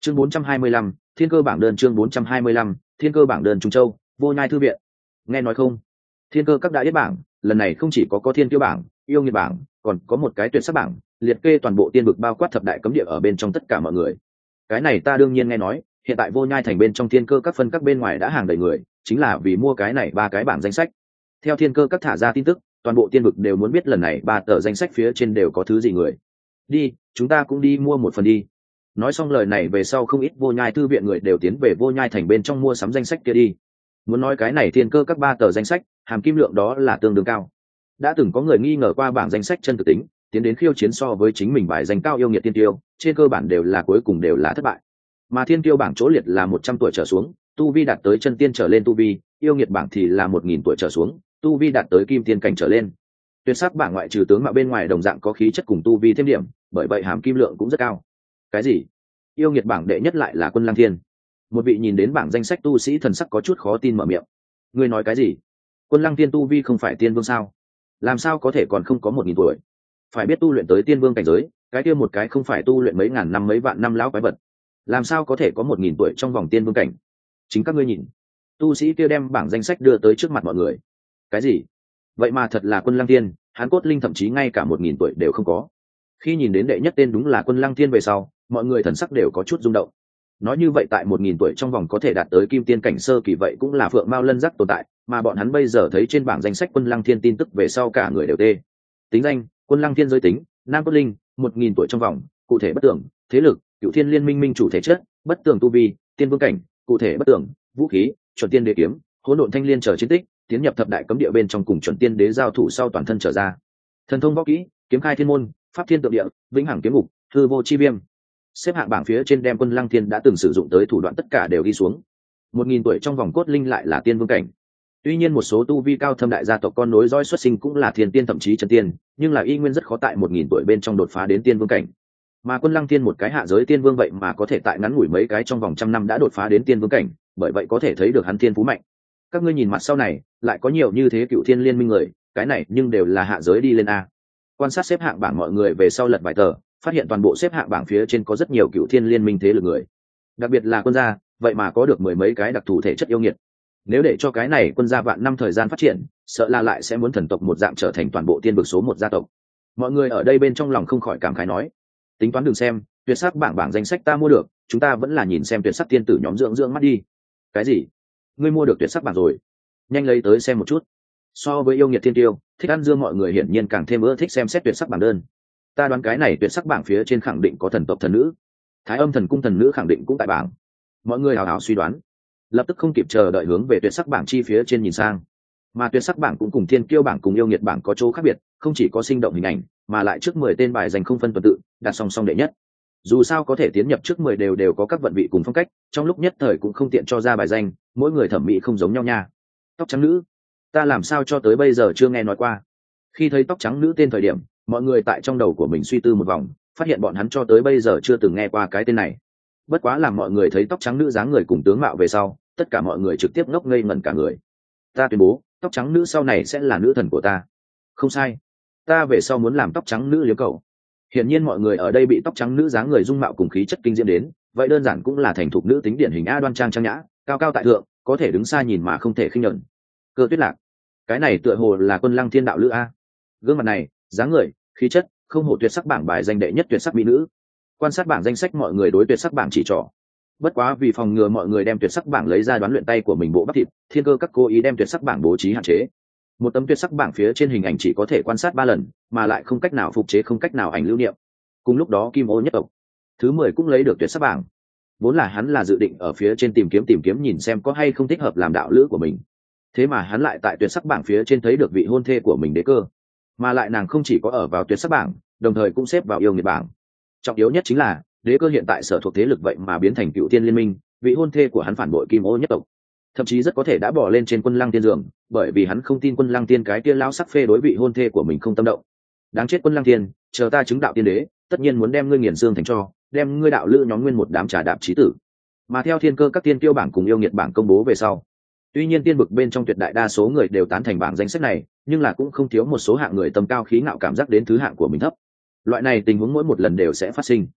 Chương 425, Thiên cơ bảng đơn. Chương 425, Thiên cơ bảng đơn. Trung Châu, Vô Nhai thư viện. Nghe nói không? Thiên cơ các đại yết bảng, lần này không chỉ có thiên kiêu bảng, yêu nghiệt bảng, còn có một cái tuyệt sắc bảng, liệt kê toàn bộ tiên vực bao quát thập đại cấm địa ở bên trong tất cả mọi người. Cái này ta đương nhiên nghe nói, hiện tại Vô Nhai thành bên trong thiên cơ các phân các bên ngoài đã hàng đầy người, chính là vì mua cái này ba cái bảng danh sách. Theo thiên cơ các thả ra tin tức, toàn bộ tiên vực đều muốn biết lần này ba tờ danh sách phía trên đều có thứ gì người. Đi, chúng ta cũng đi mua một phần đi. Nói xong lời này về sau, không ít Vô Nhai thư viện người đều tiến về Vô Nhai thành bên trong mua sắm danh sách kia đi. Muốn nói cái này thiên cơ các ba tờ danh sách hàm kim lượng đó là tương đương cao. Đã từng có người nghi ngờ qua bảng danh sách chân thực tính, tiến đến khiêu chiến so với chính mình bài danh cao yêu nghiệt tiên tiêu, trên cơ bản đều là cuối cùng đều là thất bại. Mà thiên tiêu bảng chỗ liệt là 100 tuổi trở xuống, tu vi đạt tới chân tiên trở lên tu vi, yêu nghiệt bảng thì là 1000 tuổi trở xuống, tu vi đạt tới kim tiên cảnh trở lên. Tuyệt sắc bảng ngoại trừ tướng mạo bên ngoài đồng dạng có khí chất cùng tu vi thêm điểm, bởi vậy hàm kim lượng cũng rất cao. Cái gì? Yêu nghiệt bảng đệ nhất lại là Quân Lăng Thiên? Một vị nhìn đến bảng danh sách tu sĩ thần sắc có chút khó tin mở miệng. Ngươi nói cái gì? Quân Lăng Thiên tu vi không phải tiên vương sao? Làm sao có thể còn không có 1000 tuổi? Phải biết tu luyện tới tiên vương cảnh giới, cái kia một cái không phải tu luyện mấy ngàn năm mấy vạn năm lão quái vật, làm sao có thể có 1000 tuổi trong vòng tiên vương cảnh? Chính các ngươi nhìn. Tu sĩ kia đem bảng danh sách đưa tới trước mặt mọi người. Cái gì? Vậy mà thật là Quân Lăng Thiên, hắn cốt linh thậm chí ngay cả 1000 tuổi đều không có. Khi nhìn đến đệ nhất tên đúng là Quân Lăng Thiên về sau, mọi người thần sắc đều có chút rung động. Nói như vậy tại 1000 tuổi trong vòng có thể đạt tới kim tiên cảnh sơ kỳ, vậy cũng là phượng mao lân giác tồn tại, mà bọn hắn bây giờ thấy trên bảng danh sách Quân Lăng Thiên tin tức về sau cả người đều tê. Tính danh: Quân Lăng Thiên, giới tính nam, cốt linh 1000 tuổi trong vòng, cụ thể bất tưởng, thế lực Cựu Thiên Liên Minh minh chủ thể chất, bất tưởng tu vi tiên vương cảnh, cụ thể bất tưởng, vũ khí chuẩn tiên đế kiếm, hỗn độn thanh liên trở chiến tích, tiến nhập thập đại cấm địa bên trong cùng chuẩn tiên đế giao thủ sau toàn thân trở ra. Thần thông võ kỹ: kiếm khai thiên môn, pháp thiên tượng địa, vĩnh hằng kiếm ngục, hư vô chi viêm. Xếp hạng bảng phía trên đem Quân Lăng Thiên đã từng sử dụng tới thủ đoạn tất cả đều ghi xuống. 1000 tuổi trong vòng cốt linh lại là tiên vương cảnh. Tuy nhiên một số tu vi cao thâm đại gia tộc con nối dõi xuất sinh cũng là thiên tiên thậm chí chân tiên, nhưng là y nguyên rất khó tại 1000 tuổi bên trong đột phá đến tiên vương cảnh. Mà Quân Lăng Thiên một cái hạ giới tiên vương vậy mà có thể tại ngắn ngủi mấy cái trong vòng trăm năm đã đột phá đến tiên vương cảnh, bởi vậy có thể thấy được hắn thiên phú mạnh. Các ngươi nhìn mặt sau này, lại có nhiều như thế Cựu Thiên Liên Minh người, cái này nhưng đều là hạ giới đi lên a. Quan sát xếp hạng bảng mọi người về sau lật vài tờ, phát hiện toàn bộ xếp hạng bảng phía trên có rất nhiều Cựu Thiên Liên Minh thế lực người. Đặc biệt là quân gia, vậy mà có được mười mấy cái đặc thù thể chất yêu nghiệt. Nếu để cho cái này quân gia vạn năm thời gian phát triển, sợ là lại sẽ muốn thần tộc một dạng trở thành toàn bộ tiên vực số một gia tộc. Mọi người ở đây bên trong lòng không khỏi cảm khái nói: tính toán đừng xem, tuyệt sắc bảng danh sách ta mua được, chúng ta vẫn là nhìn xem tuyệt sắc tiên tử nhóm dưỡng mắt đi. Cái gì? Ngươi mua được tuyệt sắc bảng rồi? Nhanh lấy tới xem một chút. So với yêu nghiệt thiên tiêu, thích ăn dương mọi người hiển nhiên càng thêm ưa thích xem xét tuyệt sắc bảng đơn. Ta đoán cái này tuyệt sắc bảng phía trên khẳng định có thần tộc thần nữ, Thái Âm thần cung thần nữ khẳng định cũng tại bảng. Mọi người hào hào suy đoán, lập tức không kịp chờ đợi hướng về tuyệt sắc bảng chi phía trên nhìn sang. Mà tuyệt sắc bảng cũng cùng thiên kiêu bảng cùng yêu nghiệt bảng có chỗ khác biệt, không chỉ có sinh động hình ảnh, mà lại trước 10 tên bài dành không phân tuần tự, đặt song song đệ nhất. Dù sao có thể tiến nhập trước 10 đều có các vận vị cùng phong cách, trong lúc nhất thời cũng không tiện cho ra bài danh, mỗi người thẩm mỹ không giống nhau nha. Tóc trắng nữ, ta làm sao cho tới bây giờ chưa nghe nói qua. Khi thấy tóc trắng nữ tên thời điểm, mọi người tại trong đầu của mình suy tư một vòng, phát hiện bọn hắn cho tới bây giờ chưa từng nghe qua cái tên này. Bất quá làm mọi người thấy tóc trắng nữ dáng người cùng tướng mạo về sau, tất cả mọi người trực tiếp ngốc ngây ngẩn cả người. Ta tuyên bố, tóc trắng nữ sau này sẽ là nữ thần của ta. Không sai, ta về sau muốn làm tóc trắng nữ liếm cầu. Hiển nhiên mọi người ở đây bị tóc trắng nữ dáng người dung mạo cùng khí chất kinh diễm đến, vậy đơn giản cũng là thành thục nữ tính điển hình a, đoan trang trang nhã, cao cao tại thượng, có thể đứng xa nhìn mà không thể khinh nhẫn. Cơ Tuyết Lạc, cái này tựa hồ là Quân Lăng Thiên đạo lữ a. Gương mặt này, dáng người, khí chất, không hổ tuyệt sắc bảng bài danh đệ nhất tuyệt sắc mỹ nữ. Quan sát bảng danh sách mọi người đối tuyệt sắc bảng chỉ trỏ. Bất quá vì phòng ngừa mọi người đem tuyệt sắc bảng lấy ra đoán luyện tay của mình bộ bắp thịt, thiên cơ các cố ý đem tuyệt sắc bảng bố trí hạn chế. Một tấm tuyệt sắc bảng phía trên hình ảnh chỉ có thể quan sát 3 lần, mà lại không cách nào phục chế, không cách nào ảnh lưu niệm. Cùng lúc đó Kim Ô nhất tộc thứ 10 cũng lấy được tuyệt sắc bảng. Vốn là hắn là dự định ở phía trên tìm kiếm nhìn xem có hay không thích hợp làm đạo lữ của mình. Thế mà hắn lại tại tuyệt sắc bảng phía trên thấy được vị hôn thê của mình Đế Cơ, mà lại nàng không chỉ có ở vào tuyệt sắc bảng, đồng thời cũng xếp vào yêu nghiệt bảng. Trọng yếu nhất chính là Đế Cơ hiện tại sở thuộc thế lực vậy mà biến thành Cựu Thiên Liên Minh, vị hôn thê của hắn phản bội Kim Ô nhất tộc, thậm chí rất có thể đã bỏ lên trên Quân Lăng Tiên giường, bởi vì hắn không tin Quân Lăng Tiên cái kia lão sắc phê đối vị hôn thê của mình không tâm động. Đáng chết Quân Lăng Tiên, chờ ta chứng đạo tiên đế, tất nhiên muốn đem ngươi nghiền xương thành tro, đem ngươi đạo lữ nhóm nguyên một đám trà đạp chí tử. Mà theo thiên cơ các tiên tiêu bảng cùng yêu nghiệt bảng công bố về sau, tuy nhiên tiên vực bên trong tuyệt đại đa số người đều tán thành bảng danh sách này, nhưng là cũng không thiếu một số hạng người tầm cao khí ngạo cảm giác đến thứ hạng của mình thấp. Loại này tình huống mỗi một lần đều sẽ phát sinh.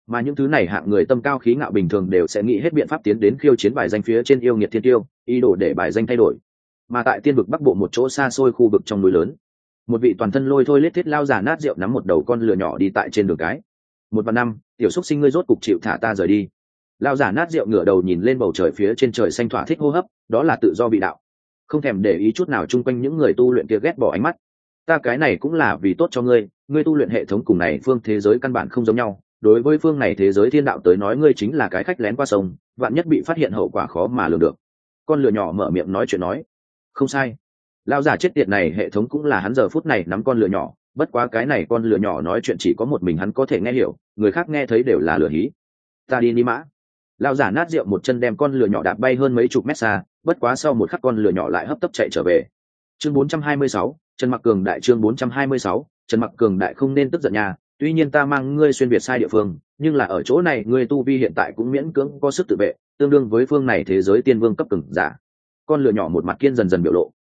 mà những thứ này hạng người tâm cao khí ngạo bình thường đều sẽ nghĩ hết biện pháp tiến đến khiêu chiến bài danh phía trên yêu nghiệt thiên tiêu, ý đồ để bài danh thay đổi. Mà tại tiên vực bắc bộ một chỗ xa xôi khu vực trong núi lớn, một vị toàn thân lôi thôi lết thiết lao giả nát rượu nắm một đầu con lừa nhỏ đi tại trên đường cái. 1/5, tiểu xúc sinh ngươi rốt cục chịu thả ta rời đi. Lao giả nát rượu ngửa đầu nhìn lên bầu trời phía trên trời xanh thỏa thích hô hấp, đó là tự do bị đạo, không thèm để ý chút nào chung quanh những người tu luyện kia ghét bỏ ánh mắt. Ta cái này cũng là vì tốt cho ngươi, ngươi tu luyện hệ thống cùng này phương thế giới căn bản không giống nhau, đối với phương này thế giới thiên đạo tới nói ngươi chính là cái khách lén qua sông, vạn nhất bị phát hiện hậu quả khó mà lường được. Con lừa nhỏ mở miệng nói chuyện nói. Không sai, lao giả chết tiệt này hệ thống cũng là hắn giờ phút này nắm con lừa nhỏ, bất quá cái này con lừa nhỏ nói chuyện chỉ có một mình hắn có thể nghe hiểu, người khác nghe thấy đều là lừa hí. Ta đi ni mã. Lao giả nát rượu một chân đem con lừa nhỏ đạp bay hơn mấy chục mét xa, bất quá sau một khắc con lừa nhỏ lại hấp tấp chạy trở về. Chương 426, Trần Mặc Cường đại. Chương 426, Trần Mặc Cường đại. Không nên tức giận nha, tuy nhiên ta mang ngươi xuyên biệt sai địa phương, nhưng là ở chỗ này ngươi tu vi hiện tại cũng miễn cưỡng có sức tự vệ, tương đương với phương này thế giới tiên vương cấp cường giả. Con lừa nhỏ một mặt kiên dần dần biểu lộ.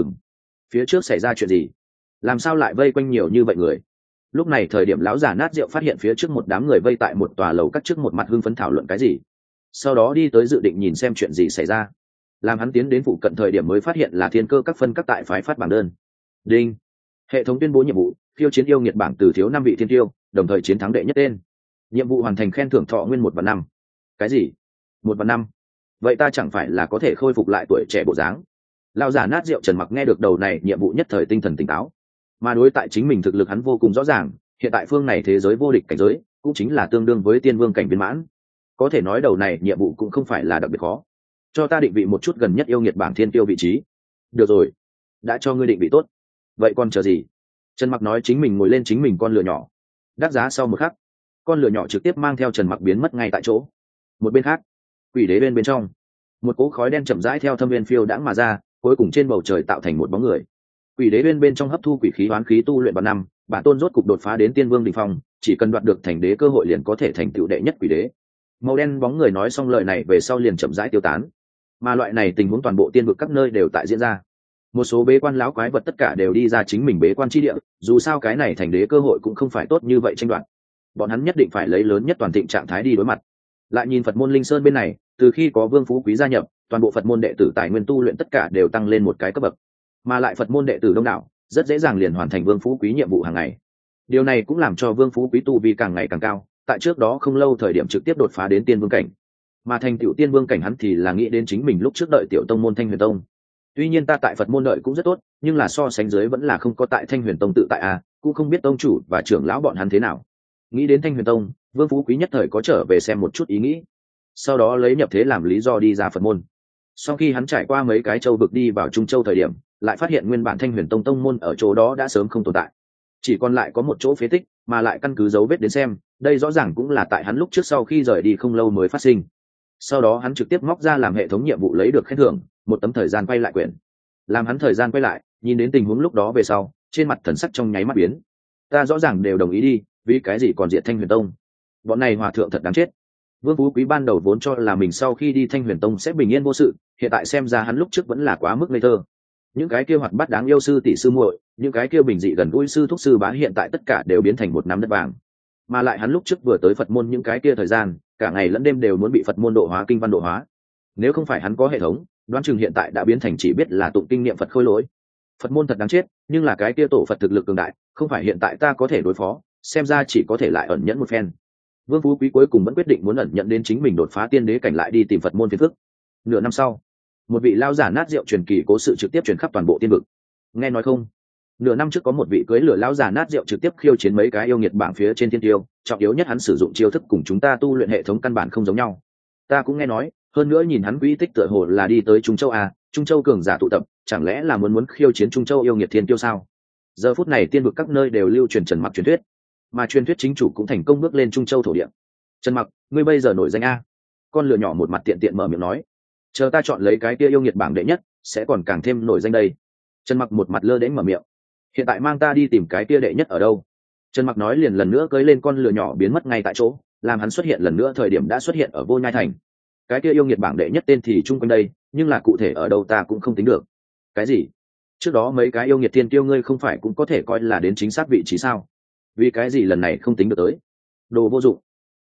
Phía trước xảy ra chuyện gì? Làm sao lại vây quanh nhiều như vậy người? Lúc này thời điểm lão giả nát rượu phát hiện phía trước một đám người vây tại một tòa lầu các trước, một mặt hưng phấn thảo luận cái gì, sau đó đi tới dự định nhìn xem chuyện gì xảy ra. Làm hắn tiến đến phụ cận thời điểm mới phát hiện là thiên cơ các phân các tại phái phát bảng đơn. Đinh, hệ thống tuyên bố nhiệm vụ khiêu chiến yêu nghiệt bảng từ thiếu 5 vị thiên tiêu, đồng thời chiến thắng đệ nhất tên. Nhiệm vụ hoàn thành, khen thưởng thọ nguyên 1/5. Cái gì? 1/5? Vậy ta chẳng phải là có thể khôi phục lại tuổi trẻ bộ dáng? Lão giả nát rượu Trần Mặc nghe được đầu này nhiệm vụ nhất thời tinh thần tỉnh táo, mà đối tại chính mình thực lực hắn vô cùng rõ ràng, hiện tại phương này thế giới vô địch cảnh giới cũng chính là tương đương với tiên vương cảnh viên mãn, có thể nói đầu này nhiệm vụ cũng không phải là đặc biệt khó. Cho ta định vị một chút gần nhất yêu nghiệt bảng thiên tiêu vị trí. Được rồi, đã cho ngươi định vị tốt, vậy còn chờ gì? Trần Mặc nói, chính mình ngồi lên chính mình con lừa nhỏ. Đắc giá sau một khắc, con lừa nhỏ trực tiếp mang theo Trần Mặc biến mất ngay tại chỗ. Một bên khác, quỷ đế bên trong, một cỗ khói đen chậm rãi theo thâm viên phiêu đãng mà ra, cuối cùng trên bầu trời tạo thành một bóng người. Quỷ đế bên trong hấp thu quỷ khí oán khí tu luyện 3 năm, bản tôn rốt cục đột phá đến tiên vương đỉnh phong, chỉ cần đoạt được thành đế cơ hội liền có thể thành tựu đệ nhất quỷ đế. Màu đen bóng người nói xong lời này về sau liền chậm rãi tiêu tán. Mà loại này tình huống toàn bộ tiên vực các nơi đều tại diễn ra. Một số bế quan lão quái vật tất cả đều đi ra chính mình bế quan chi địa, dù sao cái này thành đế cơ hội cũng không phải tốt như vậy tranh đoạt. Bọn hắn nhất định phải lấy lớn nhất toàn thịnh trạng thái đi đối mặt. Lại nhìn Phật môn Linh Sơn bên này, từ khi có Vương Phú Quý gia nhập, toàn bộ Phật môn đệ tử tài nguyên tu luyện tất cả đều tăng lên một cái cấp bậc. Mà lại Phật môn đệ tử đông đảo, rất dễ dàng liền hoàn thành Vương Phú Quý nhiệm vụ hàng ngày. Điều này cũng làm cho Vương Phú Quý tu vi càng ngày càng cao, tại trước đó không lâu thời điểm trực tiếp đột phá đến tiên vương cảnh. Mà thành tiểu tiên vương cảnh hắn thì là nghĩ đến chính mình lúc trước đợi tiểu tông môn Thanh Huyền Tông. Tuy nhiên ta tại Phật môn đợi cũng rất tốt, nhưng là so sánh dưới vẫn là không có tại Thanh Huyền Tông tự tại a, cũng không biết tông chủ và trưởng lão bọn hắn thế nào. Nghĩ đến Thanh Huyền Tông, Vương Phú Quý nhất thời có trở về xem một chút ý nghĩ, sau đó lấy nhập thế làm lý do đi ra Phật môn. Sau khi hắn trải qua mấy cái châu vực đi vào Trung Châu thời điểm, lại phát hiện nguyên bản Thanh Huyền Tông tông môn ở chỗ đó đã sớm không tồn tại, chỉ còn lại có một chỗ phế tích, mà lại căn cứ dấu vết đến xem, đây rõ ràng cũng là tại hắn lúc trước sau khi rời đi không lâu mới phát sinh. Sau đó hắn trực tiếp móc ra làm hệ thống nhiệm vụ lấy được khen thưởng, một tấm thời gian quay lại quyển. Làm hắn thời gian quay lại, nhìn đến tình huống lúc đó về sau, trên mặt thần sắc trong nháy mắt biến. Ta rõ ràng đều đồng ý đi, vì cái gì còn diệt Thanh Huyền Tông? Bọn này hòa thượng thật đáng chết. Vương Phú Quý ban đầu vốn cho là mình sau khi đi Thanh Huyền Tông sẽ bình yên vô sự, hiện tại xem ra hắn lúc trước vẫn là quá mức ngây thơ. Những cái kia hoạt bát đáng yêu sư tỷ sư muội, những cái kia bình dị gần gũi sư thúc sư bá hiện tại tất cả đều biến thành một nắm đất vàng. Mà lại hắn lúc trước vừa tới Phật môn những cái kia thời gian, cả ngày lẫn đêm đều muốn bị Phật môn độ hóa kinh văn độ hóa. Nếu không phải hắn có hệ thống, đoán chừng hiện tại đã biến thành chỉ biết là tụng kinh niệm Phật khôi lỗi. Phật môn thật đáng chết, nhưng là cái kia tổ Phật thực lực cường đại, không phải hiện tại ta có thể đối phó, xem ra chỉ có thể lại ẩn nhẫn một phen. Vương Phú Quý cuối cùng vẫn quyết định muốn ẩn nhận đến chính mình đột phá tiên đế cảnh lại đi tìm Phật môn phiền phức. Nửa năm sau, một vị lao giả nát rượu truyền kỳ cố sự trực tiếp truyền khắp toàn bộ tiên vực. Nghe nói không? Nửa năm trước có một vị cưới lửa lao giả nát rượu trực tiếp khiêu chiến mấy cái yêu nghiệt bảng phía trên thiên tiêu, trọng yếu nhất hắn sử dụng chiêu thức cùng chúng ta tu luyện hệ thống căn bản không giống nhau. Ta cũng nghe nói, hơn nữa nhìn hắn quỹ tích tựa hồ là đi tới Trung Châu à, Trung Châu cường giả tụ tập, chẳng lẽ là muốn khiêu chiến Trung Châu yêu nghiệt thiên tiêu sao? Giờ phút này tiên vực các nơi đều lưu truyền Trần Mặc truyền thuyết, mà truyền thuyết chính chủ cũng thành công bước lên Trung Châu thổ địa. Trần Mặc, ngươi bây giờ nổi danh a? Con lừa nhỏ một mặt tiện tiện mở miệng nói. Chờ ta chọn lấy cái kia yêu nghiệt bảng đệ nhất, sẽ còn càng thêm nổi danh đây. Trần Mặc một mặt lơ đễnh mở miệng. Hiện tại mang ta đi tìm cái kia đệ nhất ở đâu? Trần Mặc nói liền lần nữa cưỡi lên con lừa nhỏ biến mất ngay tại chỗ, làm hắn xuất hiện lần nữa thời điểm đã xuất hiện ở Vô Nhai Thành. Cái kia yêu nghiệt bảng đệ nhất tên thì chung quanh đây, nhưng là cụ thể ở đâu ta cũng không tính được. Cái gì? Trước đó mấy cái yêu nghiệt thiên tiêu ngươi không phải cũng có thể coi là đến chính xác vị trí sao? Vì cái gì lần này không tính được tới? Đồ vô dụng.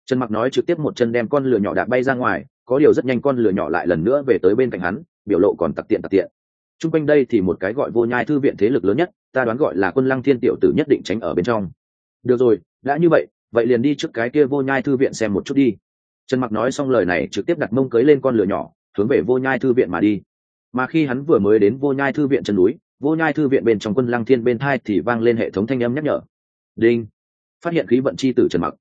Trần Mặc nói trực tiếp một chân đem con lừa nhỏ đạp bay ra ngoài, có điều rất nhanh con lừa nhỏ lại lần nữa về tới bên cạnh hắn, biểu lộ còn tặc tiện. Trung quanh đây thì một cái gọi Vô Nhai thư viện thế lực lớn nhất, ta đoán gọi là Quân Lăng Thiên tiểu tử nhất định tránh ở bên trong. Được rồi, đã như vậy liền đi trước cái kia Vô Nhai thư viện xem một chút đi. Trần Mặc nói xong lời này trực tiếp đặt mông cưới lên con lừa nhỏ, hướng về Vô Nhai thư viện mà đi. Mà khi hắn vừa mới đến Vô Nhai thư viện chân núi, Vô Nhai thư viện bên trong Quân Lăng Thiên bên tai thì vang lên hệ thống thanh âm nhắc nhở. Đinh, phát hiện khí vận chi tử Trần Mặc.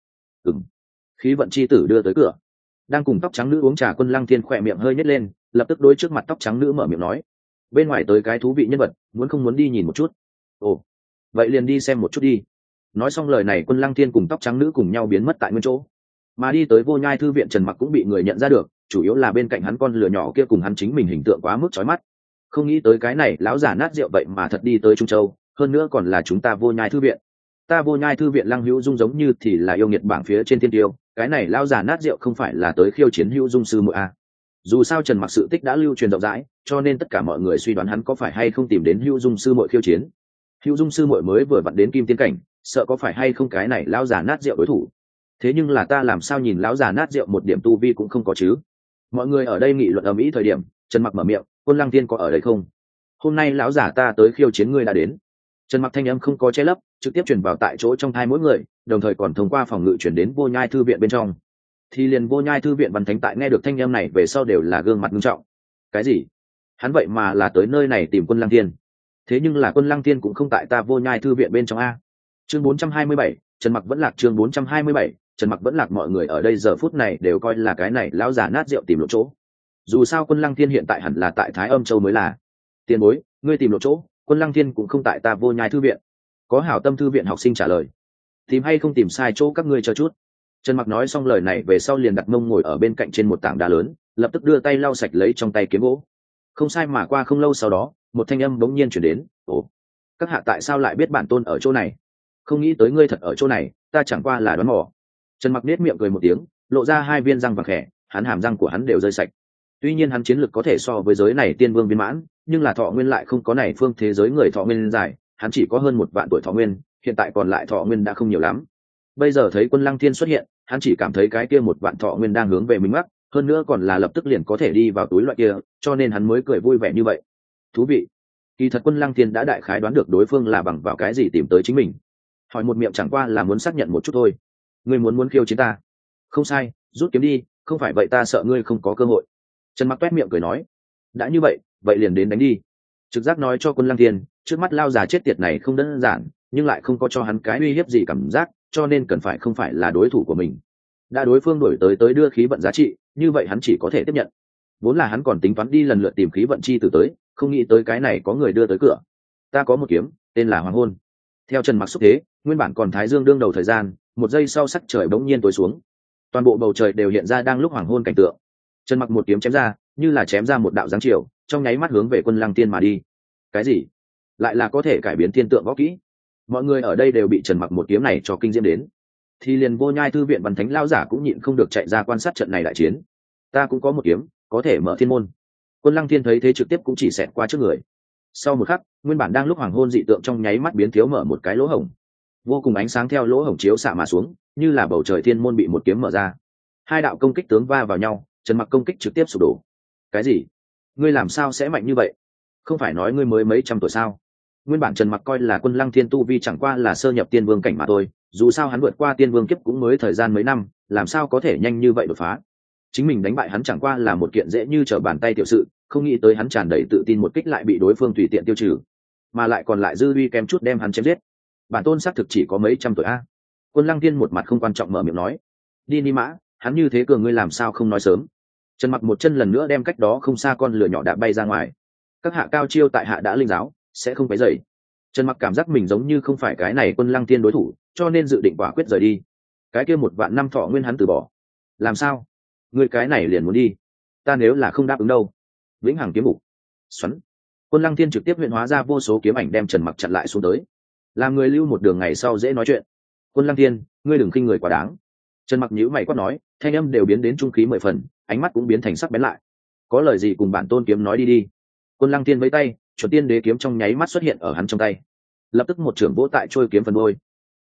Khí vận chi tử đưa tới cửa. Đang cùng tóc trắng nữ uống trà Quân Lăng Thiên khỏe miệng hơi nhếch lên, lập tức đối trước mặt tóc trắng nữ mở miệng nói: bên ngoài tới cái thú vị nhân vật, muốn không muốn đi nhìn một chút? Ồ, vậy liền đi xem một chút đi. Nói xong lời này Quân Lăng Thiên cùng tóc trắng nữ cùng nhau biến mất tại nguyên chỗ. Mà đi tới Vô Nhai thư viện Trần Mặc cũng bị người nhận ra được, chủ yếu là bên cạnh hắn con lừa nhỏ kia cùng hắn chính mình hình tượng quá mức chói mắt. Không nghĩ tới cái này lão giả nát rượu vậy mà thật đi tới Trung Châu, hơn nữa còn là chúng ta Vô Nhai thư viện. Ta Vô Nhai thư viện Lăng Hữu Dung giống như thì là yêu nghiệt bảng phía trên thiên tiêu, cái này lão giả nát rượu không phải là tới khiêu chiến Hữu Dung sư muội à? Dù sao Trần Mặc sự tích đã lưu truyền rộng rãi, cho nên tất cả mọi người suy đoán hắn có phải hay không tìm đến Hữu Dung sư muội khiêu chiến. Hữu Dung sư muội mới vừa vặn đến kim tiên cảnh, sợ có phải hay không cái này lão già nát rượu đối thủ. Thế nhưng là ta làm sao nhìn lão già nát rượu một điểm tu vi cũng không có chứ? Mọi người ở đây nghị luận ầm ĩ thời điểm, Trần Mặc mở miệng: Quân Lăng Tiên có ở đây không? Hôm nay lão giả ta tới khiêu chiến ngươi đã đến. Trần Mặc thanh âm không có che lấp, trực tiếp truyền vào tại chỗ trong tai mỗi người, đồng thời còn thông qua phòng ngự truyền đến Vô Nhai thư viện bên trong. Thì liền Vô Nhai thư viện văn thánh tại nghe được thanh âm này về sau đều là gương mặt nghiêm trọng. Cái gì? Hắn vậy mà là tới nơi này tìm Quân Lăng Tiên? Thế nhưng là Quân Lăng Tiên cũng không tại ta Vô Nhai thư viện bên trong a. Chương 427, Trần Mặc vẫn lạc. Chương 427, Trần Mặc vẫn lạc. Mọi người ở đây giờ phút này đều coi là cái này lão giả nát rượu tìm lộ chỗ. Dù sao Quân Lăng Tiên hiện tại hẳn là tại Thái Âm Châu mới là. Tiền bối, ngươi tìm lộ chỗ, Quân Lăng Tiên cũng không tại ta Vô Nhai thư viện. Có hảo tâm thư viện học sinh trả lời. Tìm hay không tìm sai chỗ các ngươi chờ chút. Trần Mặc nói xong lời này về sau liền đặt mông ngồi ở bên cạnh trên một tảng đá lớn, lập tức đưa tay lau sạch lấy trong tay kiếm gỗ. Không sai mà qua không lâu sau đó, một thanh âm bỗng nhiên chuyển đến: ồ, các hạ tại sao lại biết bản tôn ở chỗ này? Không nghĩ tới ngươi thật ở chỗ này, ta chẳng qua là đoán mò. Trần Mặc nết miệng cười một tiếng, lộ ra hai viên răng vàng khẽ, hắn hàm răng của hắn đều rơi sạch. Tuy nhiên hắn chiến lực có thể so với giới này tiên vương viên mãn, nhưng là thọ nguyên lại không có này phương thế giới người thọ nguyên dài, hắn chỉ có hơn 1 vạn tuổi thọ nguyên, hiện tại còn lại thọ nguyên đã không nhiều lắm. Bây giờ thấy Quân Lăng Thiên xuất hiện, hắn chỉ cảm thấy cái kia 1 vạn thọ nguyên đang hướng về mình mắc, hơn nữa còn là lập tức liền có thể đi vào túi loại kia, cho nên hắn mới cười vui vẻ như vậy. Thú vị. Kỳ thật Quân Lăng Thiên đã đại khái đoán được đối phương là bằng vào cái gì tìm tới chính mình. Hỏi một miệng chẳng qua là muốn xác nhận một chút thôi. Ngươi muốn khiêu chiến ta? Không sai, rút kiếm đi, không phải vậy ta sợ ngươi không có cơ hội. Trần Mặc toét miệng cười nói. Đã như vậy liền đến đánh đi. Trực giác nói cho Quân Lăng Thiên, trước mắt lao già chết tiệt này không đơn giản, nhưng lại không có cho hắn cái uy hiếp gì cảm giác, cho nên cần phải không phải là đối thủ của mình. Đã đối phương đổi tới đưa khí vận giá trị, như vậy hắn chỉ có thể tiếp nhận. Vốn là hắn còn tính toán đi lần lượt tìm khí vận chi từ tới, không nghĩ tới cái này có người đưa tới cửa. Ta có một kiếm, tên là Hoàng Hôn. Theo Trần Mặc xúc thế, nguyên bản còn Thái Dương đương đầu thời gian, một giây sau sắc trời bỗng nhiên tối xuống, toàn bộ bầu trời đều hiện ra đang lúc hoàng hôn cảnh tượng. Trần Mặc một kiếm chém ra, như là chém ra một đạo giáng chiều, trong nháy mắt hướng về Quân Lăng Tiên mà đi. Cái gì? Lại là có thể cải biến thiên tượng võ kỹ? Mọi người ở đây đều bị Trần Mặc một kiếm này cho kinh diễm đến. Thì liền Vô Nhai thư viện văn thánh lão giả cũng nhịn không được chạy ra quan sát trận này đại chiến. Ta cũng có một kiếm, có thể mở thiên môn. Quân Lăng Thiên thấy thế trực tiếp cũng chỉ xẹt qua trước người. Sau một khắc, nguyên bản đang lúc hoàng hôn dị tượng trong nháy mắt biến thiếu mở một cái lỗ hổng. Vô cùng ánh sáng theo lỗ hổng chiếu xạ mà xuống, như là bầu trời thiên môn bị một kiếm mở ra. Hai đạo công kích tướng va vào nhau, Trần Mặc công kích trực tiếp sụp đổ. Cái gì? Ngươi làm sao sẽ mạnh như vậy? Không phải nói ngươi mới mấy trăm tuổi sao? Nguyên bản Trần Mặc coi là Quân Lăng Thiên tu vi chẳng qua là sơ nhập tiên vương cảnh mà thôi, dù sao hắn vượt qua tiên vương kiếp cũng mới thời gian mấy năm, làm sao có thể nhanh như vậy đột phá? Chính mình đánh bại hắn chẳng qua là một kiện dễ như trở bàn tay tiểu sự, không nghĩ tới hắn tràn đầy tự tin một kích lại bị đối phương tùy tiện tiêu trừ, mà lại còn lại dư uy kém chút đem hắn chém giết. Bản tôn xác thực chỉ có mấy trăm tuổi a. Quân Lăng Thiên một mặt không quan trọng mở miệng nói. Đi Ni Mã, hắn như thế cường ngươi làm sao không nói sớm? Trần Mặc một chân lần nữa đem cách đó không xa con lửa nhỏ đạp bay ra ngoài. Các hạ cao chiêu tại hạ đã linh giáo, sẽ không phải dậy. Trần Mặc cảm giác mình giống như không phải cái này Quân Lăng Thiên đối thủ, cho nên dự định quả quyết rời đi. Cái kia 1 vạn năm thọ nguyên hắn từ bỏ. Làm sao? Ngươi cái này liền muốn đi? Ta nếu là không đáp ứng đâu? Vĩnh hằng kiếm mục. Xoắn. Quân Lăng Thiên trực tiếp hiện hóa ra vô số kiếm ảnh đem Trần Mặc chặn lại xuống tới. Làm người lưu một đường ngày sau dễ nói chuyện. Quân Lăng Thiên, ngươi đừng khinh người quá đáng. Trần Mặc nhíu mày quát nói, thanh âm đều biến đến trung khí 10 phần, ánh mắt cũng biến thành sắc bén lại. Có lời gì cùng bản tôn kiếm nói đi đi. Quân Lăng Thiên vẫy tay, chuẩn tiên đế kiếm trong nháy mắt xuất hiện ở hắn trong tay. Lập tức một trưởng vỗ tại trôi kiếm phần đôi.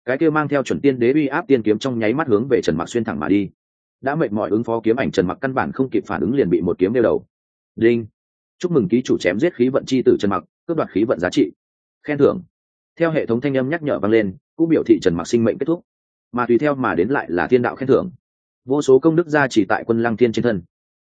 cái kia mang theo chuẩn tiên đế uy áp tiên kiếm trong nháy mắt hướng về Trần Mặc xuyên thẳng mà đi. Đã mệt mỏi ứng phó kiếm ảnh Trần Mặc căn bản không kịp phản ứng liền bị một kiếm đeo đầu. Đinh, chúc mừng ký chủ chém giết khí vận chi tử Trần Mặc, cướp đoạt khí vận giá trị. Khen thưởng. Theo hệ thống thanh âm nhắc nhở vang lên, cũng biểu thị Trần Mặc sinh mệnh kết thúc, mà tùy theo mà đến lại là thiên đạo khen thưởng, vô số công đức gia chỉ tại Quân Lăng Thiên trên thân.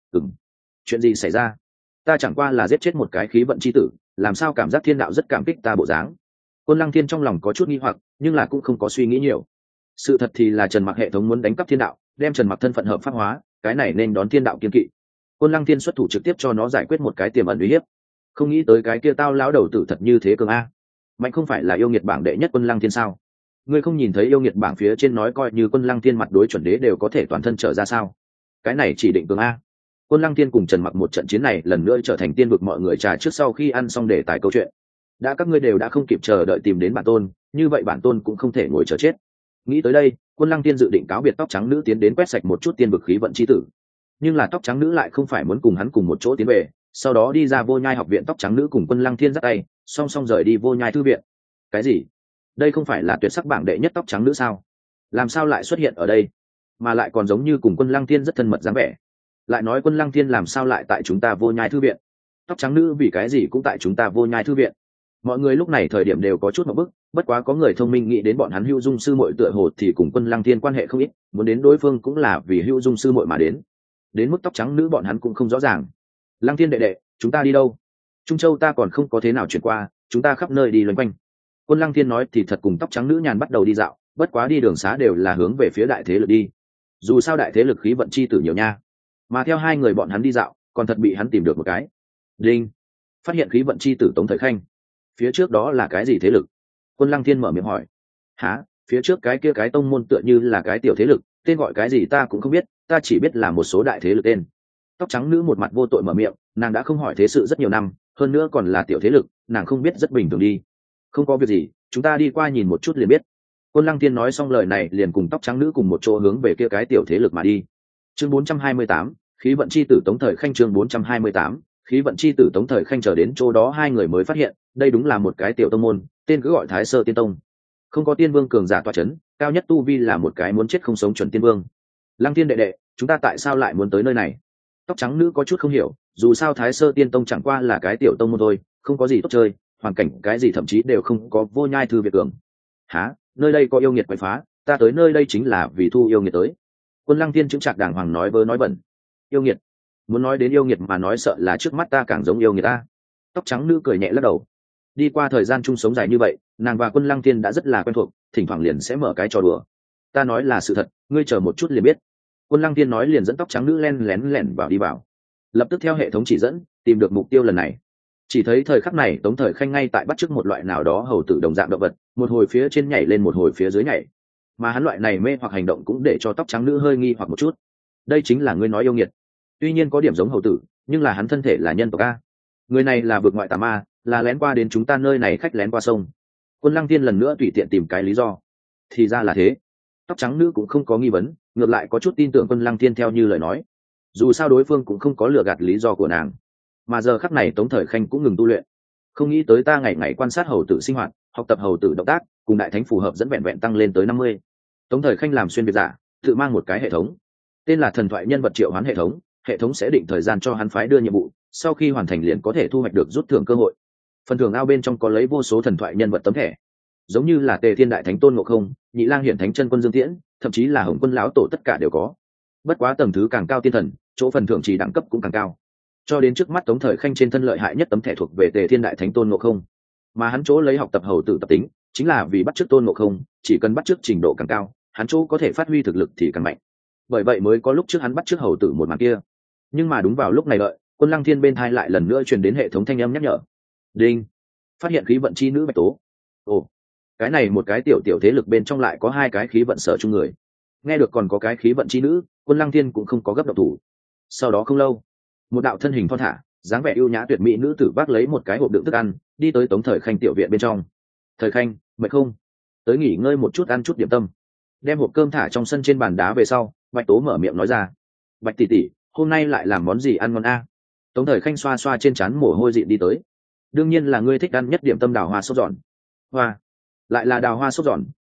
Chuyện gì xảy ra? Ta chẳng qua là giết chết một cái khí vận chi tử, làm sao cảm giác thiên đạo rất cảm kích ta bộ dáng? Quân Lăng Thiên trong lòng có chút nghi hoặc, nhưng là cũng không có suy nghĩ nhiều. Sự thật thì là Trần Mặc hệ thống muốn đánh cắp thiên đạo, đem Trần Mặc thân phận hợp pháp hóa, cái này nên đón thiên đạo kiên kỵ. Quân Lăng Thiên xuất thủ trực tiếp cho nó giải quyết một cái tiềm ẩn uy hiếp. Không nghĩ tới cái kia tao lão đầu tử thật như thế cường a. Mạnh không phải là yêu nghiệt bảng đệ nhất Quân Lăng Thiên sao? Ngươi không nhìn thấy yêu nghiệt bảng phía trên nói coi như Quân Lăng Thiên mặt đối chuẩn đế đều có thể toàn thân trở ra sao? Cái này chỉ định cường a. Quân Lăng Thiên cùng Trần Mặc một trận chiến này lần nữa trở thành tiên vực mọi người trà trước sau khi ăn xong để tải câu chuyện. Đã các ngươi đều đã không kịp chờ đợi tìm đến bản tôn, như vậy bản tôn cũng không thể ngồi chờ chết. Nghĩ tới đây, Quân Lăng Thiên dự định cáo biệt tóc trắng nữ tiến đến quét sạch một chút tiên vực khí vận chi tử. Nhưng là tóc trắng nữ lại không phải muốn cùng hắn cùng một chỗ tiến về, sau đó đi ra Vô Nhai học viện, tóc trắng nữ cùng Quân Lăng Thiên dắt tay, song song rời đi Vô Nhai thư viện. Cái gì? Đây không phải là tuyệt sắc bảng đệ nhất tóc trắng nữ sao? Làm sao lại xuất hiện ở đây? Mà lại còn giống như cùng Quân Lăng Thiên rất thân mật dáng vẻ. Lại nói Quân Lăng Thiên làm sao lại tại chúng ta Vô Nhai thư viện? Tóc trắng nữ vì cái gì cũng tại chúng ta Vô Nhai thư viện? Mọi người lúc này thời điểm đều có chút một bức, bất quá có người thông minh nghĩ đến bọn hắn Hữu Dung sư muội tựa hồ thì cùng Quân Lăng Thiên quan hệ không ít, muốn đến đối phương cũng là vì Hữu Dung sư muội mà đến mức tóc trắng nữ bọn hắn cũng không rõ ràng. Lăng Thiên đệ đệ, chúng ta đi đâu? Trung Châu ta còn không có thế nào chuyển qua, chúng ta khắp nơi đi loanh quanh. Quân Lăng Thiên nói thì thật cùng tóc trắng nữ nhàn bắt đầu đi dạo, bất quá đi đường xá đều là hướng về phía đại thế lực đi. Dù sao đại thế lực khí vận chi tử nhiều nha. Mà theo hai người bọn hắn đi dạo, còn thật bị hắn tìm được một cái. Đinh, phát hiện khí vận chi tử Tống Thời Khanh. Phía trước đó là cái gì thế lực? Quân Lăng Thiên mở miệng hỏi. Hả? Phía trước cái kia cái tông môn tựa như là cái tiểu thế lực, tên gọi cái gì ta cũng không biết, ta chỉ biết là một số đại thế lực tên. Tóc trắng nữ một mặt vô tội mở miệng, nàng đã không hỏi thế sự rất nhiều năm, hơn nữa còn là tiểu thế lực, nàng không biết rất bình thường đi. Không có việc gì, chúng ta đi qua nhìn một chút liền biết. Quân Lăng Thiên nói xong lời này liền cùng tóc trắng nữ cùng một chỗ hướng về kia cái tiểu thế lực mà đi. Chương 428, khí vận chi tử Tống Thời Khanh. Chương 428, khí vận chi tử Tống Thời Khanh. Chờ đến chỗ đó hai người mới phát hiện đây đúng là một cái tiểu tông môn, tên cứ gọi Thái Sơ Tiên Tông. Không có tiên vương cường giả tọa chấn, cao nhất tu vi là một cái muốn chết không sống chuẩn tiên vương. Lăng Thiên đệ đệ, chúng ta tại sao lại muốn tới nơi này? Tóc trắng nữ có chút không hiểu, dù sao Thái Sơ Tiên Tông chẳng qua là cái tiểu tông môn thôi, không có gì tốt chơi, hoàn cảnh cái gì thậm chí đều không có. Vô Nhai thư viện cường. Hả? Nơi đây có yêu nghiệt quậy phá, ta tới nơi đây chính là vì thu yêu nghiệt tới. Quân Lăng Thiên chứng trạc đàng hoàng nói vớ nói bẩn. Yêu nghiệt? Muốn nói đến yêu nghiệt mà nói sợ là trước mắt ta càng giống yêu nghiệt ta. Tóc trắng nữ cười nhẹ lắc đầu. Đi qua thời gian chung sống dài như vậy, nàng và Quân Lăng Thiên đã rất là quen thuộc, thỉnh thoảng liền sẽ mở cái trò đùa. Ta nói là sự thật, ngươi chờ một chút liền biết. Quân Lăng Thiên nói liền dẫn tóc trắng nữ lén lẻn vào đi vào. Lập tức theo hệ thống chỉ dẫn, tìm được mục tiêu lần này. Chỉ thấy thời khắc này Tống Thời Khanh ngay tại bắt chước một loại nào đó hầu tử đồng dạng động vật, một hồi phía trên nhảy lên một hồi phía dưới nhảy. Mà hắn loại này mê hoặc hành động cũng để cho tóc trắng nữ hơi nghi hoặc một chút. Đây chính là ngươi nói yêu nghiệt. Tuy nhiên có điểm giống hầu tử, nhưng là hắn thân thể là nhân tộc a. Người này là vượt ngoại tà ma, là lén qua đến chúng ta nơi này khách lén qua sông. Quân Lăng Thiên lần nữa tùy tiện tìm cái lý do. Thì ra là thế. Tóc trắng nữ cũng không có nghi vấn, ngược lại có chút tin tưởng Quân Lăng Thiên theo như lời nói. Dù sao đối phương cũng không có lừa gạt lý do của nàng. Mà giờ khắc này Tống Thời Khanh cũng ngừng tu luyện. Không nghĩ tới ta ngày ngày quan sát hầu tử sinh hoạt, học tập hầu tử động tác, cùng đại thánh phù hợp dẫn vẹn vẹn tăng lên tới 50. Tống Thời Khanh làm xuyên biệt giả, tự mang một cái hệ thống, tên là thần thoại nhân vật triệu hoán hệ thống. Hệ thống sẽ định thời gian cho hắn phái đưa nhiệm vụ, sau khi hoàn thành liền có thể thu hoạch được rút thưởng cơ hội. Phần thưởng ao bên trong có lấy vô số thần thoại nhân vật tấm thẻ, giống như là Tề Thiên Đại Thánh Tôn Ngộ Không, Nhị Lang Hiển Thánh Chân Quân Dương Tiễn, thậm chí là Hồng Quân lão tổ tất cả đều có. Bất quá tầng thứ càng cao tiên thần, chỗ phần thưởng chỉ đẳng cấp cũng càng cao. Cho đến trước mắt Tống Thời Khanh trên thân lợi hại nhất tấm thẻ thuộc về Tề Thiên Đại Thánh Tôn Ngộ Không, mà hắn chỗ lấy học tập hầu tử tập tính, chính là vì bắt chước Tôn Ngộ Không, chỉ cần bắt chước trình độ càng cao, hắn chỗ có thể phát huy thực lực thì càng mạnh. Bởi vậy mới có lúc trước hắn bắt chước hầu tử một màn kia. Nhưng mà đúng vào lúc này đợi, Quân Lăng Thiên bên thai lại lần nữa truyền đến hệ thống thanh âm nhắc nhở. Đinh, phát hiện khí vận chi nữ Bạch Tố. Ồ, cái này một cái tiểu thế lực bên trong lại có hai cái khí vận sở chung người. Nghe được còn có cái khí vận chi nữ, Quân Lăng Thiên cũng không có gấp động thủ. Sau đó không lâu, một đạo thân hình thon thả, dáng vẻ ưu nhã tuyệt mỹ nữ tử vác lấy một cái hộp đựng thức ăn, đi tới Tống Thời Khanh tiểu viện bên trong. Thời Khanh, mệt không? Tới nghỉ ngơi một chút, ăn chút điểm tâm. Đem hộp cơm thả trong sân trên bàn đá về sau, Bạch Tố mở miệng nói ra. Bạch tỷ tỷ, hôm nay lại làm món gì ăn ngon a? Tống Thời Khanh xoa xoa trên trán mồ hôi dị đi tới. Đương nhiên là ngươi thích ăn nhất điểm tâm đào hoa sốt giòn. Hoa, lại là đào hoa sốt giòn,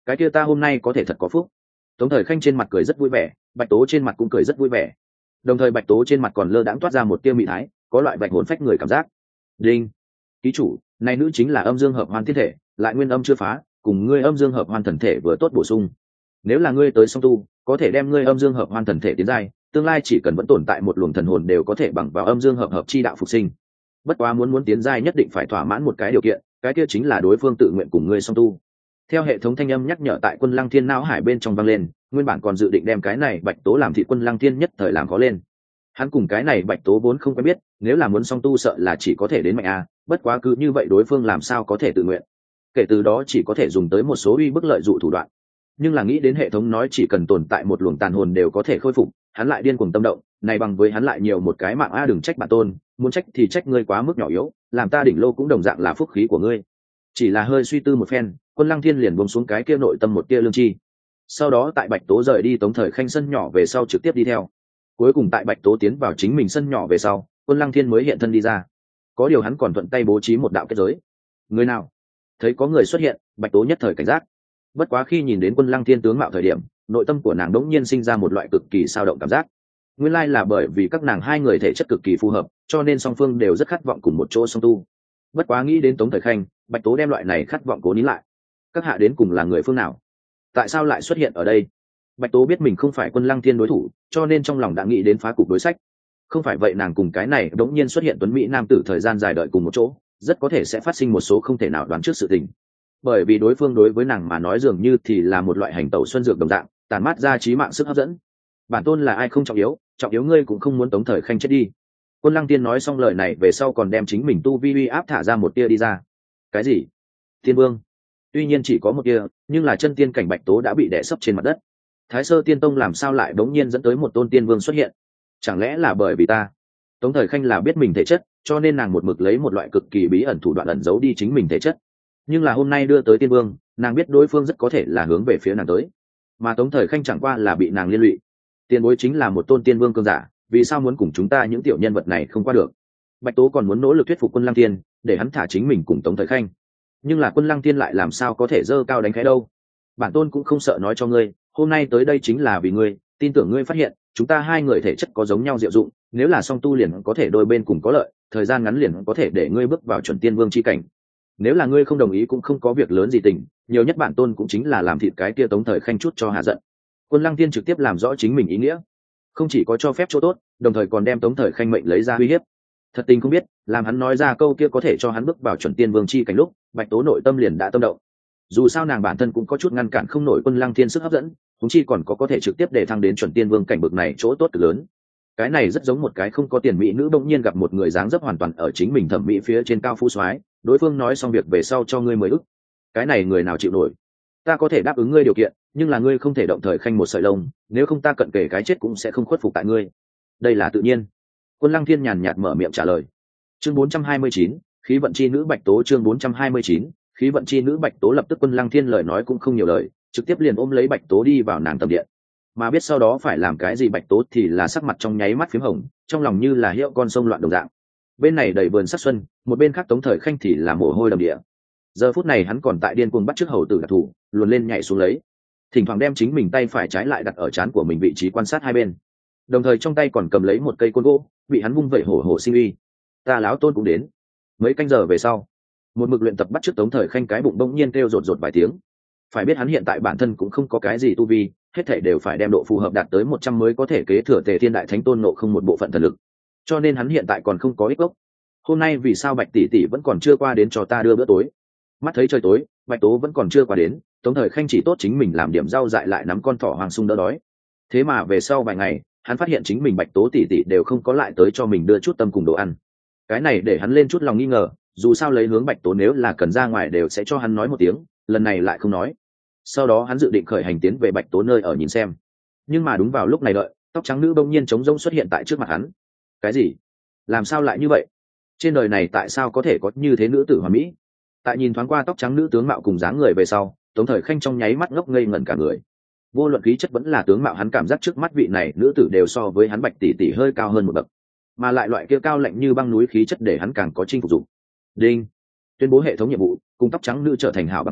cái kia ta hôm nay có thể thật có phúc. Tống Thời Khanh trên mặt cười rất vui vẻ, Bạch Tố trên mặt cũng cười rất vui vẻ. Đồng thời Bạch Tố trên mặt còn lơ đãng toát ra một tia mị thái, có loại bạch hồn phách người cảm giác. Đinh, ký chủ, này nữ chính là âm dương hợp hoan thiên thể, lại nguyên âm chưa phá, cùng ngươi âm dương hợp hoan thần thể vừa tốt bổ sung. Nếu là ngươi tới song tu, có thể đem ngươi âm dương hợp hoan thần thể tiến giai, tương lai chỉ cần vẫn tồn tại một luồng thần hồn đều có thể bằng vào âm dương hợp hợp chi đạo phục sinh. Bất quá muốn tiến giai nhất định phải thỏa mãn một cái điều kiện, cái kia chính là đối phương tự nguyện cùng ngươi song tu. Theo hệ thống thanh âm nhắc nhở tại Quân Lăng Thiên não hải bên trong vang lên, nguyên bản còn dự định đem cái này Bạch Tố làm thị Quân Lăng Thiên nhất thời làm khó lên. Hắn cùng cái này Bạch Tố vốn không quen biết, nếu là muốn song tu sợ là chỉ có thể đến mạnh a, bất quá cứ như vậy đối phương làm sao có thể tự nguyện. Kể từ đó chỉ có thể dùng tới một số uy bức lợi dụ thủ đoạn. Nhưng là nghĩ đến hệ thống nói chỉ cần tồn tại một luồng tàn hồn đều có thể khôi phục, hắn lại điên cuồng tâm động, này bằng với hắn lại nhiều một cái mạng a, đừng trách bản tôn, muốn trách thì trách ngươi quá mức nhỏ yếu, làm ta đỉnh lô cũng đồng dạng là phúc khí của ngươi. Chỉ là hơi suy tư một phen, Quân Lăng Thiên liền buông xuống cái kia nội tâm một tia lương chi. Sau đó tại Bạch Tố rời đi Tống Thời Khanh sân nhỏ về sau trực tiếp đi theo. Cuối cùng tại Bạch Tố tiến vào chính mình sân nhỏ về sau, Quân Lăng Thiên mới hiện thân đi ra. Có điều hắn còn thuận tay bố trí một đạo kết giới. Người nào? Thấy có người xuất hiện, Bạch Tố nhất thời cảnh giác. Bất quá khi nhìn đến Quân Lăng Thiên tướng mạo thời điểm, nội tâm của nàng đống nhiên sinh ra một loại cực kỳ sao động cảm giác. Nguyên lai là bởi vì các nàng hai người thể chất cực kỳ phù hợp, cho nên song phương đều rất khát vọng cùng một chỗ song tu. Bất quá nghĩ đến Tống Thời Khanh, Bạch Tố đem loại này khát vọng cố nín lại. Các hạ đến cùng là người phương nào? Tại sao lại xuất hiện ở đây? Bạch Tố biết mình không phải Quân Lăng Thiên đối thủ, cho nên trong lòng đã nghĩ đến phá cục đối sách. Không phải vậy nàng cùng cái này đống nhiên xuất hiện tuấn mỹ nam tử thời gian dài đợi cùng một chỗ, rất có thể sẽ phát sinh một số không thể nào đoán trước sự tình. Bởi vì đối phương đối với nàng mà nói dường như thì là một loại hành tẩu xuân dược đồng dạng, tàn mát ra trí mạng sức hấp dẫn. Bản tôn là ai không trọng yếu ngươi cũng không muốn Tống Thời Khanh chết đi. Quân Lăng Tiên nói xong lời này về sau còn đem chính mình tu vi uy áp thả ra một tia đi ra. Cái gì? Tiên Vương? Tuy nhiên chỉ có một tia, nhưng là chân tiên cảnh Bạch Tố đã bị đè sấp trên mặt đất. Thái Sơ Tiên Tông làm sao lại đống nhiên dẫn tới một tôn tiên vương xuất hiện? Chẳng lẽ là bởi vì ta? Tống Thời Khanh là biết mình thể chất, cho nên nàng một mực lấy một loại cực kỳ bí ẩn thủ đoạn ẩn giấu đi chính mình thể chất. Nhưng là hôm nay đưa tới tiên vương, nàng biết đối phương rất có thể là hướng về phía nàng tới, mà Tống Thời Khanh chẳng qua là bị nàng liên lụy. Tiền bối chính là một tôn tiên vương cường giả, vì sao muốn cùng chúng ta những tiểu nhân vật này không qua được? Bạch Tố còn muốn nỗ lực thuyết phục Quân Lăng Tiên để hắn thả chính mình cùng Tống Thời Khanh, nhưng là Quân Lăng Tiên lại làm sao có thể dơ cao đánh khẽ đâu. Bản tôn cũng không sợ nói cho ngươi, hôm nay tới đây chính là vì ngươi, tin tưởng ngươi phát hiện chúng ta hai người thể chất có giống nhau diệu dụng, nếu là song tu liền có thể đôi bên cùng có lợi, thời gian ngắn liền có thể để ngươi bước vào chuẩn tiên vương chi cảnh. Nếu là ngươi không đồng ý cũng không có việc lớn gì tình, nhiều nhất bản tôn cũng chính là làm thịt cái kia Tống Thời Khanh chút cho hạ giận. Quân Lăng Tiên trực tiếp làm rõ chính mình ý nghĩa, không chỉ có cho phép chỗ tốt, đồng thời còn đem Tống Thời Khanh mệnh lấy ra uy hiếp. Thật tình không biết, làm hắn nói ra câu kia có thể cho hắn bước vào chuẩn tiên vương chi cảnh lúc, Bạch Tố nội tâm liền đã tâm động. Dù sao nàng bản thân cũng có chút ngăn cản không nổi Quân Lăng Thiên sức hấp dẫn, chúng chi còn có thể trực tiếp để thăng đến chuẩn tiên vương cảnh bực này chỗ tốt cực lớn. Cái này rất giống một cái không có tiền mỹ nữ bỗng nhiên gặp một người dáng dấp hoàn toàn ở chính mình thẩm mỹ phía trên cao phú soái, đối phương nói xong việc về sau cho ngươi 10 ức. Cái này người nào chịu nổi? Ta có thể đáp ứng ngươi điều kiện, nhưng là ngươi không thể động Thời Khanh một sợi lông, nếu không ta cận kề cái chết cũng sẽ không khuất phục tại ngươi. Đây là tự nhiên. Quân Lăng Thiên nhàn nhạt mở miệng trả lời. Chương 429, khí vận chi nữ Bạch Tố. Chương 429, khí vận chi nữ Bạch Tố. Lập tức Quân Lăng Thiên lời nói cũng không nhiều lời, trực tiếp liền ôm lấy Bạch Tố đi vào nàng tầm điện. Mà biết sau đó phải làm cái gì Bạch Tố thì là sắc mặt trong nháy mắt phím hồng, trong lòng như là hiệu con sông loạn đồng dạng. Bên này đầy vườn sắc xuân, một bên khác Tống Thời Khanh thì là mồ hôi đầm địa. Giờ phút này hắn còn tại điên cuồng bắt chước hầu tử đặc thủ, luồn lên nhảy xuống lấy, thỉnh thoảng đem chính mình tay phải trái lại đặt ở trán của mình vị trí quan sát hai bên, đồng thời trong tay còn cầm lấy một cây côn gỗ, bị hắn vung vẩy hổ hổ sinh uy. Ta láo tôn cũng đến. Mấy canh giờ về sau, một mực luyện tập bắt chước Tống Thời Khanh cái bụng bỗng nhiên kêu rột rột vài tiếng. Phải biết hắn hiện tại bản thân cũng không có cái gì tu vi, hết thảy đều phải đem độ phù hợp đạt tới 100 mới có thể kế thừa Tề Thiên Đại Thánh Tôn Ngộ Không một bộ phận thần lực. Cho nên hắn hiện tại còn không có ích gốc. Hôm nay vì sao Bạch tỷ tỷ vẫn còn chưa qua đến cho ta đưa bữa tối? Mắt thấy trời tối, Bạch Tố vẫn còn chưa qua đến, Tống Thời Khanh chỉ tốt chính mình làm điểm rau dại lại nắm con thỏ hoàng sung đỡ đói. Thế mà về sau vài ngày, hắn phát hiện chính mình Bạch Tố tỷ tỷ đều không có lại tới cho mình đưa chút tâm cùng đồ ăn. Cái này để hắn lên chút lòng nghi ngờ, dù sao lấy hướng Bạch Tố nếu là cần ra ngoài đều sẽ cho hắn nói một tiếng, lần này lại không nói. Sau đó hắn dự định khởi hành tiến về Bạch Tố nơi ở nhìn xem. Nhưng mà đúng vào lúc này đợi, tóc trắng nữ bỗng nhiên trống rỗng xuất hiện tại trước mặt hắn. Cái gì? Làm sao lại như vậy? Trên đời này tại sao có thể có như thế nữ tử hoàn mỹ? Tại nhìn thoáng qua tóc trắng nữ tướng mạo cùng dáng người về sau, Tống Thời Khanh trong nháy mắt ngốc ngây ngẩn cả người. Vô luận khí chất vẫn là tướng mạo, hắn cảm giác trước mắt vị này nữ tử đều so với hắn Bạch tỷ tỷ hơi cao hơn một bậc, mà lại loại kia cao lạnh như băng núi khí chất để hắn càng có chinh phục dụng. Đinh, tuyên bố hệ thống nhiệm vụ, cùng tóc trắng nữ trở thành hảo bằng hữu,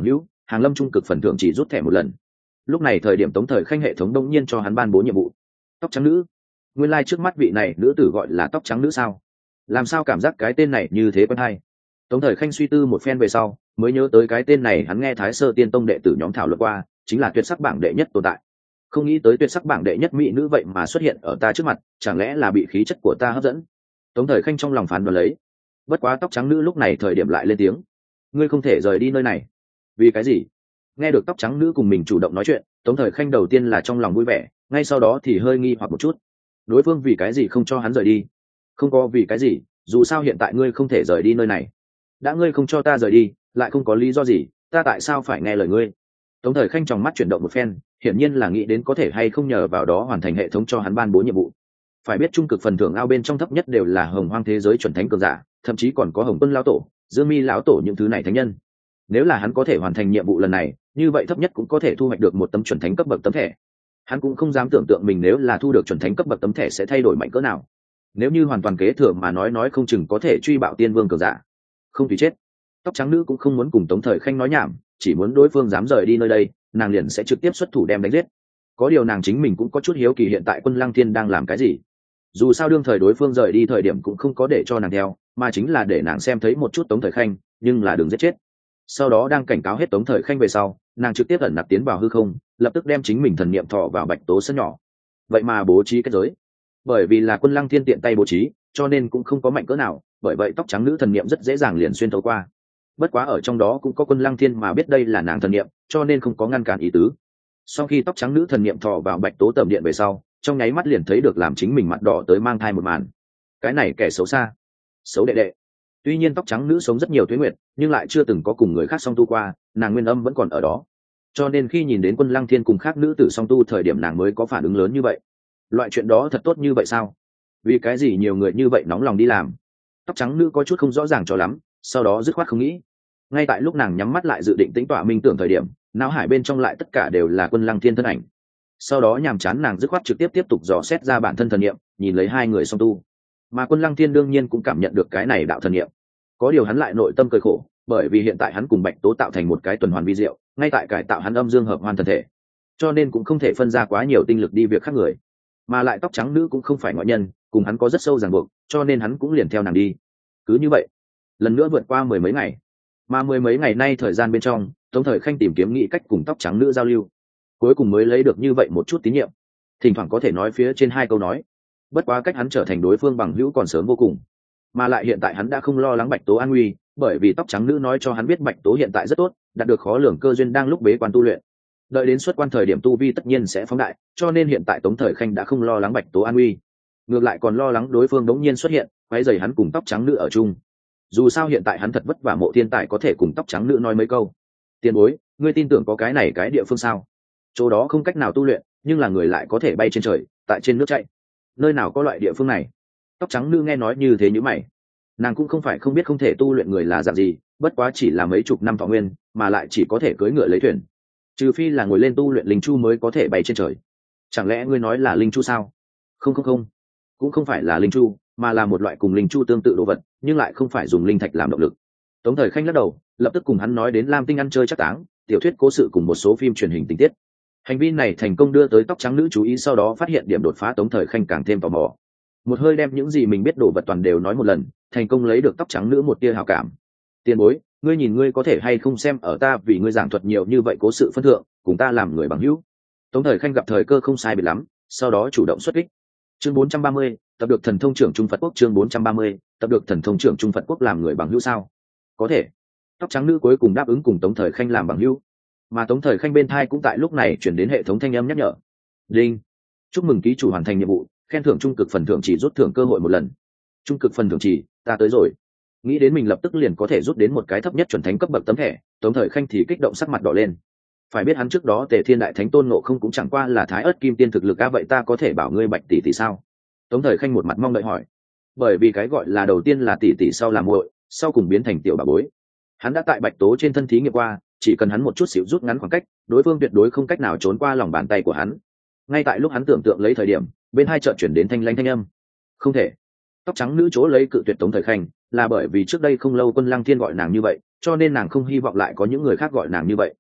hàng lâm trung cực phần thưởng chỉ rút thẻ một lần. Lúc này thời điểm Tống Thời Khanh hệ thống đông nhiên cho hắn ban bố nhiệm vụ. Tóc trắng nữ. Nguyên lai trước mắt vị này nữ tử gọi là tóc trắng nữ sao? Làm sao cảm giác cái tên này như thế quen hay? Tống Thời Khanh suy tư một phen về sau, mới nhớ tới cái tên này hắn nghe Thái Sơ Tiên Tông đệ tử nhóm thảo luận qua, chính là tuyệt sắc bảng đệ nhất tồn tại. Không nghĩ tới tuyệt sắc bảng đệ nhất mỹ nữ vậy mà xuất hiện ở ta trước mặt, chẳng lẽ là bị khí chất của ta hấp dẫn? Tống Thời Khanh trong lòng phán đoán lấy. Bất quá tóc trắng nữ lúc này thời điểm lại lên tiếng: "Ngươi không thể rời đi nơi này." Vì cái gì? Nghe được tóc trắng nữ cùng mình chủ động nói chuyện, Tống Thời Khanh đầu tiên là trong lòng vui vẻ, ngay sau đó thì hơi nghi hoặc một chút. Đối phương vì cái gì không cho hắn rời đi? Không có vì cái gì, dù sao hiện tại ngươi không thể rời đi nơi này. Đã ngươi không cho ta rời đi, lại không có lý do gì, ta tại sao phải nghe lời ngươi? Tống Thời Khanh trong mắt chuyển động một phen, hiển nhiên là nghĩ đến có thể hay không nhờ vào đó hoàn thành hệ thống cho hắn ban bố nhiệm vụ. Phải biết trung cực phần thưởng ao bên trong thấp nhất đều là hồng hoang thế giới chuẩn thánh cường giả, thậm chí còn có Hồng Quân lão tổ, Dương Mi lão tổ những thứ này thánh nhân. Nếu là hắn có thể hoàn thành nhiệm vụ lần này, như vậy thấp nhất cũng có thể thu hoạch được một tấm chuẩn thánh cấp bậc tấm thẻ. Hắn cũng không dám tưởng tượng mình nếu là thu được chuẩn thánh cấp bậc tấm thẻ sẽ thay đổi mạnh cỡ nào. Nếu như hoàn toàn kế thừa mà nói không chừng có thể truy bạo tiên vương cường giả. Không thì chết. Tóc trắng nữ cũng không muốn cùng Tống Thời Khanh nói nhảm, chỉ muốn đối phương dám rời đi nơi đây, nàng liền sẽ trực tiếp xuất thủ đem đánh giết. Có điều nàng chính mình cũng có chút hiếu kỳ hiện tại Quân Lăng Thiên đang làm cái gì. Dù sao đương thời đối phương rời đi thời điểm cũng không có để cho nàng theo, mà chính là để nàng xem thấy một chút Tống Thời Khanh, nhưng là đừng giết chết. Sau đó đang cảnh cáo hết Tống Thời Khanh về sau, nàng trực tiếp ẩn nặc tiến vào hư không, lập tức đem chính mình thần niệm thọ vào Bạch Tố sân nhỏ. Vậy mà bố trí kết giới, bởi vì là Quân Lăng Thiên tiện tay bố trí, cho nên cũng không có mạnh cỡ nào, bởi vậy tóc trắng nữ thần niệm rất dễ dàng liền xuyên thấu qua. Bất quá ở trong đó cũng có Quân Lăng Thiên mà biết đây là nàng thần niệm, cho nên không có ngăn cản ý tứ. Sau khi tóc trắng nữ thần niệm thọ vào Bạch Tố tầm điện về sau, trong nháy mắt liền thấy được làm chính mình mặt đỏ tới mang thai một màn. Cái này kẻ xấu xa, xấu đệ đệ. Tuy nhiên tóc trắng nữ sống rất nhiều tuế nguyệt, nhưng lại chưa từng có cùng người khác song tu qua, nàng nguyên âm vẫn còn ở đó. Cho nên khi nhìn đến Quân Lăng Thiên cùng khác nữ tử song tu thời điểm nàng mới có phản ứng lớn như vậy. Loại chuyện đó thật tốt như vậy sao? Vì cái gì nhiều người như vậy nóng lòng đi làm? Tóc trắng nữ có chút không rõ ràng cho lắm, sau đó dứt khoát không nghĩ. Ngay tại lúc nàng nhắm mắt lại dự định tĩnh tọa minh tưởng thời điểm, não hải bên trong lại tất cả đều là Quân Lăng Thiên thân ảnh. Sau đó nhàm chán nàng dứt khoát trực tiếp tục dò xét ra bản thân thần niệm, nhìn lấy hai người song tu. Mà Quân Lăng Thiên đương nhiên cũng cảm nhận được cái này đạo thần niệm. Có điều hắn lại nội tâm cười khổ, bởi vì hiện tại hắn cùng Bạch Tố tạo thành một cái tuần hoàn vi diệu, ngay tại cải tạo hắn âm dương hợp hoàn thân thể, cho nên cũng không thể phân ra quá nhiều tinh lực đi việc khác người. Mà lại tóc trắng nữ cũng không phải ngoại nhân, cùng hắn có rất sâu ràng buộc, cho nên hắn cũng liền theo nàng đi. Cứ như vậy, lần nữa vượt qua mười mấy ngày. Mà mười mấy ngày nay thời gian bên trong, Tống Thời Khanh tìm kiếm nghĩ cách cùng tóc trắng nữ giao lưu, cuối cùng mới lấy được như vậy một chút tín nhiệm. Thỉnh thoảng có thể nói phía trên hai câu nói. Bất quá cách hắn trở thành đối phương bằng hữu còn sớm vô cùng. Mà lại hiện tại hắn đã không lo lắng Bạch Tố an nguy, bởi vì tóc trắng nữ nói cho hắn biết Bạch Tố hiện tại rất tốt, đạt được khó lường cơ duyên đang lúc bế quan tu luyện. Đợi đến xuất quan thời điểm tu vi tất nhiên sẽ phóng đại, cho nên hiện tại Tống Thời Khanh đã không lo lắng Bạch Tố an nguy, ngược lại còn lo lắng đối phương đống nhiên xuất hiện, quấy rầy hắn cùng tóc trắng nữ ở chung. Dù sao hiện tại hắn thật vất vả Mộ Thiên Tài có thể cùng tóc trắng nữ nói mấy câu. Tiền bối, ngươi tin tưởng có cái này cái địa phương sao? Chỗ đó không cách nào tu luyện, nhưng là người lại có thể bay trên trời, tại trên nước chạy. Nơi nào có loại địa phương này? Tóc trắng nữ nghe nói như thế nhíu mày. Nàng cũng không phải không biết không thể tu luyện người là dạng gì, bất quá chỉ là mấy chục năm thọ nguyên, mà lại chỉ có thể cưỡi ngựa lấy thuyền. Trừ phi là ngồi lên tu luyện linh chu mới có thể bay trên trời. Chẳng lẽ ngươi nói là linh chu sao? Không, cũng không phải là linh chu, mà là một loại cùng linh chu tương tự đồ vật, nhưng lại không phải dùng linh thạch làm động lực. Tống Thời Khanh lắc đầu, lập tức cùng hắn nói đến Lam Tinh ăn chơi chắc táng, tiểu thuyết cố sự cùng một số phim truyền hình tình tiết. Hành vi này thành công đưa tới tóc trắng nữ chú ý, sau đó phát hiện điểm đột phá, Tống Thời Khanh càng thêm tò mò. Một hơi đem những gì mình biết đồ vật toàn đều nói một lần, thành công lấy được tóc trắng nữ một tia hảo cảm. Tiền bối, ngươi nhìn ngươi có thể hay không xem ở ta vì ngươi giảng thuật nhiều như vậy cố sự phân thượng, cùng ta làm người bằng hữu. Tống Thời Khanh gặp thời cơ không sai biệt lắm, sau đó chủ động xuất kích. Chương 430, tập được thần thông trưởng Trung Phật Quốc. Chương 430, tập được thần thông trưởng Trung Phật Quốc làm người bằng hữu sao? Có thể. Tóc trắng nữ cuối cùng đáp ứng cùng Tống Thời Khanh làm bằng hữu. Mà Tống Thời Khanh bên thai cũng tại lúc này chuyển đến hệ thống thanh âm nhắc nhở. Đinh, chúc mừng ký chủ hoàn thành nhiệm vụ, khen thưởng trung cực phần thưởng chỉ rút thưởng cơ hội một lần. Trung cực phần thưởng chỉ, ta tới rồi. Nghĩ đến mình lập tức liền có thể rút đến một cái thấp nhất chuẩn thánh cấp bậc tấm thẻ, Tống Thời Khanh thì kích động sắc mặt đỏ lên. Phải biết hắn trước đó Tề Thiên Đại Thánh Tôn Ngộ Không cũng chẳng qua là Thái Ức Kim Tiên thực lực a, vậy ta có thể bảo ngươi Bạch tỷ tỷ sao? Tống Thời Khanh một mặt mong đợi hỏi. Bởi vì cái gọi là đầu tiên là tỷ tỷ, sau là muội, sau cùng biến thành tiểu bà bối. Hắn đã tại Bạch Tố trên thân thí nghiệm qua, chỉ cần hắn một chút xíu rút ngắn khoảng cách, đối phương tuyệt đối không cách nào trốn qua lòng bàn tay của hắn. Ngay tại lúc hắn tưởng tượng lấy thời điểm, bên hai chợt chuyển đến thanh lãnh thanh âm. Không thể. Tóc trắng nữ chỗ lấy cự tuyệt Tống Thời Khanh, là bởi vì trước đây không lâu Quân Lăng Thiên gọi nàng như vậy, cho nên nàng không hy vọng lại có những người khác gọi nàng như vậy.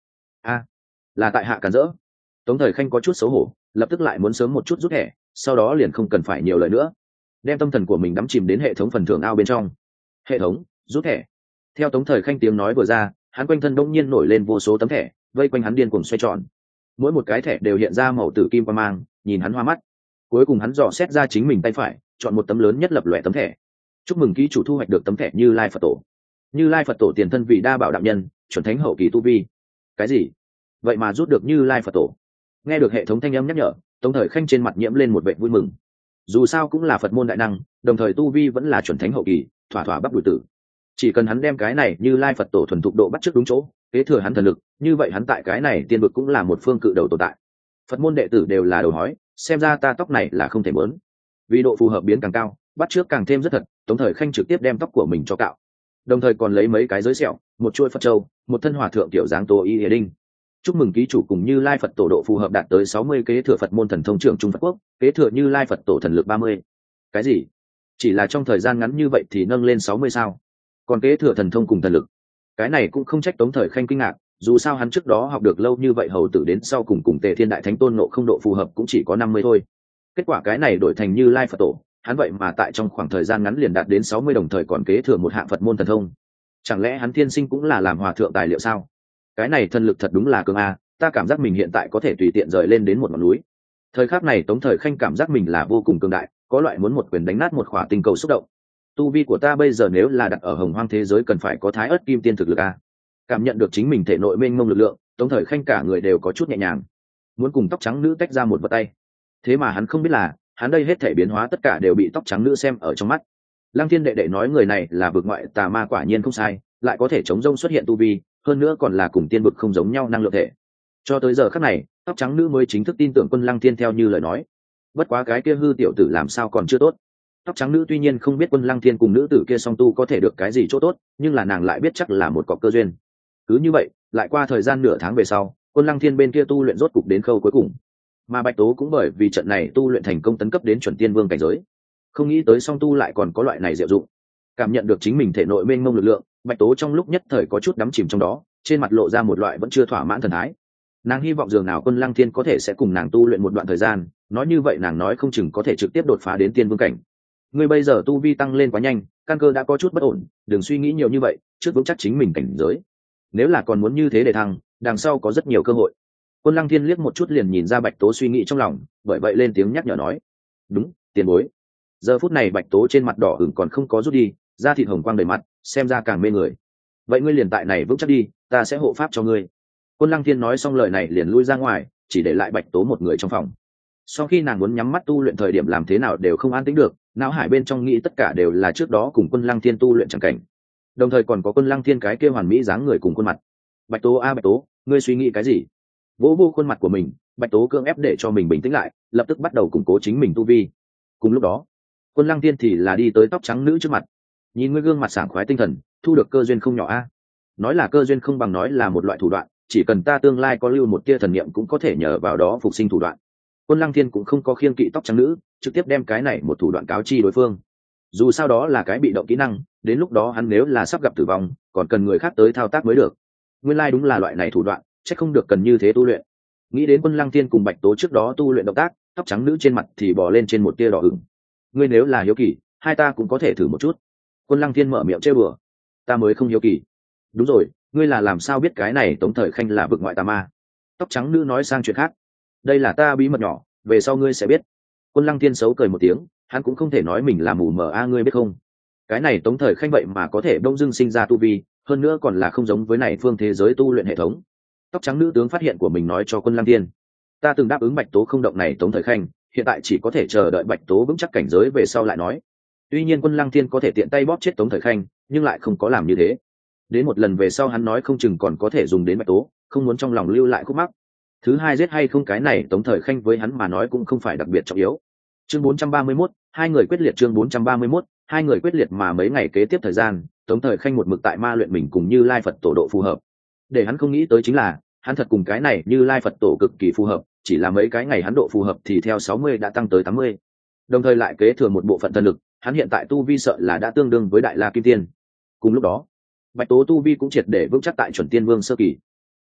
Là tại hạ cản rỡ. Tống Thời Khanh có chút xấu hổ, lập tức lại muốn sớm một chút rút thẻ, sau đó liền không cần phải nhiều lời nữa, đem tâm thần của mình đắm chìm đến hệ thống phần thưởng ao bên trong. Hệ thống rút thẻ. Theo Tống Thời Khanh tiếng nói vừa ra, hắn quanh thân đông nhiên nổi lên vô số tấm thẻ, vây quanh hắn điên cuồng xoay tròn. Mỗi một cái thẻ đều hiện ra màu tử kim quang mang, nhìn hắn hoa mắt. Cuối cùng hắn dò xét ra chính mình tay phải, chọn một tấm lớn nhất lập lòe tấm thẻ. Chúc mừng ký chủ thu hoạch được tấm thẻ Như Lai Phật Tổ. Như Lai Phật Tổ tiền thân vị đa bảo đạo nhân, chuẩn thánh hậu kỳ tu vi. Cái gì? Vậy mà rút được Như Lai Phật Tổ? Nghe được hệ thống thanh âm nhắc nhở, Tống Thời Khanh trên mặt nhiễm lên một vẻ vui mừng. Dù sao cũng là Phật môn đại năng, đồng thời tu vi vẫn là chuẩn thánh hậu kỳ, thỏa thỏa bắp đùi tử. Chỉ cần hắn đem cái này Như Lai Phật Tổ thuần thục độ bắt trước đúng chỗ, kế thừa hắn thần lực, như vậy hắn tại cái này tiên vực cũng là một phương cự đầu tồn tại. Phật môn đệ tử đều là đầu hói, xem ra ta tóc này là không thể mớn. Vì độ phù hợp biến càng cao, bắt trước càng thêm rất thật, Tống Thời Khanh trực tiếp đem tóc của mình cho cạo, đồng thời còn lấy mấy cái giới sẹo, một chuôi Phật châu, một thân hòa thượng tiểu dáng Tô Y Hiền Đinh. Chúc mừng ký chủ cùng Như Lai Phật Tổ độ phù hợp đạt tới 60, kế thừa Phật môn thần thông trưởng Trung Phật Quốc, kế thừa Như Lai Phật Tổ thần lực 30. Cái gì? Chỉ là trong thời gian ngắn như vậy thì nâng lên 60 sao? Còn kế thừa thần thông cùng thần lực. Cái này cũng không trách Tống Thời Khanh kinh ngạc, dù sao hắn trước đó học được lâu như vậy hầu tử đến sau cùng Tề Thiên Đại Thánh Tôn Ngộ Không độ phù hợp cũng chỉ có 50 thôi. Kết quả cái này đổi thành Như Lai Phật Tổ, hắn vậy mà tại trong khoảng thời gian ngắn liền đạt đến 60, đồng thời còn kế thừa một hạng Phật môn thần thông. Chẳng lẽ hắn thiên sinh cũng là làm hòa thượng tài liệu sao? Cái này thần lực thật đúng là cường a, ta cảm giác mình hiện tại có thể tùy tiện rời lên đến một ngọn núi. Thời khắc này Tống Thời Khanh cảm giác mình là vô cùng cường đại, có loại muốn một quyền đánh nát một khỏa tinh cầu xúc động. Tu vi của ta bây giờ nếu là đặt ở hồng hoang thế giới cần phải có thái ớt kim tiên thực lực a. Cảm nhận được chính mình thể nội mênh mông lực lượng, Tống Thời Khanh cả người đều có chút nhẹ nhàng, muốn cùng tóc trắng nữ tách ra một vật tay. Thế mà hắn không biết là, hắn đây hết thể biến hóa tất cả đều bị tóc trắng nữ xem ở trong mắt. Lăng Thiên đệ đệ nói người này là vực ngoại tà ma quả nhiên không sai, lại có thể chống rông xuất hiện tu vi, hơn nữa còn là cùng tiên vực không giống nhau năng lượng thể. Cho tới giờ khắc này, tóc trắng nữ mới chính thức tin tưởng Quân Lăng Thiên theo như lời nói. Bất quá cái kia hư tiểu tử làm sao còn chưa tốt. Tóc trắng nữ tuy nhiên không biết Quân Lăng Thiên cùng nữ tử kia song tu có thể được cái gì chỗ tốt, nhưng là nàng lại biết chắc là một cọc cơ duyên. Cứ như vậy, lại qua thời gian nửa tháng về sau, Quân Lăng Thiên bên kia tu luyện rốt cục đến khâu cuối cùng, mà Bạch Tố cũng bởi vì trận này tu luyện thành công tấn cấp đến chuẩn tiên vương cảnh giới. Không nghĩ tới song tu lại còn có loại này diệu dụng. Cảm nhận được chính mình thể nội mênh mông lực lượng, Bạch Tố trong lúc nhất thời có chút đắm chìm trong đó, trên mặt lộ ra một loại vẫn chưa thỏa mãn thần thái. Nàng hy vọng dường nào Quân Lăng Thiên có thể sẽ cùng nàng tu luyện một đoạn thời gian, nói như vậy nàng nói không chừng có thể trực tiếp đột phá đến tiên vương cảnh. Ngươi bây giờ tu vi tăng lên quá nhanh, căn cơ đã có chút bất ổn, đừng suy nghĩ nhiều như vậy, trước vững chắc chính mình cảnh giới. Nếu là còn muốn như thế để thăng, đằng sau có rất nhiều cơ hội. Quân Lăng Thiên liếc một chút liền nhìn ra Bạch Tố suy nghĩ trong lòng, bởi vậy lên tiếng nhắc nhở nói: "Đúng, tiền bối." Giờ phút này Bạch Tố trên mặt đỏ ửng còn không có rút đi, da thịt hồng quang đầy mặt, xem ra càng mê người. "Vậy ngươi liền tại này vững chắc đi, ta sẽ hộ pháp cho ngươi." Quân Lăng Thiên nói xong lời này liền lui ra ngoài, chỉ để lại Bạch Tố một người trong phòng. Sau khi nàng muốn nhắm mắt tu luyện thời điểm làm thế nào đều không an tĩnh được, não hải bên trong nghĩ tất cả đều là trước đó cùng Quân Lăng Thiên tu luyện chẳng cảnh, đồng thời còn có Quân Lăng Thiên cái kia hoàn mỹ dáng người cùng khuôn mặt. "Bạch Tố a Bạch Tố, ngươi suy nghĩ cái gì?" Vỗ vô khuôn mặt của mình, Bạch Tố cưỡng ép để cho mình bình tĩnh lại, lập tức bắt đầu củng cố chính mình tu vi. Cùng lúc đó, Quân Lăng Thiên thì là đi tới tóc trắng nữ trước mặt. "Nhìn ngươi gương mặt sảng khoái tinh thần, thu được cơ duyên không nhỏ a." Nói là cơ duyên không bằng nói là một loại thủ đoạn, chỉ cần ta tương lai có lưu một tia thần niệm cũng có thể nhờ vào đó phục sinh thủ đoạn. Quân Lăng Thiên cũng không có khiêng kỵ tóc trắng nữ, trực tiếp đem cái này một thủ đoạn cáo chi đối phương. Dù sao đó là cái bị động kỹ năng, đến lúc đó hắn nếu là sắp gặp tử vong, còn cần người khác tới thao tác mới được. Nguyên lai đúng là loại này thủ đoạn, chắc không được cần như thế tu luyện. Nghĩ đến Quân Lăng Thiên cùng Bạch Tố trước đó tu luyện động tác, tóc trắng nữ trên mặt thì bò lên trên một tia đỏ ửng. "Ngươi nếu là hiếu kỳ, hai ta cũng có thể thử một chút." Quân Lăng Thiên mở miệng trêu đùa. "Ta mới không hiếu kỳ." "Đúng rồi, ngươi là làm sao biết cái này Tống Thời Khanh là vực ngoại tà ma?" Tóc trắng nữ nói sang chuyện khác. "Đây là ta bí mật nhỏ, về sau ngươi sẽ biết." Quân Lăng Thiên xấu cười một tiếng, hắn cũng không thể nói mình là mù mờ a, ngươi biết không? Cái này Tống Thời Khanh vậy mà có thể đông dưng sinh ra tu vi, hơn nữa còn là không giống với này phương thế giới tu luyện hệ thống. Tóc trắng nữ tướng phát hiện của mình nói cho Quân Lăng Thiên: "Ta từng đáp ứng Bạch Tố không động này Tống Thời Khanh, hiện tại chỉ có thể chờ đợi Bạch Tố vững chắc cảnh giới về sau lại nói." Tuy nhiên Quân Lăng Thiên có thể tiện tay bóp chết Tống Thời Khanh, nhưng lại không có làm như thế. Đến một lần về sau hắn nói không chừng còn có thể dùng đến Bạch Tố, không muốn trong lòng lưu lại khúc mắc. Thứ hai, giết hay không cái này Tống Thời Khanh với hắn mà nói cũng không phải đặc biệt trọng yếu. Chương 431, hai người quyết liệt. Chương 431, hai người quyết liệt. Mà mấy ngày kế tiếp thời gian, Tống Thời Khanh một mực tại ma luyện mình cùng Như Lai Phật Tổ độ phù hợp. Để hắn không nghĩ tới chính là, hắn thật cùng cái này Như Lai Phật Tổ cực kỳ phù hợp, chỉ là mấy cái ngày hắn độ phù hợp thì theo 60 đã tăng tới 80. Đồng thời lại kế thừa một bộ phận thần lực, hắn hiện tại tu vi sợ là đã tương đương với Đại La Kim Tiên. Cùng lúc đó, Bạch Tố tu vi cũng triệt để vững chắc tại chuẩn tiên vương sơ kỳ.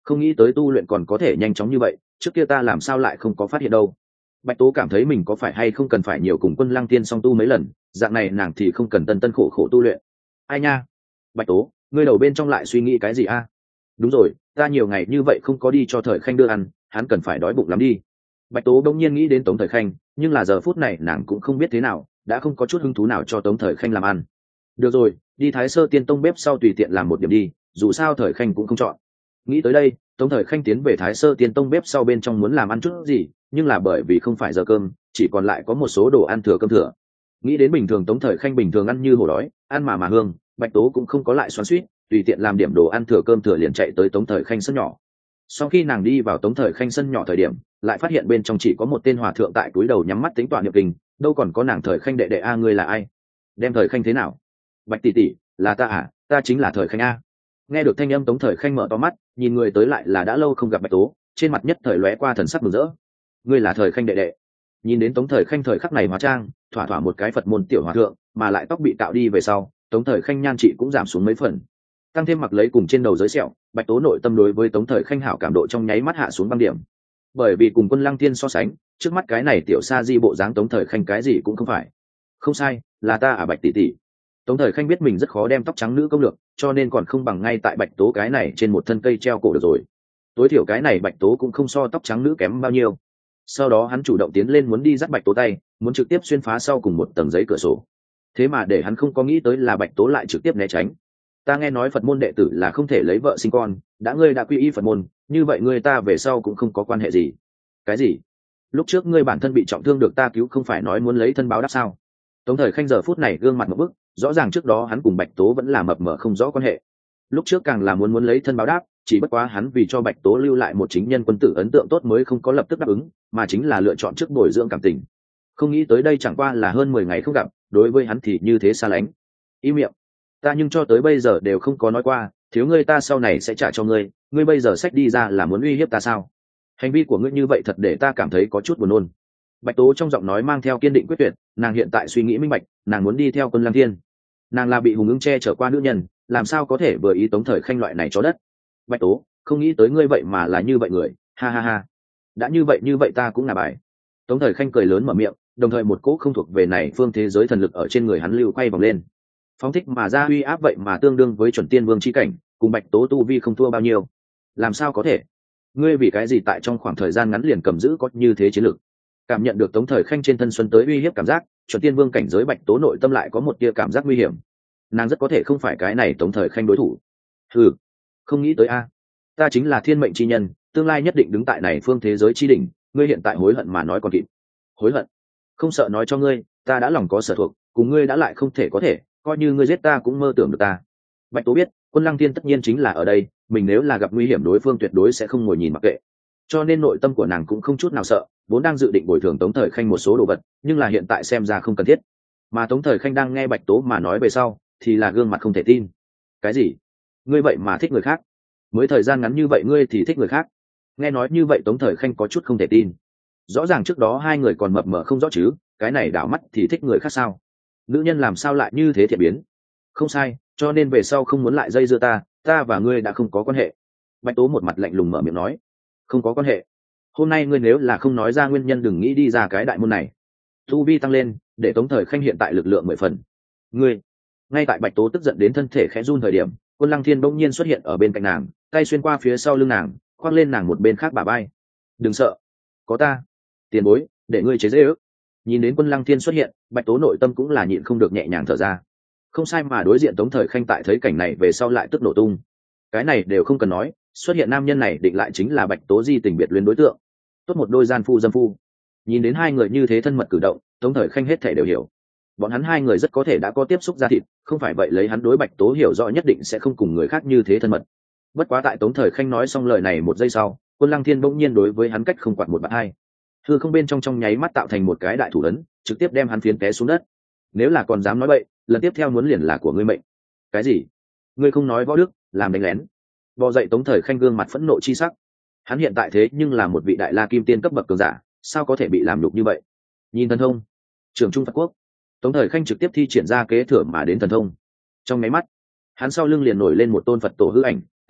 không nghĩ tới tu luyện còn có thể nhanh chóng như vậy, trước kia ta làm sao lại không có phát hiện đâu. Bạch tố cảm thấy mình có phải hay không cần phải nhiều cùng Quân Lăng Tiên song tu mấy lần, dạng này nàng thì không cần tân tân khổ khổ tu luyện. Ai nha, Bạch tố, ngươi đầu bên trong lại suy nghĩ cái gì a? Đúng rồi, ta nhiều ngày như vậy không có đi cho Thời Khanh đưa ăn, hắn cần phải đói bụng lắm đi. Bạch tố đông nhiên nghĩ đến Tống Thời Khanh, nhưng là giờ phút này nàng cũng không biết thế nào, đã không có chút hứng thú nào cho Tống Thời Khanh làm ăn. Được rồi, đi Thái Sơ Tiên Tông bếp sau tùy tiện làm một điểm đi, dù sao Thời Khanh cũng không chọn. Nghĩ tới đây, Tống Thời Khanh tiến về Thái Sơ Tiên Tông bếp sau bên trong muốn làm ăn chút gì, nhưng là bởi vì không phải giờ cơm, chỉ còn lại có một số đồ ăn thừa cơm thừa. Nghĩ đến bình thường Tống Thời Khanh bình thường ăn như hổ đói, ăn mà hương, Bạch tố cũng không có lại xoắn xuýt, tùy tiện làm điểm đồ ăn thừa cơm thừa liền chạy tới Tống Thời Khanh sân nhỏ. Sau khi nàng đi vào Tống Thời Khanh sân nhỏ thời điểm, lại phát hiện bên trong chỉ có một tên hòa thượng tại túi đầu nhắm mắt tính toán niệm kinh, đâu còn có nàng Thời Khanh đệ đệ a, ngươi là ai? Đem Thời Khanh thế nào? Bạch tỷ tỷ, là ta à, ta chính là Thời Khanh a. Nghe được thanh âm Tống Thời Khanh mở to mắt, nhìn người tới lại là đã lâu không gặp Bạch tố, trên mặt nhất thời lóe qua thần sắc mừng rỡ. Ngươi là Thời Khanh đệ đệ? Nhìn đến Tống Thời Khanh thời khắc này hóa trang, thỏa thỏa một cái Phật môn tiểu hòa thượng, mà lại tóc bị cạo đi về sau, Tống Thời Khanh nhan trị cũng giảm xuống mấy phần, tăng thêm mặc lấy cùng trên đầu giới sẹo, Bạch tố nội tâm đối với Tống Thời Khanh hảo cảm độ trong nháy mắt hạ xuống băng điểm. Bởi vì cùng Quân Lăng Tiên so sánh, trước mắt cái này tiểu sa di bộ dáng Tống Thời Khanh cái gì cũng không phải. Không sai, là ta à Bạch tỷ tỷ. Tống Thời Khanh biết mình rất khó đem tóc trắng nữ công được, cho nên còn không bằng ngay tại Bạch tố cái này trên một thân cây treo cổ được rồi. Tối thiểu cái này Bạch tố cũng không so tóc trắng nữ kém bao nhiêu. Sau đó hắn chủ động tiến lên muốn đi dắt Bạch tố tay, muốn trực tiếp xuyên phá sau cùng một tầng giấy cửa sổ. Thế mà để hắn không có nghĩ tới là Bạch tố lại trực tiếp né tránh. Ta nghe nói Phật môn đệ tử là không thể lấy vợ sinh con, đã ngươi đã quy y Phật môn, như vậy ngươi ta về sau cũng không có quan hệ gì. Cái gì? Lúc trước ngươi bản thân bị trọng thương được ta cứu, không phải nói muốn lấy thân báo đáp sao? Tống Thời Khanh giờ phút này gương mặt một bức, rõ ràng trước đó hắn cùng Bạch tố vẫn là mập mờ không rõ quan hệ. Lúc trước càng là muốn lấy thân báo đáp, chỉ bất quá hắn vì cho Bạch tố lưu lại một chính nhân quân tử ấn tượng tốt mới không có lập tức đáp ứng, mà chính là lựa chọn trước bồi dưỡng cảm tình. Không nghĩ tới đây chẳng qua là hơn 10 ngày không gặp, đối với hắn thì như thế xa lánh. Im miệng, ta nhưng cho tới bây giờ đều không có nói qua thiếu ngươi ta sau này sẽ trả cho ngươi, ngươi bây giờ xách đi ra là muốn uy hiếp ta sao? Hành vi của ngươi như vậy thật để ta cảm thấy có chút buồn nôn. Bạch tố trong giọng nói mang theo kiên định quyết tuyệt, nàng hiện tại suy nghĩ minh bạch, nàng muốn đi theo Quân Lăng Thiên. Nàng là bị hùng ưng che chở qua nữ nhân, làm sao có thể vừa ý Tống Thời Khanh loại này chó đất. Bạch tố, không nghĩ tới ngươi vậy mà là như vậy người, ha ha ha. Đã như vậy ta cũng là bài. Tống Thời Khanh cười lớn mở miệng, đồng thời một cỗ không thuộc về này phương thế giới thần lực ở trên người hắn lưu quay vòng lên, phóng thích mà ra uy áp vậy mà tương đương với chuẩn tiên vương chi cảnh, cùng Bạch tố tu vi không thua bao nhiêu. Làm sao có thể? Ngươi vì cái gì tại trong khoảng thời gian ngắn liền cầm giữ có như thế chiến lực? Cảm nhận được Tống Thời Khanh trên thân xuân tới uy hiếp cảm giác, chuẩn tiên vương cảnh giới Bạch tố nội tâm lại có một tia cảm giác nguy hiểm. Nàng rất có thể không phải cái này Tống Thời Khanh đối thủ. Không nghĩ tới a, ta chính là thiên mệnh chi nhân, tương lai nhất định đứng tại này phương thế giới chi đỉnh, ngươi hiện tại hối hận mà nói còn kịp. Hối hận? Không sợ nói cho ngươi, ta đã lòng có sở thuộc, cùng ngươi đã lại không thể có thể, coi như ngươi giết ta cũng mơ tưởng được ta. Bạch tố biết Quân Lăng Thiên tất nhiên chính là ở đây, mình nếu là gặp nguy hiểm đối phương tuyệt đối sẽ không ngồi nhìn mặc kệ, cho nên nội tâm của nàng cũng không chút nào sợ, vốn đang dự định bồi thường Tống Thời Khanh một số đồ vật, nhưng là hiện tại xem ra không cần thiết. Mà Tống Thời Khanh đang nghe Bạch tố mà nói về sau thì là gương mặt không thể tin. Cái gì? Ngươi vậy mà thích người khác? Mới thời gian ngắn như vậy ngươi thì thích người khác? Nghe nói như vậy Tống Thời Khanh có chút không thể tin. Rõ ràng trước đó hai người còn mập mờ không rõ chứ, cái này đảo mắt thì thích người khác sao? Nữ nhân làm sao lại như thế thiện biến? Không sai, cho nên về sau không muốn lại dây dưa ta và ngươi đã không có quan hệ. Bạch tố một mặt lạnh lùng mở miệng nói. Không có quan hệ? Hôm nay ngươi nếu là không nói ra nguyên nhân đừng nghĩ đi ra cái đại môn này. Tu vi tăng lên, để Tống Thời Khanh hiện tại lực lượng 10 phần. Ngươi! Ngay tại Bạch tố tức giận đến thân thể khẽ run thời điểm, Quân Lăng Thiên bỗng nhiên xuất hiện ở bên cạnh nàng, tay xuyên qua phía sau lưng nàng, khoác lên nàng một bên khác bả vai. Đừng sợ, có ta. Tiền bối, để ngươi chế dễ ước. Nhìn đến Quân Lăng Thiên xuất hiện, Bạch tố nội tâm cũng là nhịn không được nhẹ nhàng thở ra. Không sai, mà đối diện Tống Thời Khanh tại thấy cảnh này về sau lại tức nổ tung. Cái này đều không cần nói, xuất hiện nam nhân này định lại chính là Bạch tố di tình biệt luyến đối tượng. Tốt một đôi gian phu dâm phu. Nhìn đến hai người như thế thân mật cử động, Tống Thời Khanh hết thể đều hiểu. Bọn hắn hai người rất có thể đã có tiếp xúc ra thịt, không phải vậy lấy hắn đối Bạch tố hiểu rõ nhất định sẽ không cùng người khác như thế thân mật. Bất quá tại Tống Thời Khanh nói xong lời này một giây sau, Quân Lăng Thiên bỗng nhiên đối với hắn cách không quạt một bạt hai. Hư không bên trong nháy mắt tạo thành một cái đại thủ ấn, trực tiếp đem hắn phiến té xuống đất. Nếu là còn dám nói bậy, lần tiếp theo muốn liền là của ngươi mệnh. Cái gì? Ngươi không nói võ đức, làm đánh lén? Bò dậy Tống Thời Khanh gương mặt phẫn nộ chi sắc. Hắn hiện tại thế nhưng là một vị đại la kim tiên cấp bậc cường giả, sao có thể bị làm nhục như vậy? Nhìn thần thông, Trường Trung Phật Quốc. Tống Thời Khanh trực tiếp thi triển ra kế thừa mà đến thần thông. Trong máy mắt, hắn sau lưng liền nổi lên một tôn Phật tổ hư ảnh,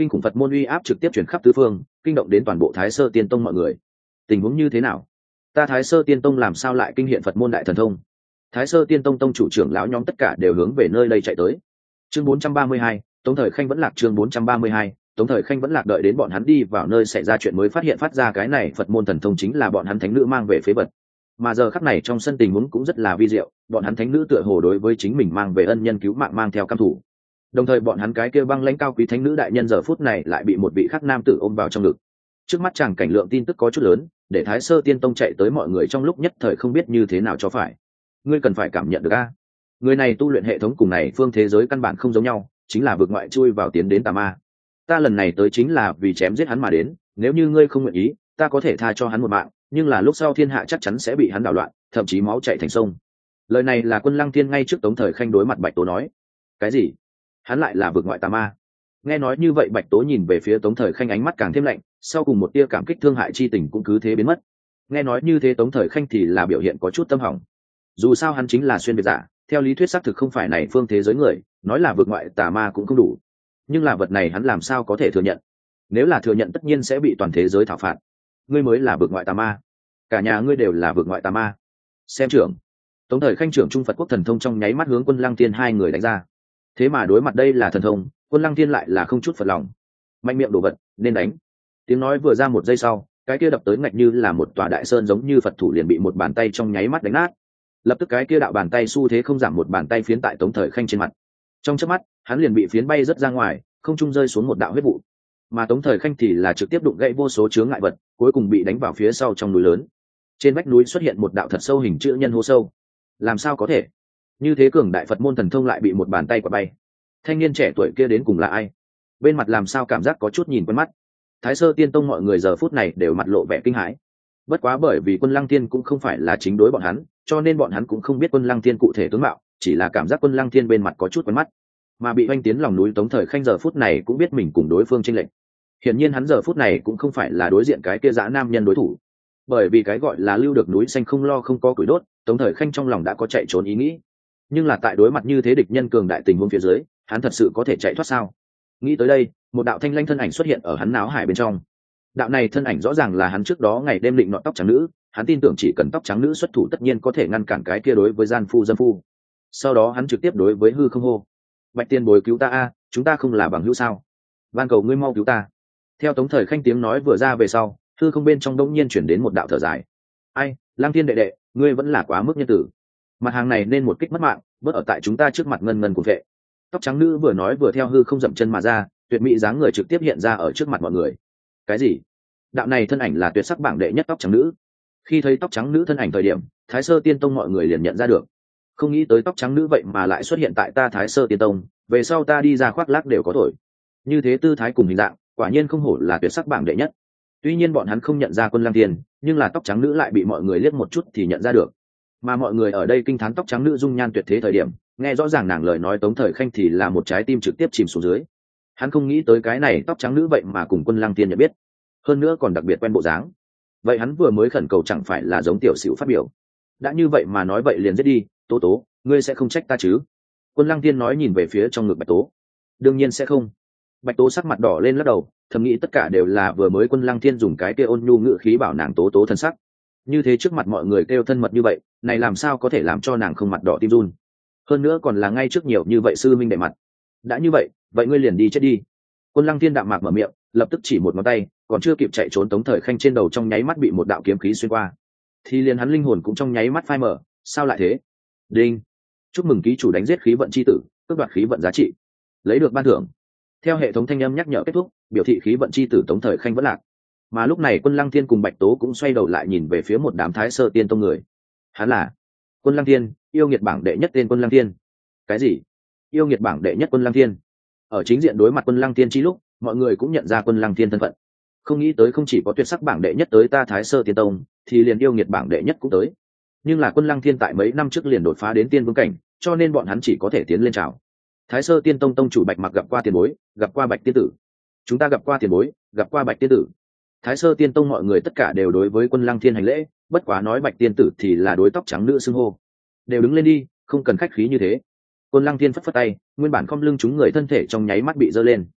kinh khủng Phật môn uy áp trực tiếp chuyển khắp tứ phương, kinh động đến toàn bộ Thái Sơ Tiên Tông mọi người. Tình huống như thế nào? Ta Thái Sơ Tiên Tông làm sao lại kinh hiện Phật môn đại thần thông? Thái Sơ Tiên Tông tông chủ trưởng lão nhóm tất cả đều hướng về nơi đây chạy tới. Chương 432, Tống Thời Khanh vẫn lạc. Chương 432, Tống Thời Khanh vẫn lạc. Đợi đến bọn hắn đi vào nơi xảy ra chuyện mới phát hiện phát ra cái này Phật môn thần thông chính là bọn hắn thánh nữ mang về phế vật. Mà giờ khắc này trong sân tình huống cũng rất là vi diệu, bọn hắn thánh nữ tựa hồ đối với chính mình mang về ân nhân cứu mạng mang theo cam thủ. Đồng thời bọn hắn cái kia băng lãnh cao quý thánh nữ đại nhân giờ phút này lại bị một vị khắc nam tử ôm vào trong ngực. Trước mắt chàng cảnh lượng tin tức có chút lớn, để Thái Sơ Tiên Tông chạy tới mọi người trong lúc nhất thời không biết như thế nào cho phải. Ngươi cần phải cảm nhận được a, người này tu luyện hệ thống cùng này phương thế giới căn bản không giống nhau, chính là vượt ngoại chui vào tiến đến tà ma. Ta lần này tới chính là vì chém giết hắn mà đến, nếu như ngươi không nguyện ý, ta có thể tha cho hắn một mạng, nhưng là lúc sau thiên hạ chắc chắn sẽ bị hắn đảo loạn, thậm chí máu chảy thành sông. Lời này là Quân Lăng Thiên ngay trước Tống Thời Khanh đối mặt Bạch Tố nói. Cái gì? Hắn lại là vượt ngoại tà ma? Nghe nói như vậy Bạch Tố nhìn về phía Tống Thời Khanh ánh mắt càng thêm lạnh, sau cùng một tia cảm kích thương hại chi tình cũng cứ thế biến mất. Nghe nói như thế Tống Thời Khanh thì là biểu hiện có chút tâm hỏng. Dù sao hắn chính là xuyên việt giả, theo lý thuyết xác thực không phải này phương thế giới người, nói là vượt ngoại tà ma cũng không đủ. Nhưng là vật này hắn làm sao có thể thừa nhận? Nếu là thừa nhận tất nhiên sẽ bị toàn thế giới thảo phạt. Ngươi mới là vượt ngoại tà ma, cả nhà ngươi đều là vượt ngoại tà ma. Xem trưởng. Tống Thời Khanh trưởng Trung Phật Quốc thần thông trong nháy mắt hướng Quân Lăng Tiên hai người đánh ra. Thế mà đối mặt đây là thần thông, Quân Lăng Tiên lại là không chút phật lòng. Mạnh miệng đồ vật, nên đánh. Tiếng nói vừa ra một giây sau, cái kia đập tới ngạch như là một tòa đại sơn giống như Phật thủ liền bị một bàn tay trong nháy mắt đánh nát. Lập tức cái kia đạo bàn tay xu thế không giảm một bàn tay phiến tại Tống Thời Khanh trên mặt. Trong chớp mắt, hắn liền bị phiến bay rất ra ngoài, không trung rơi xuống một đạo huyết vụ. Mà Tống Thời Khanh thì là trực tiếp đụng gãy vô số chướng ngại vật, cuối cùng bị đánh vào phía sau trong núi lớn. Trên vách núi xuất hiện một đạo thật sâu hình chữ nhân hố sâu. Làm sao có thể? Như thế cường đại Phật môn thần thông lại bị một bàn tay quạt bay. Thanh niên trẻ tuổi kia đến cùng là ai? Bên mặt làm sao cảm giác có chút nhìn quen mắt. Thái Sơ Tiên Tông mọi người giờ phút này đều mặt lộ vẻ kinh hãi. Bất quá bởi vì Quân Lăng Tiên cũng không phải là chính đối bọn hắn, cho nên bọn hắn cũng không biết Quân Lăng Tiên cụ thể tướng mạo, chỉ là cảm giác Quân Lăng Tiên bên mặt có chút quen mắt. Mà bị oanh tiến lòng núi Tống Thời Khanh giờ phút này cũng biết mình cùng đối phương chênh lệch. Hiển nhiên hắn giờ phút này cũng không phải là đối diện cái kia dã nam nhân đối thủ. Bởi vì cái gọi là lưu được núi xanh không lo không có củi đốt, Tống Thời Khanh trong lòng đã có chạy trốn ý nghĩ. Nhưng là tại đối mặt như thế địch nhân cường đại tình huống phía dưới, hắn thật sự có thể chạy thoát sao? Nghĩ tới đây, một đạo thanh lanh thân ảnh xuất hiện ở hắn náo hải bên trong. Đạo này thân ảnh rõ ràng là hắn trước đó ngày đêm định nọ tóc trắng nữ, hắn tin tưởng chỉ cần tóc trắng nữ xuất thủ tất nhiên có thể ngăn cản cái kia đối với gian phu dâm phu. Sau đó hắn trực tiếp đối với hư không hô: Bạch Tiên Bối cứu ta a, chúng ta không là bằng hữu sao? Van cầu ngươi mau cứu ta. Theo Tống Thời Khanh tiếng nói vừa ra về sau, hư không bên trong đông nhiên chuyển đến một đạo thở dài. Ai, Lang Thiên đệ đệ, ngươi vẫn là quá mức nhân tử. Mặt hàng này nên một kích mất mạng, bớt ở tại chúng ta trước mặt ngân ngân của vệ. Tóc trắng nữ vừa nói vừa theo hư không dậm chân mà ra, tuyệt mỹ dáng người trực tiếp hiện ra ở trước mặt mọi người. Cái gì? Đạo này thân ảnh là tuyệt sắc bảng đệ nhất tóc trắng nữ. Khi thấy tóc trắng nữ thân ảnh thời điểm, Thái Sơ Tiên Tông mọi người liền nhận ra được. Không nghĩ tới tóc trắng nữ vậy mà lại xuất hiện tại ta Thái Sơ Tiên Tông, về sau ta đi ra khoác lác đều có thổi. Như thế tư thái cùng hình dạng, quả nhiên không hổ là tuyệt sắc bảng đệ nhất. Tuy nhiên bọn hắn không nhận ra Quân Lăng Tiên, nhưng là tóc trắng nữ lại bị mọi người liếc một chút thì nhận ra được. Mà mọi người ở đây kinh thán tóc trắng nữ dung nhan tuyệt thế thời điểm, nghe rõ ràng nàng lời nói Tống Thời Khanh thì là một trái tim trực tiếp chìm xuống dưới. Hắn không nghĩ tới cái này tóc trắng nữ vậy mà cùng Quân Lăng Tiên nhận biết, hơn nữa còn đặc biệt quen bộ dáng. Vậy hắn vừa mới khẩn cầu chẳng phải là giống tiểu sửu phát biểu? Đã như vậy mà nói vậy liền giết đi, Tố Tố, ngươi sẽ không trách ta chứ? Quân Lăng Tiên nói nhìn về phía trong ngực Bạch Tố. Đương nhiên sẽ không. Bạch Tố sắc mặt đỏ lên lắc đầu, thầm nghĩ tất cả đều là vừa mới Quân Lăng Thiên dùng cái kia ôn nhu ngữ khí bảo nàng Tố Tố thân sắc. Như thế trước mặt mọi người kêu thân mật như vậy, này làm sao có thể làm cho nàng không mặt đỏ tim run? Hơn nữa còn là ngay trước nhiều như vậy sư minh đệ mặt. Đã như vậy, vậy ngươi liền đi chết đi. Quân Lăng Thiên đạm mạc mở miệng, lập tức chỉ một ngón tay, còn chưa kịp chạy trốn Tống Thời Khanh trên đầu trong nháy mắt bị một đạo kiếm khí xuyên qua. Thì liền hắn linh hồn cũng trong nháy mắt phai mở, sao lại thế? Đinh. Chúc mừng ký chủ đánh giết khí vận chi tử, tước đoạt khí vận giá trị. Lấy được ban thưởng. Theo hệ thống thanh âm nhắc nhở kết thúc, biểu thị khí vận chi tử Tống Thời Khanh vẫn lạc. Mà lúc này Quân Lăng Thiên cùng Bạch Tố cũng xoay đầu lại nhìn về phía một đám Thái Sơ Tiên Tông người. Hắn là Quân Lăng Thiên, yêu nghiệt bảng đệ nhất tên Quân Lăng Thiên. Cái gì? Yêu nghiệt bảng đệ nhất Quân Lăng Thiên? Ở chính diện đối mặt Quân Lăng Thiên chi lúc, mọi người cũng nhận ra Quân Lăng Thiên thân phận. Không nghĩ tới không chỉ có tuyệt sắc bảng đệ nhất tới ta Thái Sơ Tiên Tông, thì liền yêu nghiệt bảng đệ nhất cũng tới. Nhưng là Quân Lăng Thiên tại mấy năm trước liền đột phá đến tiên vương cảnh, cho nên bọn hắn chỉ có thể tiến lên chào. Thái Sơ Tiên Tông tông chủ Bạch Mặc gặp qua tiền bối, gặp qua Bạch tiên tử. Chúng ta gặp qua tiền bối, gặp qua Bạch tiên tử. Thái Sơ Tiên Tông mọi người tất cả đều đối với Quân Lăng Thiên hành lễ, bất quá nói Bạch tiên tử thì là đối tóc trắng nữ xưng hô. Đều đứng lên đi, không cần khách khí như thế. Quân Lăng Thiên phất phất tay, nguyên bản khom lưng chúng người thân thể trong nháy mắt bị giơ lên.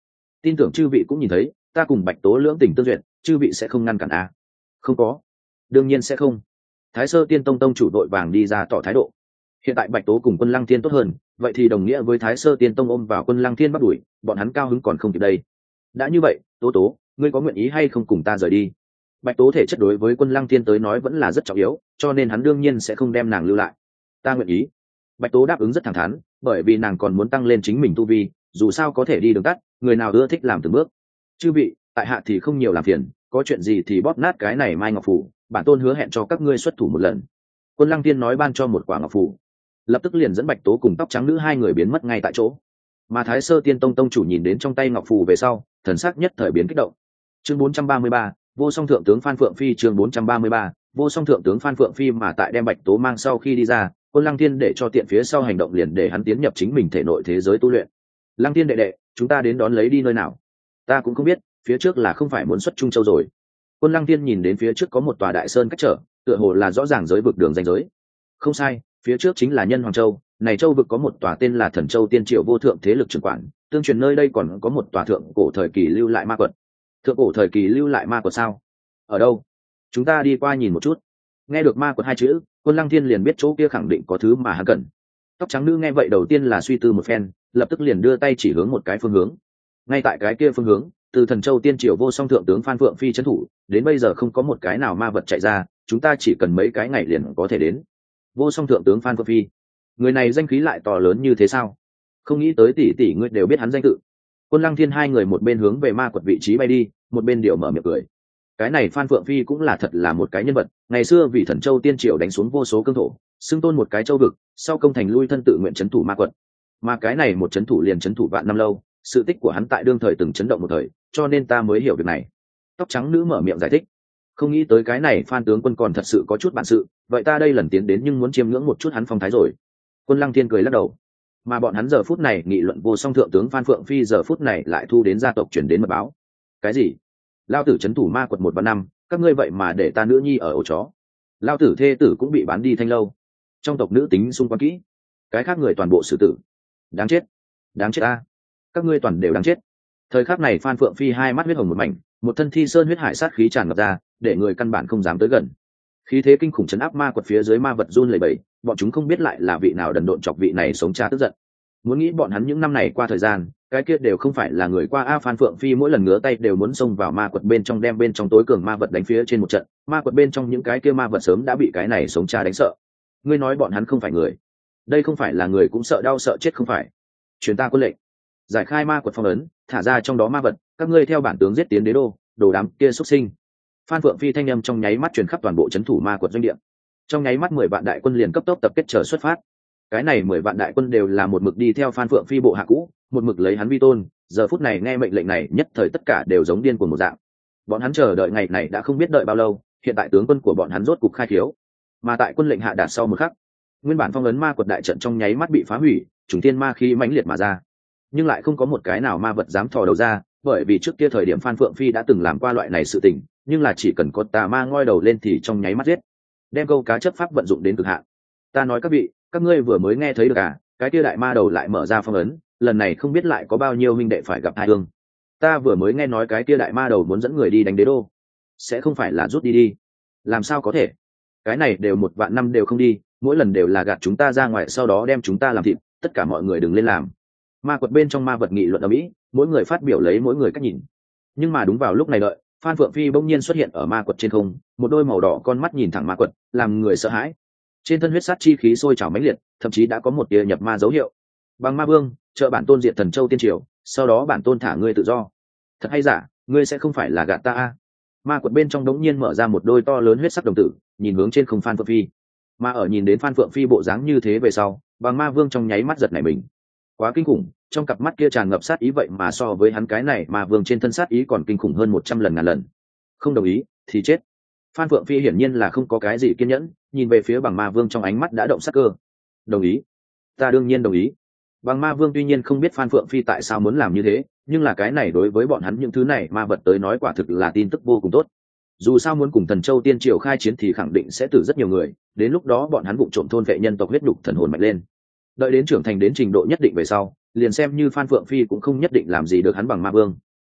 tin tưởng chư vị cũng nhìn thấy ta cùng Bạch Tố lưỡng tình tương duyệt, chư vị sẽ không ngăn cản à? Không có, đương nhiên sẽ không. Thái Sơ Tiên Tông tông chủ đội vàng đi ra tỏ thái độ. Hiện tại Bạch Tố cùng Quân Lăng Thiên tốt hơn, vậy thì đồng nghĩa với Thái Sơ Tiên Tông ôm vào Quân Lăng Thiên bắt đuổi, bọn hắn cao hứng còn không kịp đây. Đã như vậy, Tố Tố, ngươi có nguyện ý hay không cùng ta rời đi? Bạch Tố thể chất đối với Quân Lăng Thiên tới nói vẫn là rất trọng yếu, cho nên hắn đương nhiên sẽ không đem nàng lưu lại. Ta nguyện ý. Bạch Tố đáp ứng rất thẳng thắn, bởi vì nàng còn muốn tăng lên chính mình tu vi, dù sao có thể đi đường tắt, người nào ưa thích làm từng bước. Chư vị, tại hạ thì không nhiều làm phiền, có chuyện gì thì bóp nát cái này Mai Ngọc Phủ, bản tôn hứa hẹn cho các ngươi xuất thủ một lần. Quân Lăng Tiên nói ban cho một quả ngọc phủ, lập tức liền dẫn Bạch Tố cùng tóc trắng nữ hai người biến mất ngay tại chỗ. Mà Thái Sơ Tiên Tông tông chủ nhìn đến trong tay ngọc phù về sau, thần sắc nhất thời biến kích động. Chương 433, vô song thượng tướng Phan Phượng Phi. Chương 433, vô song thượng tướng Phan Phượng Phi. Mà tại đem Bạch Tố mang sau khi đi ra, Quân Lăng Tiên để cho tiện phía sau hành động liền để hắn tiến nhập chính mình thể nội thế giới tu luyện. Lăng Tiên đệ đệ, chúng ta đến đón lấy đi nơi nào? Ta cũng không biết, phía trước là không phải muốn xuất Trung Châu rồi. Quân Lăng Tiên nhìn đến phía trước có một tòa đại sơn cách trở, tựa hồ là rõ ràng giới vực đường ranh giới. Không sai, phía trước chính là Nhân Hoàng Châu, này châu vực có một tòa tên là Thần Châu Tiên Triệu vô thượng thế lực trưởng quản, tương truyền nơi đây còn có một tòa thượng cổ thời kỳ lưu lại ma quật. Thượng cổ thời kỳ lưu lại ma quật sao? Ở đâu? Chúng ta đi qua nhìn một chút. Nghe được ma quật hai chữ, Quân Lăng Thiên liền biết chỗ kia khẳng định có thứ mà hắn cần. Tóc trắng nữ nghe vậy đầu tiên là suy tư một phen, lập tức liền đưa tay chỉ hướng một cái phương hướng. Ngay tại cái kia phương hướng, từ Thần Châu Tiên Triều vô song thượng tướng Phan Phượng Phi trấn thủ, đến bây giờ không có một cái nào ma vật chạy ra, chúng ta chỉ cần mấy cái ngày liền có thể đến. Vô song thượng tướng Phan Phượng Phi, người này danh khí lại to lớn như thế sao? Không nghĩ tới tỷ tỷ ngươi đều biết hắn danh tự. Quân Lăng Thiên hai người một bên hướng về ma quật vị trí bay đi, một bên điệu mở miệng cười. Cái này Phan Phượng Phi cũng là thật là một cái nhân vật, ngày xưa vì Thần Châu Tiên Triều đánh xuống vô số cương thổ, xưng tôn một cái châu vực, sau công thành lui thân tự nguyện trấn thủ ma quật. Mà cái này một trấn thủ liền trấn thủ vạn năm lâu, sự tích của hắn tại đương thời từng chấn động một thời, cho nên ta mới hiểu việc này. Tóc trắng nữ mở miệng giải thích. Không nghĩ tới cái này Phan tướng quân còn thật sự có chút bản sự, vậy ta đây lần tiến đến nhưng muốn chiêm ngưỡng một chút hắn phong thái rồi. Quân Lăng Thiên cười lắc đầu. Mà bọn hắn giờ phút này nghị luận vô song thượng tướng Phan Phượng Phi giờ phút này lại thu đến gia tộc chuyển đến mật báo. Cái gì? Lao tử trấn thủ ma quật 1-3 năm, các ngươi vậy mà để ta nữ nhi ở ổ chó. Lao tử thê tử cũng bị bán đi thanh lâu. Trong tộc nữ tính xung quanh kỹ, cái khác người toàn bộ xử tử. Đáng chết, đáng chết ta. Các ngươi toàn đều đáng chết. Thời khắc này Phan Phượng Phi hai mắt huyết hồng một mảnh, một thân thi sơn huyết hải sát khí tràn ngập ra, để người căn bản không dám tới gần. Khí thế kinh khủng chấn áp ma quật phía dưới ma vật run lẩy bẩy, bọn chúng không biết lại là vị nào đần độn chọc vị này sống cha tức giận. Muốn nghĩ bọn hắn những năm này qua thời gian, cái kia đều không phải là người qua. Phan Phượng Phi mỗi lần ngứa tay đều muốn xông vào ma quật bên trong, đem bên trong tối cường ma vật đánh phía trên một trận. Ma quật bên trong những cái kia ma vật sớm đã bị cái này sống cha đánh sợ. Ngươi nói bọn hắn không phải người, đây không phải là người cũng sợ đau sợ chết không phải? Truyền ta quân lệnh, giải khai ma quật phong ấn, thả ra trong đó ma vật, các ngươi theo bản tướng giết tiến đế đô, đồ đám kia xuất sinh. Phan Phượng Phi thanh âm trong nháy mắt truyền khắp toàn bộ trấn thủ ma quật doanh địa. Trong nháy mắt 10 vạn đại quân liền cấp tốc tập kết chờ xuất phát. Cái này 10 vạn đại quân đều là một mực đi theo Phan Phượng Phi bộ hạ cũ, một mực lấy hắn vi tôn, giờ phút này nghe mệnh lệnh này nhất thời tất cả đều giống điên cuồng một dạng. Bọn hắn chờ đợi ngày này đã không biết đợi bao lâu, hiện tại tướng quân của bọn hắn rốt cục khai thiếu. Mà tại quân lệnh hạ đạt sau một khắc, nguyên bản phong ấn ma quật đại trận trong nháy mắt bị phá hủy, trùng thiên ma khí mãnh liệt mà ra. Nhưng lại không có một cái nào ma vật dám thò đầu ra, bởi vì trước kia thời điểm Phan Phượng Phi đã từng làm qua loại này sự tình, nhưng là chỉ cần có tà ma ngoi đầu lên thì trong nháy mắt giết, đem câu cá chấp pháp vận dụng đến cực hạn. Ta nói các vị, các ngươi vừa mới nghe thấy được à, cái kia đại ma đầu lại mở ra phong ấn, lần này không biết lại có bao nhiêu huynh đệ phải gặp tai ương. Ta vừa mới nghe nói cái kia đại ma đầu muốn dẫn người đi đánh đế đô, sẽ không phải là rút đi? Làm sao có thể? Cái này đều 1 vạn năm đều không đi, mỗi lần đều là gạt chúng ta ra ngoài sau đó đem chúng ta làm thịt, tất cả mọi người đừng lên làm. Ma quật bên trong ma vật nghị luận ở mỹ, mỗi người phát biểu lấy mỗi người cách nhìn. Nhưng mà đúng vào lúc này đợi, Phan Phượng Phi bỗng nhiên xuất hiện ở ma quật trên không, một đôi màu đỏ con mắt nhìn thẳng ma quật, làm người sợ hãi. Trên thân huyết sát chi khí sôi trào mãnh liệt, thậm chí đã có một tia nhập ma dấu hiệu. Bằng ma vương, trợ bản tôn diệt Thần Châu Tiên Triều, sau đó bản tôn thả ngươi tự do. Thật hay giả, ngươi sẽ không phải là gạt ta a? Ma quật bên trong đống nhiên mở ra một đôi to lớn huyết sắc đồng tử, nhìn hướng trên không Phan Phượng Phi. Mà ở nhìn đến Phan Phượng Phi bộ dáng như thế về sau, Bằng ma vương trong nháy mắt giật nảy mình. Quá kinh khủng, trong cặp mắt kia tràn ngập sát ý, vậy mà so với hắn cái này ma vương trên thân sát ý còn kinh khủng hơn 100 lần ngàn lần. Không đồng ý thì chết. Phan Phượng Phi hiển nhiên là không có cái gì kiên nhẫn, nhìn về phía Bằng ma vương trong ánh mắt đã động sắc cơ. Đồng ý, ta đương nhiên đồng ý. Bằng ma vương tuy nhiên không biết Phan Phượng Phi tại sao muốn làm như thế, nhưng là cái này đối với bọn hắn những thứ này ma vật tới nói quả thực là tin tức vô cùng tốt. Dù sao muốn cùng Thần Châu Tiên Triều khai chiến thì khẳng định sẽ tử rất nhiều người, đến lúc đó bọn hắn vụng trộm thôn vệ nhân tộc huyết đục thần hồn mạnh lên. Đợi đến trưởng thành đến trình độ nhất định về sau, liền xem như Phan Phượng Phi cũng không nhất định làm gì được hắn Bằng ma vương.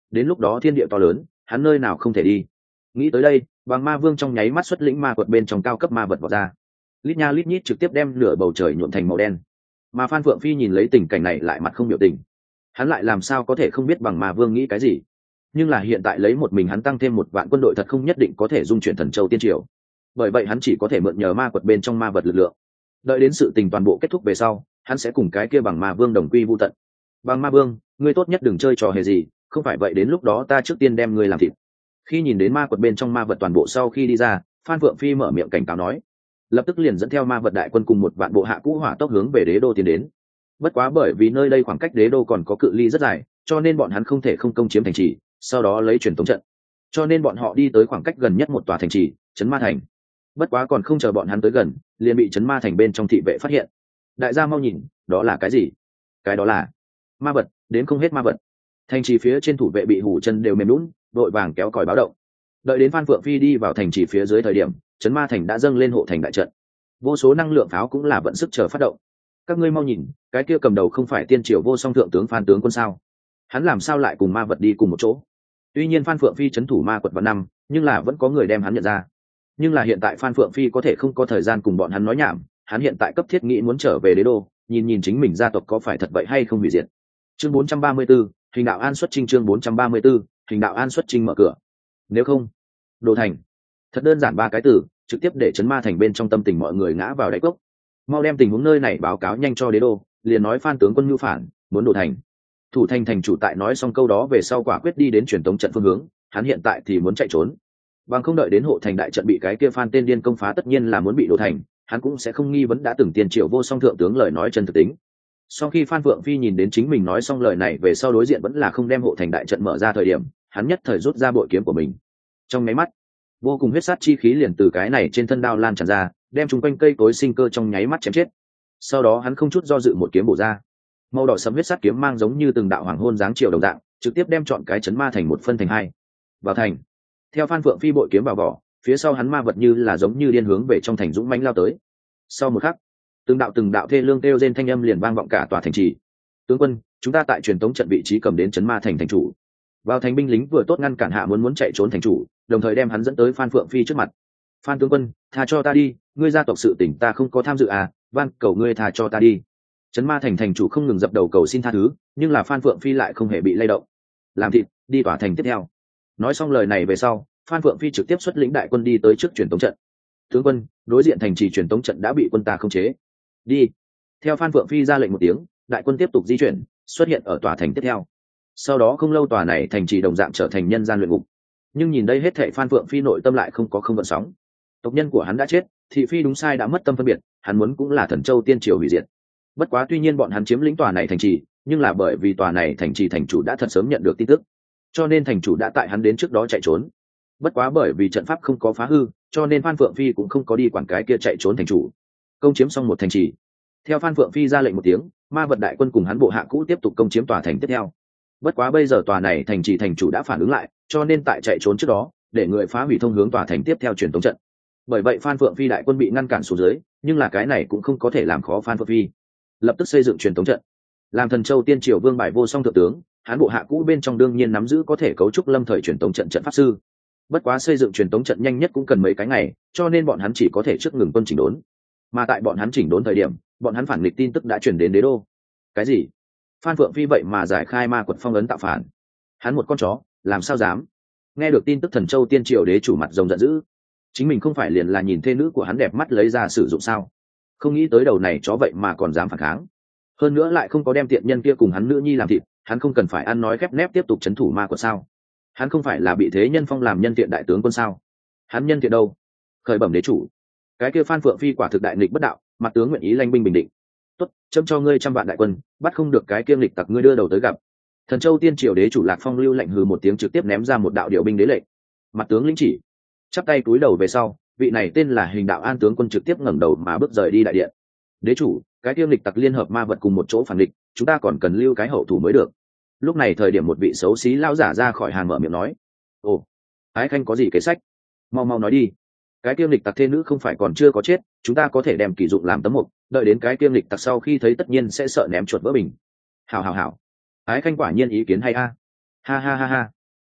đến lúc đó thiên địa to lớn, hắn nơi nào không thể đi. Nghĩ tới đây, Bằng Ma Vương trong nháy mắt xuất lĩnh ma quật bên trong cao cấp ma vật vào ra, lít nha lít nhít trực tiếp đem nửa bầu trời nhuộm thành màu đen. Mà Phan Phượng Phi nhìn lấy tình cảnh này lại mặt không biểu tình, hắn lại làm sao có thể không biết Bằng Ma Vương nghĩ cái gì. Nhưng là hiện tại lấy một mình hắn tăng thêm một vạn quân đội thật không nhất định có thể dung chuyển Thần Châu Tiên Triều, bởi vậy hắn chỉ có thể mượn nhờ ma quật bên trong ma vật lực lượng. Đợi đến sự tình toàn bộ kết thúc về sau, hắn sẽ cùng cái kia Bằng Ma Vương đồng quy vu tận. Bằng Ma Vương, ngươi tốt nhất đừng chơi trò hề gì, không phải vậy đến lúc đó ta trước tiên đem ngươi làm thịt. Khi nhìn đến ma quật bên trong ma vật toàn bộ sau khi đi ra, Phan Phượng Phi mở miệng cảnh cáo nói, lập tức liền dẫn theo ma vật đại quân cùng một vạn bộ hạ cũ hỏa tốc hướng về đế đô tiến đến. Bất quá bởi vì nơi đây khoảng cách đế đô còn có cự ly rất dài, cho nên bọn hắn không thể không công chiếm thành trì, sau đó lấy truyền tống trận. Cho nên bọn họ đi tới khoảng cách gần nhất một tòa thành trì, Trấn Ma Thành. Bất quá còn không chờ bọn hắn tới gần, liền bị Trấn Ma Thành bên trong thị vệ phát hiện. Đại gia mau nhìn, đó là cái gì? Cái đó là ma vật, đến không hết ma vật. Thành trì phía trên thủ vệ bị hủ chân đều mềm lún, đội vàng kéo còi báo động. Đợi đến Phan Phượng Phi đi vào thành trì phía dưới thời điểm, Trấn Ma Thành đã dâng lên hộ thành đại trận, vô số năng lượng pháo cũng là vận sức chờ phát động. Các ngươi mau nhìn, cái kia cầm đầu không phải tiên triều vô song thượng tướng Phan tướng quân sao? Hắn làm sao lại cùng ma vật đi cùng một chỗ? Tuy nhiên Phan Phượng Phi trấn thủ ma quật vào năm, nhưng là vẫn có người đem hắn nhận ra. Nhưng là hiện tại Phan Phượng Phi có thể không có thời gian cùng bọn hắn nói nhảm, hắn hiện tại cấp thiết nghĩ muốn trở về đế đô, nhìn nhìn chính mình gia tộc có phải thật vậy hay không hủy diệt. Chương 434, hình đạo an xuất chinh. Chương 434, hình đạo an xuất chinh mở cửa. Nếu không, đồ thành. Thật đơn giản ba cái từ, trực tiếp để Trấn Ma Thành bên trong tâm tình mọi người ngã vào đáy cốc. Mau đem tình huống nơi này báo cáo nhanh cho đế đô, liền nói Phan tướng quân mưu phản, muốn đồ thành. Thủ thành thành chủ tại nói xong câu đó về sau quả quyết đi đến truyền tống trận phương hướng, hắn hiện tại thì muốn chạy trốn. Bằng không đợi đến hộ thành đại trận bị cái kia Phan tên điên công phá, tất nhiên là muốn bị đổ thành, hắn cũng sẽ không nghi vấn đã từng tiền triệu vô song thượng tướng lời nói chân thực tính. Sau khi Phan Phượng Phi nhìn đến chính mình nói xong lời này về sau đối diện vẫn là không đem hộ thành đại trận mở ra thời điểm, hắn nhất thời rút ra bội kiếm của mình. Trong máy mắt, vô cùng huyết sát chi khí liền từ cái này trên thân đao lan tràn ra, đem chung quanh cây cối sinh cơ trong nháy mắt chém chết. Sau đó hắn không chút do dự một kiếm bổ ra, màu đỏ sẫm huyết sát kiếm mang giống như từng đạo hoàng hôn dáng chiều đồng dạng, trực tiếp đem chọn cái Trấn Ma Thành một phân thành hai. Vào thành. Theo Phan Phượng Phi bội kiếm vào vỏ, phía sau hắn ma vật như là giống như điên hướng về trong thành dũng mãnh lao tới. Sau một khắc, từng đạo thê lương kêu rên thanh âm liền vang vọng cả tòa thành trì. Tướng quân, chúng ta tại truyền tống trận vị trí cầm đến Trấn Ma Thành thành chủ. Vào thành binh lính vừa tốt ngăn cản hạ muốn chạy trốn thành chủ, đồng thời đem hắn dẫn tới Phan Phượng Phi trước mặt. Phan tướng quân, tha cho ta đi, ngươi gia tộc sự tình ta không có tham dự à, van cầu ngươi tha cho ta đi. Trấn Ma Thành thành chủ không ngừng dập đầu cầu xin tha thứ, nhưng là Phan Phượng Phi lại không hề bị lay động. Làm thịt, đi tỏa thành tiếp theo. Nói xong lời này về sau, Phan Phượng Phi trực tiếp xuất lĩnh đại quân đi tới trước truyền tống trận. Tướng quân, đối diện thành trì truyền tống trận đã bị quân ta khống chế. Đi. Theo Phan Phượng Phi ra lệnh một tiếng, đại quân tiếp tục di chuyển, xuất hiện ở tòa thành tiếp theo. Sau đó không lâu tòa này thành trì đồng dạng trở thành nhân gian luyện ngục. Nhưng nhìn đây hết thảy Phan Phượng Phi nội tâm lại không có không gợn sóng. Tộc nhân của hắn đã chết, thị phi đúng sai đã mất tâm phân biệt, hắn muốn cũng là Thần Châu Tiên Triều hủy diệt. Bất quá tuy nhiên bọn hắn chiếm lĩnh tòa này thành trì, nhưng là bởi vì tòa này thành trì thành chủ đã thật sớm nhận được tin tức, cho nên thành chủ đã tại hắn đến trước đó chạy trốn. Bất quá bởi vì trận pháp không có phá hư, cho nên Phan Phượng Phi cũng không có đi quản cái kia chạy trốn thành chủ. Công chiếm xong một thành trì, theo Phan Phượng Phi ra lệnh một tiếng, ma vật đại quân cùng hắn bộ hạ cũ tiếp tục công chiếm tòa thành tiếp theo. Bất quá bây giờ tòa này thành trì thành chủ đã phản ứng lại, cho nên tại chạy trốn trước đó, để người phá hủy thông hướng tòa thành tiếp theo truyền tống trận. Bởi vậy Phan Phượng Phi đại quân bị ngăn cản xuống dưới, nhưng là cái này cũng không có thể làm khó Phan Phượng Phi. Lập tức xây dựng truyền tống trận. Làm Thần Châu Tiên Triều vương bài vô song thượng tướng, hắn bộ hạ cũ bên trong đương nhiên nắm giữ có thể cấu trúc lâm thời truyền tống trận trận pháp sư. Bất quá xây dựng truyền tống trận nhanh nhất cũng cần mấy cái ngày, cho nên bọn hắn chỉ có thể trước ngừng quân chỉnh đốn. Mà tại bọn hắn chỉnh đốn thời điểm, bọn hắn phản nghịch tin tức đã truyền đến đế đô. Cái gì? Phan Phượng Phi vậy mà giải khai ma quật phong ấn tạo phản? Hắn một con chó, làm sao dám? Nghe được tin tức Thần Châu Tiên Triều đế chủ mặt rồng giận dữ. Chính mình không phải liền là nhìn thê nữ của hắn đẹp mắt lấy ra sử dụng sao? Không nghĩ tới đầu này chó vậy mà còn dám phản kháng. Hơn nữa lại không có đem tiện nhân kia cùng hắn nữ nhi làm thịt, hắn không cần phải ăn nói khép nép tiếp tục trấn thủ ma quật sao? Hắn không phải là bị thế nhân phong làm nhân tiện đại tướng quân sao? Hắn nhân tiện đâu? Khởi bẩm đế chủ, cái kia Phan Phượng Phi quả thực đại nghịch bất đạo, mặt tướng nguyện ý lãnh binh bình định. Tốt, chấm cho ngươi 100 vạn đại quân, bắt không được cái kia nghịch tặc ngươi đưa đầu tới gặp. Thần Châu Tiên Triều đế chủ Lạc Phong lưu lệnh hừ một tiếng trực tiếp ném ra một đạo điều binh đế lệnh. Mặt tướng lĩnh chỉ. Chắp tay cúi đầu về sau, vị này tên là Hình Đạo An tướng quân trực tiếp ngẩng đầu mà bước rời đi đại điện. Đế chủ, cái kia nghịch tặc liên hợp ma vật cùng một chỗ phản địch, chúng ta còn cần lưu cái hậu thủ mới được. Lúc này thời điểm một vị xấu xí lão giả ra khỏi hàng mở miệng nói. Ồ, Ái Khanh có gì kế sách? Mau mau nói đi. Cái kiêm lịch tặc thê nữ không phải còn chưa có chết, chúng ta có thể đem kỷ dụng làm tấm mục, đợi đến cái kiêm lịch tặc sau khi thấy tất nhiên sẽ sợ ném chuột vỡ bình. Hảo. Ái Khanh quả nhiên ý kiến hay a. Ha ha ha ha,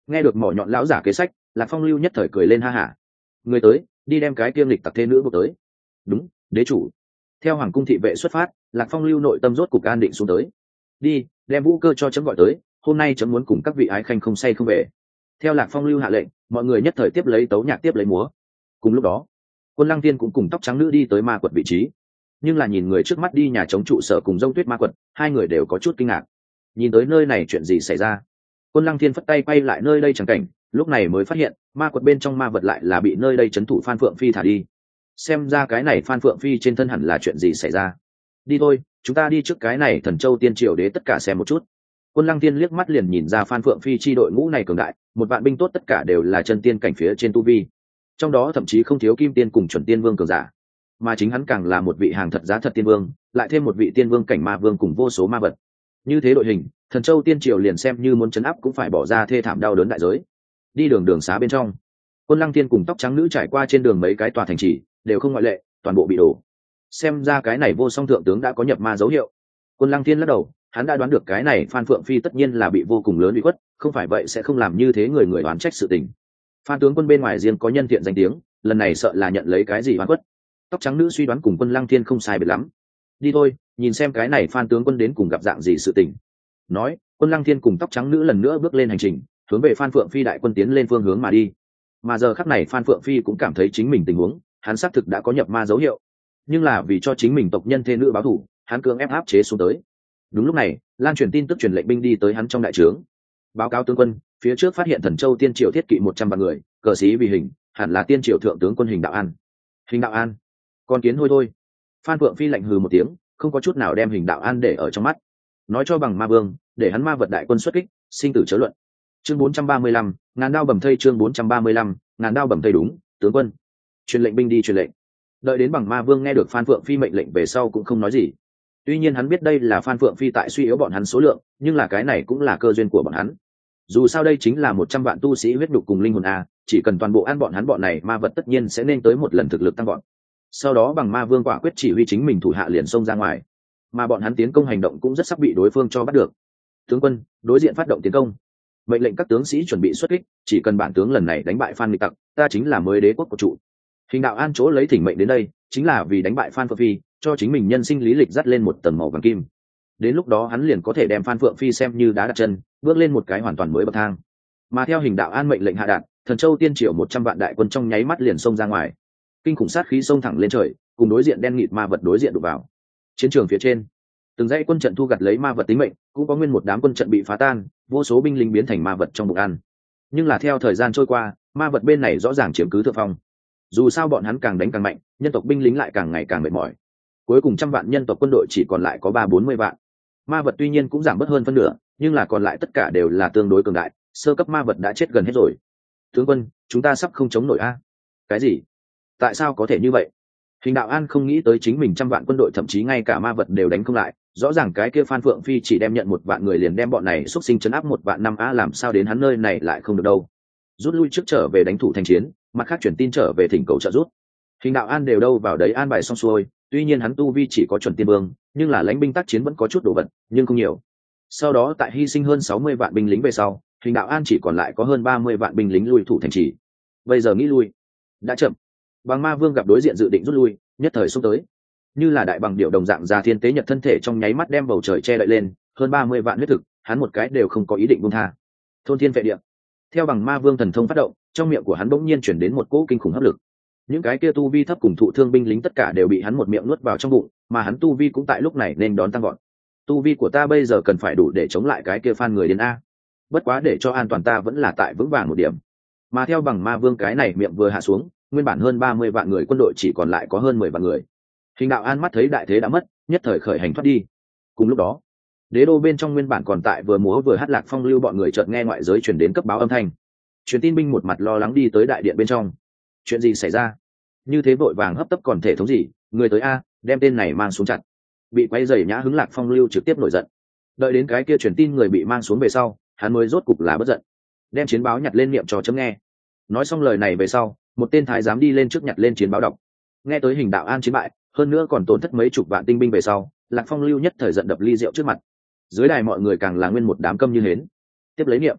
Nghe được mỏ nhọn lão giả kế sách, Lạc Phong lưu nhất thời cười lên ha hả. Người tới, đi đem cái kiêm lịch tặc thế nữ buộc tới. Đúng, đế chủ. Theo hoàng cung thị vệ xuất phát, Lạc Phong lưu nội tâm rốt cục an định xuống tới. Đi, đem Vũ Cơ cho chấm gọi tới, hôm nay chấm muốn cùng các vị ái khanh không say không về. Theo Lạc Phong lưu hạ lệnh, mọi người nhất thời tiếp lấy tấu nhạc tiếp lấy múa. Cùng lúc đó, Quân Lăng Tiên cũng cùng tóc trắng nữ đi tới ma quật vị trí, nhưng là nhìn người trước mắt đi nhà chống trụ sở cùng Dông Tuyết ma quật, hai người đều có chút kinh ngạc. Nhìn tới nơi này chuyện gì xảy ra? Quân Lăng Thiên phất tay quay lại nơi đây chẳng cảnh, lúc này mới phát hiện ma quật bên trong ma vật lại là bị nơi đây trấn thủ Phan Phượng Phi thả đi. Xem ra cái này Phan Phượng Phi trên thân hẳn là chuyện gì xảy ra. Đi thôi, chúng ta đi trước cái này Thần Châu Tiên Triều Đế tất cả xem một chút. Quân Lăng Thiên liếc mắt liền nhìn ra Phan Phượng Phi chi đội ngũ này cường đại, một vạn binh tốt tất cả đều là chân tiên cảnh phía trên tu vi, trong đó thậm chí không thiếu kim tiên cùng chuẩn tiên vương cường giả, mà chính hắn càng là một vị hàng thật giá thật tiên vương, lại thêm một vị tiên vương cảnh ma vương cùng vô số ma vật. Như thế đội hình, Thần Châu Tiên Triều liền xem như muốn chấn áp cũng phải bỏ ra thê thảm đau đớn đại giới. Đi đường xá bên trong, Quân Lăng Thiên cùng tóc trắng nữ trải qua trên đường mấy cái tòa thành trì, đều không ngoại lệ, toàn bộ bị đổ. Xem ra cái này vô song thượng tướng đã có nhập ma dấu hiệu. Quân Lăng Thiên lắc đầu, hắn đã đoán được cái này Phan Phượng Phi tất nhiên là bị vô cùng lớn bị khuất, không phải vậy sẽ không làm như thế người người oán trách sự tình. Phan tướng quân bên ngoài riêng có nhân thiện danh tiếng, lần này sợ là nhận lấy cái gì oán khuất. Tóc trắng nữ suy đoán cùng Quân Lăng Thiên không sai biệt lắm. Đi thôi, nhìn xem cái này Phan tướng quân đến cùng gặp dạng gì sự tình. Nói, Quân Lăng Thiên cùng tóc trắng nữ lần nữa bước lên hành trình, hướng về Phan Phượng Phi đại quân tiến lên phương hướng mà đi. Mà giờ khắc này Phan Phượng Phi cũng cảm thấy chính mình tình huống, hắn xác thực đã có nhập ma dấu hiệu, nhưng là vì cho chính mình tộc nhân thê nữ báo thù, hắn cưỡng ép áp chế xuống tới. Đúng lúc này, lan truyền tin tức truyền lệnh binh đi tới hắn trong đại trướng, báo cáo tướng quân, phía trước phát hiện Thần Châu Tiên Triều thiết kỵ 100 vạn người, cờ xí vì hình, hẳn là Tiên Triều thượng tướng quân Hình Đạo An. Hình Đạo An, con kiến hôi thôi. Phan Phượng Phi lạnh hừ một tiếng, không có chút nào đem Hình Đạo An để ở trong mắt, nói cho bằng ma vương, để hắn ma vật đại quân xuất kích, sinh tử chớ luận. Chương 435, ngàn đao bầm thây. Chương 435, ngàn đao bầm thây. Đúng, tướng quân. Truyền lệnh binh đi truyền lệnh. Đợi đến bằng ma vương nghe được Phan Phượng Phi mệnh lệnh về sau cũng không nói gì. Tuy nhiên hắn biết đây là Phan Phượng Phi tại suy yếu bọn hắn số lượng, nhưng là cái này cũng là cơ duyên của bọn hắn. Dù sao đây chính là 100 vạn tu sĩ huyết đục cùng linh hồn a, chỉ cần toàn bộ ăn bọn hắn bọn này ma vật tất nhiên sẽ nên tới một lần thực lực tăng bọn. Sau đó bằng ma vương quả quyết chỉ huy chính mình thủ hạ liền xông ra ngoài, mà bọn hắn tiến công hành động cũng rất sắp bị đối phương cho bắt được. Tướng quân, đối diện phát động tiến công, mệnh lệnh các tướng sĩ chuẩn bị xuất kích, chỉ cần bản tướng lần này đánh bại Phan nghịch tặc, ta chính là mới đế quốc của trụ. Hình Đạo An chỗ lấy thỉnh mệnh đến đây, chính là vì đánh bại Phan Phượng Phi, cho chính mình nhân sinh lý lịch dắt lên một tầng màu vàng kim. Đến lúc đó hắn liền có thể đem Phan Phượng Phi xem như đá đặt chân, bước lên một cái hoàn toàn mới bậc thang. Mà theo Hình Đạo An mệnh lệnh hạ đạt, Thần Châu Tiên Triều 100 vạn đại quân trong nháy mắt liền xông ra ngoài, kinh khủng sát khí xông thẳng lên trời, cùng đối diện đen nghịt ma vật đối diện đụng vào. Chiến trường phía trên, từng dãy quân trận thu gặt lấy ma vật tính mệnh, cũng có nguyên một đám quân trận bị phá tan, vô số binh lính biến thành ma vật trong bụng ăn. Nhưng là theo thời gian trôi qua, ma vật bên này rõ ràng chiếm cứ thượng phong. Dù sao bọn hắn càng đánh càng mạnh, nhân tộc binh lính lại càng ngày càng mệt mỏi. Cuối cùng 100 vạn nhân tộc quân đội chỉ còn lại có 30-40 vạn. Ma vật tuy nhiên cũng giảm bớt hơn phân nửa, nhưng là còn lại tất cả đều là tương đối cường đại, sơ cấp ma vật đã chết gần hết rồi. Tướng quân, chúng ta sắp không chống nổi a. Cái gì? Tại sao có thể như vậy? Hình Đạo An không nghĩ tới chính mình 100 vạn quân đội thậm chí ngay cả ma vật đều đánh không lại, rõ ràng cái kia Phan Phượng Phi chỉ đem nhận 1 vạn người liền đem bọn này xuất sinh chấn áp 1 vạn năm a, làm sao đến hắn nơi này lại không được đâu. Rút lui trước trở về đánh thủ thành chiến, mặt khác chuyển tin trở về thỉnh cầu trợ giúp. Hình Đạo An đều đâu vào đấy an bài xong xuôi, tuy nhiên hắn tu vi chỉ có chuẩn tiên vương, nhưng là lãnh binh tác chiến vẫn có chút đồ vật, nhưng không nhiều. Sau đó tại hy sinh hơn 60 vạn binh lính về sau, Hình Đạo An chỉ còn lại có hơn 30 vạn binh lính lui thủ thành trì. Bây giờ nghĩ lui đã chậm. Bằng ma vương gặp đối diện dự định rút lui, nhất thời xông tới, như là đại bằng điệu đồng dạng ra thiên tế nhật thân thể trong nháy mắt đem bầu trời che đậy lên, hơn 30 vạn huyết thực, hắn một cái đều không có ý định buông tha. Thôn thiên vệ địa. Theo bằng ma vương thần thông phát động, trong miệng của hắn bỗng nhiên chuyển đến một cỗ kinh khủng hấp lực. Những cái kia tu vi thấp cùng thụ thương binh lính tất cả đều bị hắn một miệng nuốt vào trong bụng, mà hắn tu vi cũng tại lúc này nên đón tăng gọn. Tu vi của ta bây giờ cần phải đủ để chống lại cái kia Phan người đến a. Bất quá để cho an toàn ta vẫn là tại vững vàng một điểm. Mà theo bằng ma vương cái này miệng vừa hạ xuống, nguyên bản hơn 30 vạn người quân đội chỉ còn lại có hơn 10 vạn người. Hình Đạo An mắt thấy đại thế đã mất, nhất thời khởi hành thoát đi. Cùng lúc đó, đế đô bên trong nguyên bản còn tại vừa múa vừa hát Lạc Phong lưu bọn người chợt nghe ngoại giới truyền đến cấp báo âm thanh. Truyền tin binh một mặt lo lắng đi tới đại điện bên trong. Chuyện gì xảy ra? Như thế vội vàng hấp tấp còn thể thống gì? Người tới a, đem tên này mang xuống chặt. Bị quay rầy nhã hứng Lạc Phong lưu trực tiếp nổi giận. Đợi đến cái kia truyền tin người bị mang xuống về sau, hắn mới rốt cục là bất giận. Đem chiến báo nhặt lên niệm cho chấm nghe. Nói xong lời này về sau, một tên thái giám đi lên trước nhặt lên chiến báo đọc. Nghe tới Hình Đạo An chiến bại, hơn nữa còn tổn thất mấy chục vạn tinh binh về sau, Lạc Phong lưu nhất thời giận đập ly rượu trước mặt. Dưới đài mọi người càng là nguyên một đám câm như hến. Tiếp lấy niệm,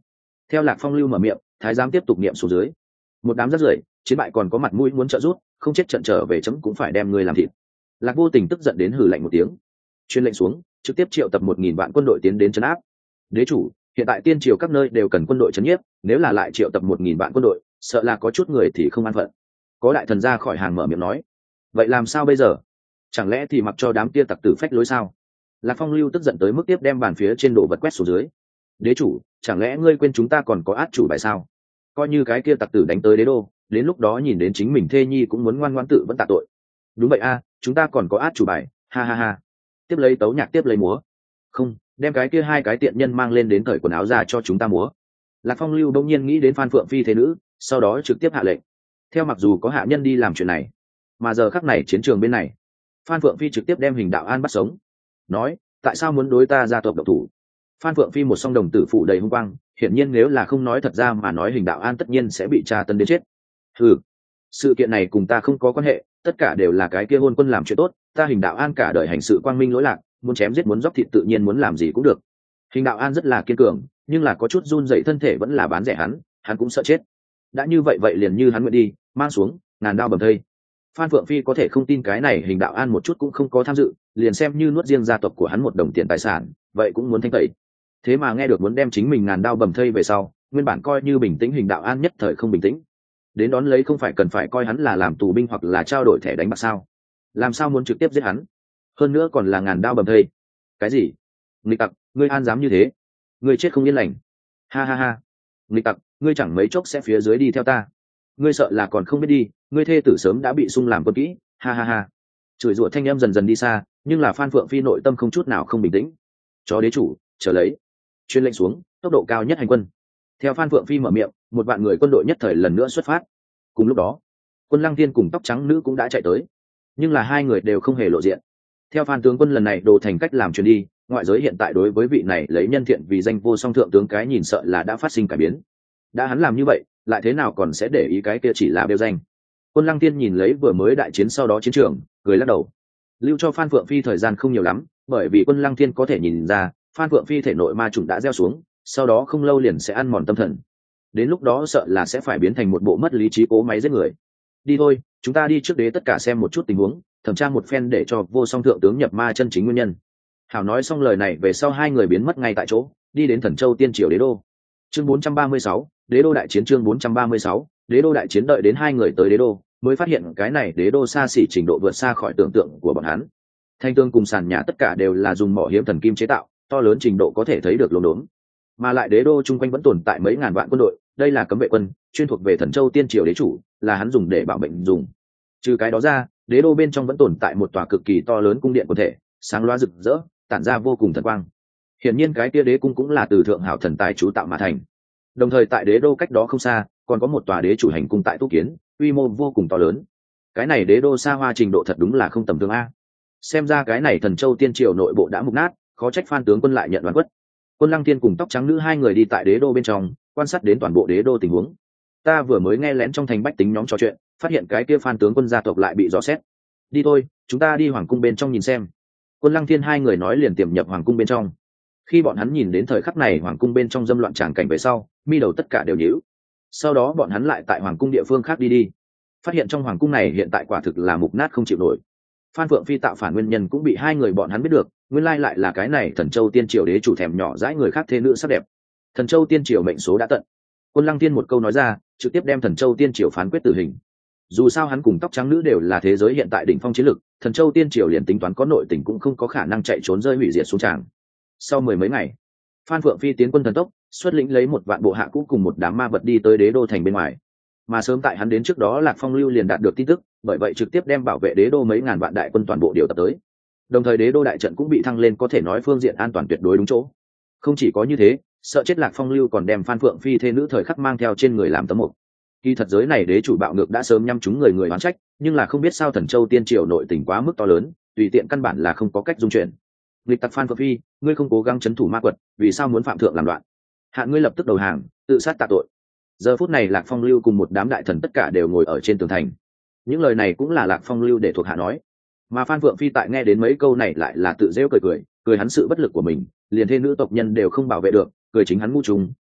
Theo Lạc Phong lưu mở miệng, thái giám tiếp tục niệm xuống dưới. Một đám rác rưởi, chiến bại còn có mặt mũi muốn trợ giúp, không chết trận trở về chấm cũng phải đem ngươi làm thịt. Lạc Vô Tình tức giận đến hừ lạnh một tiếng, truyền lệnh xuống, trực tiếp triệu tập 1000 vạn quân đội tiến đến trấn áp. Đế chủ, hiện tại tiên triều các nơi đều cần quân đội trấn nhiếp, nếu là lại triệu tập 1000 vạn quân đội, sợ là có chút người thì không an phận. Có đại thần ra khỏi hàng mở miệng nói, vậy làm sao bây giờ? Chẳng lẽ thì mặc cho đám kia tặc tử phách lối sao? Lạc Phong lưu tức giận tới mức tiếp đem bàn phía trên đồ vật quét xuống dưới. Đế chủ, chẳng lẽ ngươi quên chúng ta còn có át chủ bài sao? Coi như cái kia tặc tử đánh tới đế đô, đến lúc đó nhìn đến chính mình thê nhi cũng muốn ngoan ngoãn tự vẫn tạ tội. Đúng vậy a, chúng ta còn có át chủ bài, ha ha ha. Tiếp lấy tấu nhạc tiếp lấy múa. Không, đem cái kia hai cái tiện nhân mang lên đến cởi quần áo ra cho chúng ta múa. Lạc Phong lưu đông nhiên nghĩ đến Phan Phượng Phi thế nữ, sau đó trực tiếp hạ lệnh. Theo mặc dù có hạ nhân đi làm chuyện này, mà giờ khắc này chiến trường bên này, Phan Phượng Phi trực tiếp đem Hình Đạo An bắt sống, nói, tại sao muốn đối ta gia tộc độc thủ? Phan Phượng Phi một song đồng tử phụ đầy hung quang, hiển nhiên nếu là không nói thật ra mà nói Hình Đạo An tất nhiên sẽ bị tra tấn đến chết. Ừ, sự kiện này cùng ta không có quan hệ, tất cả đều là cái kia hôn quân làm chuyện tốt, ta Hình Đạo An cả đời hành sự quang minh lỗi lạc, muốn chém giết muốn dốc thịt tự nhiên muốn làm gì cũng được. Hình Đạo An rất là kiên cường, nhưng là có chút run rẩy thân thể vẫn là bán rẻ hắn cũng sợ chết. Đã như vậy vậy liền như hắn nguyện đi, mang xuống, ngàn đao bầm thây. Phan Phượng Phi có thể không tin cái này Hình Đạo An một chút cũng không có tham dự, liền xem như nuốt riêng gia tộc của hắn một đồng tiền tài sản, vậy cũng muốn thanh tẩy. Thế mà nghe được muốn đem chính mình ngàn đao bầm thây về sau, nguyên bản coi như bình tĩnh Hình Đạo An nhất thời không bình tĩnh. Đến đón lấy không phải cần phải coi hắn là làm tù binh hoặc là trao đổi thẻ đánh bạc sao? Làm sao muốn trực tiếp giết hắn? Hơn nữa còn là ngàn đao bầm thây. Cái gì? Nghịch tặc, ngươi an dám như thế? Ngươi chết không yên lành. Ha ha ha. Nghịch tặc, ngươi chẳng mấy chốc sẽ phía dưới đi theo ta. Ngươi sợ là còn không biết đi, ngươi thê tử sớm đã bị sung làm quân kỹ. Ha ha ha. Chửi rủa thanh em dần dần đi xa, nhưng là Phan Phượng Phi nội tâm không chút nào không bình tĩnh. Chó đế chủ, chờ lấy. Chuyên lệnh xuống, tốc độ cao nhất hành quân. Theo Phan Phượng Phi mở miệng, một vạn người quân đội nhất thời lần nữa xuất phát. Cùng lúc đó, Quân Lăng Thiên cùng Tóc Trắng Nữ cũng đã chạy tới, nhưng là hai người đều không hề lộ diện. Theo Phan tướng quân lần này đồ thành cách làm truyền đi, ngoại giới hiện tại đối với vị này lấy nhân thiện vì danh vô song thượng tướng cái nhìn sợ là đã phát sinh cải biến. Đã hắn làm như vậy, lại thế nào còn sẽ để ý cái kia chỉ là bêu danh. Quân Lăng Thiên nhìn lấy vừa mới đại chiến sau đó chiến trường, cười lắc đầu. Lưu cho Phan Phượng Phi thời gian không nhiều lắm, bởi vì Quân Lăng Thiên có thể nhìn ra, Phan Phượng Phi thể nội ma trùng đã gieo xuống, sau đó không lâu liền sẽ ăn mòn tâm thần. Đến lúc đó sợ là sẽ phải biến thành một bộ mất lý trí cố máy giết người. Đi thôi, chúng ta đi trước đế tất cả xem một chút tình huống, thẩm tra một phen để cho vô song thượng tướng nhập ma chân chính nguyên nhân. Hảo nói xong lời này về sau hai người biến mất ngay tại chỗ, đi đến Thần Châu Tiên Triều đế đô. Chương 436, đế đô đại chiến. Chương 436, đế đô đại chiến. Đợi đến hai người tới đế đô, mới phát hiện cái này đế đô xa xỉ trình độ vượt xa khỏi tưởng tượng của bọn hắn. Thanh tường cùng sàn nhà tất cả đều là dùng mỏ hiếm thần kim chế tạo, to lớn trình độ có thể thấy được lốm đốm. Mà lại đế đô chung quanh vẫn tồn tại mấy ngàn vạn quân đội, đây là cấm vệ quân, chuyên thuộc về Thần Châu Tiên Triều đế chủ, là hắn dùng để bảo mệnh dùng. Trừ cái đó ra, đế đô bên trong vẫn tồn tại một tòa cực kỳ to lớn cung điện quần thể, sáng loá rực rỡ, tản ra vô cùng thần quang. Hiển nhiên cái kia đế cung cũng là từ thượng hảo thần tài chú tạo mà thành. Đồng thời tại đế đô cách đó không xa, còn có một tòa đế chủ hành cung tại Tu Kiến, quy mô vô cùng to lớn. Cái này đế đô xa hoa trình độ thật đúng là không tầm thường a. Xem ra cái này Thần Châu Tiên Triều nội bộ đã mục nát, khó trách Phan tướng quân lại nhận đoán quất. Quân Lăng Thiên cùng Tóc Trắng Nữ hai người đi tại đế đô bên trong, quan sát đến toàn bộ đế đô tình huống. Ta vừa mới nghe lén trong thành bách tính nhóm trò chuyện, phát hiện cái kia Phan tướng quân gia tộc lại bị dò xét. Đi thôi, chúng ta đi hoàng cung bên trong nhìn xem. Quân Lăng Thiên hai người nói liền tiềm nhập hoàng cung bên trong. Khi bọn hắn nhìn đến thời khắc này hoàng cung bên trong dâm loạn tràng cảnh về sau, mi đầu tất cả đều nhíu. Sau đó bọn hắn lại tại hoàng cung địa phương khác đi, phát hiện trong hoàng cung này hiện tại quả thực là mục nát không chịu nổi. Phan Phượng Phi tạo phản nguyên nhân cũng bị hai người bọn hắn biết được, nguyên lai lại là cái này Thần Châu Tiên Triều đế chủ thèm nhỏ dãi người khác thế nữ sắc đẹp. Thần Châu Tiên Triều mệnh số đã tận. Quân Lăng Tiên một câu nói ra, trực tiếp đem Thần Châu Tiên Triều phán quyết tử hình. Dù sao hắn cùng Tóc Trắng Nữ đều là thế giới hiện tại đỉnh phong chiến lực, Thần Châu Tiên Triều liền tính toán có nội tình cũng không có khả năng chạy trốn rơi hủy diệt xuống tràng. Sau mười mấy ngày, Phan Phượng Phi tiến quân thần tốc, xuất lĩnh lấy một vạn bộ hạ cũ cùng một đám ma vật đi tới đế đô thành bên ngoài. Mà sớm tại hắn đến trước đó Lạc Phong Lưu liền đạt được tin tức, bởi vậy trực tiếp đem bảo vệ đế đô mấy ngàn vạn đại quân toàn bộ điều tập tới. Đồng thời đế đô đại trận cũng bị thăng lên, có thể nói phương diện an toàn tuyệt đối đúng chỗ. Không chỉ có như thế, sợ chết Lạc Phong Lưu còn đem Phan Phượng Phi thê nữ thời khắc mang theo trên người làm tấm mục. Kỳ thật giới này đế chủ bạo ngược đã sớm nhắm trúng người oán trách, nhưng là không biết sao Thần Châu Tiên Triều nội tình quá mức to lớn, tùy tiện căn bản là không có cách dung chuyển. Nghịch tặc Phan Phượng Phi, ngươi không cố gắng trấn thủ ma quật, vì sao muốn phạm thượng làm loạn? Hạ ngươi lập tức đầu hàng, tự sát tạ tội. Giờ phút này Lạc Phong Lưu cùng một đám đại thần tất cả đều ngồi ở trên tường thành. Những lời này cũng là Lạc Phong Lưu để thuộc hạ nói, mà Phan Phượng Phi tại nghe đến mấy câu này lại là tự rêu cười hắn sự bất lực của mình, liền thê nữ tộc nhân đều không bảo vệ được, cười chính hắn ngu trùng,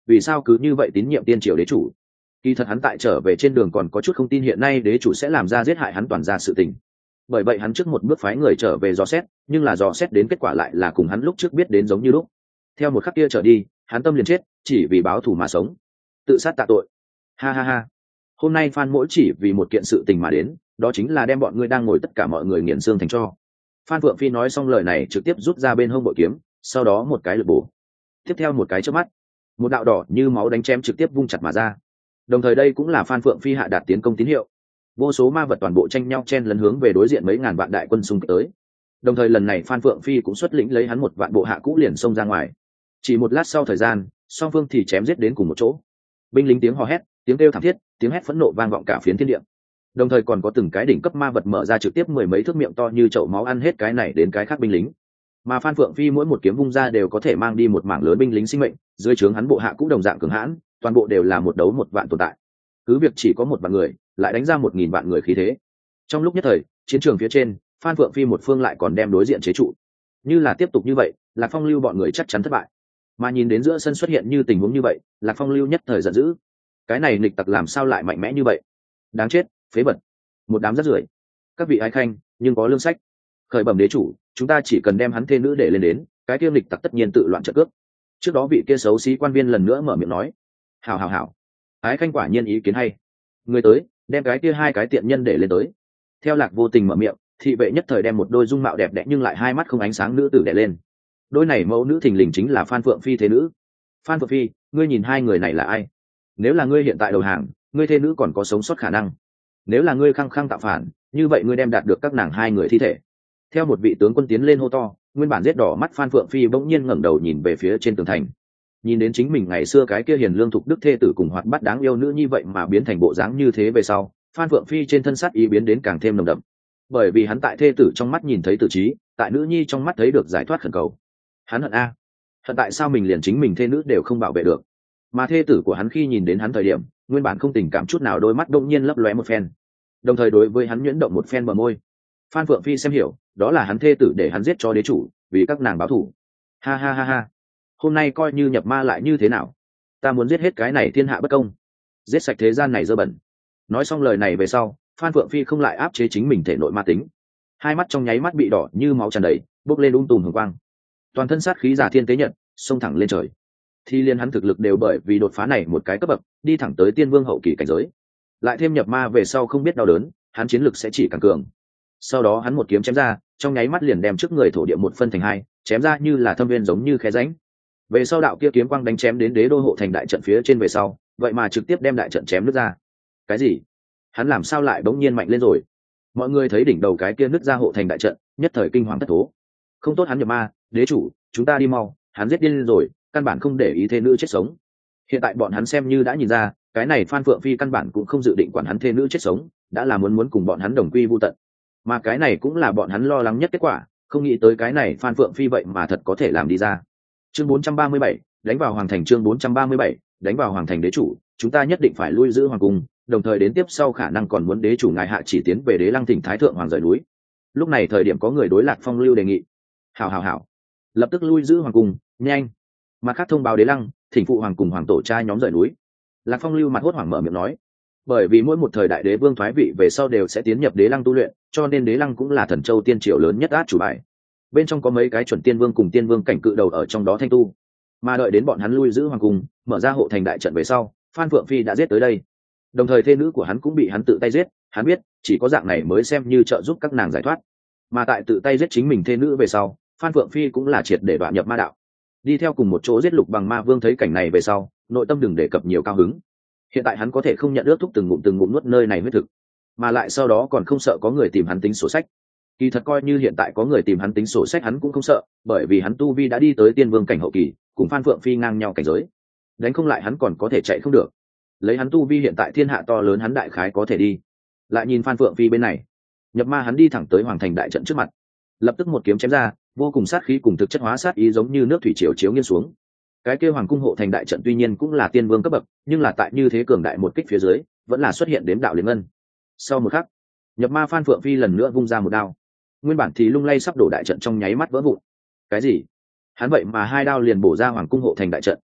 vì sao cứ như vậy tín nhiệm tiên triều đế chủ. Kỳ thật hắn tại trở về trên đường còn có chút không tin hiện nay đế chủ sẽ làm ra giết hại hắn toàn ra sự tình. Bởi vậy hắn trước một bước phái người trở về dò xét, nhưng là dò xét đến kết quả lại là cùng hắn lúc trước biết đến giống như lúc. Theo một khắc kia trở đi, hắn tâm liền chết, chỉ vì báo thù mà sống, tự sát tạ tội. Ha ha ha. Hôm nay Phan Mỗi chỉ vì một kiện sự tình mà đến, đó chính là đem bọn ngươi đang ngồi tất cả mọi người nghiền xương thành tro. Phan Phượng Phi nói xong lời này trực tiếp rút ra bên hông bội kiếm, sau đó một cái lực bổ. Tiếp theo một cái chớp mắt, một đạo đỏ như máu đánh chém trực tiếp vung chặt mà ra. Đồng thời đây cũng là Phan Phượng Phi hạ đạt tiến công tín hiệu. Vô số ma vật toàn bộ tranh nhau chen lấn hướng về đối diện mấy ngàn vạn đại quân xung kích tới. Đồng thời lần này Phan Phượng Phi cũng xuất lĩnh lấy hắn một vạn bộ hạ cũ liền xông ra ngoài. Chỉ một lát sau thời gian, song phương thì chém giết đến cùng một chỗ. Binh lính tiếng hò hét, tiếng kêu thảm thiết, tiếng hét phẫn nộ vang vọng cả phiến thiên địa. Đồng thời còn có từng cái đỉnh cấp ma vật mở ra trực tiếp mười mấy thước miệng to như chậu máu ăn hết cái này đến cái khác binh lính. Mà Phan Phượng Phi mỗi một kiếm vung ra đều có thể mang đi một mảng lớn binh lính sinh mệnh, dưới trướng hắn bộ hạ cũng đồng dạng cường hãn, toàn bộ đều là một đấu một vạn tồn tại. Cứ việc chỉ có một vạn người, lại đánh ra 1000 vạn người khí thế. Trong lúc nhất thời, chiến trường phía trên, Phan Phượng Phi một phương lại còn đem đối diện chế trụ. Như là tiếp tục như vậy, Lạc Phong Lưu bọn người chắc chắn thất bại. Mà nhìn đến giữa sân xuất hiện như tình huống như vậy, Lạc Phong Lưu nhất thời giận dữ. Cái này nghịch tặc làm sao lại mạnh mẽ như vậy? Đáng chết, phế vật, một đám rác rưởi. Các vị ái khanh, nhưng có lương sách. Khởi bẩm đế chủ, chúng ta chỉ cần đem hắn thê nữ để lên đến, cái kia nghịch tặc tất nhiên tự loạn trận cướp. Trước đó vị kia xấu xí quan viên lần nữa mở miệng nói. Hảo hảo hảo. Ái khanh quả nhiên ý kiến hay. Người tới, đem cái kia hai cái tiện nhân để lên tới. Theo Lạc Vô Tình mở miệng, thị vệ nhất thời đem một đôi dung mạo đẹp đẽ nhưng lại hai mắt không ánh sáng nữ tử đè lên. Đôi này mẫu nữ thình lình chính là Phan Phượng Phi thế nữ. Phan Phượng Phi, ngươi nhìn hai người này là ai? Nếu là ngươi hiện tại đầu hàng, ngươi thế nữ còn có sống sót khả năng. Nếu là ngươi khăng khăng tạo phản, như vậy ngươi đem đạt được các nàng hai người thi thể. Theo một vị tướng quân tiến lên hô to, nguyên bản giết đỏ mắt Phan Phượng Phi bỗng nhiên ngẩng đầu nhìn về phía trên tường thành. Nhìn đến chính mình ngày xưa cái kia hiền lương thục đức thê tử cùng hoạt bát đáng yêu nữ như vậy mà biến thành bộ dáng như thế về sau, Phan Phượng Phi trên thân sát ý biến đến càng thêm nồng đậm. Bởi vì hắn tại thê tử trong mắt nhìn thấy tử trí, tại nữ nhi trong mắt thấy được giải thoát khẩn cầu. Hắn hận a, hận tại sao mình liền chính mình thê nữ đều không bảo vệ được. Mà thê tử của hắn khi nhìn đến hắn thời điểm, nguyên bản không tình cảm chút nào, đôi mắt đông nhiên lấp lóe một phen, đồng thời đối với hắn nhuyễn động một phen bờ môi. Phan Phượng Phi xem hiểu, đó là hắn thê tử để hắn giết cho đế chủ, vì các nàng báo thù. Ha ha ha ha, hôm nay coi như nhập ma lại như thế nào, ta muốn giết hết cái này thiên hạ bất công, giết sạch thế gian này dơ bẩn. Nói xong lời này về sau, Phan Phượng Phi không lại áp chế chính mình thể nội ma tính, hai mắt trong nháy mắt bị đỏ như máu tràn đầy, bốc lên tùm hồng quang, toàn thân sát khí giả thiên tế nhật, xông thẳng lên trời. Thì liên hắn thực lực đều bởi vì đột phá này một cái cấp bậc, đi thẳng tới tiên vương hậu kỳ cảnh giới. Lại thêm nhập ma về sau không biết đau đớn, hắn chiến lực sẽ chỉ càng cường. Sau đó hắn một kiếm chém ra, trong nháy mắt liền đem trước người thổ địa một phân thành hai, chém ra như là thâm viên giống như khe rãnh. Về sau đạo kia kiếm quang đánh chém đến đế đô hộ thành đại trận phía trên về sau, vậy mà trực tiếp đem đại trận chém nứt ra. Cái gì? Hắn làm sao lại bỗng nhiên mạnh lên rồi? Mọi người thấy đỉnh đầu cái kia nứt ra hộ thành đại trận, nhất thời kinh hoàng thất thố. Không tốt, hắn nhập ma, đế chủ, chúng ta đi mau, hắn giết điên rồi, căn bản không để ý thê nữ chết sống. Hiện tại bọn hắn xem như đã nhìn ra, cái này Phan Phượng Phi căn bản cũng không dự định quản hắn thê nữ chết sống, đã là muốn cùng bọn hắn đồng quy vu tận. Mà cái này cũng là bọn hắn lo lắng nhất kết quả, không nghĩ tới cái này Phan Phượng Phi vậy mà thật có thể làm đi ra. Chương 437, đánh vào hoàng thành. Chương 437, đánh vào hoàng thành. Đế chủ, chúng ta nhất định phải lui giữ hoàng cung, đồng thời đến tiếp sau khả năng còn muốn đế chủ ngài hạ chỉ tiến về Đế Lăng Thỉnh Thái Thượng Hoàng rời núi. Lúc này thời điểm có người đối Lạc Phong Lưu đề nghị. Hảo hảo hảo, lập tức lui giữ hoàng cung, nhanh. Mặt khác thông báo Đế Lăng, thỉnh phụ hoàng cùng hoàng tổ trai nhóm rời núi. Lạc Phong Lưu mặt hốt hoảng mở miệng nói. Bởi vì mỗi một thời đại đế vương thoái vị về sau đều sẽ tiến nhập Đế Lăng tu luyện, cho nên Đế Lăng cũng là thần châu tiên triều lớn nhất át chủ bài. Bên trong có mấy cái chuẩn tiên vương cùng tiên vương cảnh cự đầu ở trong đó thanh tu. Mà đợi đến bọn hắn lui giữ hoàng cung, mở ra hộ thành đại trận về sau, Phan Phượng Phi đã giết tới đây. Đồng thời thê nữ của hắn cũng bị hắn tự tay giết, hắn biết chỉ có dạng này mới xem như trợ giúp các nàng giải thoát. Mà tại tự tay giết chính mình thê nữ về sau, Phan Phượng Phi cũng là triệt để đoạn nhập ma đạo. Đi theo cùng một chỗ giết Lục Bằng Ma Vương thấy cảnh này về sau, nội tâm đừng đề cập nhiều cao hứng. Hiện tại hắn có thể không nhận ước thúc từng ngụm nuốt nơi này huyết thực, mà lại sau đó còn không sợ có người tìm hắn tính sổ sách. Kỳ thật coi như hiện tại có người tìm hắn tính sổ sách hắn cũng không sợ, bởi vì hắn tu vi đã đi tới tiên vương cảnh hậu kỳ, cùng Phan Phượng Phi ngang nhau cảnh giới, đánh không lại hắn còn có thể chạy không được. Lấy hắn tu vi hiện tại thiên hạ to lớn hắn đại khái có thể đi. Lại nhìn Phan Phượng Phi bên này, nhập ma hắn đi thẳng tới hoàng thành đại trận trước mặt, lập tức một kiếm chém ra, vô cùng sát khí cùng thực chất hóa sát ý giống như nước thủy triều chiếu nghiêng xuống. Cái kêu hoàng cung hộ thành đại trận tuy nhiên cũng là tiên vương cấp bậc, nhưng là tại như thế cường đại một kích phía dưới, vẫn là xuất hiện đếm đạo liên ngân. Sau một khắc, nhập ma Phan Phượng Phi lần nữa vung ra một đao, nguyên bản thì lung lay sắp đổ đại trận trong nháy mắt vỡ vụn. Cái gì? Hắn vậy mà hai đao liền bổ ra hoàng cung hộ thành đại trận.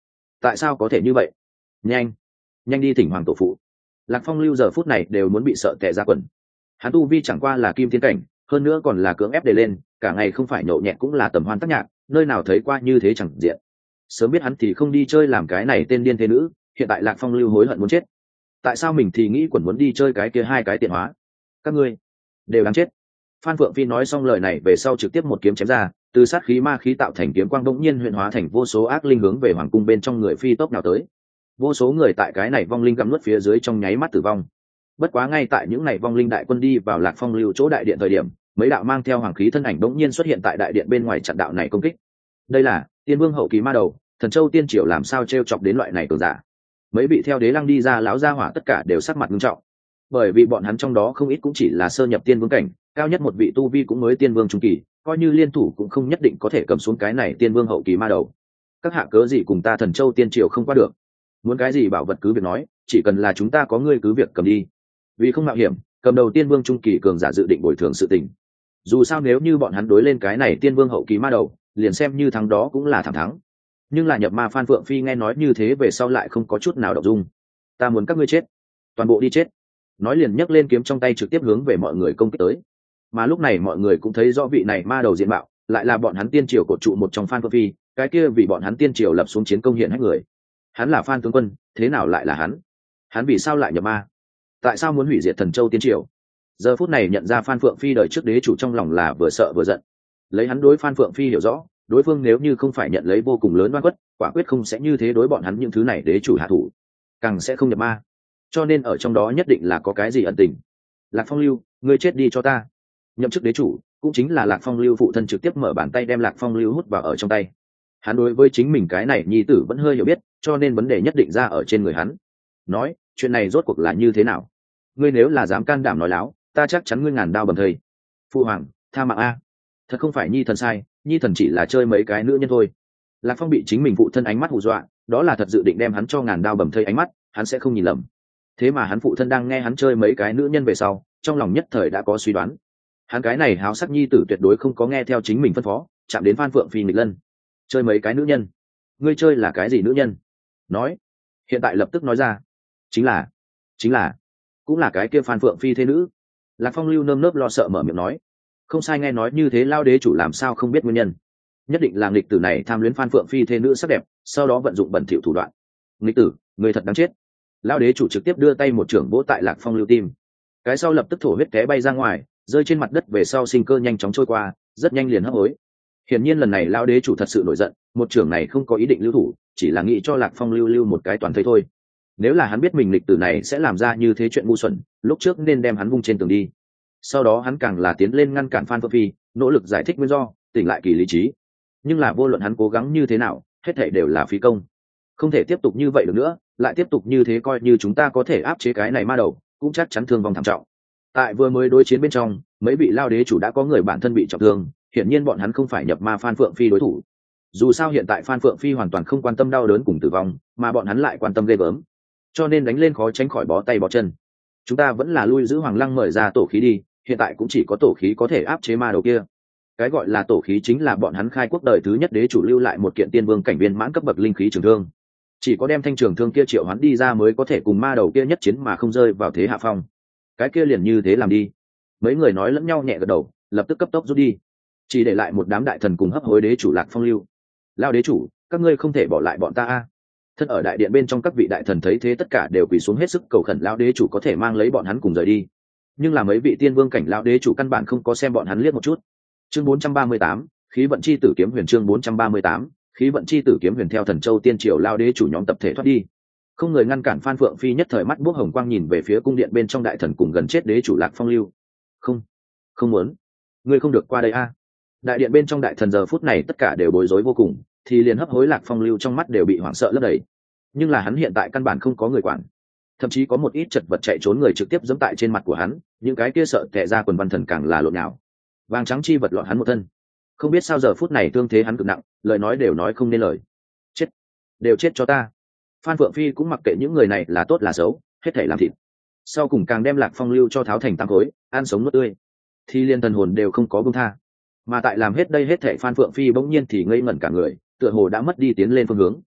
tại sao có thể như vậy? Nhanh, nhanh đi thỉnh hoàng tổ phụ. Lạc Phong Lưu giờ phút này đều muốn bị sợ tè ra quần. Hắn tu vi chẳng qua là kim thiên cảnh, hơn nữa còn là cưỡng ép đề lên, cả ngày không phải nhậu nhẹt cũng là tầm hoan tác nhạc, nơi nào thấy qua như thế chẳng diện. Sớm biết hắn thì không đi chơi làm cái này tên điên thế nữ, hiện tại Lạc Phong Lưu hối hận muốn chết. Tại sao mình thì nghĩ quẩn muốn đi chơi cái kia hai cái tiện hóa? Các ngươi đều đáng chết. Phan Phượng Phi nói xong lời này về sau trực tiếp một kiếm chém ra, từ sát khí ma khí tạo thành kiếm quang bỗng nhiên huyện hóa thành vô số ác linh hướng về hoàng cung bên trong người phi tốc nào tới. Vô số người tại cái này vong linh gặm nuốt phía dưới trong nháy mắt tử vong. Bất quá ngay tại những ngày vong linh đại quân đi vào Lạc Phong Lưu chỗ đại điện thời điểm, mấy đạo mang theo hoàng khí thân ảnh bỗng nhiên xuất hiện tại đại điện bên ngoài chặn đạo này công kích. Đây là Tiên Vương hậu kỳ ma đầu, Thần Châu Tiên Triều làm sao trêu chọc đến loại này cường giả. Mấy vị theo đế lăng đi ra lão gia hỏa tất cả đều sắc mặt nghiêm trọng, bởi vì bọn hắn trong đó không ít cũng chỉ là sơ nhập tiên vương cảnh, cao nhất một vị tu vi cũng mới tiên vương trung kỳ, coi như liên thủ cũng không nhất định có thể cầm xuống cái này tiên vương hậu kỳ ma đầu. Các hạ cớ gì cùng ta Thần Châu Tiên Triều không qua được? Muốn cái gì bảo vật cứ việc nói, chỉ cần là chúng ta có ngươi cứ việc cầm đi. Vì không mạo hiểm, cầm đầu tiên vương trung kỳ cường giả dự định bồi thường sự tình. Dù sao nếu như bọn hắn đối lên cái này tiên vương hậu kỳ ma đầu, liền xem như thắng đó cũng là thẳng thắng. Nhưng là nhập ma Phan Phượng Phi nghe nói như thế về sau lại không có chút nào động dung. Ta muốn các ngươi chết, toàn bộ đi chết. Nói liền nhấc lên kiếm trong tay trực tiếp hướng về mọi người công kích tới. Mà lúc này mọi người cũng thấy rõ vị này ma đầu diện mạo, lại là bọn hắn tiên triều cột trụ một trong Phan Phượng Phi, cái kia vì bọn hắn tiên triều lập xuống chiến công hiện hết người. Hắn là Phan tướng quân, thế nào lại là hắn? Hắn vì sao lại nhập ma? Tại sao muốn hủy diệt Thần Châu Tiên Triều? Giờ phút này nhận ra Phan Phượng Phi đời trước đế chủ trong lòng là vừa sợ vừa giận. Lấy hắn đối Phan Phượng Phi hiểu rõ, đối phương nếu như không phải nhận lấy vô cùng lớn oan khuất, quả quyết không sẽ như thế đối bọn hắn những thứ này đế chủ hạ thủ, càng sẽ không nhập ma. Cho nên ở trong đó nhất định là có cái gì ẩn tình. Lạc Phong Lưu, ngươi chết đi cho ta. Nhậm chức đế chủ cũng chính là Lạc Phong Lưu phụ thân trực tiếp mở bàn tay đem Lạc Phong Lưu hút vào ở trong tay. Hắn đối với chính mình cái này nhi tử vẫn hơi hiểu biết, cho nên vấn đề nhất định ra ở trên người hắn. Nói, chuyện này rốt cuộc là như thế nào? Ngươi nếu là dám can đảm nói láo, ta chắc chắn ngươi ngàn đao bầm thây. Phụ hoàng, tha mạng a. Thật không phải nhi thần sai, nhi thần chỉ là chơi mấy cái nữ nhân thôi. Lạc Phong bị chính mình phụ thân ánh mắt hù dọa, đó là thật dự định đem hắn cho ngàn đao bầm thây ánh mắt, hắn sẽ không nhìn lầm. Thế mà hắn phụ thân đang nghe hắn chơi mấy cái nữ nhân về sau, trong lòng nhất thời đã có suy đoán. Hắn cái này háo sắc nhi tử tuyệt đối không có nghe theo chính mình phân phó, chạm đến Phan Phượng Phi nghịch lân. Chơi mấy cái nữ nhân? Ngươi chơi là cái gì nữ nhân? Nói, hiện tại lập tức nói ra. Chính là cũng là cái kia Phan Phượng Phi thế nữ. Lạc Phong Lưu nơm nớp lo sợ mở miệng nói. Không sai, nghe nói như thế lao đế chủ làm sao không biết nguyên nhân. Nhất định là nghịch tử này tham luyến Phan Phượng Phi thế nữ sắc đẹp, sau đó vận dụng bẩn thỉu thủ đoạn. Nghịch tử, người thật đáng chết. Lao đế chủ trực tiếp đưa tay một trưởng vỗ tại Lạc Phong Lưu tim, cái sau lập tức thổ huyết té bay ra ngoài, rơi trên mặt đất về sau sinh cơ nhanh chóng trôi qua, rất nhanh liền hấp hối. Hiển nhiên lần này lao đế chủ thật sự nổi giận, một trưởng này không có ý định lưu thủ, chỉ là nghĩ cho Lạc Phong lưu một cái toàn thây thôi. Nếu là hắn biết mình lịch tử này sẽ làm ra như thế chuyện ngu xuẩn, lúc trước nên đem hắn vung trên tường đi. Sau đó hắn càng là tiến lên ngăn cản Phan Phượng Phi, nỗ lực giải thích nguyên do, tỉnh lại kỳ lý trí. Nhưng là vô luận hắn cố gắng như thế nào, hết thảy đều là phí công. Không thể tiếp tục như vậy được nữa, lại tiếp tục như thế coi như chúng ta có thể áp chế cái này ma đầu, cũng chắc chắn thương vong thảm trọng. Tại vừa mới đối chiến bên trong, mấy vị lao đế chủ đã có người bản thân bị trọng thương, hiển nhiên bọn hắn không phải nhập ma Phan Phượng Phi đối thủ. Dù sao hiện tại Phan Phượng Phi hoàn toàn không quan tâm đau đớn cùng tử vong, mà bọn hắn lại quan tâm ghê gớm, cho nên đánh lên khó tránh khỏi bó tay bó chân. Chúng ta vẫn là lui giữ Hoàng Lăng mời ra tổ khí đi, hiện tại cũng chỉ có tổ khí có thể áp chế ma đầu kia. Cái gọi là tổ khí chính là bọn hắn khai quốc đời thứ nhất đế chủ lưu lại một kiện tiên vương cảnh viên mãn cấp bậc linh khí trường thương. Chỉ có đem thanh trường thương kia triệu hoán đi ra mới có thể cùng ma đầu kia nhất chiến mà không rơi vào thế hạ phong. Cái kia liền như thế làm đi. Mấy người nói lẫn nhau nhẹ gật đầu, lập tức cấp tốc rút đi, chỉ để lại một đám đại thần cùng hấp hối đế chủ Lạc Phong Lưu. Lao đế chủ, các ngươi không thể bỏ lại bọn ta a. Thân ở đại điện bên trong các vị đại thần thấy thế tất cả đều quỳ xuống hết sức cầu khẩn Lao đế chủ có thể mang lấy bọn hắn cùng rời đi. Nhưng là mấy vị tiên vương cảnh Lao đế chủ căn bản không có xem bọn hắn liếc một chút. Chương 438, khí vận chi tử kiếm huyền. Chương 438, khí vận chi tử kiếm huyền. Theo Thần Châu Tiên Triều Lao đế chủ nhóm tập thể thoát đi, không người ngăn cản. Phan Phượng Phi nhất thời mắt buốc hồng quang nhìn về phía cung điện bên trong đại thần cùng gần chết đế chủ Lạc Phong Lưu. Không muốn, ngươi không được qua đây a. Đại điện bên trong đại thần giờ phút này tất cả đều bối rối vô cùng, thì liền hấp hối Lạc Phong Lưu trong mắt đều bị hoảng sợ lấp đầy. Nhưng là hắn hiện tại căn bản không có người quản, thậm chí có một ít chật vật chạy trốn người trực tiếp giẫm tại trên mặt của hắn, những cái kia sợ tè ra quần văn thần càng là lộn nhào, vàng trắng chi vật loạn hắn một thân. Không biết sao giờ phút này thương thế hắn cực nặng, lời nói đều nói không nên lời. Chết, đều chết cho ta. Phan Phượng Phi cũng mặc kệ những người này là tốt là xấu, hết thảy làm thịt. Sau cùng càng đem Lạc Phong Lưu cho tháo thành tám khối, ăn sống nuốt tươi, thì liên thần hồn đều không có buông tha. Mà tại làm hết đây hết thảy Phan Phượng Phi bỗng nhiên thì ngây ngẩn cả người, tựa hồ đã mất đi tiến lên phương hướng.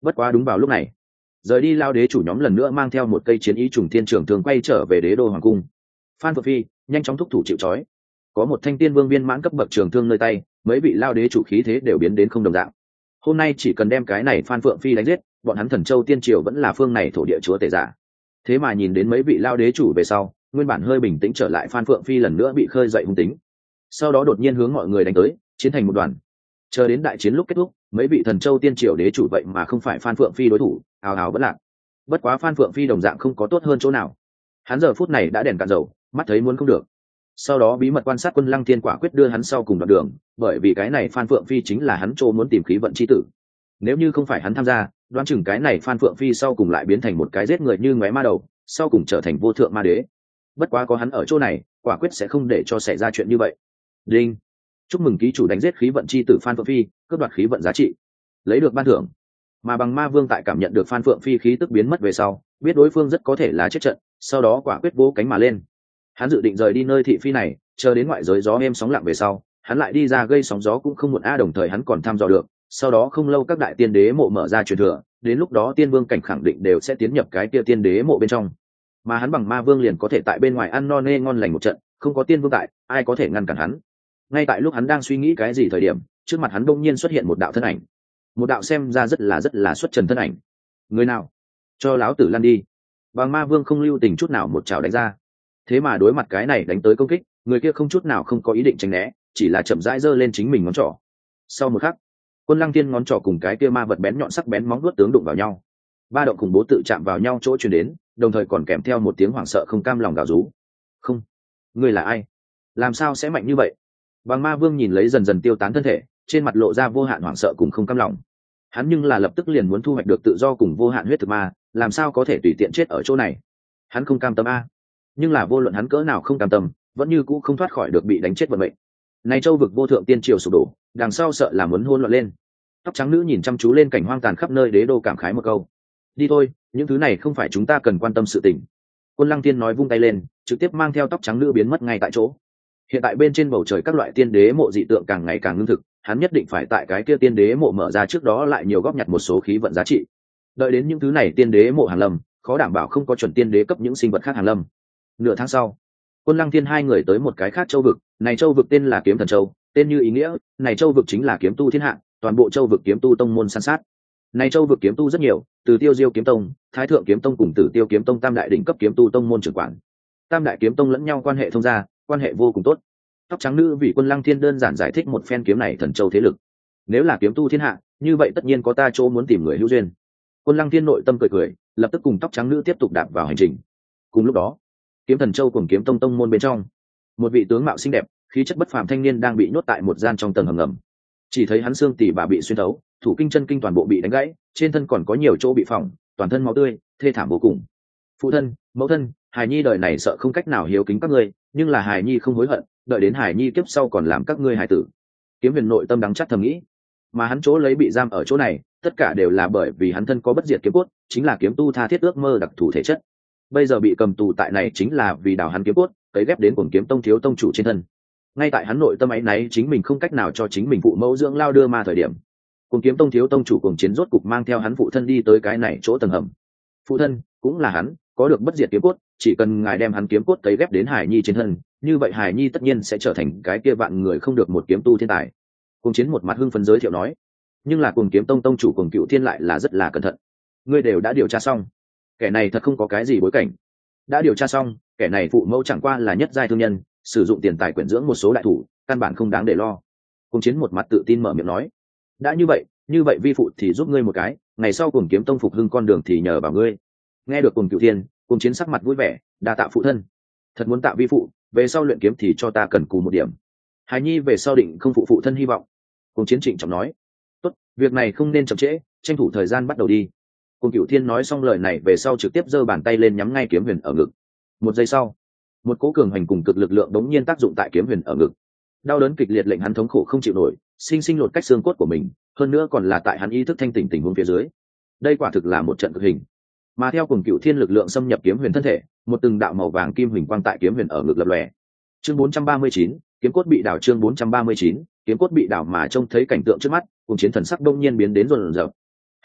Bất quá đúng vào lúc này, rời đi lao đế chủ nhóm lần nữa mang theo một cây chiến ý trùng thiên trường thường quay trở về đế đô hoàng cung. Phan Phượng Phi nhanh chóng thúc thủ chịu trói, có một thanh tiên vương viên mãn cấp bậc trường thương nơi tay, mấy vị lao đế chủ khí thế đều biến đến không đồng dạng. Hôm nay chỉ cần đem cái này Phan Phượng Phi đánh giết, bọn hắn Thần Châu Tiên Triều vẫn là phương này thổ địa chúa tể giả. Thế mà nhìn đến mấy vị lao đế chủ về sau, nguyên bản hơi bình tĩnh trở lại Phan Phượng Phi lần nữa bị khơi dậy hung tính, sau đó đột nhiên hướng mọi người đánh tới, chiến thành một đoàn. Chờ đến đại chiến lúc kết thúc, mấy vị Thần Châu Tiên Triều đế chủ vậy mà không phải Phan Phượng Phi đối thủ, ào ào bất lạc. Bất quá Phan Phượng Phi đồng dạng không có tốt hơn chỗ nào, hắn giờ phút này đã đèn cạn dầu, mắt thấy muốn không được. Sau đó bí mật quan sát Quân Lăng Thiên quả quyết đưa hắn sau cùng đoạn đường, bởi vì cái này Phan Phượng Phi chính là hắn chỗ muốn tìm khí vận chi tử. Nếu như không phải hắn tham gia, đoán chừng cái này Phan Phượng Phi sau cùng lại biến thành một cái giết người như ngoé ma đầu, sau cùng trở thành vô thượng ma đế. Bất quá có hắn ở chỗ này, quả quyết sẽ không để cho xảy ra chuyện như vậy. Đinh, chúc mừng ký chủ đánh giết khí vận chi tử Phan Phượng Phi, cướp đoạt khí vận giá trị, lấy được ban thưởng. Mà Bằng Ma Vương tại cảm nhận được Phan Phượng Phi khí tức biến mất về sau, biết đối phương rất có thể là chết trận, sau đó quả quyết vỗ cánh mà lên. Hắn dự định rời đi nơi thị phi này, chờ đến ngoại giới gió êm sóng lặng về sau, hắn lại đi ra gây sóng gió cũng không muộn a. Đồng thời hắn còn thăm dò được, sau đó không lâu các đại tiên đế mộ mở ra truyền thừa, đến lúc đó tiên vương cảnh khẳng định đều sẽ tiến nhập cái kia tiên đế mộ bên trong, mà hắn Bằng Ma Vương liền có thể tại bên ngoài ăn no nê ngon lành một trận, không có tiên vương tại, ai có thể ngăn cản hắn. Ngay tại lúc hắn đang suy nghĩ cái gì thời điểm, trước mặt hắn đột nhiên xuất hiện một đạo thân ảnh, một đạo xem ra rất là xuất trần thân ảnh. Người nào? Cho láo tử lăn đi. Bằng Ma Vương không lưu tình chút nào một chảo đánh ra. Thế mà đối mặt cái này đánh tới công kích, người kia không chút nào không có ý định tránh né, chỉ là chậm rãi giơ lên chính mình ngón trỏ. Sau một khắc, Quân Lăng Thiên ngón trỏ cùng cái kia ma vật bén nhọn sắc bén móng vuốt tướng đụng vào nhau, ba động khủng bố tự chạm vào nhau chỗ truyền đến, đồng thời còn kèm theo một tiếng hoảng sợ không cam lòng gào rú. Không, ngươi là ai? Làm sao sẽ mạnh như vậy? Bằng Ma Vương nhìn lấy dần dần tiêu tán thân thể, trên mặt lộ ra vô hạn hoảng sợ cùng không cam lòng. Hắn nhưng là lập tức liền muốn thu hoạch được tự do cùng vô hạn huyết thực ma, làm sao có thể tùy tiện chết ở chỗ này? Hắn không cam tâm a. Nhưng là vô luận hắn cỡ nào không cam tâm, vẫn như cũ không thoát khỏi được bị đánh chết vận mệnh. Này châu vực vô thượng tiên triều sụp đổ, đằng sau sợ là muốn hỗn loạn lên. Tóc trắng nữ nhìn chăm chú lên cảnh hoang tàn khắp nơi đế đô cảm khái một câu. Đi thôi, những thứ này không phải chúng ta cần quan tâm sự tình. Quân Lăng Tiên nói vung tay lên, trực tiếp mang theo tóc trắng nữ biến mất ngay tại chỗ. Hiện tại bên trên bầu trời các loại tiên đế mộ dị tượng càng ngày càng ngưng thực, hắn nhất định phải tại cái kia tiên đế mộ mở ra trước đó lại nhiều góp nhặt một số khí vận giá trị. Đợi đến những thứ này tiên đế mộ hàng lâm, khó đảm bảo không có chuẩn tiên đế cấp những sinh vật khác hàng lâm. Nửa tháng sau, Quân Lăng Thiên hai người tới một cái khác châu vực, này châu vực tên là Kiếm Thần Châu, tên như ý nghĩa, này châu vực chính là kiếm tu thiên hạ, toàn bộ châu vực kiếm tu tông môn san sát. Này châu vực kiếm tu rất nhiều, từ Tiêu Diêu kiếm tông, Thái Thượng kiếm tông cùng Tử Tiêu kiếm tông tam đại đỉnh cấp kiếm tu tông môn trưởng quản. Tam đại kiếm tông lẫn nhau quan hệ thông gia, quan hệ vô cùng tốt. Tóc trắng nữ vì Quân Lăng Thiên đơn giản giải thích một phen kiếm này thần châu thế lực. Nếu là kiếm tu thiên hạ, như vậy tất nhiên có ta chỗ muốn tìm người hữu duyên. Quân Lăng Thiên nội tâm cười cười, lập tức cùng tóc trắng nữ tiếp tục đạp vào hành trình. Cùng lúc đó, Kiếm Thần Châu cùng Kiếm Tông tông môn bên trong, một vị tướng mạo xinh đẹp, khí chất bất phàm thanh niên đang bị nhốt tại một gian trong tầng hầm ngầm. Chỉ thấy hắn xương tỉ bà bị xuyên thấu, thủ kinh chân kinh toàn bộ bị đánh gãy, trên thân còn có nhiều chỗ bị phỏng, toàn thân máu tươi, thê thảm vô cùng. Phụ thân, mẫu thân, Hải Nhi đời này sợ không cách nào hiếu kính các ngươi, nhưng là Hải Nhi không hối hận, đợi đến Hải Nhi kiếp sau còn làm các ngươi hải tử. Kiếm Huyền nội tâm đắng chát thầm nghĩ, mà hắn chỗ lấy bị giam ở chỗ này, tất cả đều là bởi vì hắn thân có bất diệt kiếm cốt, chính là kiếm tu tha thiết ước mơ đặc thù thể chất. Bây giờ bị cầm tù tại này chính là vì đào hắn kiếm cốt, cấy ghép đến Cuồng Kiếm Tông thiếu tông chủ trên thân. Ngay tại hắn nội tâm ấy náy chính mình không cách nào cho chính mình phụ mẫu dưỡng lao đưa ma thời điểm, Cuồng Kiếm Tông thiếu tông chủ Cuồng Chiến rốt cục mang theo hắn phụ thân đi tới cái này chỗ tầng hầm. Phụ thân cũng là hắn, có được bất diệt kiếm cốt, chỉ cần ngài đem hắn kiếm cốt cấy ghép đến Hải Nhi trên thân, như vậy Hải Nhi tất nhiên sẽ trở thành cái kia vạn người không được một kiếm tu thiên tài. Cuồng Chiến một mặt hưng phấn giới thiệu nói. Nhưng là Cuồng Kiếm Tông tông chủ Cuồng Cựu Thiên lại là rất là cẩn thận. Ngươi đều đã điều tra xong, kẻ này thật không có cái gì bối cảnh. Đã điều tra xong, kẻ này phụ mẫu chẳng qua là nhất giai thương nhân, sử dụng tiền tài quyển dưỡng một số đại thủ, căn bản không đáng để lo. Cuồng Chiến một mặt tự tin mở miệng nói. Đã như vậy vi phụ thì giúp ngươi một cái, ngày sau Cuồng Kiếm Tông phục hưng con đường thì nhờ vào ngươi. Nghe được Cuồng Cựu Thiên, Cuồng Chiến sắc mặt vui vẻ, đa tạ phụ thân. Thật muốn tạ vi phụ, về sau luyện kiếm thì cho ta cần cù một điểm. Hải Nhi về sau định không phụ phụ thân hy vọng. Cuồng Chiến trịnh trọng nói. Tốt, việc này không nên chậm trễ, tranh thủ thời gian bắt đầu đi. Cuồng Cựu Thiên nói xong lời này về sau trực tiếp giơ bàn tay lên nhắm ngay Kiếm Huyền ở ngực. Một giây sau, một cỗ cường hành cùng cực lực lượng đống nhiên tác dụng tại Kiếm Huyền ở ngực. Đau đớn kịch liệt lệnh hắn thống khổ không chịu nổi, sinh lột cách xương cốt của mình, hơn nữa còn là tại hắn ý thức thanh tỉnh tình huống phía dưới. Đây quả thực là một trận cực hình. Mà theo Cuồng Cựu Thiên lực lượng xâm nhập Kiếm Huyền thân thể, một từng đạo màu vàng kim huỳnh quang tại Kiếm Huyền ở ngực lập lòe. Chương 439, kiếm cốt bị đảo. Chương 439, kiếm cốt bị đảo. Mà trông thấy cảnh tượng trước mắt, Cuồng Chiến thần sắc đông nhiên biến đến run rợn.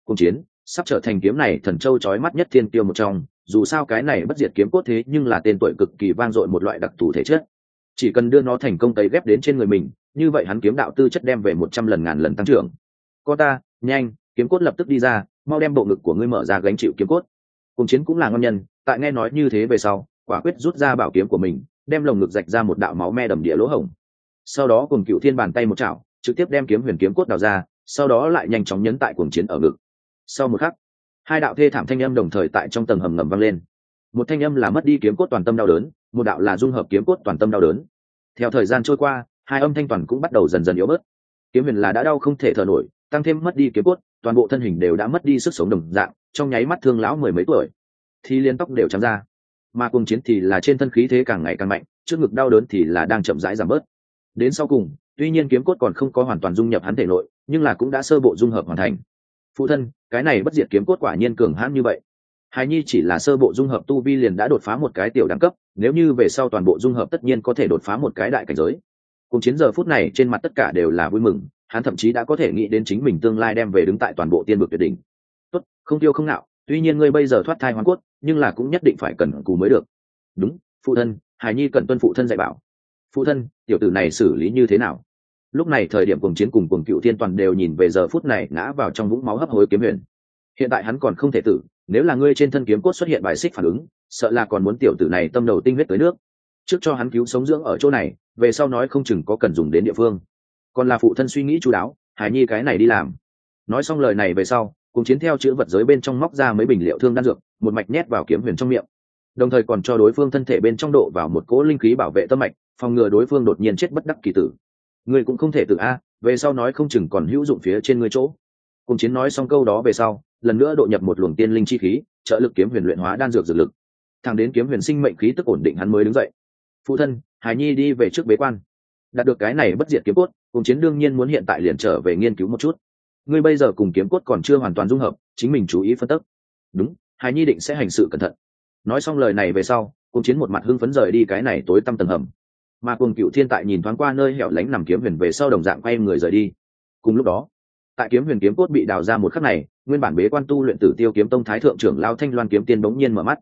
Cùng chiến sắp trở thành kiếm này thần châu chói mắt nhất thiên tiêu một trong, dù sao cái này bất diệt kiếm cốt thế nhưng là tên tuổi cực kỳ vang dội một loại đặc thù thể chất, chỉ cần đưa nó thành công tấy ghép đến trên người mình, như vậy hắn kiếm đạo tư chất đem về 100 lần ngàn lần tăng trưởng. Có ta, nhanh, kiếm cốt lập tức đi ra, mau đem bộ ngực của ngươi mở ra gánh chịu kiếm cốt. Cùng chiến cũng là ngon nhân, tại nghe nói như thế về sau, quả quyết rút ra bảo kiếm của mình, đem lồng ngực rạch ra một đạo máu me đầm địa lỗ hổng. Sau đó cùng Cựu Thiên bàn tay một chảo, trực tiếp đem kiếm huyền kiếm cốt đào ra, sau đó lại nhanh chóng nhấn tại cuồng chiến ở ngực. Sau một khắc, hai đạo thê thảm thanh âm đồng thời tại trong tầng hầm ngầm vang lên. Một thanh âm là mất đi kiếm cốt toàn tâm đau đớn, một đạo là dung hợp kiếm cốt toàn tâm đau đớn. Theo thời gian trôi qua, hai âm thanh toàn cũng bắt đầu dần dần yếu bớt. Kiếm huyền là đã đau không thể thở nổi, tăng thêm mất đi kiếm cốt, toàn bộ thân hình đều đã mất đi sức sống đồng dạng, trong nháy mắt thương lão mười mấy tuổi, thì liên tóc đều trắng ra. Mà cuồng chiến thì là trên thân khí thế càng ngày càng mạnh, trước ngực đau đớn thì là đang chậm rãi giảm bớt. Đến sau cùng, tuy nhiên kiếm cốt còn không có hoàn toàn dung nhập hắn thể nội, nhưng là cũng đã sơ bộ dung hợp hoàn thành. Phụ thân, cái này bất diệt kiếm cốt quả nhiên cường hãn như vậy. Hài nhi chỉ là sơ bộ dung hợp tu vi liền đã đột phá một cái tiểu đẳng cấp, nếu như về sau toàn bộ dung hợp tất nhiên có thể đột phá một cái đại cảnh giới. Cùng chiến giờ phút này trên mặt tất cả đều là vui mừng, hắn thậm chí đã có thể nghĩ đến chính mình tương lai đem về đứng tại toàn bộ tiên vực tuyệt đỉnh. Tốt, không tiêu không nạo, tuy nhiên ngươi bây giờ thoát thai hoàn cốt, nhưng là cũng nhất định phải cần cù mới được. Đúng, phụ thân, hài nhi cần tuân phụ thân dạy bảo. Phụ thân, tiểu tử này xử lý như thế nào? Lúc này thời điểm cùng chiến cùng cuồng Cựu Thiên toàn đều nhìn về giờ phút này ngã vào trong vũng máu hấp hối kiếm huyền. Hiện tại hắn còn không thể tử, nếu là ngươi trên thân kiếm cốt xuất hiện bài xích phản ứng, sợ là còn muốn tiểu tử này tâm đầu tinh huyết tới nước. Trước cho hắn cứu sống dưỡng ở chỗ này, về sau nói không chừng có cần dùng đến địa phương. Còn là phụ thân suy nghĩ chu đáo, hải nhi cái này đi làm. Nói xong lời này về sau, cùng chiến theo chữ vật giới bên trong móc ra mấy bình liệu thương đan dược, một mạch nhét vào kiếm huyền trong miệng, đồng thời còn cho đối phương thân thể bên trong độ vào một cỗ linh khí bảo vệ tâm mạch, phòng ngừa đối phương đột nhiên chết bất đắc kỳ tử. Ngươi cũng không thể tự a, về sau nói không chừng còn hữu dụng phía trên ngươi chỗ. Cùng chiến nói xong câu đó về sau, lần nữa độ nhập một luồng tiên linh chi khí, trợ lực kiếm huyền luyện hóa đan dược dược lực. Thẳng đến kiếm huyền sinh mệnh khí tức ổn định hắn mới đứng dậy. Phụ thân, hải nhi đi về trước bế quan. Đạt được cái này bất diệt kiếm cốt, cùng chiến đương nhiên muốn hiện tại liền trở về nghiên cứu một chút. Ngươi bây giờ cùng kiếm cốt còn chưa hoàn toàn dung hợp, chính mình chú ý phân tích. Đúng, hải nhi định sẽ hành sự cẩn thận. Nói xong lời này về sau, cùng chiến một mặt hưng phấn rời đi cái này tối tăm tầng hầm. Mà cùng Cựu Thiên tại nhìn thoáng qua nơi hẻo lánh nằm kiếm huyền về sau đồng dạng quay người rời đi. Cùng lúc đó, tại kiếm huyền kiếm cốt bị đào ra một khắc này, nguyên bản bế quan tu luyện Tử Tiêu kiếm tông thái thượng trưởng lão Thanh Loan kiếm tiên bỗng nhiên mở mắt.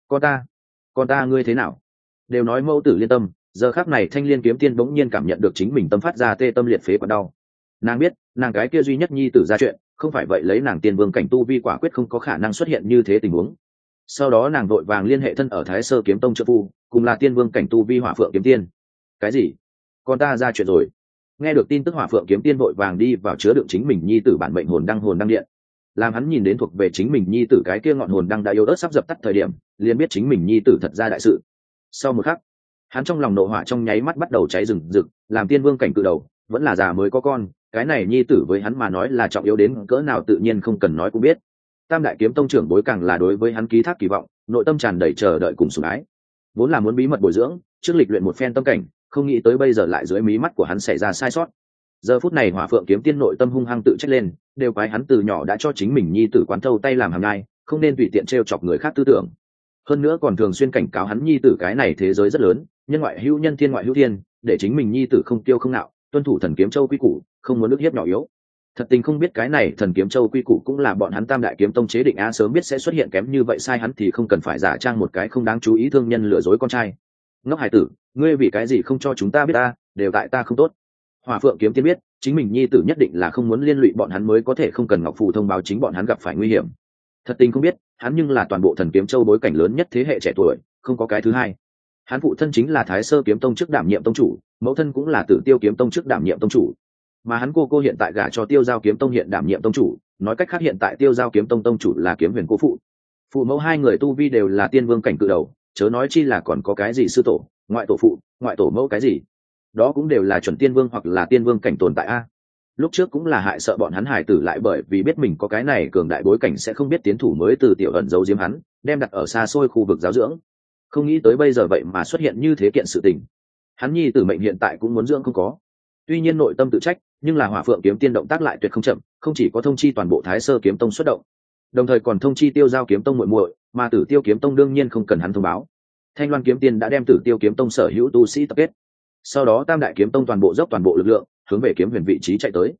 Con ta ngươi thế nào? Đều nói mẫu tử liên tâm, giờ khắc này Thanh Liên kiếm tiên bỗng nhiên cảm nhận được chính mình tâm phát ra tê tâm liệt phế còn đau. Nàng biết, nàng cái kia duy nhất nhi tử ra chuyện, không phải vậy lấy nàng tiên vương cảnh tu vi quả quyết không có khả năng xuất hiện như thế tình huống. Sau đó nàng vội vàng liên hệ thân ở Thái Sơ kiếm tông trợ phu, cùng là tiên vương cảnh tu vi Hỏa Phượng kiếm tiên. Cái gì? Con ta ra chuyện rồi? Nghe được tin tức, Hỏa Phượng kiếm tiên vội vàng đi vào chứa đựng chính mình nhi tử bản mệnh hồn đăng điện. Làm hắn nhìn đến thuộc về chính mình nhi tử cái kia ngọn hồn đăng đã yếu ớt sắp dập tắt thời điểm, liền biết chính mình nhi tử thật ra đại sự. Sau một khắc, hắn trong lòng nộ hỏa trong nháy mắt bắt đầu cháy rừng rực, làm tiên vương cảnh cự đầu, vẫn là già mới có con, cái này nhi tử với hắn mà nói là trọng yếu đến cỡ nào tự nhiên không cần nói cũng biết. Tam đại kiếm tông trưởng bối càng là đối với hắn ký thác kỳ vọng, nội tâm tràn đầy chờ đợi cùng sủng ái. Vốn là muốn bí mật bồi dưỡng, trước lịch luyện một phen tâm cảnh, không nghĩ tới bây giờ lại dưới mí mắt của hắn xảy ra sai sót. Giờ phút này Hỏa Phượng kiếm tiên nội tâm hung hăng tự trách lên, đều quái hắn từ nhỏ đã cho chính mình nhi tử quán thâu tay làm hàng nhai, không nên tùy tiện trêu chọc người khác tư tưởng. Hơn nữa còn thường xuyên cảnh cáo hắn nhi tử cái này thế giới rất lớn, nhân ngoại hữu nhân, thiên ngoại hữu thiên, để chính mình nhi tử không tiêu không nạo, tuân thủ thần kiếm châu quy củ, không muốn ức hiếp nhỏ yếu. Thật tình không biết cái này thần kiếm châu quy củ cũng là bọn hắn Tam đại kiếm tông chế định á, sớm biết sẽ xuất hiện kém như vậy sai hắn thì không cần phải giả trang một cái không đáng chú ý thương nhân lừa dối con trai. Ngốc hải tử, ngươi vì cái gì không cho chúng ta biết ta, đều tại ta không tốt. Hỏa Phượng kiếm tiên biết, chính mình nhi tử nhất định là không muốn liên lụy bọn hắn mới có thể không cần ngọc phù thông báo chính bọn hắn gặp phải nguy hiểm. Thật tình không biết, hắn nhưng là toàn bộ thần kiếm châu bối cảnh lớn nhất thế hệ trẻ tuổi, không có cái thứ hai. Hắn phụ thân chính là Thái Sơ kiếm tông trước đảm nhiệm tông chủ, mẫu thân cũng là Tử Tiêu kiếm tông trước đảm nhiệm tông chủ, mà hắn cô hiện tại gả cho Tiêu Giao kiếm tông hiện đảm nhiệm tông chủ, nói cách khác hiện tại Tiêu Giao kiếm tông tông chủ là Kiếm Huyền cô phụ. Phụ mẫu hai người tu vi đều là tiên vương cảnh cự đầu, chớ nói chi là còn có cái gì sư tổ, ngoại tổ phụ, ngoại tổ mẫu cái gì, đó cũng đều là chuẩn tiên vương hoặc là tiên vương cảnh tồn tại a. Lúc trước cũng là hại sợ bọn hắn hải tử lại bởi vì biết mình có cái này cường đại bối cảnh sẽ không biết tiến thủ mới từ tiểu ẩn giấu giếm hắn, đem đặt ở xa xôi khu vực giáo dưỡng. Không nghĩ tới bây giờ vậy mà xuất hiện như thế kiện sự tình. Hắn nhi tử mệnh hiện tại cũng muốn dưỡng không có. Tuy nhiên nội tâm tự trách, nhưng là Hỏa Phượng kiếm tiên động tác lại tuyệt không chậm, không chỉ có thông chi toàn bộ Thái Sơ kiếm tông xuất động, đồng thời còn thông chi Tiêu Giao kiếm tông muội muội, mà Tử Tiêu kiếm tông đương nhiên không cần hắn thông báo. Thanh Loan kiếm tiên đã đem Tử Tiêu kiếm tông sở hữu tu sĩ tập kết. Sau đó Tam đại kiếm tông toàn bộ dốc toàn bộ lực lượng, hướng về Kiếm Huyền vị trí chạy tới.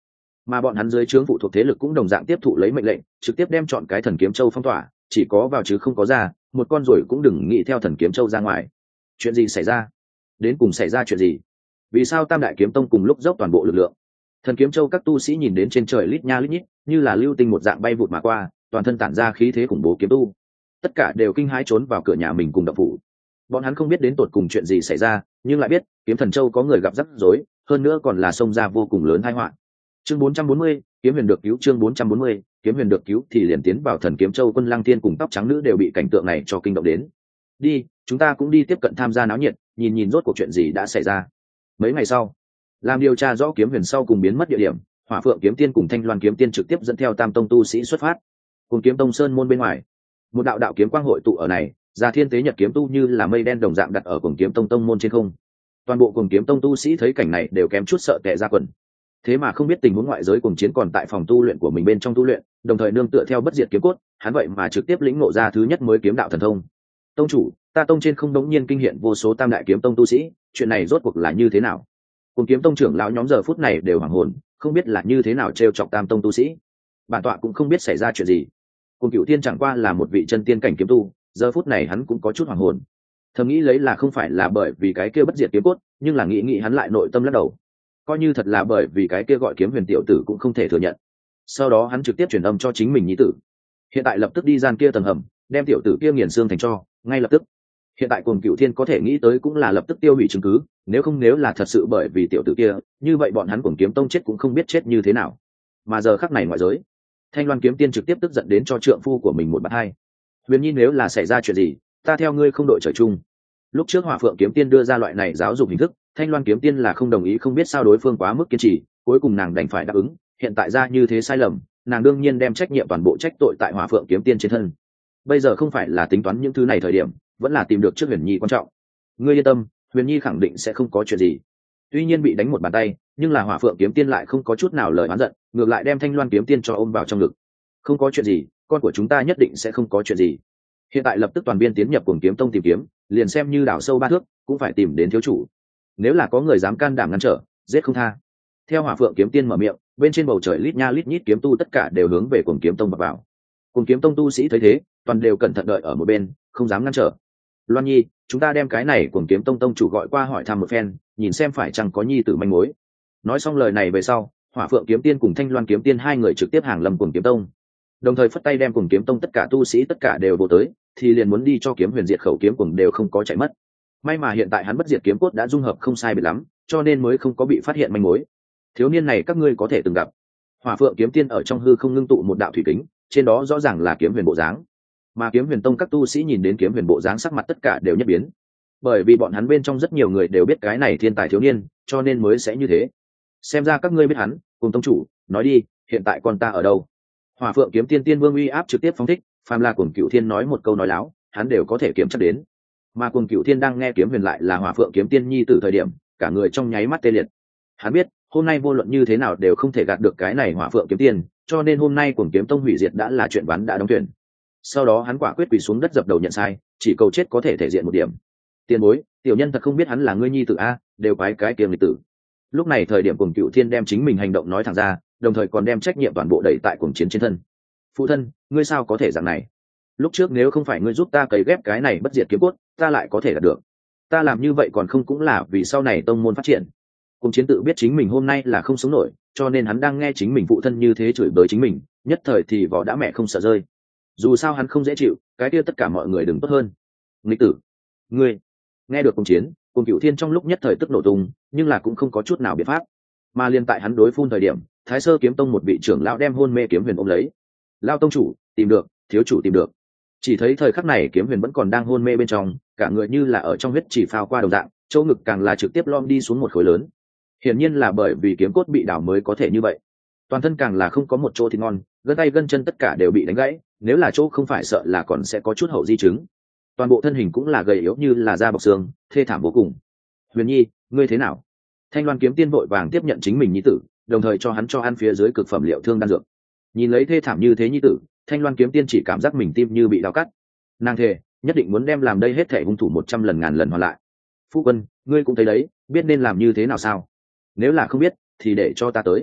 mà bọn hắn dưới trướng phụ thuộc thế lực cũng đồng dạng tiếp thụ lấy mệnh lệnh, trực tiếp đem chọn cái Thần Kiếm Châu phong tỏa, chỉ có vào chứ không có ra, một con ruồi cũng đừng nghĩ theo Thần Kiếm Châu ra ngoài. Chuyện gì xảy ra? Đến cùng xảy ra chuyện gì? Vì sao Tam Đại Kiếm Tông cùng lúc dốc toàn bộ lực lượng? Thần Kiếm Châu các tu sĩ nhìn đến trên trời lít nha lít nhít, như là lưu tinh một dạng bay vụt mà qua, toàn thân tản ra khí thế khủng bố kiếm tu. Tất cả đều kinh hãi trốn vào cửa nhà mình cùng động phủ. Bọn hắn không biết đến tột cùng chuyện gì xảy ra, nhưng lại biết Kiếm Thần Châu có người gặp rắc rối, hơn nữa còn là xông ra vô cùng lớn tai họa. Chương 440, Kiếm Huyền được cứu. Chương 440, Kiếm Huyền được cứu thì liền tiến vào Thần Kiếm Châu quân Lăng Tiên cùng tóc trắng nữ đều bị cảnh tượng này cho kinh động đến. Đi, chúng ta cũng đi tiếp cận tham gia náo nhiệt, nhìn nhìn rốt cuộc chuyện gì đã xảy ra. Mấy ngày sau, làm điều tra rõ Kiếm Huyền sau cùng biến mất địa điểm, Hỏa Phượng Kiếm Tiên cùng Thanh Loan Kiếm Tiên trực tiếp dẫn theo Tam Tông tu sĩ xuất phát. Cùng Kiếm Tông sơn môn bên ngoài, một đạo đạo kiếm quang hội tụ ở này, Già Thiên Tế Nhật kiếm tu như là mây đen đồng dạng đặt ở Cùng Kiếm Tông tông môn trên không. Toàn bộ Cùng Kiếm Tông tu sĩ thấy cảnh này đều kém chút sợ tè ra quần. Thế mà không biết tình huống ngoại giới cùng chiến còn tại phòng tu luyện của mình bên trong tu luyện, đồng thời nương tựa theo bất diệt kiếm cốt, hắn vậy mà trực tiếp lĩnh ngộ ra thứ nhất mới kiếm đạo thần thông. Tông chủ, ta tông trên không đống nhiên kinh hiện vô số Tam Đại Kiếm Tông tu sĩ, chuyện này rốt cuộc là như thế nào? Cùng Kiếm Tông trưởng lão nhóm giờ phút này đều hoảng hồn, không biết là như thế nào trêu chọc Tam Tông tu sĩ. Bản tọa cũng không biết xảy ra chuyện gì. Cùng Cửu Thiên chẳng qua là một vị chân tiên cảnh kiếm tu, giờ phút này hắn cũng có chút hoảng hồn. Thầm nghĩ lấy là không phải là bởi vì cái kia bất diệt kiếm cốt, nhưng là nghĩ hắn lại nội tâm lắc đầu. Coi như thật là bởi vì cái kia gọi Kiếm Huyền tiểu tử cũng không thể thừa nhận. Sau đó hắn trực tiếp truyền âm cho chính mình nhi tử. Hiện tại lập tức đi gian kia tầng hầm, đem tiểu tử kia nghiền xương thành tro, ngay lập tức. Hiện tại Cuồng Cửu Thiên có thể nghĩ tới cũng là lập tức tiêu hủy chứng cứ, nếu là thật sự bởi vì tiểu tử kia, như vậy bọn hắn Cuồng Kiếm Tông chết cũng không biết chết như thế nào. Mà giờ khắc này ngoại giới, Thanh Loan Kiếm Tiên trực tiếp tức giận đến cho trượng phu của mình một bạt hai. Huyền Nhi, nếu là xảy ra chuyện gì, ta theo ngươi không đội trời chung. Lúc trước Hỏa Phượng Kiếm Tiên đưa ra loại này giáo dục hình thức, Thanh Loan Kiếm Tiên là không đồng ý, không biết sao đối phương quá mức kiên trì, cuối cùng nàng đành phải đáp ứng. Hiện tại ra như thế sai lầm, nàng đương nhiên đem trách nhiệm toàn bộ trách tội tại Hỏa Phượng Kiếm Tiên trên thân. Bây giờ không phải là tính toán những thứ này thời điểm, vẫn là tìm được trước Huyền Nhi quan trọng. Ngươi yên tâm, Huyền Nhi khẳng định sẽ không có chuyện gì. Tuy nhiên bị đánh một bàn tay, nhưng là Hỏa Phượng Kiếm Tiên lại không có chút nào lời oán giận, ngược lại đem Thanh Loan Kiếm Tiên cho ôm vào trong ngực. Không có chuyện gì, con của chúng ta nhất định sẽ không có chuyện gì. Hiện tại lập tức toàn viên tiến nhập Cuồng Kiếm Tông tìm kiếm, liền xem như đào sâu 3 thước cũng phải tìm đến thiếu chủ. Nếu là có người dám can đảm ngăn trở, giết không tha. Theo Hỏa Phượng Kiếm Tiên mở miệng, bên trên bầu trời lít nha lít nhít kiếm tu tất cả đều hướng về Cuồng Kiếm Tông bập vào. Cuồng Kiếm Tông tu sĩ thấy thế, toàn đều cẩn thận đợi ở một bên, không dám ngăn trở. Loan Nhi, chúng ta đem cái này Cuồng Kiếm Tông tông chủ gọi qua hỏi thăm một phen, nhìn xem phải chăng có nhi tử manh mối. Nói xong lời này về sau, Hỏa Phượng Kiếm Tiên cùng Thanh Loan Kiếm Tiên hai người trực tiếp hàng lâm Cuồng Kiếm Tông, đồng thời phất tay đem Cuồng Kiếm Tông tất cả tu sĩ tất cả đều vô tới, thì liền muốn đi cho Kiếm Huyền diệt khẩu kiếm cuồng đều không có chạy mất. May mà hiện tại hắn bất diệt kiếm cốt đã dung hợp không sai biệt lắm, cho nên mới không có bị phát hiện manh mối. Thiếu niên này các ngươi có thể từng gặp. Hỏa Phượng Kiếm Tiên ở trong hư không ngưng tụ một đạo thủy kính, trên đó rõ ràng là Kiếm Huyền bộ dáng. Mà Kiếm Huyền Tông các tu sĩ nhìn đến Kiếm Huyền bộ dáng sắc mặt tất cả đều nhất biến, bởi vì bọn hắn bên trong rất nhiều người đều biết cái này thiên tài thiếu niên, cho nên mới sẽ như thế. Xem ra các ngươi biết hắn, cùng tông chủ, nói đi, hiện tại con ta ở đâu? Hỏa Phượng Kiếm Tiên Tiên Vương uy áp trực tiếp phóng thích, phàm là Cuồng Cửu Thiên nói một câu nói láo, hắn đều có thể kiểm chắc đến. Mà Cuồng Cửu Thiên đang nghe Kiếm Huyền lại là Hỏa Phượng Kiếm Tiên nhi tử thời điểm, cả người trong nháy mắt tê liệt. Hắn biết, hôm nay vô luận như thế nào đều không thể gạt được cái này Hỏa Phượng Kiếm Tiên, cho nên hôm nay Cuồng Kiếm Tông hủy diệt đã là chuyện ván đã đóng thuyền. Sau đó hắn quả quyết quỳ xuống đất dập đầu nhận sai, chỉ cầu chết có thể thể diện một điểm. Tiền bối, tiểu nhân thật không biết hắn là ngươi nhi tử a, đều quái cái kiềm lịch tử. Lúc này thời điểm Cuồng Cửu Thiên đem chính mình hành động nói thẳng ra, đồng thời còn đem trách nhiệm toàn bộ đẩy tại cuồng chiến trên thân. Phụ thân, ngươi sao có thể dạng này? Lúc trước nếu không phải ngươi giúp ta cấy ghép cái này bất diệt kiếm cốt, ta lại có thể đạt được. Ta làm như vậy còn không cũng là vì sau này tông môn phát triển. Cuồng chiến tự biết chính mình hôm nay là không sống nổi, cho nên hắn đang nghe chính mình phụ thân như thế chửi bới chính mình, nhất thời thì vỏ đã mẹ không sợ rơi. Dù sao hắn không dễ chịu, cái kia tất cả mọi người đừng tốt hơn. Nghịch tử, ngươi! Nghe được Cuồng chiến, Cuồng Cửu Thiên trong lúc nhất thời tức nổ tung, nhưng là cũng không có chút nào biện pháp. Mà liên tại hắn đối phun thời điểm, Thái Sơ Kiếm Tông một vị trưởng lão đem hôn mê Kiếm Huyền ôm lấy. Lão tông chủ, tìm được, thiếu chủ tìm được. Chỉ thấy thời khắc này Kiếm Huyền vẫn còn đang hôn mê bên trong, cả người như là ở trong huyết chỉ phao qua đồng dạng, chỗ ngực càng là trực tiếp lom đi xuống một khối lớn. Hiển nhiên là bởi vì kiếm cốt bị đảo mới có thể như vậy. Toàn thân càng là không có một chỗ thịt ngon, gân tay gân chân tất cả đều bị đánh gãy, nếu là chỗ không phải sợ là còn sẽ có chút hậu di chứng. Toàn bộ thân hình cũng là gầy yếu như là da bọc xương, thê thảm vô cùng. Huyền Nhi, ngươi thế nào? Thanh Loan Kiếm Tiên vội vàng tiếp nhận chính mình nhi tử, đồng thời cho hắn cho ăn phía dưới cực phẩm liệu thương đan dược. Nhìn lấy thê thảm như thế nhi tử, Thanh Loan Kiếm Tiên chỉ cảm giác mình tim như bị đau cắt. Nàng thề, nhất định muốn đem làm đây hết thể hung thủ 100 lần ngàn lần hoàn lại. Phu quân, ngươi cũng thấy đấy, biết nên làm như thế nào sao? Nếu là không biết, thì để cho ta tới.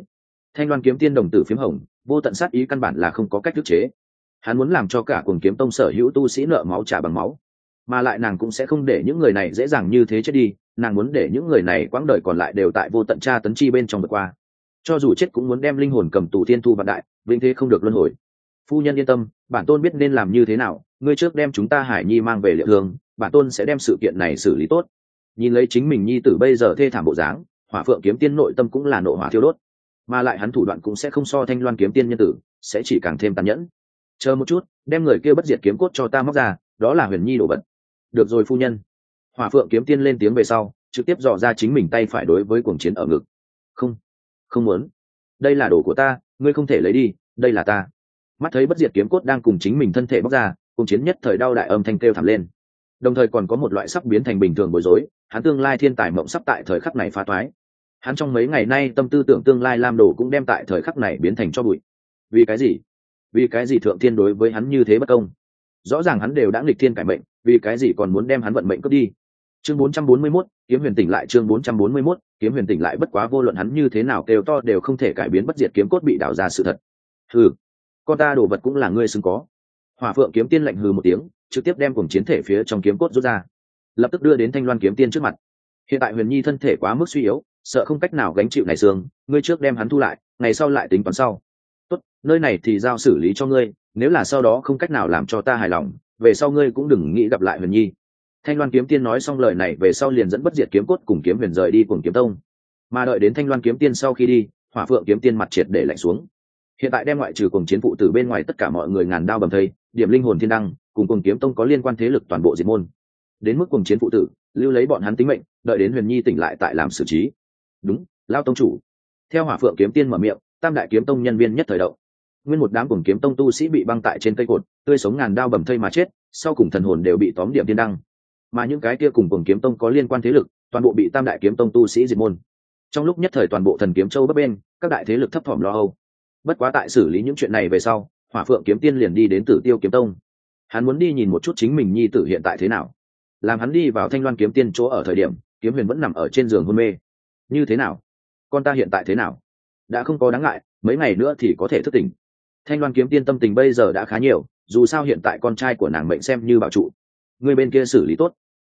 Thanh Loan kiếm tiên đồng tử phiếm hồng, vô tận sát ý căn bản là không có cách ức chế. Hắn muốn làm cho cả Cuồng Kiếm Tông sở hữu tu sĩ nợ máu trả bằng máu, mà lại nàng cũng sẽ không để những người này dễ dàng như thế chết đi. Nàng muốn để những người này quãng đời còn lại đều tại vô tận tra tấn chi bên trong vượt qua, cho dù chết cũng muốn đem linh hồn cầm tù thiên thu vạn đại, vĩnh thế không được luân hồi. Phu nhân yên tâm, bản tôn biết nên làm như thế nào. Ngươi trước đem chúng ta Hải Nhi mang về Liệu Hương, bản tôn sẽ đem sự kiện này xử lý tốt. Nhìn lấy chính mình nhi tử bây giờ thê thảm bộ dáng, Hỏa Phượng kiếm tiên nội tâm cũng là nộ hỏa thiêu đốt, mà lại hắn thủ đoạn cũng sẽ không so Thanh Loan kiếm tiên nhân tử, sẽ chỉ càng thêm tàn nhẫn. Chờ một chút, đem người kia bất diệt kiếm cốt cho ta móc ra, đó là Huyền Nhi đồ vật. Được rồi phu nhân. Hỏa Phượng kiếm tiên lên tiếng về sau, trực tiếp dò ra chính mình tay phải đối với cuồng chiến ở ngực. Không, không muốn. Đây là đồ của ta, ngươi không thể lấy đi, đây là ta. Mắt thấy bất diệt kiếm cốt đang cùng chính mình thân thể bóc ra, cuồng chiến nhất thời đau đại âm thanh kêu thảm lên, đồng thời còn có một loại sắp biến thành bình thường bối rối. Hắn tương lai thiên tài mộng sắp tại thời khắc này phá toái. Hắn trong mấy ngày nay tâm tư tưởng tương lai lam đồ cũng đem tại thời khắc này biến thành cho bụi. Vì cái gì? Vì cái gì thượng thiên đối với hắn như thế bất công? Rõ ràng hắn đều đã nghịch thiên cải mệnh, vì cái gì còn muốn đem hắn vận mệnh cướp đi? Chương 441, kiếm huyền tỉnh lại. Chương 441, kiếm huyền tỉnh lại. Bất quá vô luận hắn như thế nào kêu to đều không thể cải biến bất diệt kiếm cốt bị đảo ra sự thật. Hừ, con ta đồ vật cũng là ngươi xứng có. Hỏa Phượng kiếm tiên lạnh hừ một tiếng, trực tiếp đem cùng chiến thể phía trong kiếm cốt rút ra, lập tức đưa đến Thanh Loan kiếm tiên trước mặt. Hiện tại Huyền Nhi thân thể quá mức suy yếu, sợ không cách nào gánh chịu này xương, ngươi trước đem hắn thu lại, ngày sau lại tính toán sau. Tốt, nơi này thì giao xử lý cho ngươi, nếu là sau đó không cách nào làm cho ta hài lòng, về sau ngươi cũng đừng nghĩ gặp lại Huyền Nhi. Thanh Loan kiếm tiên nói xong lời này về sau liền dẫn bất diệt kiếm cốt cùng kiếm huyền rời đi Cuồng Kiếm Tông. Mà đợi đến Thanh Loan kiếm tiên sau khi đi, Hỏa Phượng kiếm tiên mặt triệt để lạnh xuống. Hiện tại đem ngoại trừ Cuồng chiến phụ tử bên ngoài tất cả mọi người ngàn đao bầm thây, điểm linh hồn thiên đăng, cùng Cuồng Kiếm Tông có liên quan thế lực toàn bộ diệt môn. Đến mức Cuồng chiến phụ tử, lưu lấy bọn hắn tính mệnh, đợi đến Huyền Nhi tỉnh lại tại làm xử trí. Đúng, lao tông chủ. Theo Hỏa Phượng kiếm tiên mở miệng, Tam đại kiếm tông nhân viên nhất thời động. Nguyên một đám Cuồng Kiếm Tông tu sĩ bị băng tại trên cây cột, tươi sống ngàn đao bầm thây mà chết, sau cùng thần hồn đều bị tóm điểm thiên đăng. Mà những cái kia cùng Cuồng Kiếm Tông có liên quan thế lực, toàn bộ bị Tam đại kiếm tông tu sĩ diệt môn. Trong lúc nhất thời toàn bộ Thần Kiếm Châu bấp bênh, các đại thế lực thấp thỏm lo âu. Bất quá tại xử lý những chuyện này về sau, Hỏa Phượng kiếm tiên liền đi đến Tử Tiêu kiếm tông. Hắn muốn đi nhìn một chút chính mình nhi tử hiện tại thế nào. Làm hắn đi vào Thanh Loan kiếm tiên chỗ ở thời điểm, Kiếm Huyền vẫn nằm ở trên giường hôn mê. Như thế nào? Con ta hiện tại thế nào? Đã không có đáng ngại, mấy ngày nữa thì có thể thức tỉnh. Thanh Loan kiếm tiên tâm tình bây giờ đã khá nhiều, dù sao hiện tại con trai của nàng mệnh xem như bảo trụ. Người bên kia xử lý tốt.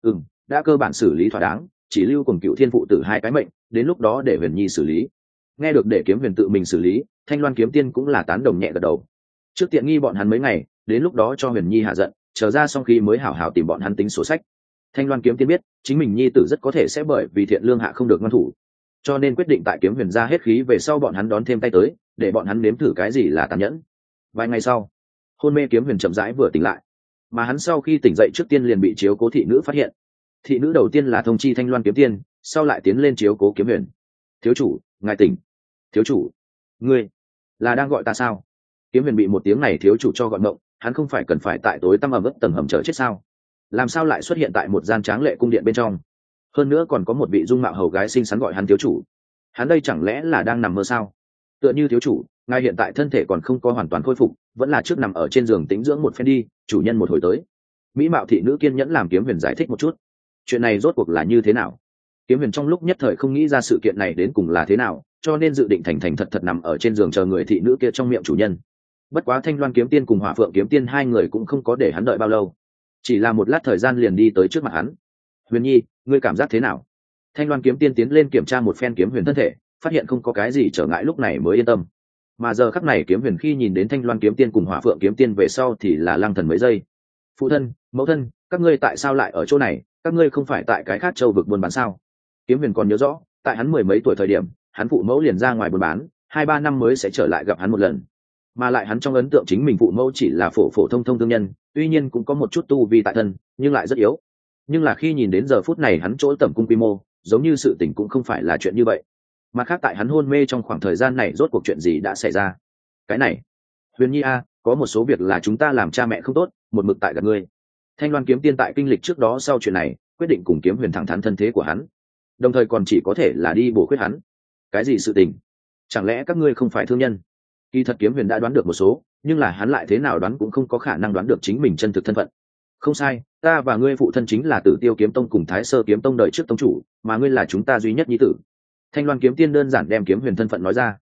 Đã cơ bản xử lý thỏa đáng, chỉ lưu cùng Cựu Thiên phụ tử hai cái mệnh, đến lúc đó để Huyền Nhi xử lý. Nghe được để Kiếm Huyền tự mình xử lý, Thanh Loan kiếm tiên cũng là tán đồng nhẹ gật đầu. Trước tiện nghi bọn hắn mấy ngày, đến lúc đó cho Huyền Nhi hạ giận, chờ ra xong khi mới hảo hảo tìm bọn hắn tính sổ sách. Thanh Loan kiếm tiên biết chính mình nhi tử rất có thể sẽ bởi vì thiện lương hạ không được ngăn thủ, cho nên quyết định tại Kiếm Huyền ra hết khí về sau bọn hắn đón thêm tay tới, để bọn hắn nếm thử cái gì là tàn nhẫn. Vài ngày sau, hôn mê Kiếm Huyền chậm rãi vừa tỉnh lại, mà hắn sau khi tỉnh dậy trước tiên liền bị chiếu cố thị nữ phát hiện. Thị nữ đầu tiên là thông chi Thanh Loan kiếm tiên, sau lại tiến lên chiếu cố Kiếm Huyền. Thiếu chủ, ngài tỉnh. Thiếu chủ, ngươi là đang gọi ta sao? Kiếm Huyền bị một tiếng này thiếu chủ cho gọi mộng, hắn không phải cần phải tại tối tăm ẩm ướt tầng hầm chờ chết sao? Làm sao lại xuất hiện tại một gian tráng lệ cung điện bên trong? Hơn nữa còn có một vị dung mạo hầu gái xinh xắn gọi hắn thiếu chủ. Hắn đây chẳng lẽ là đang nằm mơ sao? Tựa như thiếu chủ, ngài hiện tại thân thể còn không có hoàn toàn khôi phục, vẫn là trước nằm ở trên giường tĩnh dưỡng một phen đi, chủ nhân một hồi tới. Mỹ mạo thị nữ kiên nhẫn làm Kiếm Huyền giải thích một chút. Chuyện này rốt cuộc là như thế nào? Kiếm Huyền trong lúc nhất thời không nghĩ ra sự kiện này đến cùng là thế nào, cho nên dự định thành thành thật thật nằm ở trên giường chờ người thị nữ kia trong miệng chủ nhân. Bất quá Thanh Loan kiếm tiên cùng Hỏa Phượng kiếm tiên hai người cũng không có để hắn đợi bao lâu, chỉ là một lát thời gian liền đi tới trước mặt hắn. Huyền Nhi, ngươi cảm giác thế nào? Thanh Loan kiếm tiên tiến lên kiểm tra một phen Kiếm Huyền thân thể, phát hiện không có cái gì trở ngại lúc này mới yên tâm. Mà giờ khắc này Kiếm Huyền khi nhìn đến Thanh Loan kiếm tiên cùng Hỏa Phượng kiếm tiên về sau thì là lăng thần mấy giây. Phụ thân, mẫu thân, các ngươi tại sao lại ở chỗ này? Các ngươi không phải tại cái khác châu vực buôn bán sao? Kiếm Huyền còn nhớ rõ, tại hắn mười mấy tuổi thời điểm, hắn phụ mẫu liền ra ngoài buôn bán, 2-3 năm mới sẽ trở lại gặp hắn một lần. Mà lại hắn trong ấn tượng chính mình phụ mẫu chỉ là phổ phổ thông thông thương nhân, tuy nhiên cũng có một chút tu vi tại thân, nhưng lại rất yếu. Nhưng là khi nhìn đến giờ phút này hắn chỗ tẩm cung quy mô, giống như sự tình cũng không phải là chuyện như vậy. Mặt khác tại hắn hôn mê trong khoảng thời gian này rốt cuộc chuyện gì đã xảy ra? Cái này, Huyền Nhi a, có một số việc là chúng ta làm cha mẹ không tốt, một mực tại gặp ngươi. Thanh Loan kiếm tiên tại kinh lịch trước đó sau chuyện này, quyết định cùng Kiếm Huyền thẳng thắn thân thế của hắn, đồng thời còn chỉ có thể là đi bổ khuyết hắn. Cái gì sự tình? Chẳng lẽ các ngươi không phải thương nhân? Kỳ thật Kiếm Huyền đã đoán được một số, nhưng là hắn lại thế nào đoán cũng không có khả năng đoán được chính mình chân thực thân phận. Không sai, ta và ngươi phụ thân chính là Tử Tiêu kiếm tông cùng Thái Sơ kiếm tông đời trước tông chủ, mà ngươi là chúng ta duy nhất nhi tử. Thanh Loan kiếm tiên đơn giản đem Kiếm Huyền thân phận nói ra.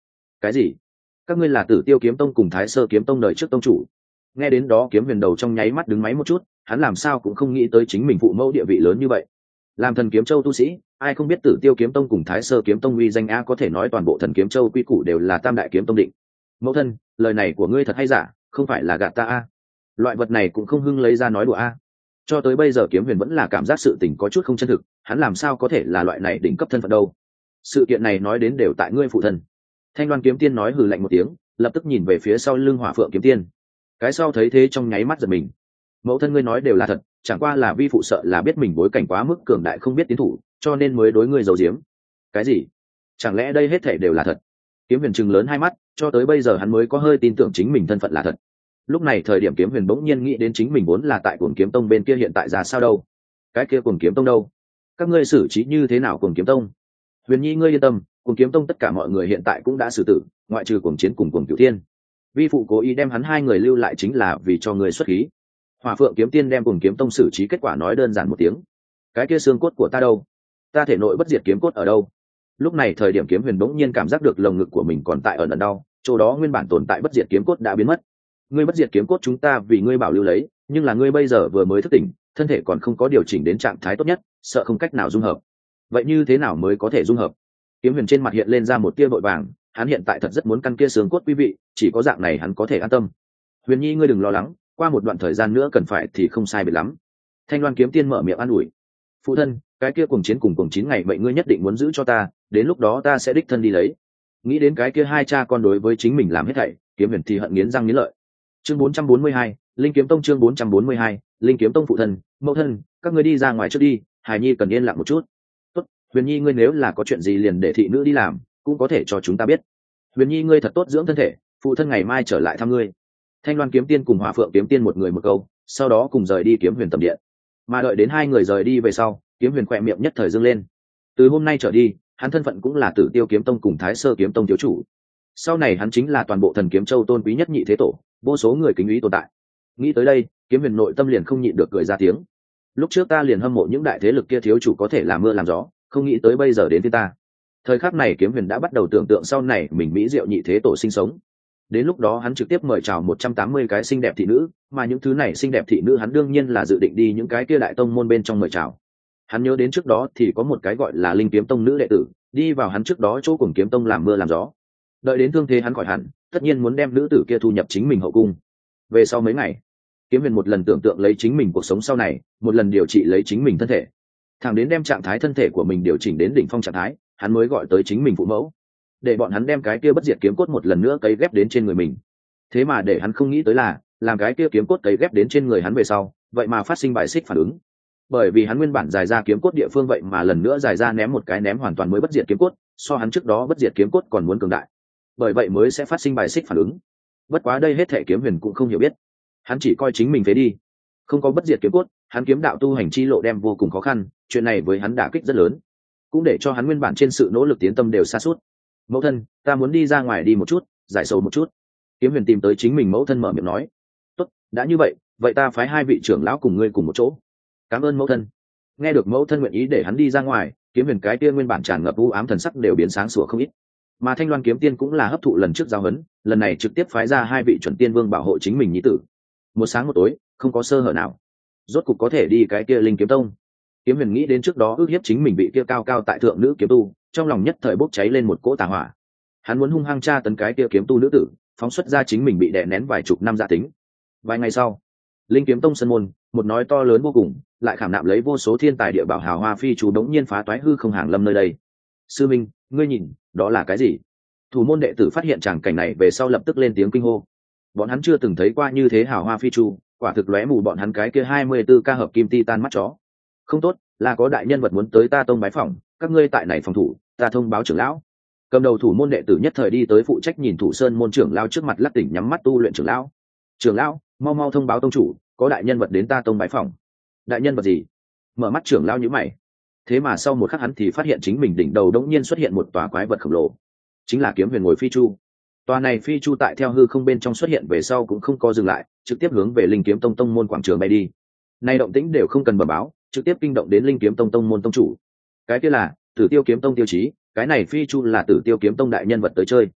Cái gì? Các ngươi là Tử Tiêu Kiếm Tông cùng Thái Sơ Kiếm Tông đời trước tông chủ? Nghe đến đó Kiếm Huyền đầu trong nháy mắt đứng máy một chút, hắn làm sao cũng không nghĩ tới chính mình phụ mẫu địa vị lớn như vậy. Làm Thần Kiếm Châu tu sĩ, ai không biết Tử Tiêu Kiếm Tông cùng Thái Sơ Kiếm Tông uy danh a, có thể nói toàn bộ Thần Kiếm Châu quy củ đều là Tam Đại Kiếm Tông định. Mẫu thân, lời này của ngươi thật hay giả, không phải là gạt ta a? Loại vật này cũng không hưng lấy ra nói đùa a. Cho tới bây giờ Kiếm Huyền vẫn là cảm giác sự tình có chút không chân thực, hắn làm sao có thể là loại này đỉnh cấp thân phận đâu? Sự kiện này nói đến đều tại ngươi phụ thân. Thanh Loan Kiếm Tiên nói hừ lạnh một tiếng, lập tức nhìn về phía sau lưng Hỏa Phượng Kiếm Tiên. Cái sau thấy thế trong nháy mắt giật mình. Mẫu thân ngươi nói đều là thật, chẳng qua là vi phụ sợ là biết mình bối cảnh quá mức cường đại không biết tiến thủ, cho nên mới đối ngươi giấu giếm. Cái gì? Chẳng lẽ đây hết thảy đều là thật? Kiếm Huyền trừng lớn hai mắt, cho tới bây giờ hắn mới có hơi tin tưởng chính mình thân phận là thật. Lúc này thời điểm Kiếm Huyền bỗng nhiên nghĩ đến chính mình vốn là tại Cuồng Kiếm Tông bên kia, hiện tại ra sao đâu? Cái kia Cuồng Kiếm Tông đâu? Các ngươi xử trí như thế nào Cuồng Kiếm Tông? Huyền Nhi ngươi yên tâm, Cuồng Kiếm Tông tất cả mọi người hiện tại cũng đã xử tử, ngoại trừ Cuồng Chiến cùng Cuồng Cửu Thiên. Vi phụ cố ý đem hắn hai người lưu lại chính là vì cho người xuất khí. Hỏa Phượng Kiếm Tiên đem Cuồng Kiếm Tông xử trí kết quả nói đơn giản một tiếng. Cái kia xương cốt của ta đâu? Ta thể nội bất diệt kiếm cốt ở đâu? Lúc này thời điểm Kiếm Huyền bỗng nhiên cảm giác được lồng ngực của mình còn tại ẩn ẩn đau, chỗ đó nguyên bản tồn tại bất diệt kiếm cốt đã biến mất. Ngươi bất diệt kiếm cốt chúng ta vì ngươi bảo lưu lấy, nhưng là ngươi bây giờ vừa mới thức tỉnh, thân thể còn không có điều chỉnh đến trạng thái tốt nhất, sợ không cách nào dung hợp. Vậy như thế nào mới có thể dung hợp? Kiếm Huyền trên mặt hiện lên ra một tia vội vàng, hắn hiện tại thật rất muốn căn kia xương cốt quý vị, chỉ có dạng này hắn có thể an tâm. Huyền Nhi ngươi đừng lo lắng, qua một đoạn thời gian nữa cần phải thì không sai biệt lắm. Thanh Loan Kiếm Tiên mở miệng an ủi. Phụ thân, cái kia Cuồng Chiến cùng Cuồng 9 ngày mệnh ngươi nhất định muốn giữ cho ta, đến lúc đó ta sẽ đích thân đi lấy. Nghĩ đến cái kia hai cha con đối với chính mình làm hết thảy, Kiếm Huyền thì hận nghiến răng nghiến lợi. Chương 442, Linh Kiếm Tông chương 442, Linh Kiếm Tông phụ thân, mẫu thân, các ngươi đi ra ngoài trước đi, Hải Nhi cần yên lặng một chút. Tốt, Huyền Nhi ngươi nếu là có chuyện gì liền để thị nữ đi làm, cũng có thể cho chúng ta biết. Huyền Nhi ngươi thật tốt dưỡng thân thể, phụ thân ngày mai trở lại thăm ngươi. Thanh Loan Kiếm Tiên cùng Hỏa Phượng Kiếm Tiên một người một câu, sau đó cùng rời đi Kiếm Huyền tầm điện. Mà đợi đến hai người rời đi về sau, Kiếm Huyền khỏe miệng nhất thời dương lên. Từ hôm nay trở đi, hắn thân phận cũng là Tử Tiêu Kiếm Tông cùng Thái Sơ Kiếm Tông thiếu chủ. Sau này hắn chính là toàn bộ Thần Kiếm Châu tôn quý nhất nhị thế tổ, vô số người kính ý tồn tại. Nghĩ tới đây, Kiếm Huyền nội tâm liền không nhịn được cười ra tiếng. Lúc trước ta liền hâm mộ những đại thế lực kia thiếu chủ có thể làm mưa làm gió, không nghĩ tới bây giờ đến với ta. Thời khắc này Kiếm Huyền đã bắt đầu tưởng tượng sau này mình mỹ diệu nhị thế tổ sinh sống. Đến lúc đó hắn trực tiếp mời chào 180 cái xinh đẹp thị nữ, mà những thứ này xinh đẹp thị nữ hắn đương nhiên là dự định đi những cái kia đại tông môn bên trong mời chào. Hắn nhớ đến trước đó thì có một cái gọi là Linh Kiếm Tông nữ đệ tử, đi vào hắn trước đó chỗ Cuồng Kiếm Tông làm mưa làm gió. Đợi đến thương thế hắn khỏi hẳn, tất nhiên muốn đem nữ tử kia thu nhập chính mình hậu cung. Về sau mấy ngày, Kiếm Huyền một lần tưởng tượng lấy chính mình cuộc sống sau này, một lần điều trị lấy chính mình thân thể. Thẳng đến đem trạng thái thân thể của mình điều chỉnh đến đỉnh phong trạng thái, hắn mới gọi tới chính mình phụ mẫu, để bọn hắn đem cái kia bất diệt kiếm cốt một lần nữa cấy ghép đến trên người mình. Thế mà để hắn không nghĩ tới là, làm cái kia kiếm cốt cấy ghép đến trên người hắn về sau, vậy mà phát sinh bài xích phản ứng. Bởi vì hắn nguyên bản dài ra kiếm cốt địa phương vậy mà lần nữa dài ra ném một cái ném hoàn toàn mới bất diệt kiếm cốt, so hắn trước đó bất diệt kiếm cốt còn muốn cường đại. Bởi vậy mới sẽ phát sinh bài xích phản ứng. Bất quá đây hết thể Kiếm Huyền cũng không hiểu biết, hắn chỉ coi chính mình phế đi, không có bất diệt kiếm cốt, hắn kiếm đạo tu hành chi lộ đem vô cùng khó khăn, chuyện này với hắn đả kích rất lớn, cũng để cho hắn nguyên bản trên sự nỗ lực tiến tâm đều sa sút. Mẫu thân, ta muốn đi ra ngoài đi một chút, giải sầu một chút. Kiếm Huyền tìm tới chính mình mẫu thân mở miệng nói. Tốt, đã như vậy, vậy ta phái hai vị trưởng lão cùng ngươi cùng một chỗ. Cảm ơn mẫu thân. Nghe được mẫu thân nguyện ý để hắn đi ra ngoài, Kiếm Huyền cái kia nguyên bản tràn ngập u ám thần sắc đều biến sáng sủa không ít. Mà Thanh Loan Kiếm Tiên cũng là hấp thụ lần trước giao huấn, lần này trực tiếp phái ra hai vị chuẩn tiên vương bảo hộ chính mình nhi tử. Một sáng một tối, không có sơ hở nào. Rốt cục có thể đi cái kia Linh Kiếm Tông. Kiếm Huyền nghĩ đến trước đó ước hiếp chính mình bị kia cao cao tại thượng nữ kiếm tu, trong lòng nhất thời bốc cháy lên một cỗ tà hỏa. Hắn muốn hung hăng tra tấn cái kia kiếm tu nữ tử, phóng xuất ra chính mình bị đè nén vài chục năm dạ tính. Vài ngày sau, Linh Kiếm Tông sân môn, một nói to lớn vô cùng, lại khảm nạm lấy vô số thiên tài địa bảo hào hoa phi chú đống nhiên phá toái hư không hàng lâm nơi đây. Sư Minh, ngươi nhìn, đó là cái gì? Thủ môn đệ tử phát hiện tràng cảnh này về sau lập tức lên tiếng kinh hô. Bọn hắn chưa từng thấy qua như thế hào hoa phi chu, quả thực lóe mù bọn hắn cái kia 24 ca hợp kim titan mắt chó. Không tốt, là có đại nhân vật muốn tới ta tông bái phỏng, các ngươi tại này phòng thủ, ta thông báo trưởng lão. Cầm đầu thủ môn đệ tử nhất thời đi tới phụ trách nhìn thủ sơn môn trưởng lão trước mặt lắc tỉnh nhắm mắt tu luyện trưởng lão. Trưởng lão, mau mau thông báo tông chủ, có đại nhân vật đến ta tông bái phỏng. Đại nhân vật gì? Mở mắt trưởng lão nhíu mày. Thế mà sau một khắc hắn thì phát hiện chính mình đỉnh đầu đống nhiên xuất hiện một tòa quái vật khổng lồ, chính là Kiếm Huyền ngồi phi chu. Tòa này phi chu tại theo hư không bên trong xuất hiện về sau cũng không có dừng lại, trực tiếp hướng về Linh Kiếm Tông tông môn quảng trường bay đi. Nay động tĩnh đều không cần bẩm báo, trực tiếp kinh động đến Linh Kiếm Tông tông môn tông chủ. Cái kia là Tử Tiêu Kiếm Tông tiêu chí, cái này phi chu là Tử Tiêu Kiếm Tông đại nhân vật tới chơi.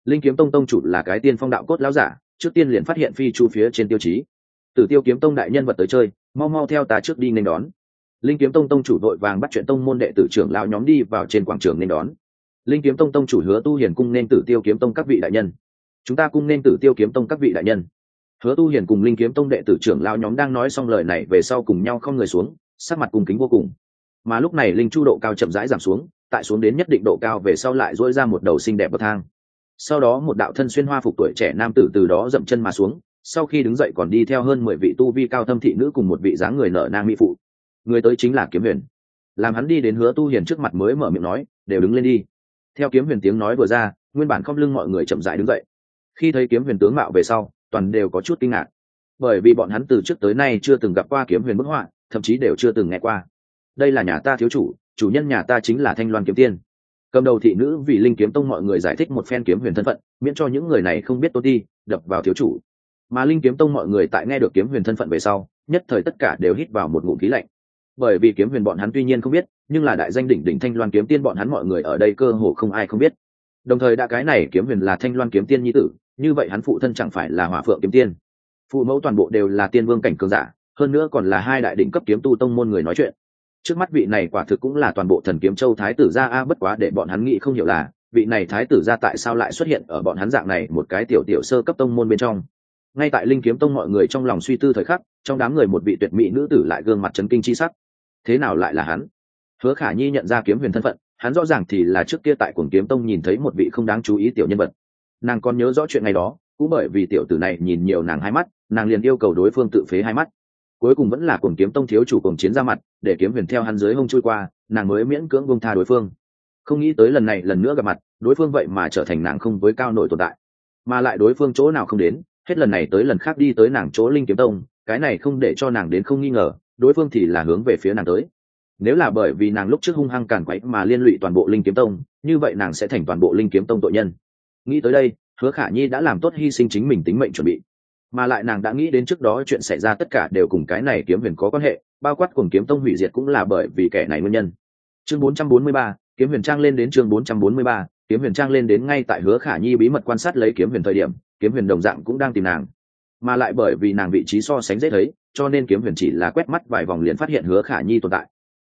Linh kiếm tông tông chủ là cái tiên phong đạo cốt lão giả, trước tiên liền phát hiện phi chu phía trên tiêu chí. Tử Tiêu kiếm tông đại nhân vật tới chơi, mau mau theo ta trước đi nên đón. Linh kiếm tông tông chủ đội vàng bắt chuyện tông môn đệ tử trưởng lão nhóm đi vào trên quảng trường nên đón. Linh kiếm tông tông chủ Hứa Tu Hiền cung nên Tử Tiêu kiếm tông các vị đại nhân. Chúng ta cung nên Tử Tiêu kiếm tông các vị đại nhân. Hứa Tu Hiền cùng Linh kiếm tông đệ tử trưởng lão nhóm đang nói xong lời này về sau cùng nhau không người xuống, sắc mặt cung kính vô cùng. Mà lúc này linh chu độ cao chậm rãi giảm xuống, tại xuống đến nhất định độ cao về sau lại dỗi ra một đầu xinh đẹp bậc thang. Sau đó một đạo thân xuyên hoa phục tuổi trẻ nam tử từ đó dậm chân mà xuống, sau khi đứng dậy còn đi theo hơn 10 vị tu vi cao thâm thị nữ cùng một vị dáng người nở nang mỹ phụ. Người tới chính là Kiếm Huyền. Làm hắn đi đến Hứa Tu Hiền trước mặt mới mở miệng nói, đều đứng lên đi. Theo Kiếm Huyền tiếng nói vừa ra, nguyên bản khom lưng mọi người chậm rãi đứng dậy. Khi thấy Kiếm Huyền tướng mạo về sau, toàn đều có chút kinh ngạc, bởi vì bọn hắn từ trước tới nay chưa từng gặp qua Kiếm Huyền bức họa, thậm chí đều chưa từng nghe qua. Đây là nhà ta thiếu chủ, chủ nhân nhà ta chính là Thanh Loan kiếm tiên. Cầm đầu thị nữ vì Linh kiếm tông mọi người giải thích một phen Kiếm Huyền thân phận, miễn cho những người này không biết tôn ti đập vào thiếu chủ. Mà Linh kiếm tông mọi người tại nghe được Kiếm Huyền thân phận về sau, nhất thời tất cả đều hít vào một ngụm khí lạnh, bởi vì Kiếm Huyền bọn hắn tuy nhiên không biết, nhưng là đại danh đỉnh đỉnh Thanh Loan kiếm tiên bọn hắn mọi người ở đây cơ hồ không ai không biết. Đồng thời đã cái này Kiếm Huyền là Thanh Loan kiếm tiên nhi tử, như vậy hắn phụ thân chẳng phải là Hỏa Phượng kiếm tiên, phụ mẫu toàn bộ đều là tiên vương cảnh cường giả, hơn nữa còn là hai đại đỉnh cấp kiếm tu tông môn người nói chuyện. Trước mắt vị này quả thực cũng là toàn bộ Thần Kiếm Châu thái tử gia a, bất quá để bọn hắn nghĩ không hiểu là vị này thái tử gia tại sao lại xuất hiện ở bọn hắn dạng này một cái tiểu tiểu sơ cấp tông môn bên trong. Ngay tại Linh kiếm tông mọi người trong lòng suy tư thời khắc, trong đám người một vị tuyệt mỹ nữ tử lại gương mặt chấn kinh chi sắc. Thế nào lại là hắn? Hứa Khả Nhi nhận ra Kiếm Huyền thân phận, hắn rõ ràng thì là trước kia tại Cuồng Kiếm tông nhìn thấy một vị không đáng chú ý tiểu nhân vật. Nàng còn nhớ rõ chuyện ngày đó, cũng bởi vì tiểu tử này nhìn nhiều nàng hai mắt, nàng liền yêu cầu đối phương tự phế hai mắt. Cuối cùng vẫn là Cuồng Kiếm tông thiếu chủ Cuồng Chiến ra mặt, để Kiếm Huyền theo hắn dưới hông chui qua, nàng mới miễn cưỡng buông tha đối phương. Không nghĩ tới lần này lần nữa gặp mặt, đối phương vậy mà trở thành nàng không với cao nổi tồn tại, mà lại đối phương chỗ nào không đến, hết lần này tới lần khác đi tới nàng chỗ Linh kiếm tông, cái này không để cho nàng đến không nghi ngờ, đối phương thì là hướng về phía nàng tới. Nếu là bởi vì nàng lúc trước hung hăng càn quấy mà liên lụy toàn bộ Linh kiếm tông, như vậy nàng sẽ thành toàn bộ Linh kiếm tông tội nhân. Nghĩ tới đây, Hứa Khả Nhi đã làm tốt hy sinh chính mình tính mệnh chuẩn bị, mà lại nàng đã nghĩ đến trước đó chuyện xảy ra tất cả đều cùng cái này Kiếm Huyền có quan hệ, bao quát Cuồng Kiếm tông hủy diệt cũng là bởi vì kẻ này nguyên nhân. Chương 443, Kiếm Huyền trang lên đến chương 443, Kiếm Huyền trang lên đến. Ngay tại Hứa Khả Nhi bí mật quan sát lấy Kiếm Huyền thời điểm, Kiếm Huyền đồng dạng cũng đang tìm nàng, mà lại bởi vì nàng vị trí so sánh dễ thấy, cho nên Kiếm Huyền chỉ là quét mắt vài vòng liền phát hiện Hứa Khả Nhi tồn tại.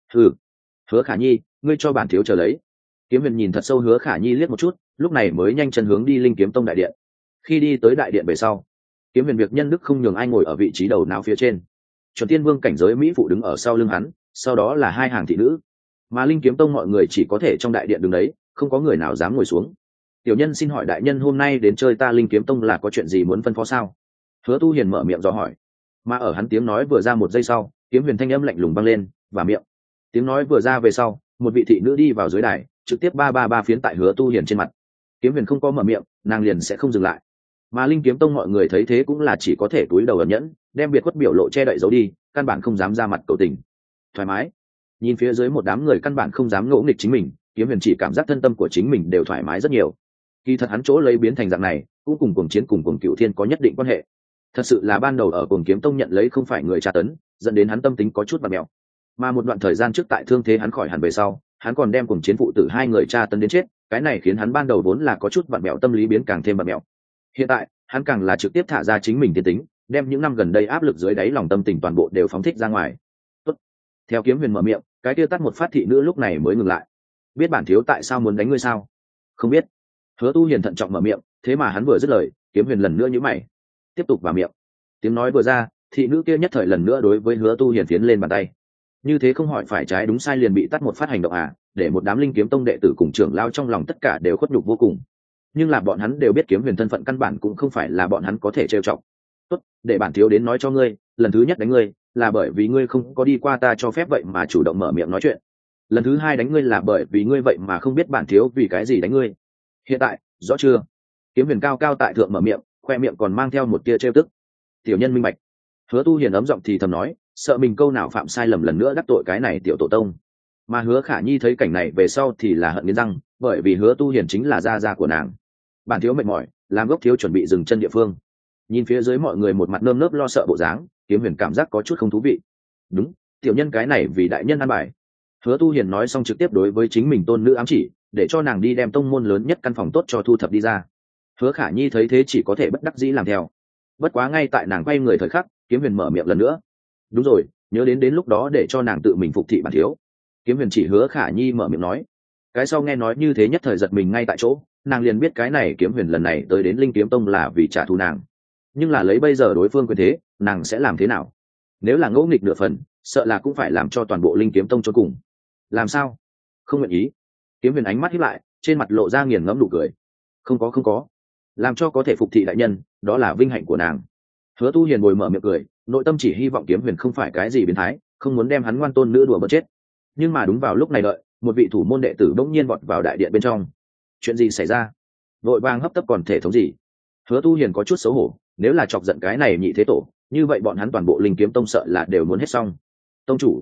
Hứa Khả Nhi, ngươi cho bản thiếu chờ lấy. Kiếm Huyền nhìn thật sâu Hứa Khả Nhi liếc một chút, lúc này mới nhanh chân hướng đi Linh kiếm tông đại điện. Khi đi tới đại điện về sau, Kiếm Huyền việc nhân đức không nhường ai ngồi ở vị trí đầu não phía trên. Chuẩn tiên vương cảnh giới mỹ phụ đứng ở sau lưng hắn, sau đó là hai hàng thị nữ, mà Linh kiếm tông mọi người chỉ có thể trong đại điện đứng đấy, không có người nào dám ngồi xuống. Tiểu nhân xin hỏi đại nhân hôm nay đến chơi ta Linh kiếm tông là có chuyện gì muốn phân phó sao? Hứa Tu Hiền mở miệng dò hỏi. Mà ở hắn tiếng nói vừa ra một giây sau, Kiếm Huyền thanh âm lạnh lùng vang lên và miệng. Tiếng nói vừa ra về sau, một vị thị nữ đi vào dưới đài, trực tiếp ba phiến tại Hứa Tu Hiền trên mặt. Kiếm Huyền không có mở miệng, nàng liền sẽ không dừng lại. Mà Linh kiếm tông mọi người thấy thế cũng là chỉ có thể cúi đầu ẩn nhẫn, đem biệt khuất biểu lộ che đậy giấu đi, căn bản không dám ra mặt cầu tình. Thoải mái. Nhìn phía dưới một đám người căn bản không dám ngỗ nghịch chính mình, Kiếm Huyền chỉ cảm giác thân tâm của chính mình đều thoải mái rất nhiều. Kỳ thật hắn chỗ lấy biến thành dạng này, cũng cùng Cuồng Chiến cùng Cuồng Cửu Thiên có nhất định quan hệ. Thật sự là ban đầu ở Cuồng Kiếm tông nhận lấy không phải người tra tấn, dẫn đến hắn tâm tính có chút bặm mèo. Mà một đoạn thời gian trước tại thương thế hắn khỏi hẳn về sau, hắn còn đem Cuồng Chiến phụ tử hai người tra tấn đến chết, cái này khiến hắn ban đầu vốn là có chút bặm mèo tâm lý biến càng thêm bặm mèo. Hiện tại, hắn càng là trực tiếp thả ra chính mình tiên tính, đem những năm gần đây áp lực dưới đáy lòng tâm tình toàn bộ đều phóng thích ra ngoài. Tốt. Theo Kiếm Huyền mở miệng, cái kia tắt một phát thị nữ lúc này mới ngừng lại. Biết bản thiếu tại sao muốn đánh ngươi sao? Không biết. Hứa Tu Hiền thận trọng mở miệng, thế mà hắn vừa dứt lời, Kiếm Huyền lần nữa nhíu mày, tiếp tục vào miệng. Tiếng nói vừa ra, thị nữ kia nhất thời lần nữa đối với Hứa Tu Hiền tiến lên bàn tay. Như thế không hỏi phải trái đúng sai liền bị tắt một phát hành động à? Để một đám Linh kiếm tông đệ tử cùng trưởng lao trong lòng tất cả đều khuất nhục vô cùng. Nhưng là bọn hắn đều biết Kiếm Huyền thân phận căn bản cũng không phải là bọn hắn có thể trêu chọc. Tốt, để bản thiếu đến nói cho ngươi, lần thứ nhất đánh ngươi là bởi vì ngươi không có đi qua ta cho phép vậy mà chủ động mở miệng nói chuyện. Lần thứ hai đánh ngươi là bởi vì ngươi vậy mà không biết bản thiếu vì cái gì đánh ngươi. Hiện tại, rõ chưa? Kiếm Huyền cao cao tại thượng mở miệng, khoe miệng còn mang theo một tia trêu tức. Tiểu nhân minh bạch. Hứa Tu Hiền ấm giọng thì thầm nói, sợ mình câu nào phạm sai lầm lần nữa đắc tội cái này tiểu tổ tông. Mà Hứa Khả Nhi thấy cảnh này về sau thì là hận nghiến răng, bởi vì Hứa Tu Hiền chính là gia gia của nàng. Bản thiếu mệt mỏi, làm gốc thiếu chuẩn bị dừng chân địa phương. Nhìn phía dưới mọi người một mặt nơm nớp lo sợ bộ dáng, Kiếm Huyền cảm giác có chút không thú vị. Đúng, tiểu nhân cái này vì đại nhân ăn bài. Hứa Tu Hiền nói xong trực tiếp đối với chính mình tôn nữ ám chỉ, để cho nàng đi đem tông môn lớn nhất căn phòng tốt cho thu thập đi ra. Hứa Khả Nhi thấy thế chỉ có thể bất đắc dĩ làm theo. Bất quá ngay tại nàng quay người thời khắc, Kiếm Huyền mở miệng lần nữa. Đúng rồi, nhớ đến lúc đó để cho nàng tự mình phục thị bản thiếu. Kiếm Huyền chỉ Hứa Khả Nhi mở miệng nói. Cái sau nghe nói như thế nhất thời giật mình ngay tại chỗ, nàng liền biết cái này Kiếm Huyền lần này tới đến Linh Kiếm Tông là vì trả thù nàng. Nhưng là lấy bây giờ đối phương quyền thế, nàng sẽ làm thế nào? Nếu là ngỗ nghịch nửa phần, sợ là cũng phải làm cho toàn bộ Linh Kiếm Tông chôn cùng. Làm sao? Không nguyện ý. Kiếm Huyền ánh mắt híp lại, trên mặt lộ ra nghiền ngẫm nụ cười. Không có. Làm cho có thể phục thị đại nhân, đó là vinh hạnh của nàng. Hứa Tu Hiền ngồi mở miệng cười, nội tâm chỉ hy vọng Kiếm Huyền không phải cái gì biến thái, không muốn đem hắn ngoan tôn nữ đùa bỡn chết. Nhưng mà đúng vào lúc này đợi, một vị thủ môn đệ tử bỗng nhiên vọt vào đại điện bên trong. Chuyện gì xảy ra? Vội vàng hấp tấp còn thể thống gì? Hứa Tu Hiền có chút xấu hổ, nếu là chọc giận cái này nhị thế tổ, như vậy bọn hắn toàn bộ Linh Kiếm Tông sợ là đều muốn hết xong. Tông chủ,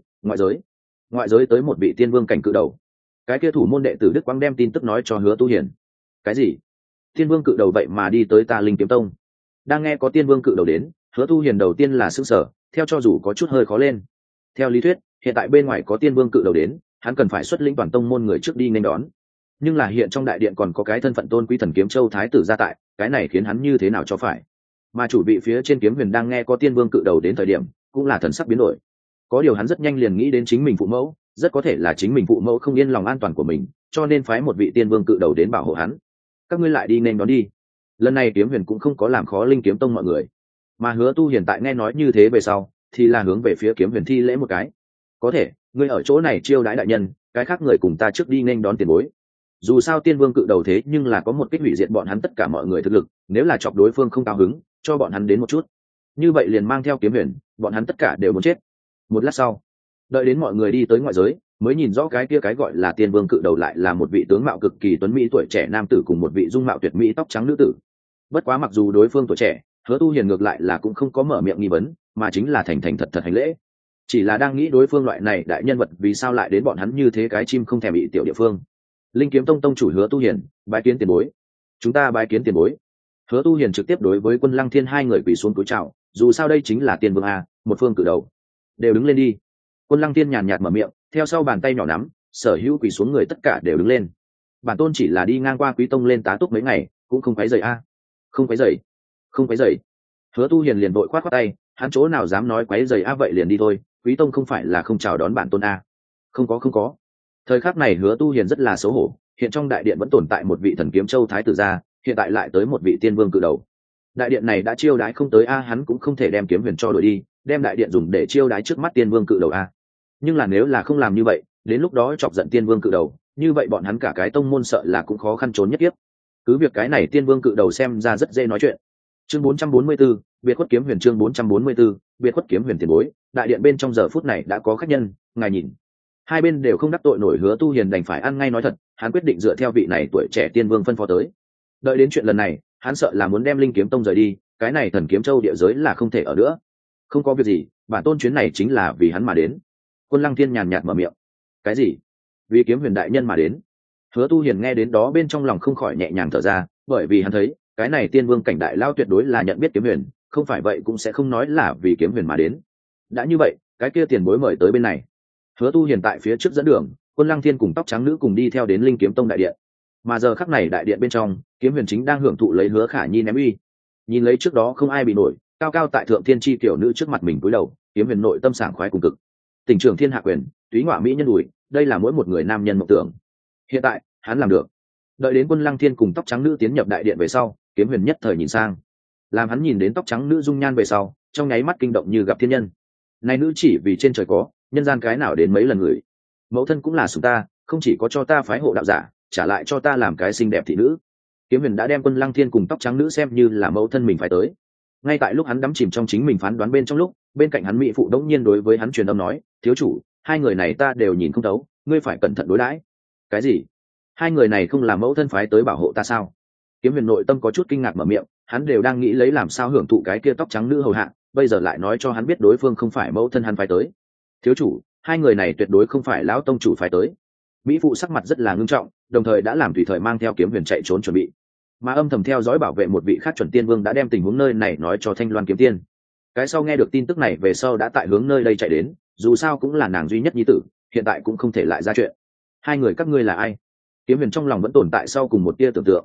ngoại giới tới một vị tiên vương cảnh cự đầu. Cái kia thủ môn đệ tử Đức Quang đem tin tức nói cho Hứa Tu Hiền. Cái gì? Tiên vương cự đầu vậy mà đi tới ta Linh Kiếm Tông? Đang nghe có tiên vương cự đầu đến, Hứa Tu Hiền đầu tiên là sửng sở, theo cho dù có chút hơi khó lên. Theo lý thuyết, hiện tại bên ngoài có tiên vương cự đầu đến, hắn cần phải xuất lĩnh toàn tông môn người trước đi nên đón. Nhưng là hiện trong đại điện còn có cái thân phận tôn quý thần kiếm châu thái tử gia tại, cái này khiến hắn như thế nào cho phải? Mà chủ vị phía trên Kiếm Huyền đang nghe có tiên vương cự đầu đến thời điểm, cũng là thần sắc biến đổi. Có điều hắn rất nhanh liền nghĩ đến chính mình phụ mẫu, rất có thể là chính mình phụ mẫu không yên lòng an toàn của mình, cho nên phái một vị tiên vương cự đầu đến bảo hộ hắn. Các ngươi lại đi nên đón đi. Lần này Kiếm Huyền cũng không có làm khó Linh Kiếm Tông mọi người, mà Hứa Tu hiện tại nghe nói như thế về sau, thì là hướng về phía Kiếm Huyền thi lễ một cái. Có thể, ngươi ở chỗ này chiêu đãi đại nhân, cái khác người cùng ta trước đi nên đón tiền bối. Dù sao tiên vương cự đầu thế nhưng là có một kích hủy diệt bọn hắn tất cả mọi người thực lực, nếu là chọc đối phương không cao hứng, cho bọn hắn đến một chút, như vậy liền mang theo Kiếm Huyền, bọn hắn tất cả đều muốn chết. Một lát sau, đợi đến mọi người đi tới ngoại giới, mới nhìn rõ cái kia cái gọi là tiên vương cự đầu lại là một vị tướng mạo cực kỳ tuấn mỹ tuổi trẻ nam tử cùng một vị dung mạo tuyệt mỹ tóc trắng nữ tử. Bất quá mặc dù đối phương tuổi trẻ, Hứa Tu Hiền ngược lại là cũng không có mở miệng nghi vấn, mà chính là thành thành thật thật hành lễ. Chỉ là đang nghĩ đối phương loại này đại nhân vật vì sao lại đến bọn hắn như thế cái chim không thèm bị tiểu địa phương. Linh Kiếm Tông tông chủ Hứa Tu Hiền, bái kiến tiền bối. Chúng ta bái kiến tiền bối. Hứa Tu Hiền trực tiếp đối với Quân Lăng Thiên hai người quỳ xuống cúi chào, dù sao đây chính là tiên vương a, một phương cự đầu. Đều đứng lên đi. Quân Lăng Thiên nhàn nhạt mở miệng, theo sau bàn tay nhỏ nắm, sở hữu quỳ xuống người tất cả đều đứng lên. Bản tôn chỉ là đi ngang qua Quý Tông lên tá túc mấy ngày, cũng không quấy rầy a. Không quấy rầy. Hứa Tu Hiền liền vội khoát khoát tay, hắn chỗ nào dám nói quấy rầy a, vậy liền đi thôi, Quý Tông không phải là không chào đón bản tôn a. Không có. Thời khắc này Hứa Tu Hiền rất là xấu hổ, hiện trong đại điện vẫn tồn tại một vị thần kiếm châu thái tử gia, hiện tại lại tới một vị tiên vương cự đầu. Đại điện này đã chiêu đãi không tới a, hắn cũng không thể đem Kiếm Huyền cho đổi đi, đem đại điện dùng để chiêu đãi trước mắt tiên vương cự đầu a. Nhưng là nếu là không làm như vậy, đến lúc đó chọc giận tiên vương cự đầu, như vậy bọn hắn cả cái tông môn sợ là cũng khó khăn trốn nhất tiếp. Cứ việc cái này tiên vương cự đầu xem ra rất dễ nói chuyện. Chương 444, biệt khuất Kiếm Huyền. Chương 444, biệt khuất Kiếm Huyền tiền bối. Đại điện bên trong giờ phút này đã có khách nhân, ngài nhìn. Hai bên đều không đắc tội nổi, Hứa Tu Hiền đành phải ăn ngay nói thật, hắn quyết định dựa theo vị này tuổi trẻ tiên vương phân phó tới. Đợi đến chuyện lần này, hắn sợ là muốn đem Linh Kiếm Tông rời đi, cái này thần kiếm châu địa giới là không thể ở nữa. Không có việc gì, bản tôn chuyến này chính là vì hắn mà đến. Quân Lăng Thiên nhàn nhạt mở miệng. Cái gì? Vì Kiếm Huyền đại nhân mà đến? Hứa Tu Hiền nghe đến đó bên trong lòng không khỏi nhẹ nhàng thở ra, bởi vì hắn thấy cái này tiên vương cảnh đại lao tuyệt đối là nhận biết Kiếm Huyền, không phải vậy cũng sẽ không nói là vì Kiếm Huyền mà đến. Đã như vậy, cái kia tiền bối mời tới bên này. Hứa Tu Hiền tại phía trước dẫn đường, Quân Lăng Thiên cùng tóc trắng nữ cùng đi theo đến Linh Kiếm Tông đại điện. Mà giờ khắc này đại điện bên trong, Kiếm Huyền chính đang hưởng thụ lấy Hứa Khả Nhi ném uy. Nhìn lấy trước đó không ai bị nổi, cao cao tại thượng thiên chi tiểu nữ trước mặt mình cúi đầu, Kiếm Huyền nội tâm sảng khoái cùng cực. Tình trường thiên hạ quyền, túy ngọa mỹ nhân đùi, đây là mỗi một người nam nhân mộng tưởng. Hiện tại, hắn làm được. Đợi đến Quân Lăng Thiên cùng tóc trắng nữ tiến nhập đại điện về sau, Kiếm Huyền nhất thời nhìn sang. Làm hắn nhìn đến tóc trắng nữ dung nhan về sau, trong nháy mắt kinh động như gặp thiên nhân. Này nữ chỉ vì trên trời có, nhân gian cái nào đến mấy lần người. Mẫu thân cũng là sủng ta, không chỉ có cho ta phái hộ đạo giả, trả lại cho ta làm cái xinh đẹp thị nữ. Kiếm Huyền đã đem Quân Lăng Thiên cùng tóc trắng nữ xem như là mẫu thân mình phải tới. Ngay tại lúc hắn đắm chìm trong chính mình phán đoán bên trong lúc, bên cạnh hắn mỹ phụ đống nhiên đối với hắn truyền âm nói, thiếu chủ, hai người này ta đều nhìn không thấu, ngươi phải cẩn thận đối đãi. Cái gì? Hai người này không là mẫu thân phái tới bảo hộ ta sao? Kiếm Huyền nội tâm có chút kinh ngạc mở miệng, hắn đều đang nghĩ lấy làm sao hưởng thụ cái kia tóc trắng nữ hầu hạ, bây giờ lại nói cho hắn biết đối phương không phải mẫu thân hắn phái tới. Thiếu chủ, hai người này tuyệt đối không phải lão tông chủ phái tới. Mỹ phụ sắc mặt rất là ngưng trọng, đồng thời đã làm tùy thời mang theo Kiếm Huyền chạy trốn chuẩn bị. Mà âm thầm theo dõi bảo vệ một vị khác chuẩn tiên vương đã đem tình huống nơi này nói cho Thanh Loan kiếm tiên. Cái sau nghe được tin tức này về sau đã tại hướng nơi đây chạy đến, dù sao cũng là nàng duy nhất nhi tử, hiện tại cũng không thể lại ra chuyện. Hai người các ngươi là ai? Kiếm Huyền trong lòng vẫn tồn tại sau cùng một tia tưởng tượng.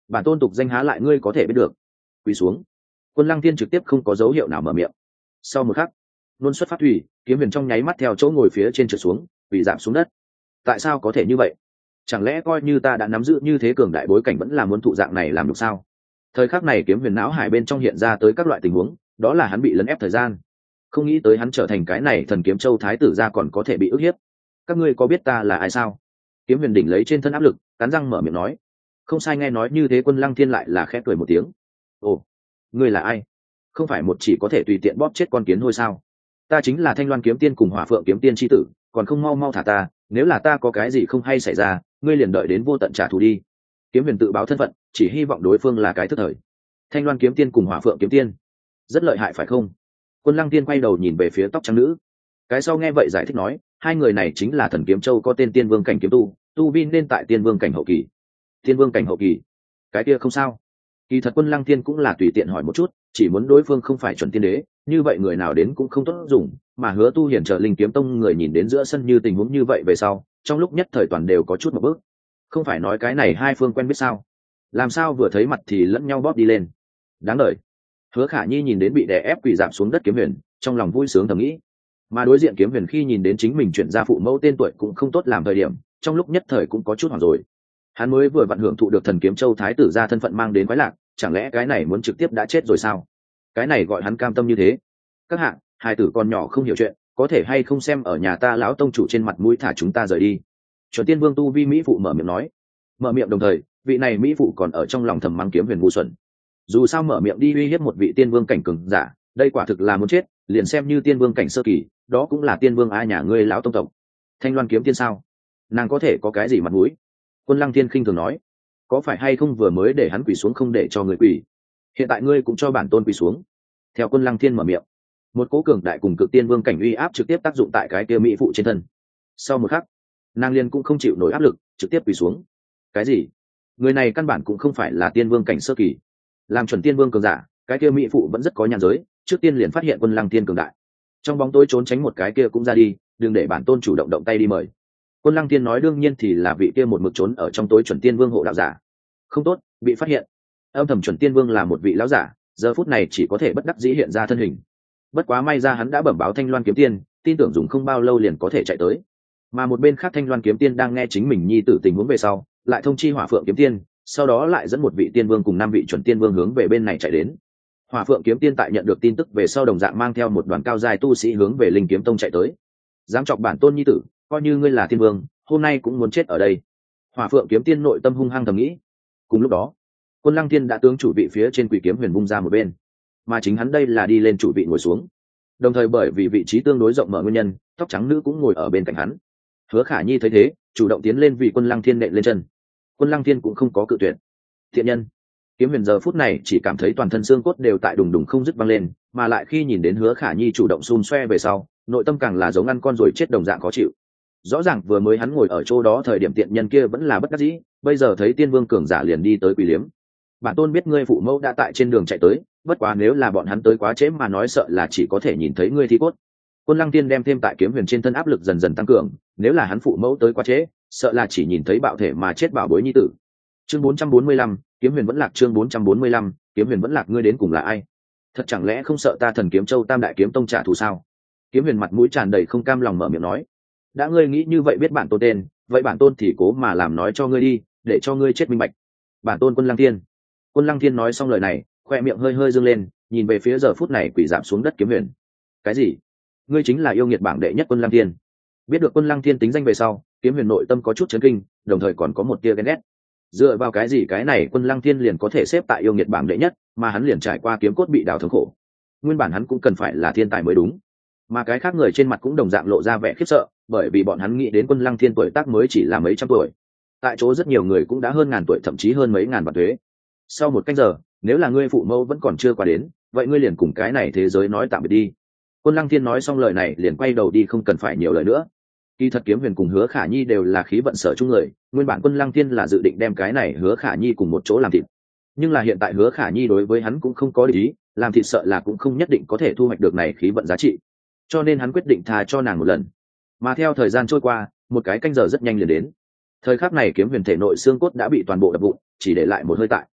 bản tôn tục danh há lại ngươi có thể biết được. Quỳ xuống. Quân Lăng Thiên trực tiếp không có dấu hiệu nào mở miệng. Sau một khắc, luân xuất pháp thủy, kiếm huyền trong nháy mắt theo chỗ ngồi phía trên trượt xuống, bị giảm xuống đất. Tại sao có thể như vậy? Chẳng lẽ coi như ta đã nắm giữ như thế cường đại bối cảnh vẫn là muốn thụ dạng này làm được sao? Thời khắc này kiếm huyền não hải bên trong hiện ra tới các loại tình huống, đó là hắn bị lấn ép thời gian. Không nghĩ tới hắn trở thành cái này thần kiếm châu thái tử ra còn có thể bị ức hiếp. Các ngươi có biết ta là ai sao? Kiếm huyền đỉnh lấy trên thân áp lực, cắn răng mở miệng nói. Không sai, nghe nói như thế Quân Lăng Thiên lại là khẽ cười một tiếng. Ồ, ngươi là ai? Không phải một chỉ có thể tùy tiện bóp chết con kiến thôi sao? Ta chính là Thanh Loan kiếm tiên cùng Hỏa Phượng kiếm tiên chi tử, còn không mau mau thả ta, nếu là ta có cái gì không hay xảy ra, ngươi liền đợi đến vô tận trả thù đi. Kiếm huyền tự báo thân phận, chỉ hy vọng đối phương là cái thức thời. Thanh Loan kiếm tiên cùng Hỏa Phượng kiếm tiên, rất lợi hại phải không? Quân Lăng Tiên quay đầu nhìn về phía tóc trắng nữ. Cái sau nghe vậy giải thích nói, hai người này chính là thần kiếm châu có tên tiên vương cảnh kiếm tu vi nên tại tiên vương cảnh hậu kỳ. Tiên vương cảnh hậu kỳ, cái kia không sao. Kỳ thật Quân Lăng Tiên cũng là tùy tiện hỏi một chút, chỉ muốn đối phương không phải chuẩn tiên đế, như vậy người nào đến cũng không tốt dùng. Mà Hứa Tu Hiển trợ Linh Kiếm Tông người nhìn đến giữa sân như tình huống như vậy về sau, trong lúc nhất thời toàn đều có chút một bước. Không phải nói cái này hai phương quen biết sao? Làm sao vừa thấy mặt thì lẫn nhau bóp đi lên? Đáng đời. Hứa Khả Nhi nhìn đến bị đè ép quỳ giảm xuống đất Kiếm Huyền, trong lòng vui sướng thầm nghĩ. Mà đối diện Kiếm Huyền khi nhìn đến chính mình chuyển ra phụ mẫu tên tuổi cũng không tốt làm thời điểm, trong lúc nhất thời cũng có chút hoảng rồi. Hắn mới vừa vặn hưởng thụ được thần kiếm châu thái tử ra thân phận mang đến quái lạc, chẳng lẽ cái này muốn trực tiếp đã chết rồi sao? Cái này gọi hắn cam tâm như thế? Các hạ, hai tử con nhỏ không hiểu chuyện, có thể hay không xem ở nhà ta lão tông chủ trên mặt mũi thả chúng ta rời đi. Chuẩn tiên vương tu vi mỹ phụ mở miệng nói. Mở miệng đồng thời, vị này mỹ phụ còn ở trong lòng thầm mắng Kiếm Huyền ngu xuẩn. Dù sao mở miệng đi uy hiếp một vị tiên vương cảnh cường giả, đây quả thực là muốn chết, liền xem như tiên vương cảnh sơ kỳ, đó cũng là tiên vương a nhà ngươi lão tông tộc. Thanh Loan kiếm tiên sao? Nàng có thể có cái gì mặt mũi? Quân Lăng Tiên khinh thường nói, có phải hay không vừa mới để hắn quỳ xuống không để cho người quỳ, hiện tại ngươi cũng cho bản tôn quỳ xuống. Theo Quân Lăng Thiên mở miệng, một cố cường đại cùng cực tiên vương cảnh uy áp trực tiếp tác dụng tại cái kia mỹ phụ trên thân. Sau một khắc, nàng liên cũng không chịu nổi áp lực, trực tiếp quỳ xuống. Cái gì? Người này căn bản cũng không phải là tiên vương cảnh sơ kỳ, làm chuẩn tiên vương cường giả, cái kia mỹ phụ vẫn rất có nhàn giới, trước tiên liền phát hiện Quân Lăng Thiên cường đại, trong bóng tối trốn tránh một cái kia cũng ra đi, đừng để bản tôn chủ động động tay đi mời. Quân Lăng Tiên nói đương nhiên thì là vị kia một mực trốn ở trong tối chuẩn tiên vương hộ đạo giả. Không tốt, bị phát hiện. Âm thầm chuẩn tiên vương là một vị lão giả, giờ phút này chỉ có thể bất đắc dĩ hiện ra thân hình. Bất quá may ra hắn đã bẩm báo Thanh Loan kiếm tiên, tin tưởng dùng không bao lâu liền có thể chạy tới. Mà một bên khác Thanh Loan kiếm tiên đang nghe chính mình nhi tử tình huống về sau, lại thông chi Hỏa Phượng kiếm tiên, sau đó lại dẫn một vị tiên vương cùng 5 vị chuẩn tiên vương hướng về bên này chạy đến. Hỏa Phượng kiếm tiên tại nhận được tin tức về sau đồng dạng mang theo một đoàn cao dài tu sĩ hướng về Linh Kiếm Tông chạy tới. Dám chọc bản tôn nhi tử, coi như ngươi là tiên vương, hôm nay cũng muốn chết ở đây. Hỏa Phượng kiếm tiên nội tâm hung hăng thầm nghĩ. Cùng lúc đó, Quân Lăng Tiên đã tướng chủ vị phía trên Quỷ Kiếm Huyền vung ra một bên, mà chính hắn đây là đi lên chủ vị ngồi xuống. Đồng thời bởi vì vị trí tương đối rộng mở nguyên nhân, tóc trắng nữ cũng ngồi ở bên cạnh hắn. Hứa Khả Nhi thấy thế, chủ động tiến lên vì Quân Lăng Thiên nện lên chân. Quân Lăng Thiên cũng không có cự tuyệt. Thiện nhân. Kiếm Huyền giờ phút này chỉ cảm thấy toàn thân xương cốt đều tại đùng đùng không dứt văng lên, mà lại khi nhìn đến Hứa Khả Nhi chủ động xun xoe về sau, nội tâm càng là giống ăn con rồi chết đồng dạng khó chịu. Rõ ràng vừa mới hắn ngồi ở chỗ đó thời điểm tiện nhân kia vẫn là bất đắc dĩ, bây giờ thấy tiên vương cường giả liền đi tới quỳ liếm. Bản tôn biết ngươi phụ mẫu đã tại trên đường chạy tới, bất quá nếu là bọn hắn tới quá trễ mà nói sợ là chỉ có thể nhìn thấy ngươi thi cốt. Quân Lăng Tiên đem thêm tại Kiếm Huyền trên thân áp lực dần dần tăng cường, nếu là hắn phụ mẫu tới quá trễ, sợ là chỉ nhìn thấy bạo thể mà chết bảo bối nhi tử. Chương 445, Kiếm Huyền vẫn lạc. Chương 445, Kiếm Huyền vẫn lạc. Ngươi đến cùng là ai? Thật chẳng lẽ không sợ ta Thần Kiếm Châu Tam Đại Kiếm Tông trả thù sao? Kiếm Huyền mặt mũi tràn đầy không cam lòng mở miệng nói. Đã ngươi nghĩ như vậy biết bản tôn tên, vậy bản tôn thì cố mà làm nói cho ngươi đi, để cho ngươi chết minh bạch. Bản tôn Quân Lăng Thiên. Quân Lăng Thiên nói xong lời này, khoe miệng hơi hơi dương lên, nhìn về phía giờ phút này quỳ giảm xuống đất Kiếm Huyền. Cái gì? Ngươi chính là yêu nghiệt bảng đệ nhất Quân Lăng Thiên? Biết được Quân Lăng Thiên tính danh về sau, Kiếm Huyền nội tâm có chút chấn kinh, đồng thời còn có một tia ghen ghét. Dựa vào cái gì cái này Quân Lăng Thiên liền có thể xếp tại yêu nghiệt bảng đệ nhất, mà hắn liền trải qua kiếm cốt bị đào thống khổ. Nguyên bản hắn cũng cần phải là thiên tài mới đúng. Mà cái khác người trên mặt cũng đồng dạng lộ ra vẻ khiếp sợ, bởi vì bọn hắn nghĩ đến Quân Lăng Thiên tuổi tác mới chỉ là mấy trăm tuổi. Tại chỗ rất nhiều người cũng đã hơn ngàn tuổi, thậm chí hơn mấy ngàn vạn thuế. Sau một canh giờ, nếu là ngươi phụ mẫu vẫn còn chưa qua đến, vậy ngươi liền cùng cái này thế giới nói tạm biệt đi. Quân Lăng Thiên nói xong lời này liền quay đầu đi, không cần phải nhiều lời nữa. Kỳ thật Kiếm Huyền cùng Hứa Khả Nhi đều là khí vận sở chung người, nguyên bản Quân Lăng Thiên là dự định đem cái này Hứa Khả Nhi cùng một chỗ làm thịt. Nhưng là hiện tại Hứa Khả Nhi đối với hắn cũng không có ý, làm thịt sợ là cũng không nhất định có thể thu hoạch được này khí vận giá trị. Cho nên hắn quyết định tha cho nàng một lần. Mà theo thời gian trôi qua, một cái canh giờ rất nhanh liền đến. Thời khắc này Kiếm Huyền thể nội xương cốt đã bị toàn bộ đập vụn, chỉ để lại một hơi tại.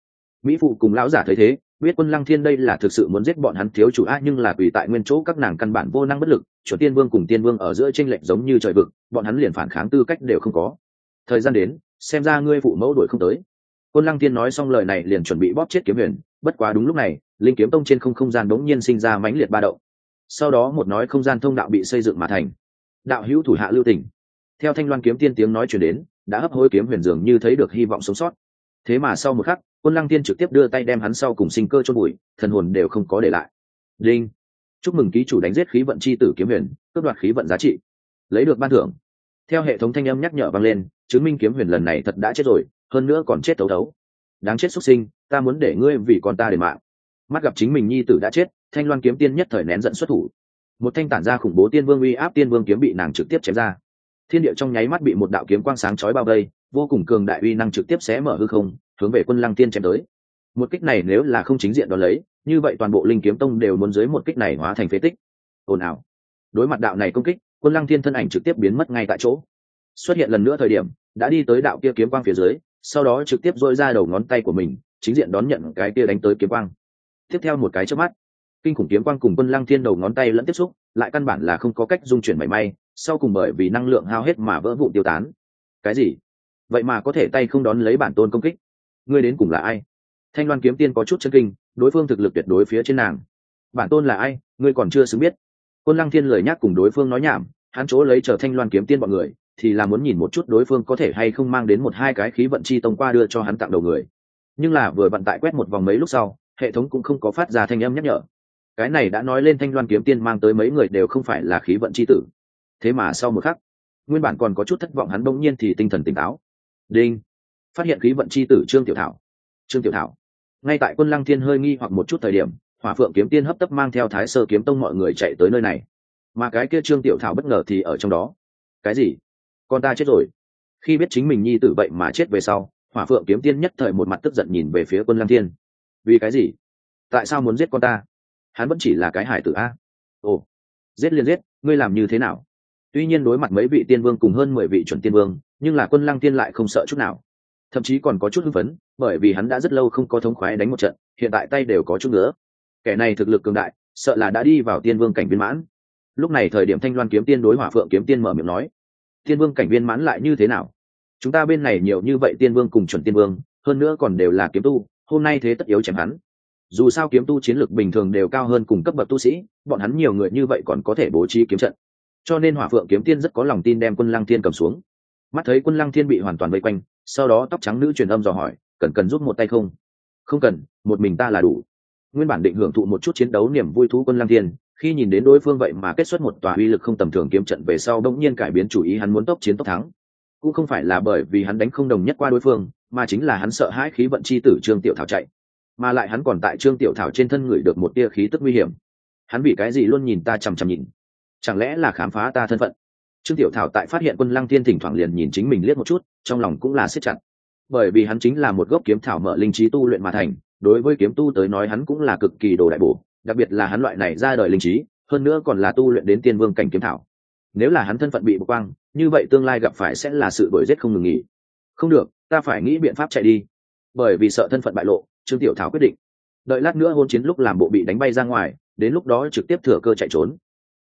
Mỹ phụ cùng lão giả thấy thế, biết Quân Lăng Thiên đây là thực sự muốn giết bọn hắn thiếu chủ nhưng là quỳ tại nguyên chỗ các nàng căn bản vô năng bất lực, chuẩn tiên vương cùng tiên vương ở giữa chênh lệch giống như trời vực, bọn hắn liền phản kháng tư cách đều không có. Thời gian đến, xem ra ngươi phụ mẫu đuổi không tới. Quân Lăng Thiên nói xong lời này liền chuẩn bị bóp chết Kiếm Huyền, bất quá đúng lúc này, Linh Kiếm Tông trên không gian đống nhiên sinh ra mãnh liệt ba động. Sau đó một nói không gian thông đạo bị xây dựng mà thành. Đạo hữu thủ hạ lưu tình. Theo Thanh Loan kiếm tiên tiếng nói truyền đến, đã hấp hối Kiếm Huyền dường như thấy được hy vọng sống sót. Thế mà sau một khắc, Quân Lăng Thiên trực tiếp đưa tay đem hắn sau cùng sinh cơ chôn bụi, thần hồn đều không có để lại. Đinh. Chúc mừng ký chủ đánh giết khí vận chi tử Kiếm Huyền, cướp đoạt khí vận giá trị, lấy được ban thưởng. Theo hệ thống thanh âm nhắc nhở vang lên, chứng minh Kiếm Huyền lần này thật đã chết rồi, hơn nữa còn chết thấu thấu. Đáng chết xuất sinh, ta muốn để ngươi vì con ta đền mạng. Mắt gặp chính mình nhi tử đã chết, Thanh Loan kiếm tiên nhất thời nén giận xuất thủ. Một thanh tản ra khủng bố tiên vương uy áp tiên vương kiếm bị nàng trực tiếp chém ra. Thiên địa trong nháy mắt bị một đạo kiếm quang sáng chói bao vây, vô cùng cường đại uy năng trực tiếp xé mở hư không, hướng về Quân Lăng Tiên chém tới. Một kích này nếu là không chính diện đón lấy, như vậy toàn bộ Linh Kiếm Tông đều muốn dưới một kích này hóa thành phế tích. Ồn ào. Đối mặt đạo này công kích, Quân Lăng Thiên thân ảnh trực tiếp biến mất ngay tại chỗ. Xuất hiện lần nữa thời điểm, đã đi tới đạo kia kiếm quang phía dưới, sau đó trực tiếp dội ra đầu ngón tay của mình, chính diện đón nhận cái kia đánh tới kiếm quang. Tiếp theo một cái chớp mắt, kinh khủng kiếm quang cùng Quân Lăng Thiên đầu ngón tay lẫn tiếp xúc, lại căn bản là không có cách dung chuyển mảy may, sau cùng bởi vì năng lượng hao hết mà vỡ vụn tiêu tán. Cái gì? Vậy mà có thể tay không đón lấy bản tôn công kích? Ngươi đến cùng là ai? Thanh Loan kiếm tiên có chút chấn kinh, đối phương thực lực tuyệt đối phía trên nàng. Bản tôn là ai, ngươi còn chưa xứng biết. Quân Lăng Thiên lời nhắc cùng đối phương nói nhảm, hắn chỗ lấy chờ Thanh Loan kiếm tiên bọn người, thì là muốn nhìn một chút đối phương có thể hay không mang đến một hai cái khí vận chi tông qua đưa cho hắn tặng đầu người. Nhưng là vừa vận tại quét một vòng mấy lúc sau, hệ thống cũng không có phát ra thanh âm nhắc nhở. Cái này đã nói lên Thanh Loan kiếm tiên mang tới mấy người đều không phải là khí vận chi tử. Thế mà sau một khắc, nguyên bản còn có chút thất vọng hắn bỗng nhiên thì tinh thần tỉnh táo. Đinh. Phát hiện khí vận chi tử Trương Tiểu Thảo. Trương Tiểu Thảo. Ngay tại Quân Lăng Thiên hơi nghi hoặc một chút thời điểm, Hỏa Phượng kiếm tiên hấp tấp mang theo Thái Sơ kiếm tông mọi người chạy tới nơi này. Mà cái kia Trương Tiểu Thảo bất ngờ thì ở trong đó. Cái gì? Con ta chết rồi. Khi biết chính mình nhi tử vậy mà chết về sau, Hỏa Phượng kiếm tiên nhất thời một mặt tức giận nhìn về phía Quân Lăng Thiên. Vì cái gì? Tại sao muốn giết con ta? Hắn vẫn chỉ là cái hải tử a. Ồ, giết liền giết, ngươi làm như thế nào? Tuy nhiên đối mặt mấy vị tiên vương cùng hơn 10 vị chuẩn tiên vương, nhưng là Quân Lăng Thiên lại không sợ chút nào, thậm chí còn có chút hưng phấn, bởi vì hắn đã rất lâu không có thống khoái đánh một trận, hiện tại tay đều có chút nữa. Kẻ này thực lực cường đại, sợ là đã đi vào tiên vương cảnh viên mãn. Lúc này thời điểm Thanh Loan kiếm tiên đối Hỏa Phượng kiếm tiên mở miệng nói, tiên vương cảnh viên mãn lại như thế nào? Chúng ta bên này nhiều như vậy tiên vương cùng chuẩn tiên vương, hơn nữa còn đều là kiếm tu, hôm nay thế tất yếu chém hắn. Dù sao kiếm tu chiến lược bình thường đều cao hơn cùng cấp bậc tu sĩ, bọn hắn nhiều người như vậy còn có thể bố trí kiếm trận, cho nên Hỏa Phượng kiếm tiên rất có lòng tin đem Quân Lăng Thiên cầm xuống. Mắt thấy Quân Lăng Thiên bị hoàn toàn vây quanh, sau đó tóc trắng nữ truyền âm dò hỏi, cần giúp một tay không? Không cần, một mình ta là đủ. Nguyên bản định hưởng thụ một chút chiến đấu niềm vui thú Quân Lăng Thiên, khi nhìn đến đối phương vậy mà kết xuất một tòa uy lực không tầm thường kiếm trận về sau bỗng nhiên cải biến chủ ý, hắn muốn tốc chiến tốc thắng. Cũng không phải là bởi vì hắn đánh không đồng nhất qua đối phương, mà chính là hắn sợ hãi khí vận chi tử Trương Tiểu Thảo chạy, mà lại hắn còn tại Trương Tiểu Thảo trên thân ngửi được một tia khí tức nguy hiểm. Hắn vì cái gì luôn nhìn ta chằm chằm nhìn? Chẳng lẽ là khám phá ta thân phận? Trương Tiểu Thảo tại phát hiện Quân Lăng Thiên thỉnh thoảng liền nhìn chính mình liếc một chút, trong lòng cũng là siết chặt, bởi vì hắn chính là một gốc kiếm thảo mở linh trí tu luyện mà thành, đối với kiếm tu tới nói hắn cũng là cực kỳ đồ đại bổ, đặc biệt là hắn loại này ra đời linh trí, hơn nữa còn là tu luyện đến tiên vương cảnh kiếm thảo. Nếu là hắn thân phận bị bộc quang, như vậy tương lai gặp phải sẽ là sự đuổi giết không ngừng nghỉ. Không được, ta phải nghĩ biện pháp chạy đi. Bởi vì sợ thân phận bại lộ, Trương Tiểu Thảo quyết định đợi lát nữa hôn chiến lúc làm bộ bị đánh bay ra ngoài, đến lúc đó trực tiếp thừa cơ chạy trốn.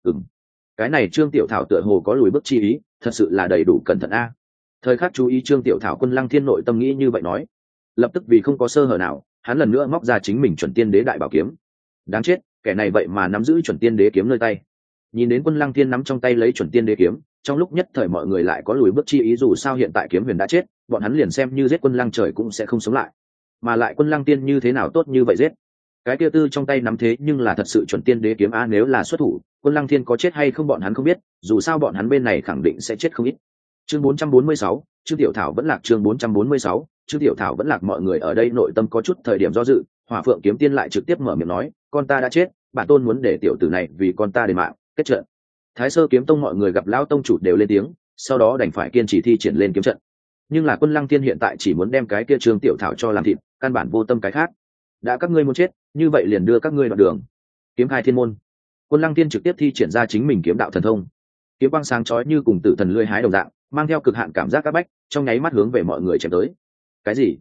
Cái này Trương Tiểu Thảo tựa hồ có lùi bước chi ý, thật sự là đầy đủ cẩn thận a. Thời khắc chú ý Trương Tiểu Thảo, Quân Lăng Thiên nội tâm nghĩ như vậy nói, lập tức vì không có sơ hở nào, hắn lần nữa móc ra chính mình chuẩn tiên đế đại bảo kiếm. Đáng chết, kẻ này vậy mà nắm giữ chuẩn tiên đế kiếm nơi tay. Nhìn đến Quân Lăng Thiên nắm trong tay lấy chuẩn tiên đế kiếm, trong lúc nhất thời mọi người lại có lùi bước chi ý, dù sao hiện tại Kiếm Huyền đã chết, bọn hắn liền xem như giết Quân Lăng trời cũng sẽ không sống lại. Mà lại Quân Lăng Tiên như thế nào tốt như vậy giết? Cái kia tư trong tay nắm thế nhưng là thật sự chuẩn tiên đế kiếm a, nếu là xuất thủ, Quân Lăng Thiên có chết hay không bọn hắn không biết, dù sao bọn hắn bên này khẳng định sẽ chết không ít. Chương 446, Trương Tiểu Thảo vẫn lạc. Chương 446, Trương Tiểu Thảo vẫn lạc. Mọi người ở đây nội tâm có chút thời điểm do dự, Hỏa Phượng kiếm tiên lại trực tiếp mở miệng nói, con ta đã chết, bản tôn muốn để tiểu tử này vì con ta đền mạng, kết trận. Thái Sơ kiếm tông mọi người gặp lão tông chủ đều lên tiếng, sau đó đành phải kiên trì thi triển lên kiếm trận. Nhưng là Quân Lăng Thiên hiện tại chỉ muốn đem cái kia Trương Tiểu Thảo cho làm thịt, căn bản vô tâm cái khác. Đã các ngươi muốn chết, như vậy liền đưa các ngươi đoạn đường. Kiếm khai thiên môn. Quân Lăng Thiên trực tiếp thi triển ra chính mình kiếm đạo thần thông, kiếm quang sáng chói như cùng tử thần lưỡi hái đồng dạng, mang theo cực hạn cảm giác các bách, trong nháy mắt hướng về mọi người chém tới. Cái gì?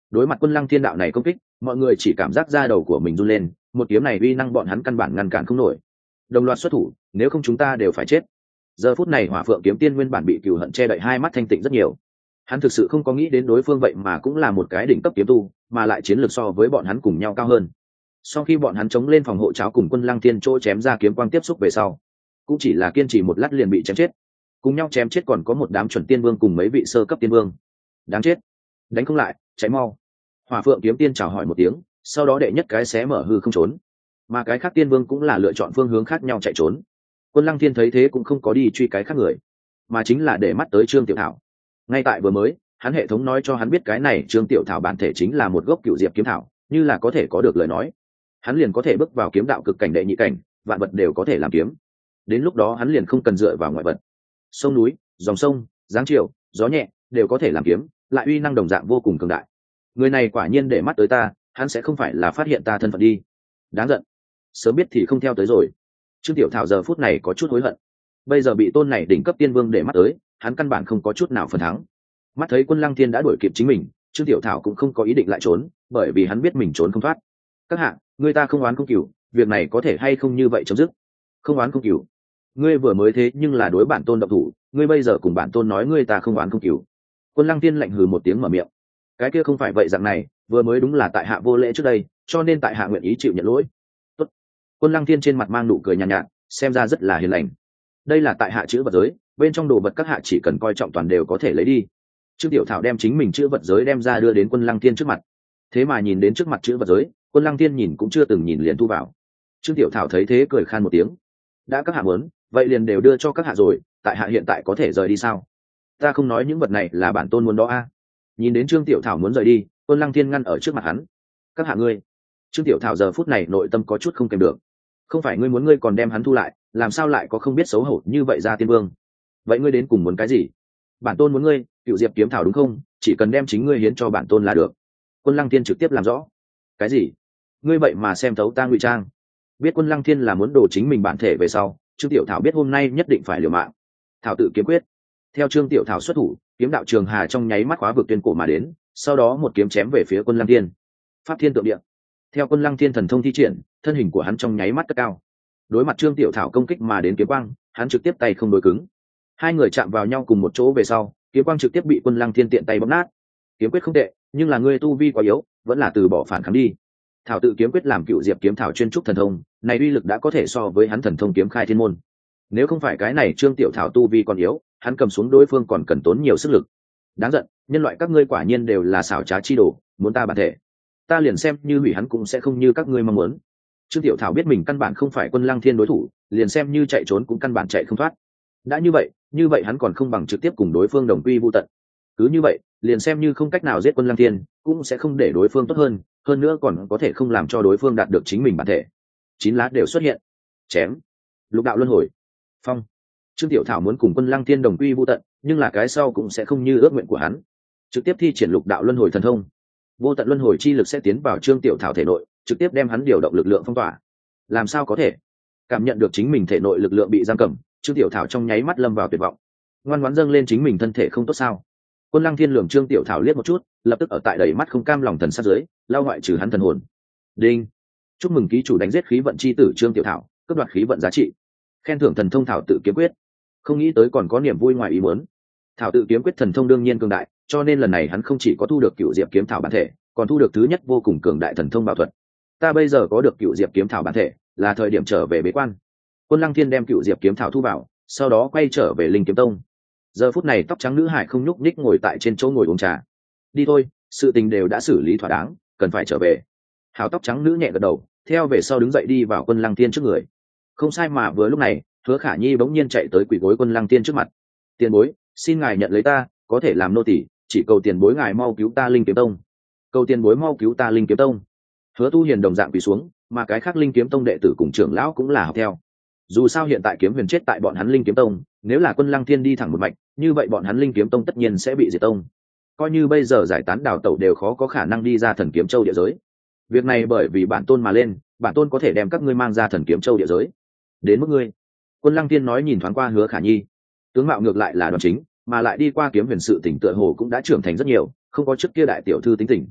Đối mặt Quân Lăng Thiên đạo này công kích, mọi người chỉ cảm giác da đầu của mình run lên, một kiếm này uy năng bọn hắn căn bản ngăn cản không nổi. Đồng loạt xuất thủ, nếu không chúng ta đều phải chết. Giờ phút này Hỏa Phượng kiếm tiên nguyên bản bị cừu hận che đậy hai mắt thanh tịnh rất nhiều. Hắn thực sự không có nghĩ đến đối phương vậy mà cũng là một cái đỉnh cấp kiếm tu, mà lại chiến lược so với bọn hắn cùng nhau cao hơn. Sau khi bọn hắn chống lên phòng hộ cháo cùng Quân Lăng Thiên chỗ chém ra kiếm quang tiếp xúc về sau, cũng chỉ là kiên trì một lát liền bị chém chết. Cùng nhau chém chết còn có một đám chuẩn tiên vương cùng mấy vị sơ cấp tiên vương. Đáng chết, đánh không lại, cháy mau. Hỏa Phượng kiếm tiên chào hỏi một tiếng, sau đó đệ nhất cái xé mở hư không trốn, mà cái khác tiên vương cũng là lựa chọn phương hướng khác nhau chạy trốn. Quân Lăng Thiên thấy thế cũng không có đi truy cái khác người, mà chính là để mắt tới Trương Tiểu Thảo. Ngay tại vừa mới, hắn hệ thống nói cho hắn biết cái này Trương Tiểu Thảo bản thể chính là một gốc cựu diệp kiếm thảo, như là có thể có được lời nói, hắn liền có thể bước vào kiếm đạo cực cảnh đệ nhị cảnh, vạn vật đều có thể làm kiếm. Đến lúc đó hắn liền không cần dựa vào ngoại vật, sông núi, dòng sông, giáng chiều, gió nhẹ đều có thể làm kiếm, lại uy năng đồng dạng vô cùng cường đại. Người này quả nhiên để mắt tới ta, hắn sẽ không phải là phát hiện ta thân phận đi. Đáng giận, sớm biết thì không theo tới rồi. Trương Tiểu Thảo giờ phút này có chút hối hận, bây giờ bị tôn này đỉnh cấp tiên vương để mắt tới, hắn căn bản không có chút nào phần thắng. Mắt thấy Quân Lăng Thiên đã đuổi kịp chính mình, Trương Tiểu Thảo cũng không có ý định lại trốn, bởi vì hắn biết mình trốn không thoát. Các hạ, người ta không oán không cừu, việc này có thể hay không như vậy chấm dứt? Không oán không cừu? Ngươi vừa mới thế nhưng là đối bản tôn động thủ, ngươi bây giờ cùng bản tôn nói ngươi ta không oán không cừu? Quân Lăng Thiên lạnh hừ một tiếng mở miệng. Cái kia không phải vậy dạng này, vừa mới đúng là tại hạ vô lễ trước đây, cho nên tại hạ nguyện ý chịu nhận lỗi. Tốt. Quân Lăng Thiên trên mặt mang nụ cười nhàn nhạt, xem ra rất là hiền lành. Đây là tại hạ chữ vật giới, bên trong đồ vật các hạ chỉ cần coi trọng toàn đều có thể lấy đi. Trương Tiểu Thảo đem chính mình chữ vật giới đem ra đưa đến Quân Lăng Thiên trước mặt. Thế mà nhìn đến trước mặt chữ vật giới, Quân Lăng Thiên nhìn cũng chưa từng nhìn liền thu vào. Trương Tiểu Thảo thấy thế cười khan một tiếng. Đã các hạ muốn, vậy liền đều đưa cho các hạ rồi, tại hạ hiện tại có thể rời đi sao? Ta không nói những vật này là bản tôn muốn đó a. Nhìn đến Trương Tiểu Thảo muốn rời đi, Quân Lăng Thiên ngăn ở trước mặt hắn. Các hạ ngươi. Trương Tiểu Thảo giờ phút này nội tâm có chút không kèm được. Không phải ngươi muốn ngươi còn đem hắn thu lại, làm sao lại có không biết xấu hổ như vậy ra tiên vương? Vậy ngươi đến cùng muốn cái gì? Bản tôn muốn ngươi, cựu diệp kiếm thảo đúng không? Chỉ cần đem chính ngươi hiến cho bản tôn là được. Quân Lăng Thiên trực tiếp làm rõ. Cái gì? Ngươi vậy mà xem thấu ta ngụy trang? Biết Quân Lăng Thiên là muốn đổ chính mình bản thể về sau, Trương Tiểu Thảo biết hôm nay nhất định phải liều mạng. Thảo tự kiếm quyết. Theo Trương Tiểu Thảo xuất thủ, kiếm đạo trường hà trong nháy mắt khóa vực tuyên cổ mà đến, sau đó một kiếm chém về phía Quân Lăng Thiên. Pháp thiên tượng địa. Theo Quân Lăng Thiên thần thông thi triển, thân hình của hắn trong nháy mắt cất cao. Đối mặt Trương Tiểu Thảo công kích mà đến kiếm quang, hắn trực tiếp tay không đối cứng. Hai người chạm vào nhau cùng một chỗ về sau, kiếm quang trực tiếp bị Quân Lăng Thiên tiện tay bóp nát. Kiếm quyết không tệ, nhưng là ngươi tu vi quá yếu, vẫn là từ bỏ phản kháng đi. Thảo tự kiếm quyết làm cựu diệp kiếm thảo chuyên trúc thần thông, này uy lực đã có thể so với hắn thần thông kiếm khai thiên môn. Nếu không phải cái này Trương Tiểu Thảo tu vi còn yếu, hắn cầm xuống đối phương còn cần tốn nhiều sức lực. Đáng giận, nhân loại các ngươi quả nhiên đều là xảo trá chi đồ, muốn ta bản thể, ta liền xem như hủy hắn cũng sẽ không như các ngươi mong muốn. Trương Tiểu Thảo biết mình căn bản không phải Quân Lăng Thiên đối thủ, liền xem như chạy trốn cũng căn bản chạy không thoát. Đã như vậy hắn còn không bằng trực tiếp cùng đối phương đồng quy vu tận. Cứ như vậy, liền xem như không cách nào giết Quân Lăng Thiên, cũng sẽ không để đối phương tốt hơn nữa còn có thể không làm cho đối phương đạt được chính mình bản thể. 9 lá đều xuất hiện. Chém. Lục đạo luân hồi. Phong. Trương Tiểu Thảo muốn cùng Quân Lăng Thiên đồng quy vu tận, nhưng là cái sau cũng sẽ không như ước nguyện của hắn. Trực tiếp thi triển lục đạo luân hồi thần thông. Vô tận luân hồi chi lực sẽ tiến vào Trương Tiểu Thảo thể nội, trực tiếp đem hắn điều động lực lượng phong tỏa. Làm sao có thể? Cảm nhận được chính mình thể nội lực lượng bị giam cầm, Trương Tiểu Thảo trong nháy mắt lâm vào tuyệt vọng. Ngoan ngoãn dâng lên chính mình thân thể không tốt sao? Quân Lăng Thiên lườm Trương Tiểu Thảo liếc một chút, lập tức ở tại đầy mắt không cam lòng thần sát dưới, lao ngoại trừ hắn thần hồn. Đinh! Chúc mừng ký chủ đánh giết khí vận chi tử Trương Tiểu Thảo, cướp đoạt khí vận giá trị. Khen thưởng thần thông thảo tự kiếm quyết. Không nghĩ tới còn có niềm vui ngoài ý muốn. Thảo tự kiếm quyết thần thông đương nhiên cường đại, cho nên lần này hắn không chỉ có thu được cựu diệp kiếm thảo bản thể, còn thu được thứ nhất vô cùng cường đại thần thông bảo thuật. Ta bây giờ có được cựu diệp kiếm thảo bản thể, là thời điểm trở về bế quan. Quân Lăng Thiên đem cựu diệp kiếm thảo thu vào, sau đó quay trở về Linh Kiếm Tông. Giờ phút này tóc trắng nữ hải không nhúc nhích ngồi tại trên chỗ ngồi uống trà. Đi thôi, sự tình đều đã xử lý thỏa đáng, cần phải trở về. Hào tóc trắng nữ nhẹ gật đầu, theo về sau đứng dậy đi vào Quân Lăng Thiên trước người. Không sai mà vừa lúc này, Hứa Khả Nhi bỗng nhiên chạy tới quỳ gối Quân Lăng Thiên trước mặt. Tiền bối, xin ngài nhận lấy ta, có thể làm nô tỳ, chỉ cầu tiền bối ngài mau cứu ta Linh Kiếm Tông. Cầu tiền bối mau cứu ta Linh Kiếm Tông. Hứa Tu Hiền đồng dạng quỳ xuống, mà cái khác Linh Kiếm Tông đệ tử cùng trưởng lão cũng là học theo. Dù sao hiện tại Kiếm Huyền chết tại bọn hắn Linh Kiếm Tông, nếu là Quân Lăng Thiên đi thẳng một mạch, như vậy bọn hắn Linh Kiếm Tông tất nhiên sẽ bị diệt tông. Coi như bây giờ giải tán đào tẩu đều khó có khả năng đi ra Thần Kiếm Châu địa giới. Việc này bởi vì bản tôn mà lên, bản tôn có thể đem các ngươi mang ra Thần Kiếm Châu địa giới. Đến mức ngươi. Quân Lăng Thiên nói nhìn thoáng qua Hứa Khả Nhi, tướng mạo ngược lại là đoan chính, mà lại đi qua Kiếm Huyền sự tỉnh tựa hồ cũng đã trưởng thành rất nhiều, không có trước kia đại tiểu thư tính tình.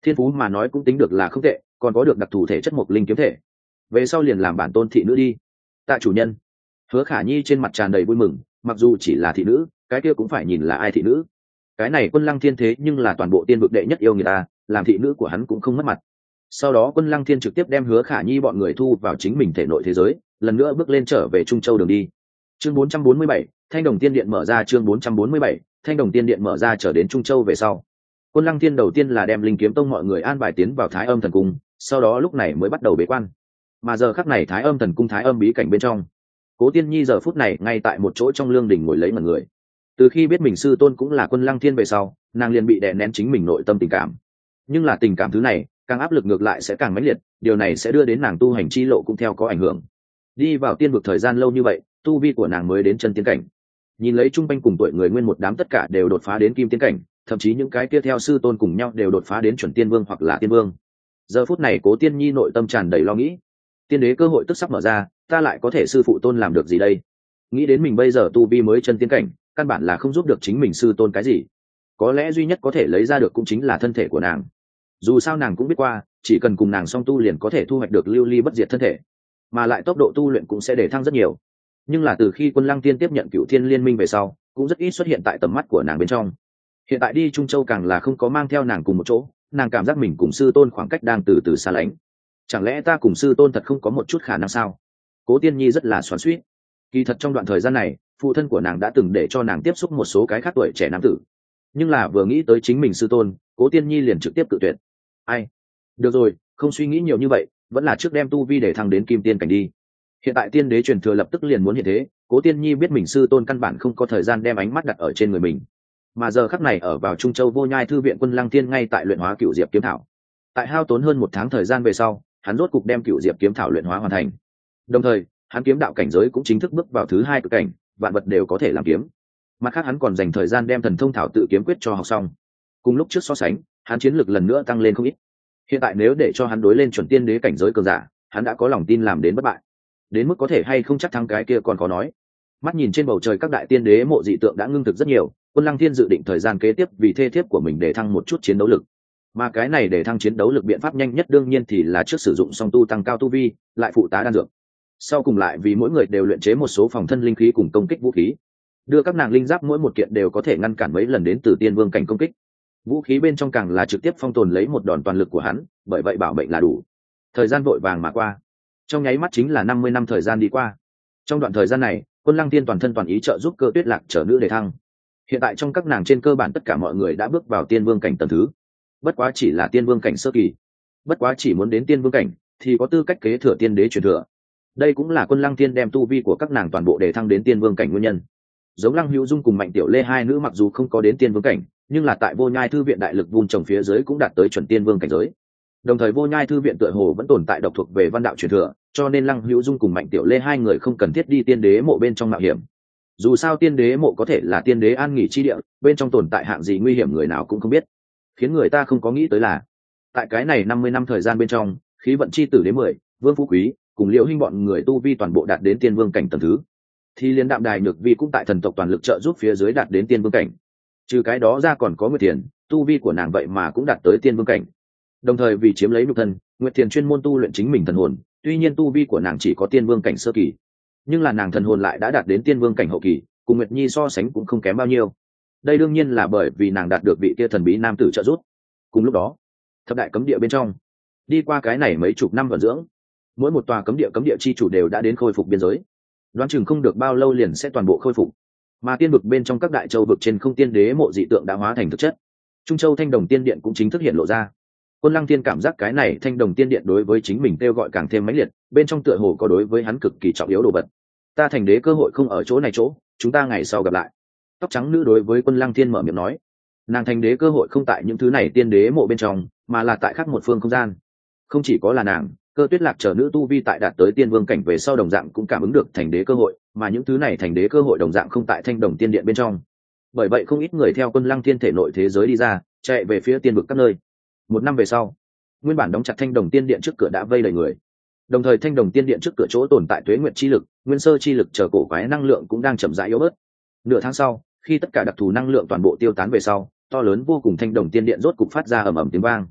thiên phú mà nói cũng tính được là không tệ, còn có được đặc thù thể chất mộc linh kiếm thể. Về sau liền làm bản tôn thị nữ đi. Tạ chủ nhân. Hứa Khả Nhi trên mặt tràn đầy vui mừng, mặc dù chỉ là thị nữ, cái kia cũng phải nhìn là ai thị nữ. Cái này Quân Lăng Thiên thế nhưng là toàn bộ tiên vực đệ nhất yêu người ta, làm thị nữ của hắn cũng không mất mặt. Sau đó Quân Lăng Thiên trực tiếp đem Hứa Khả Nhi bọn người thu vào chính mình thể nội thế giới, lần nữa bước lên trở về Trung Châu đường đi. Chương 447, Thanh Đồng Tiên Điện mở ra. Chương 447, Thanh Đồng Tiên Điện mở ra. Trở đến Trung Châu về sau, Quân Lăng Thiên đầu tiên là đem Linh Kiếm Tông mọi người an bài tiến vào Thái Âm Thần Cung, sau đó lúc này mới bắt đầu bế quan. Mà giờ khắc này Thái Âm Thần Cung Thái Âm bí cảnh bên trong, Cố Tiên Nhi giờ phút này ngay tại một chỗ trong lương đình ngồi lấy mật người. Từ khi biết mình sư tôn cũng là Quân Lăng Thiên về sau, nàng liền bị đè nén chính mình nội tâm tình cảm. Nhưng là tình cảm thứ này, càng áp lực ngược lại sẽ càng mãnh liệt, điều này sẽ đưa đến nàng tu hành chi lộ cũng theo có ảnh hưởng. Đi vào tiên vực thời gian lâu như vậy, tu vi của nàng mới đến chân tiên cảnh. Nhìn lấy trung quanh cùng tuổi người nguyên một đám tất cả đều đột phá đến kim tiên cảnh, thậm chí những cái kia theo sư tôn cùng nhau đều đột phá đến chuẩn tiên vương hoặc là tiên vương. Giờ phút này Cố Tiên Nhi nội tâm tràn đầy lo nghĩ, tiên đế cơ hội tức sắp mở ra, ta lại có thể sư phụ tôn làm được gì đây? Nghĩ đến mình bây giờ tu vi mới chân tiên cảnh, căn bản là không giúp được chính mình sư tôn cái gì. Có lẽ duy nhất có thể lấy ra được cũng chính là thân thể của nàng. Dù sao nàng cũng biết qua, chỉ cần cùng nàng song tu liền có thể thu hoạch được lưu ly bất diệt thân thể, mà lại tốc độ tu luyện cũng sẽ để thăng rất nhiều. Nhưng là từ khi Quân Lăng Tiên tiếp nhận Cửu Thiên Liên Minh về sau, cũng rất ít xuất hiện tại tầm mắt của nàng bên trong. Hiện tại đi Trung Châu càng là không có mang theo nàng cùng một chỗ, nàng cảm giác mình cùng sư tôn khoảng cách đang từ từ xa lánh. Chẳng lẽ ta cùng sư tôn thật không có một chút khả năng sao? Cố Tiên Nhi rất là xoắn xuýt. Kỳ thật trong đoạn thời gian này, phụ thân của nàng đã từng để cho nàng tiếp xúc một số cái khác tuổi trẻ nam tử, nhưng là vừa nghĩ tới chính mình sư tôn, Cố Tiên Nhi liền trực tiếp tự tuyệt. Ai? Được rồi, không suy nghĩ nhiều như vậy, vẫn là trước đem tu vi để thăng đến kim tiên cảnh đi. Hiện tại tiên đế truyền thừa lập tức liền muốn hiện thế, Cố Tiên Nhi biết mình sư tôn căn bản không có thời gian đem ánh mắt đặt ở trên người mình. Mà giờ khắc này ở vào Trung Châu Vô Nhai thư viện Quân Lăng Tiên ngay tại luyện hóa Cựu Diệp kiếm thảo. Tại hao tốn hơn 1 tháng thời gian về sau, hắn rốt cục đem Cựu Diệp kiếm thảo luyện hóa hoàn thành. Đồng thời, hắn kiếm đạo cảnh giới cũng chính thức bước vào thứ 2 cực cảnh, vạn vật đều có thể làm kiếm. Mặt khác hắn còn dành thời gian đem thần thông thảo tự kiếm quyết cho học xong. Cùng lúc trước so sánh, hắn chiến lực lần nữa tăng lên không ít. Hiện tại nếu để cho hắn đối lên chuẩn tiên đế cảnh giới cường giả, hắn đã có lòng tin làm đến bất bại. Đến mức có thể hay không chắc thắng cái kia còn khó nói. Mắt nhìn trên bầu trời các đại tiên đế mộ dị tượng đã ngưng thực rất nhiều, Quân Lăng Thiên dự định thời gian kế tiếp vì thê thiếp của mình để thăng một chút chiến đấu lực. Mà cái này để thăng chiến đấu lực biện pháp nhanh nhất đương nhiên thì là trước sử dụng song tu tăng cao tu vi, lại phụ tá đan dược. Sau cùng lại vì mỗi người đều luyện chế một số phòng thân linh khí cùng công kích vũ khí, đưa các nàng linh giáp mỗi một kiện đều có thể ngăn cản mấy lần đến từ tiên vương cảnh công kích. Vũ khí bên trong càng là trực tiếp phong tồn lấy một đòn toàn lực của hắn, bởi vậy bảo mệnh là đủ. Thời gian vội vàng mà qua, trong nháy mắt chính là 50 năm thời gian đi qua. Trong đoạn thời gian này, Quân Lăng Tiên toàn thân toàn ý trợ giúp Cơ Tuyết Lạc trở nữ để thăng. Hiện tại trong các nàng trên cơ bản tất cả mọi người đã bước vào tiên vương cảnh tầng thứ, bất quá chỉ là tiên vương cảnh sơ kỳ. Bất quá chỉ muốn đến tiên vương cảnh thì có tư cách kế thừa tiên đế truyền thừa. Đây cũng là Quân Lăng Tiên đem tu vi của các nàng toàn bộ để thăng đến tiên vương cảnh nguyên nhân. Giống Lăng Hữu Dung cùng Mạnh Tiểu Lê hai nữ mặc dù không có đến tiên vương cảnh, nhưng là tại Vô Nhai thư viện đại lực vun trồng phía dưới cũng đạt tới chuẩn tiên vương cảnh giới. Đồng thời Vô Nhai thư viện tựa hồ vẫn tồn tại độc thuộc về văn đạo truyền thừa, cho nên Lăng Hữu Dung cùng Mạnh Tiểu Lê hai người không cần thiết đi tiên đế mộ bên trong mạo hiểm. Dù sao tiên đế mộ có thể là tiên đế an nghỉ chi địa, bên trong tồn tại hạng gì nguy hiểm người nào cũng không biết. Khiến người ta không có nghĩ tới là, tại cái này 50 năm thời gian bên trong, khí vận chi tử đế 10, Vương Phú Quý cùng Liễu Hinh bọn người tu vi toàn bộ đạt đến tiên vương cảnh tầng thứ. Thì liên Đạm Đài Nhược Vi cũng tại thần tộc toàn lực trợ giúp phía dưới đạt đến tiên vương cảnh. Trừ cái đó ra còn có Nguyệt Thiền, tu vi của nàng vậy mà cũng đạt tới tiên vương cảnh. Đồng thời vì chiếm lấy nhục thân, Nguyệt Thiền chuyên môn tu luyện chính mình thần hồn, tuy nhiên tu vi của nàng chỉ có tiên vương cảnh sơ kỳ, nhưng là nàng thần hồn lại đã đạt đến tiên vương cảnh hậu kỳ, cùng Nguyệt Nhi so sánh cũng không kém bao nhiêu. Đây đương nhiên là bởi vì nàng đạt được vị kia thần bí nam tử trợ giúp. Cùng lúc đó, thập đại cấm địa bên trong, đi qua cái này mấy chục năm vận dưỡng, mỗi một tòa cấm địa chi chủ đều đã đến khôi phục biên giới. Đoán chừng không được bao lâu liền sẽ toàn bộ khôi phục. Mà tiên vực bên trong các đại châu vực trên không tiên đế mộ dị tượng đã hóa thành thực chất. Trung Châu Thanh Đồng Tiên Điện cũng chính thức hiện lộ ra. Quân Lăng Tiên cảm giác cái này Thanh Đồng Tiên Điện đối với chính mình kêu gọi càng thêm mãnh liệt, bên trong tựa hồ có đối với hắn cực kỳ trọng yếu đồ vật. Ta thành đế cơ hội không ở chỗ này chỗ, chúng ta ngày sau gặp lại. Tóc trắng nữ đối với Quân Lăng Tiên mở miệng nói, nàng thành đế cơ hội không tại những thứ này tiên đế mộ bên trong, mà là tại khác một phương không gian. Không chỉ có là nàng, Cơ Tuyết Lạc chờ nữ tu vi tại đạt tới tiên vương cảnh về sau đồng dạng cũng cảm ứng được thành đế cơ hội, mà những thứ này thành đế cơ hội đồng dạng không tại Thanh Đồng Tiên Điện bên trong. Bởi vậy không ít người theo Quân Lăng Tiên thể nội thế giới đi ra, chạy về phía tiên vực các nơi. 1 năm về sau, nguyên bản đóng chặt Thanh Đồng Tiên Điện trước cửa đã vây đầy người. Đồng thời Thanh Đồng Tiên Điện trước cửa chỗ tồn tại Tuế Nguyệt chi lực, Nguyên Sơ chi lực chờ cổ quái năng lượng cũng đang chậm rãi yếu bớt. Nửa tháng sau, khi tất cả đặc thù năng lượng toàn bộ tiêu tán về sau, to lớn vô cùng Thanh Đồng Tiên Điện rốt cục phát ra ầm ầm tiếng vang.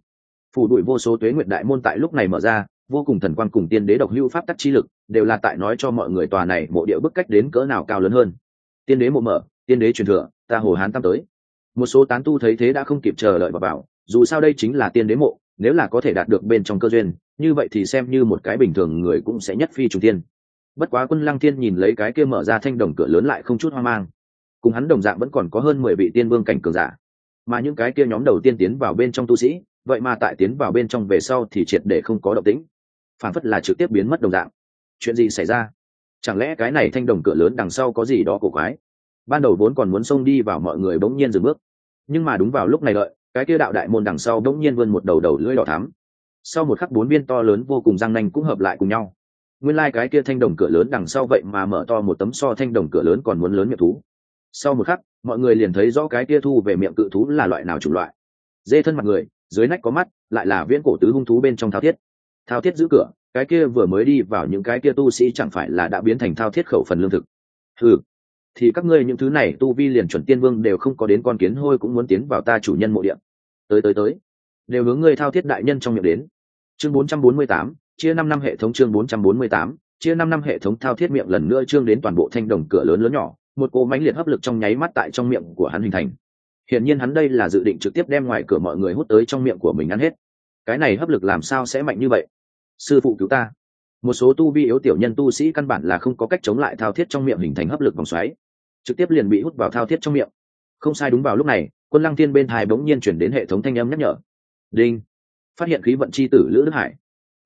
phủ đuổi vô số tuế nguyệt đại môn tại lúc này mở ra, vô cùng thần quang cùng tiên đế độc hưu pháp tắc chi lực đều là tại nói cho mọi người tòa này mộ địa bức cách đến cỡ nào cao lớn hơn. Tiên đế mộ mở, tiên đế truyền thừa, ta Hồ Hán Tam tới. Một số tán tu thấy thế đã không kịp chờ đợi vào, dù sao đây chính là tiên đế mộ, nếu là có thể đạt được bên trong cơ duyên, như vậy thì xem như một cái bình thường người cũng sẽ nhất phi trùng tiên. Bất quá Quân Lăng Thiên nhìn lấy cái kia mở ra thanh đồng cửa lớn lại không chút hoang mang, cùng hắn đồng dạng vẫn còn có hơn 10 vị tiên vương cảnh cường giả, mà những cái kia nhóm đầu tiên tiến vào bên trong tu sĩ, vậy mà tại tiến vào bên trong về sau thì triệt để không có động tĩnh, phản phất là trực tiếp biến mất đồng dạng. Chuyện gì xảy ra? Chẳng lẽ cái này thanh đồng cửa lớn đằng sau có gì đó cổ quái? Ban đầu vốn còn muốn xông đi vào mọi người bỗng nhiên dừng bước, nhưng mà đúng vào lúc này đợi, cái kia đạo đại môn đằng sau bỗng nhiên vươn một đầu đầu lưỡi đỏ thắm. Sau một khắc 4 viên to lớn vô cùng răng nanh cũng hợp lại cùng nhau. Nguyên lai cái kia thanh đồng cửa lớn đằng sau vậy mà mở to một tấm so thanh đồng cửa lớn còn muốn lớn miệng thú. Sau một khắc, mọi người liền thấy rõ cái kia thu về miệng cự thú là loại nào chủng loại. Dê thân mặt người, dưới nách có mắt, lại là viễn cổ tứ hung thú bên trong Thao Thiết. Thao Thiết giữ cửa, cái kia vừa mới đi vào những cái kia tu sĩ chẳng phải là đã biến thành Thao Thiết khẩu phần lương thực. Thì các ngươi những thứ này tu vi liền chuẩn tiên vương đều không có đến, con kiến hôi cũng muốn tiến vào ta chủ nhân mộ địa. Tới, đều hướng ngươi Thao Thiết đại nhân trong miệng đến. Chương 448, chia 5 năm hệ thống. Chương 448, chia 5 năm hệ thống. Thao Thiết miệng lần nữa trương đến toàn bộ thanh đồng cửa lớn lớn nhỏ, một cỗ mãnh liệt hấp lực trong nháy mắt tại trong miệng của hắn hình thành. Hiển nhiên hắn đây là dự định trực tiếp đem ngoài cửa mọi người hút tới trong miệng của mình ăn hết. Cái này hấp lực làm sao sẽ mạnh như vậy? Sư phụ cứu ta! Một số tu vi yếu tiểu nhân tu sĩ căn bản là không có cách chống lại Thao Thiết trong miệng hình thành hấp lực vòng xoáy, trực tiếp liền bị hút vào Thao Thiết trong miệng. Không sai, đúng vào lúc này, Quân Lăng Thiên bên tai bỗng nhiên chuyển đến hệ thống thanh âm nhắc nhở. Đinh! Phát hiện khí vận chi tử Lữ Đức Hải.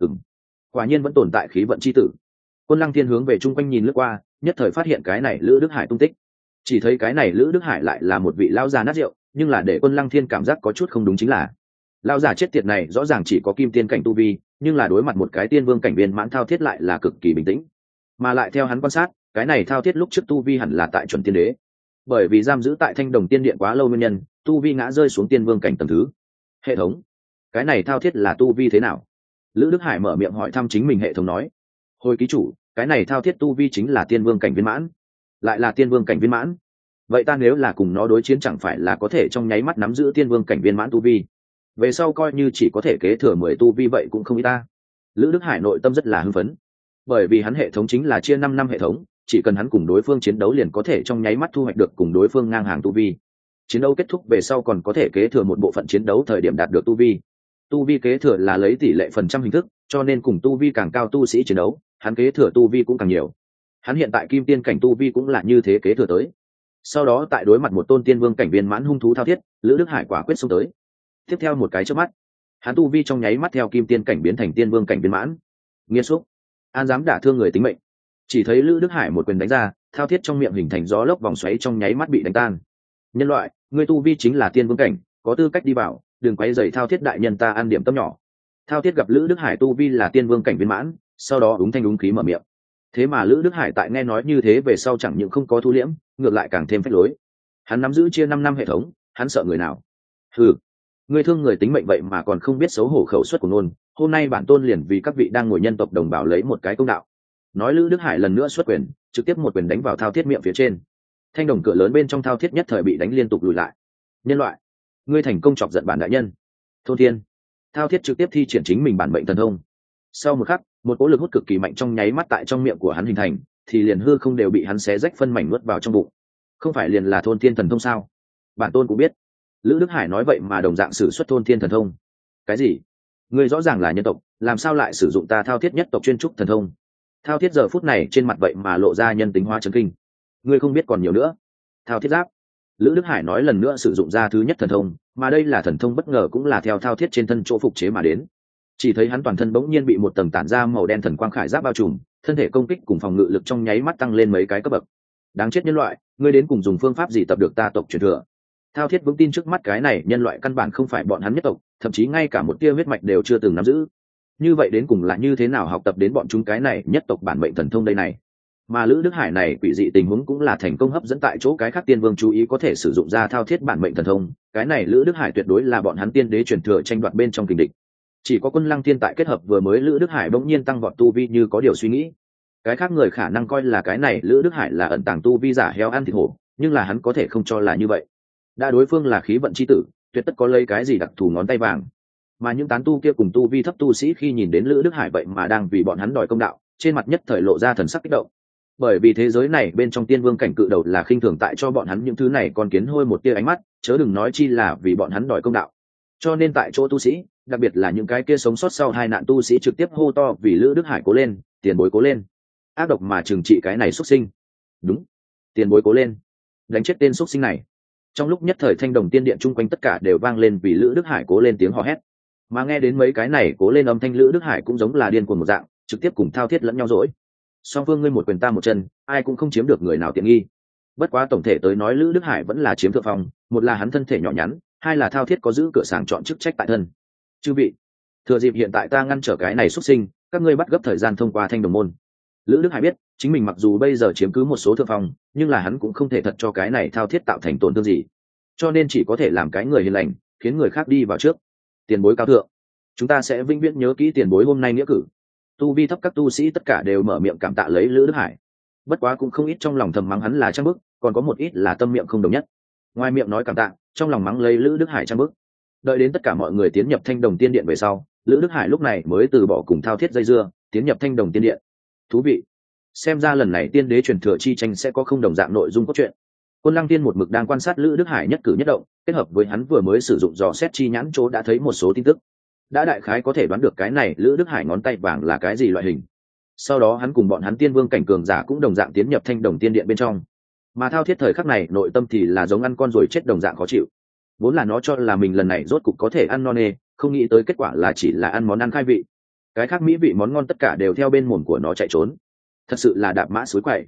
Quả nhiên vẫn tồn tại khí vận chi tử. Quân Lăng Thiên hướng về chung quanh nhìn lướt qua, nhất thời phát hiện cái này Lữ Đức Hải tung tích. Chỉ thấy cái này Lữ Đức Hải lại là một vị lão già nát rượu, nhưng là để Quân Lăng Thiên cảm giác có chút không đúng chính là, lão già chết tiệt này rõ ràng chỉ có kim tiên cảnh tu vi, nhưng là đối mặt một cái tiên vương cảnh viên mãn Thao Thiết lại là cực kỳ bình tĩnh. Mà lại theo hắn quan sát, cái này Thao Thiết lúc trước tu vi hẳn là tại chuẩn tiên đế, bởi vì giam giữ tại Thanh Đồng Tiên Điện quá lâu nguyên nhân, tu vi ngã rơi xuống tiên vương cảnh tầng thứ. Hệ thống, cái này Thao Thiết là tu vi thế nào? Lữ Đức Hải mở miệng hỏi thăm chính mình. Hệ thống nói, hồi ký chủ, cái này Thao Thiết tu vi chính là tiên vương cảnh viên mãn. Lại là tiên vương cảnh viên mãn? Vậy ta nếu là cùng nó đối chiến chẳng phải là có thể trong nháy mắt nắm giữ tiên vương cảnh viên mãn tu vi, về sau coi như chỉ có thể kế thừa 10 tu vi vậy cũng không ít ta. Lữ Đức Hải nội tâm rất là hưng phấn, bởi vì hắn hệ thống chính là chia 5 năm hệ thống, chỉ cần hắn cùng đối phương chiến đấu liền có thể trong nháy mắt thu hoạch được cùng đối phương ngang hàng tu vi. Chiến đấu kết thúc về sau còn có thể kế thừa một bộ phận chiến đấu thời điểm đạt được tu vi. Tu vi kế thừa là lấy tỷ lệ phần trăm hình thức, cho nên cùng tu vi càng cao tu sĩ chiến đấu, hắn kế thừa tu vi cũng càng nhiều. Hắn hiện tại kim tiên cảnh tu vi cũng là như thế kế thừa tới. Sau đó tại đối mặt một tôn tiên vương cảnh viên mãn hung thú Thao Thiết, Lữ Đức Hải quả quyết xông tới. Tiếp theo một cái chớp mắt, hắn tu vi trong nháy mắt theo kim tiên cảnh biến thành tiên vương cảnh viên mãn. Nghiên xúc, an dám đả thương người tính mệnh. Chỉ thấy Lữ Đức Hải một quyền đánh ra, Thao Thiết trong miệng hình thành gió lốc vòng xoáy trong nháy mắt bị đánh tan. Nhân loại, ngươi tu vi chính là tiên vương cảnh, có tư cách đi vào, đừng quấy rầy Thao Thiết đại nhân ta ăn điểm tâm nhỏ. Thao Thiết gặp Lữ Đức Hải tu vi là tiên vương cảnh viên mãn, sau đó đúng thanh đúng khí mở miệng. Thế mà Lữ Đức Hải tại nghe nói như thế về sau chẳng những không có thu liễm, ngược lại càng thêm phách lối. Hắn nắm giữ chia 5 năm hệ thống, hắn sợ người nào? Ngươi thương người tính mệnh vậy mà còn không biết xấu hổ khẩu suất của nôn, hôm nay bản tôn liền vì các vị đang ngồi nhân tộc đồng bào lấy một cái công đạo. Nói Lữ Đức Hải lần nữa xuất quyền, trực tiếp một quyền đánh vào Thao Thiết miệng phía trên. Thanh đồng cửa lớn bên trong Thao Thiết nhất thời bị đánh liên tục lùi lại. Nhân loại, ngươi thành công chọc giận bản đại nhân. Thôn Thiên, Thao Thiết trực tiếp thi triển chính mình bản mệnh thần thông. Sau một khắc, một cỗ lực hút cực kỳ mạnh trong nháy mắt tại trong miệng của hắn hình thành, thì liền hư không đều bị hắn xé rách phân mảnh nuốt vào trong bụng. Không phải liền là Thôn Thiên thần thông sao? Bản tôn cũng biết. Lữ Đức Hải nói vậy mà đồng dạng sử xuất Thôn Thiên thần thông. Cái gì? Ngươi rõ ràng là nhân tộc, làm sao lại sử dụng ta Thao Thiết nhất tộc chuyên trúc thần thông? Thao Thiết giờ phút này trên mặt vậy mà lộ ra nhân tính hóa chấn kinh. Ngươi không biết còn nhiều nữa. Thao Thiết giáp. Lữ Đức Hải nói lần nữa sử dụng ra thứ nhất thần thông, mà đây là thần thông bất ngờ cũng là theo Thao Thiết trên thân chỗ phục chế mà đến. Chỉ thấy hắn toàn thân bỗng nhiên bị một tầng tản ra màu đen thần quang khải giáp bao trùm, thân thể công kích cùng phòng ngự lực trong nháy mắt tăng lên mấy cái cấp bậc. Đáng chết nhân loại, ngươi đến cùng dùng phương pháp gì tập được ta tộc truyền thừa? Thao Thiết vững tin trước mắt cái này nhân loại căn bản không phải bọn hắn nhất tộc, thậm chí ngay cả một tia huyết mạch đều chưa từng nắm giữ. Như vậy đến cùng là như thế nào học tập đến bọn chúng cái này nhất tộc bản mệnh thần thông đây này? Mà Lữ Đức Hải này quỷ dị tình huống cũng là thành công hấp dẫn tại chỗ cái khác tiên vương chú ý có thể sử dụng ra Thao Thiết bản mệnh thần thông, cái này Lữ Đức Hải tuyệt đối là bọn hắn tiên đế truyền thừa tranh đoạt bên trong kình địch. Chỉ có Quân Lăng Thiên tại kết hợp vừa mới Lữ Đức Hải bỗng nhiên tăng vọt tu vi như có điều suy nghĩ. Cái khác người khả năng coi là cái này Lữ Đức Hải là ẩn tàng tu vi giả heo ăn thịt hổ, nhưng là hắn có thể không cho là như vậy. Đã đối phương là khí vận chi tử, tuyệt tất có lấy cái gì đặc thù ngón tay vàng. Mà những tán tu kia cùng tu vi thấp tu sĩ khi nhìn đến Lữ Đức Hải vậy mà đang vì bọn hắn đòi công đạo, trên mặt nhất thời lộ ra thần sắc kích động. Bởi vì thế giới này bên trong tiên vương cảnh cự đầu là khinh thường tại cho bọn hắn những thứ này còn kiến hôi một tia ánh mắt, chớ đừng nói chi là vì bọn hắn đòi công đạo. Cho nên tại chỗ tu sĩ, đặc biệt là những cái kia sống sót sau hai nạn tu sĩ trực tiếp hô to vì Lữ Đức Hải cố lên, tiền bối cố lên, ác độc mà trừng trị cái này xuất sinh. Đúng, tiền bối cố lên, đánh chết tên xuất sinh này. Trong lúc nhất thời Thanh Đồng Tiên Điện chung quanh tất cả đều vang lên vì Lữ Đức Hải cố lên tiếng hò hét. Mà nghe đến mấy cái này cố lên âm thanh, Lữ Đức Hải cũng giống là điên cuồng một dạng, trực tiếp cùng thao thiết lẫn nhau dỗi. Song phương ngươi một quyền ta một chân, ai cũng không chiếm được người nào tiện nghi. Bất quá tổng thể tới nói Lữ Đức Hải vẫn là chiếm thượng phong, một là hắn thân thể nhỏ nhắn, hai là thao thiết có giữ cửa sàng chọn chức trách tại thân. Chư vị, thừa dịp hiện tại ta ngăn trở cái này xuất sinh, các ngươi bắt gấp thời gian thông qua Thanh Đồng môn. Lữ Đức Hải biết chính mình mặc dù bây giờ chiếm cứ một số thượng phong, nhưng là hắn cũng không thể thật cho cái này thao thiết tạo thành tổn thương gì, cho nên chỉ có thể làm cái người hiền lành, khiến người khác đi vào trước. Tiền bối cao thượng, chúng ta sẽ vĩnh viễn nhớ kỹ tiền bối hôm nay nghĩa cử. Tu vi thấp các tu sĩ tất cả đều mở miệng cảm tạ lấy Lữ Đức Hải. Bất quá cũng không ít trong lòng thầm mắng hắn là trang bức, còn có một ít là tâm miệng không đồng nhất. Ngoài miệng nói cảm tạ, trong lòng mắng lấy Lữ Đức Hải trang bức. Đợi đến tất cả mọi người tiến nhập Thanh Đồng Tiên Điện về sau, Lữ Đức Hải lúc này mới từ bỏ cùng thao thiết dây dưa, tiến nhập Thanh Đồng Tiên Điện. Thú vị, xem ra lần này tiên đế truyền thừa chi tranh sẽ có không đồng dạng nội dung cốt truyện. Quân Lăng Tiên một mực đang quan sát Lữ Đức Hải nhất cử nhất động, kết hợp với hắn vừa mới sử dụng dò xét chi nhãn chỗ đã thấy một số tin tức, đã đại khái có thể đoán được cái này Lữ Đức Hải ngón tay vàng là cái gì loại hình. Sau đó hắn cùng bọn hắn tiên vương cảnh cường giả cũng đồng dạng tiến nhập Thanh Đồng Tiên Điện bên trong. Mà thao thiết thời khắc này nội tâm thì là giống ăn con rồi chết đồng dạng khó chịu. Vốn là nó cho là mình lần này rốt cục có thể ăn no nê, không nghĩ tới kết quả là chỉ là ăn món ăn khai vị. Cái khác mỹ vị món ngon tất cả đều theo bên mồm của nó chạy trốn. Thật sự là đạp mã suối quậy.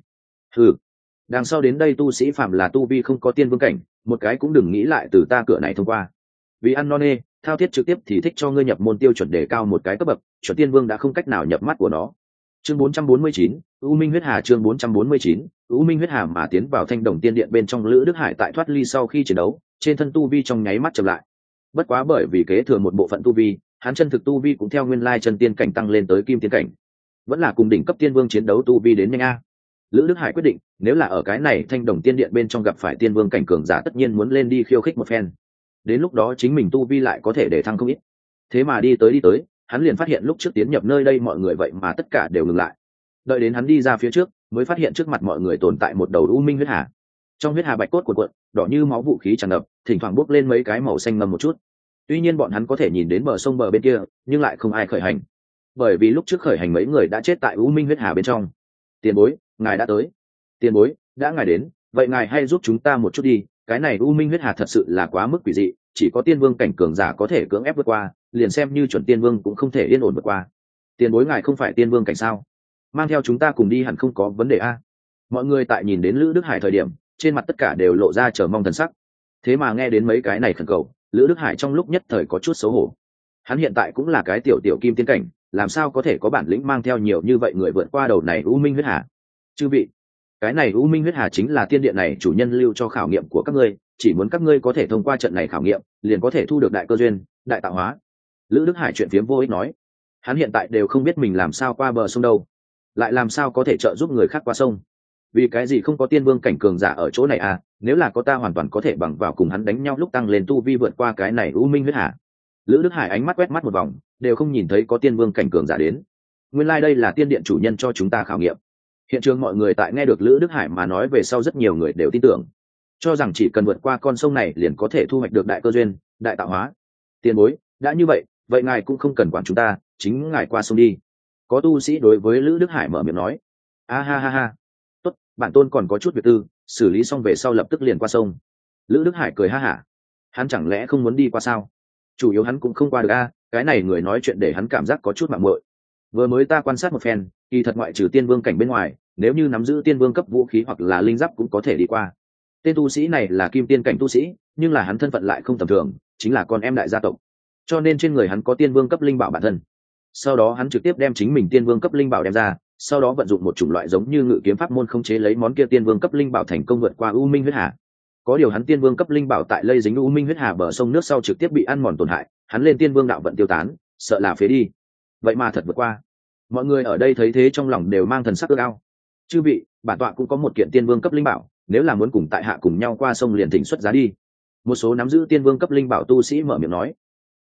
Đằng sau đến đây tu sĩ phạm là tu vi không có tiên vương cảnh, một cái cũng đừng nghĩ lại từ ta cửa này thông qua. Vì ăn no nê, thao thiết trực tiếp thì thích cho ngươi nhập môn tiêu chuẩn đề cao một cái cấp bậc, chuẩn tiên vương đã không cách nào nhập mắt của nó. Chương 449, U Minh huyết hà. Chương 449, U Minh huyết hà. Mà tiến vào Thanh Đồng Tiên Điện bên trong Lữ Đức Hải tại thoát ly sau khi chiến đấu, trên thân tu vi trong nháy mắt chậm lại. Bất quá bởi vì kế thừa một bộ phận tu vi, hắn chân thực tu vi cũng theo nguyên lai chân tiên cảnh tăng lên tới kim tiên cảnh. Vẫn là cùng đỉnh cấp tiên vương chiến đấu tu vi đến nhanh a. Lữ Đức Hải quyết định, nếu là ở cái này Thanh Đồng Tiên Điện bên trong gặp phải tiên vương cảnh cường giả tất nhiên muốn lên đi khiêu khích một phen. Đến lúc đó chính mình tu vi lại có thể để thăng không ít. Thế mà đi tới, hắn liền phát hiện lúc trước tiến nhập nơi đây mọi người vậy mà tất cả đều ngừng lại. Đợi đến hắn đi ra phía trước, mới phát hiện trước mặt mọi người tồn tại một đầu U Minh huyết hà. Trong huyết hà bạch cốt cuộn cuộn, đỏ như máu vũ khí tràn ngập, thỉnh thoảng bốc lên mấy cái màu xanh ngầm một chút. Tuy nhiên bọn hắn có thể nhìn đến bờ sông bờ bên kia, nhưng lại không ai khởi hành. Bởi vì lúc trước khởi hành mấy người đã chết tại U Minh huyết hà bên trong. Tiền bối, ngài đã tới. Tiền bối, đã ngài đến, vậy ngài hay giúp chúng ta một chút đi, cái này U Minh huyết hà thật sự là quá mức quỷ dị, chỉ có tiên vương cảnh cường giả có thể cưỡng ép vượt qua, liền xem như chuẩn tiên vương cũng không thể yên ổn vượt qua. Tiền bối ngài không phải tiên vương cảnh sao? Mang theo chúng ta cùng đi hẳn không có vấn đề a. Mọi người tại nhìn đến Lữ Đức Hải thời điểm, trên mặt tất cả đều lộ ra chờ mong thần sắc. Thế mà nghe đến mấy cái này khẩn cầu, Lữ Đức Hải trong lúc nhất thời có chút xấu hổ. Hắn hiện tại cũng là cái tiểu tiểu kim tiên cảnh, làm sao có thể có bản lĩnh mang theo nhiều như vậy người vượt qua đầu này U Minh huyết hà? Chư vị, cái này U Minh huyết hà chính là tiên điện này chủ nhân lưu cho khảo nghiệm của các ngươi, chỉ muốn các ngươi có thể thông qua trận này khảo nghiệm, liền có thể thu được đại cơ duyên, đại tạo hóa. Lữ Đức Hải chuyện phiếm vô ích nói, hắn hiện tại đều không biết mình làm sao qua bờ sông đâu, lại làm sao có thể trợ giúp người khác qua sông. Vì cái gì không có tiên vương cảnh cường giả ở chỗ này à? Nếu là có ta hoàn toàn có thể bằng vào cùng hắn đánh nhau lúc tăng lên tu vi vượt qua cái này U Minh huyết hà. Lữ Đức Hải ánh mắt quét mắt một vòng, đều không nhìn thấy có tiên vương cảnh cường giả đến. Nguyên lai đây là tiên điện chủ nhân cho chúng ta khảo nghiệm. Hiện trường mọi người tại nghe được Lữ Đức Hải mà nói về sau rất nhiều người đều tin tưởng, cho rằng chỉ cần vượt qua con sông này liền có thể thu hoạch được đại cơ duyên, đại tạo hóa. Tiền bối, đã như vậy, vậy ngài cũng không cần quản chúng ta, chính ngài qua sông đi. Có tu sĩ đối với Lữ Đức Hải mở miệng nói. A ha ha ha, tốt, bản tôn còn có chút việc tư, xử lý xong về sau lập tức liền qua sông. Lữ Đức Hải cười ha hả, hắn chẳng lẽ không muốn đi qua sao? Chủ yếu hắn cũng không qua được a, cái này người nói chuyện để hắn cảm giác có chút mạo muội. Vừa mới ta quan sát một phen, kỳ thật ngoại trừ tiên vương cảnh bên ngoài, nếu như nắm giữ tiên vương cấp vũ khí hoặc là linh giáp cũng có thể đi qua. Tên tu sĩ này là kim tiên cảnh tu sĩ, nhưng là hắn thân phận lại không tầm thường, chính là con em đại gia tộc, cho nên trên người hắn có tiên vương cấp linh bảo bản thân. Sau đó hắn trực tiếp đem chính mình tiên vương cấp linh bảo đem ra, sau đó vận dụng một chủng loại giống như ngự kiếm pháp môn khống chế lấy món kia tiên vương cấp linh bảo thành công vượt qua U Minh huyết hà. Có điều hắn tiên vương cấp linh bảo tại lây dính U Minh huyết hà bờ sông nước sau trực tiếp bị ăn mòn tổn hại, hắn lên tiên vương đạo vận tiêu tán, sợ là phế đi. Vậy mà thật vượt qua. Mọi người ở đây thấy thế trong lòng đều mang thần sắc ước ao. Chư vị, bản tọa cũng có một kiện tiên vương cấp linh bảo, nếu là muốn cùng tại hạ cùng nhau qua sông liền thỉnh xuất giá đi. Một số nắm giữ tiên vương cấp linh bảo tu sĩ mở miệng nói.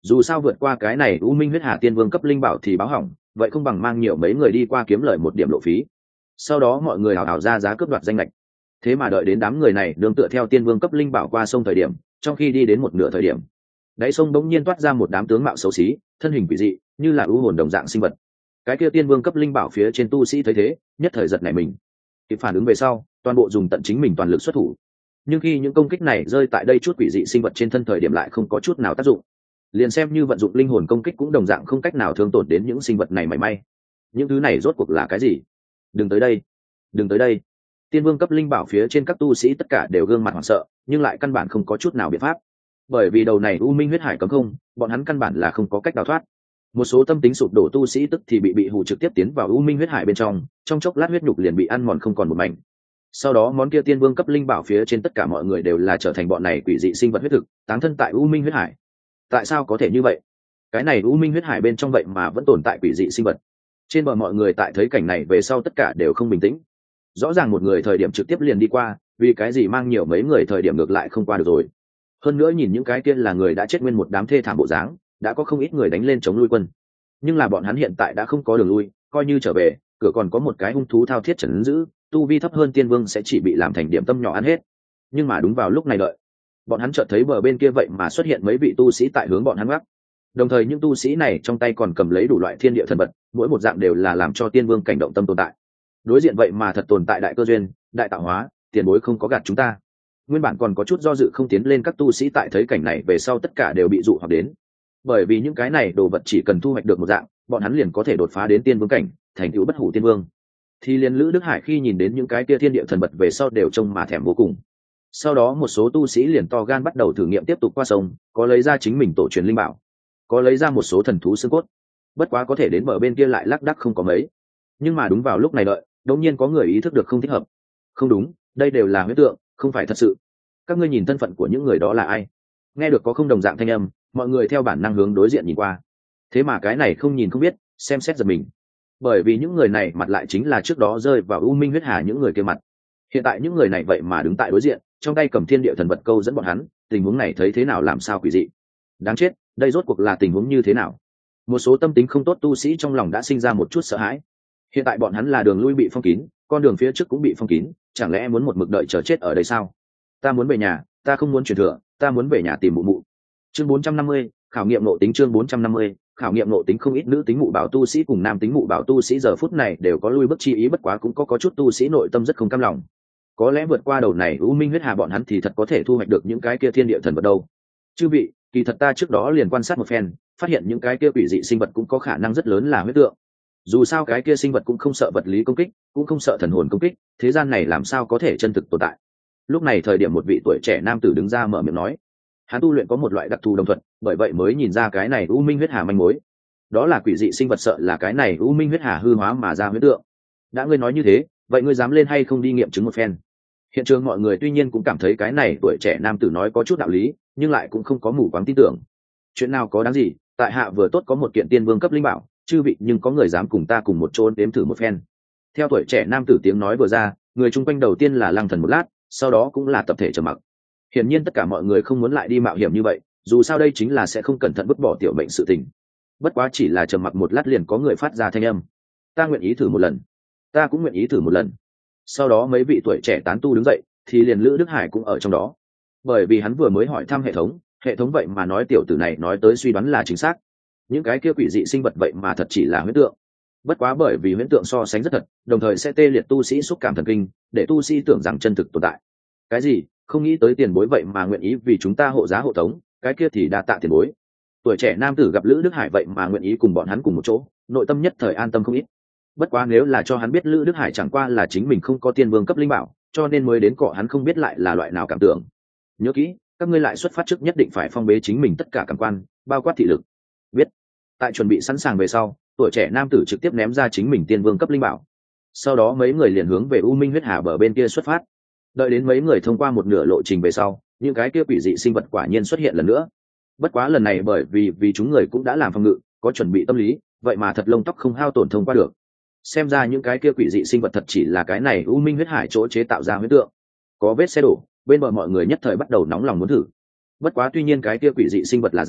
dù sao vượt qua cái này u minh huyết hà tiên vương cấp linh bảo thì báo hỏng, vậy không bằng mang nhiều mấy người đi qua kiếm lời một điểm lộ phí. Sau đó mọi người hào hào ra giá cướp đoạt danh lệch. Thế mà đợi đến đám người này đương tựa theo tiên vương cấp linh bảo qua sông thời điểm, trong khi đi đến một nửa thời điểm, đáy sông bỗng nhiên toát ra một đám tướng mạo xấu xí, thân hình quỷ dị, như là u hồn đồng dạng sinh vật. Cái kia tiên vương cấp linh bảo phía trên tu sĩ thấy thế, nhất thời giật nảy mình. Kịp phản ứng về sau, toàn bộ dùng tận chính mình toàn lực xuất thủ. Nhưng khi những công kích này rơi tại đây chút quỷ dị sinh vật trên thân thời điểm lại không có chút nào tác dụng. Liền xem như vận dụng linh hồn công kích cũng đồng dạng không cách nào thương tổn đến những sinh vật này mảy may. Những thứ này rốt cuộc là cái gì? Đừng tới đây, đừng tới đây. Tiên vương cấp linh bảo phía trên các tu sĩ tất cả đều gương mặt hoảng sợ, nhưng lại căn bản không có chút nào biện pháp. Bởi vì đầu này u minh huyết hải cấm không, bọn hắn căn bản là không có cách đào thoát. Một số tâm tính sụp đổ tu sĩ tức thì bị hù trực tiếp tiến vào u minh huyết hải bên trong chốc lát huyết nhục liền bị ăn mòn không còn một mảnh. Sau đó món kia tiên vương cấp linh bảo phía trên tất cả mọi người đều là trở thành bọn này quỷ dị sinh vật huyết thực, táng thân tại u minh huyết hải. Tại sao có thể như vậy? Cái này u minh huyết hải bên trong vậy mà vẫn tồn tại quỷ dị sinh vật. Trên bờ mọi người tại thấy cảnh này về sau tất cả đều không bình tĩnh. Rõ ràng một người thời điểm trực tiếp liền đi qua, vì cái gì mang nhiều mấy người thời điểm ngược lại không qua được rồi? Hơn nữa nhìn những cái kia là người đã chết nguyên một đám thê thảm bộ dáng, đã có không ít người đánh lên chống lui quân. Nhưng là bọn hắn hiện tại đã không có đường lui, coi như trở về, cửa còn có một cái hung thú thao thiết trấn giữ, tu vi thấp hơn tiên vương sẽ chỉ bị làm thành điểm tâm nhỏ ăn hết. Nhưng mà đúng vào lúc này đợi, bọn hắn chợt thấy bờ bên kia vậy mà xuất hiện mấy vị tu sĩ tại hướng bọn hắn gác. Đồng thời những tu sĩ này trong tay còn cầm lấy đủ loại thiên địa thần vật, mỗi một dạng đều là làm cho tiên vương cảnh động tâm tồn tại. Đối diện vậy mà thật tồn tại đại cơ duyên, đại tạo hóa, tiền bối không có gạt chúng ta. Nguyên bản còn có chút do dự không tiến lên các tu sĩ tại thấy cảnh này về sau tất cả đều bị dụ hoặc đến. Bởi vì những cái này đồ vật chỉ cần thu hoạch được một dạng, bọn hắn liền có thể đột phá đến tiên vương cảnh, thành tựu bất hủ tiên vương. Thì liền Lữ Đức Hải khi nhìn đến những cái kia thiên địa thần vật về sau đều trông mà thèm vô cùng. Sau đó một số tu sĩ liền to gan bắt đầu thử nghiệm tiếp tục qua sông, có lấy ra chính mình tổ truyền linh bảo, có lấy ra một số thần thú xương cốt. Bất quá có thể đến bờ bên kia lại lác đác không có mấy. Nhưng mà đúng vào lúc này đợi, đột nhiên có người ý thức được không thích hợp. Không đúng, đây đều là huyễn tượng, không phải thật sự. Các ngươi nhìn thân phận của những người đó là ai? Nghe được có không đồng dạng thanh âm, mọi người theo bản năng hướng đối diện nhìn qua. Thế mà cái này không nhìn không biết, xem xét giật mình. Bởi vì những người này mặt lại chính là trước đó rơi vào u minh huyết hà những người kia mặt. Hiện tại những người này vậy mà đứng tại đối diện, trong tay cầm thiên địa thần vật câu dẫn bọn hắn, tình huống này thấy thế nào làm sao quỷ dị. Đáng chết, đây rốt cuộc là tình huống như thế nào? Một số tâm tính không tốt tu sĩ trong lòng đã sinh ra một chút sợ hãi. Hiện tại bọn hắn là đường lui bị phong kín, con đường phía trước cũng bị phong kín, chẳng lẽ muốn một mực đợi chờ chết ở đây sao? Ta muốn về nhà, ta không muốn truyền thừa, ta muốn về nhà tìm mụ mụ. Chương 450, khảo nghiệm nội tính. Chương 450, khảo nghiệm nội tính. Không ít nữ tính mụ bảo tu sĩ cùng nam tính mụ bảo tu sĩ giờ phút này đều có lui bước chi ý, bất quá cũng có chút tu sĩ nội tâm rất không cam lòng. Có lẽ vượt qua đầu này u minh huyết hà bọn hắn thì thật có thể thu hoạch được những cái kia thiên địa thần vật đâu. Chư vị, kỳ thật ta trước đó liền quan sát một phen, phát hiện những cái kia quỷ dị sinh vật cũng có khả năng rất lớn là huyết tượng. Dù sao cái kia sinh vật cũng không sợ vật lý công kích, cũng không sợ thần hồn công kích, thế gian này làm sao có thể chân thực tồn tại. Lúc này thời điểm một vị tuổi trẻ nam tử đứng ra mở miệng nói, hắn tu luyện có một loại đặc thù đồng thuận, bởi vậy mới nhìn ra cái này u minh huyết hà manh mối. Đó là quỷ dị sinh vật sợ là cái này u minh huyết hà hư hóa mà ra huyết tượng. Đã ngươi nói như thế, vậy ngươi dám lên hay không đi nghiệm chứng một phen? Hiện trường mọi người tuy nhiên cũng cảm thấy cái này tuổi trẻ nam tử nói có chút đạo lý, nhưng lại cũng không có mù quáng tin tưởng. Chuyện nào có đáng gì, tại hạ vừa tốt có một kiện tiên vương cấp linh bảo, chư vị nhưng có người dám cùng ta cùng một chỗ đếm thử một phen. Theo tuổi trẻ nam tử tiếng nói vừa ra, người chung quanh đầu tiên là lăng thần một lát, sau đó cũng là tập thể trầm mặc. Hiển nhiên tất cả mọi người không muốn lại đi mạo hiểm như vậy, dù sao đây chính là sẽ không cẩn thận vứt bỏ tiểu mệnh sự tình. Bất quá chỉ là trầm mặc một lát liền có người phát ra thanh âm, ta nguyện ý thử một lần. Ta cũng nguyện ý thử một lần. Sau đó mấy vị tuổi trẻ tán tu đứng dậy, thì liền Lữ Đức Hải cũng ở trong đó. Bởi vì hắn vừa mới hỏi thăm hệ thống vậy mà nói tiểu tử này nói tới suy đoán là chính xác. Những cái kia quỷ dị sinh vật vậy mà thật chỉ là huyễn tượng. Bất quá bởi vì huyễn tượng so sánh rất thật, đồng thời sẽ tê liệt tu sĩ xúc cảm thần kinh, để tu sĩ tưởng rằng chân thực tồn tại. Cái gì? Không nghĩ tới tiền bối vậy mà nguyện ý vì chúng ta hộ giá hộ tống, cái kia thì đa tạ tiền bối. Tuổi trẻ nam tử gặp Lữ Đức Hải vậy mà nguyện ý cùng bọn hắn cùng một chỗ, nội tâm nhất thời an tâm không ít. Bất quá nếu là cho hắn biết Lữ Đức Hải chẳng qua là chính mình không có tiên vương cấp linh bảo, cho nên mới đến cọ hắn không biết lại là loại nào cảm tưởng. Nhớ kỹ, các ngươi lại xuất phát trước nhất định phải phong bế chính mình tất cả cảm quan, bao quát thị lực. Biết. Tại chuẩn bị sẵn sàng về sau, tuổi trẻ nam tử trực tiếp ném ra chính mình tiên vương cấp linh bảo. Sau đó mấy người liền hướng về U Minh huyết hà bờ bên kia xuất phát. Đợi đến mấy người thông qua một nửa lộ trình về sau, những cái kia quỷ dị sinh vật quả nhiên xuất hiện lần nữa. Bất quá lần này bởi vì chúng người cũng đã làm phòng ngự, có chuẩn bị tâm lý, vậy mà thật lông tóc không hao tổn thông qua được. Xem ra những cái kia quỷ dị sinh vật thật chỉ là cái này U Minh huyết hải chỗ chế tạo ra huyễn tượng. Có vết xe đổ, bên bờ mọi người nhất thời bắt đầu nóng lòng muốn thử. Bất quá tuy nhiên cái kia quỷ dị sinh vật là giả,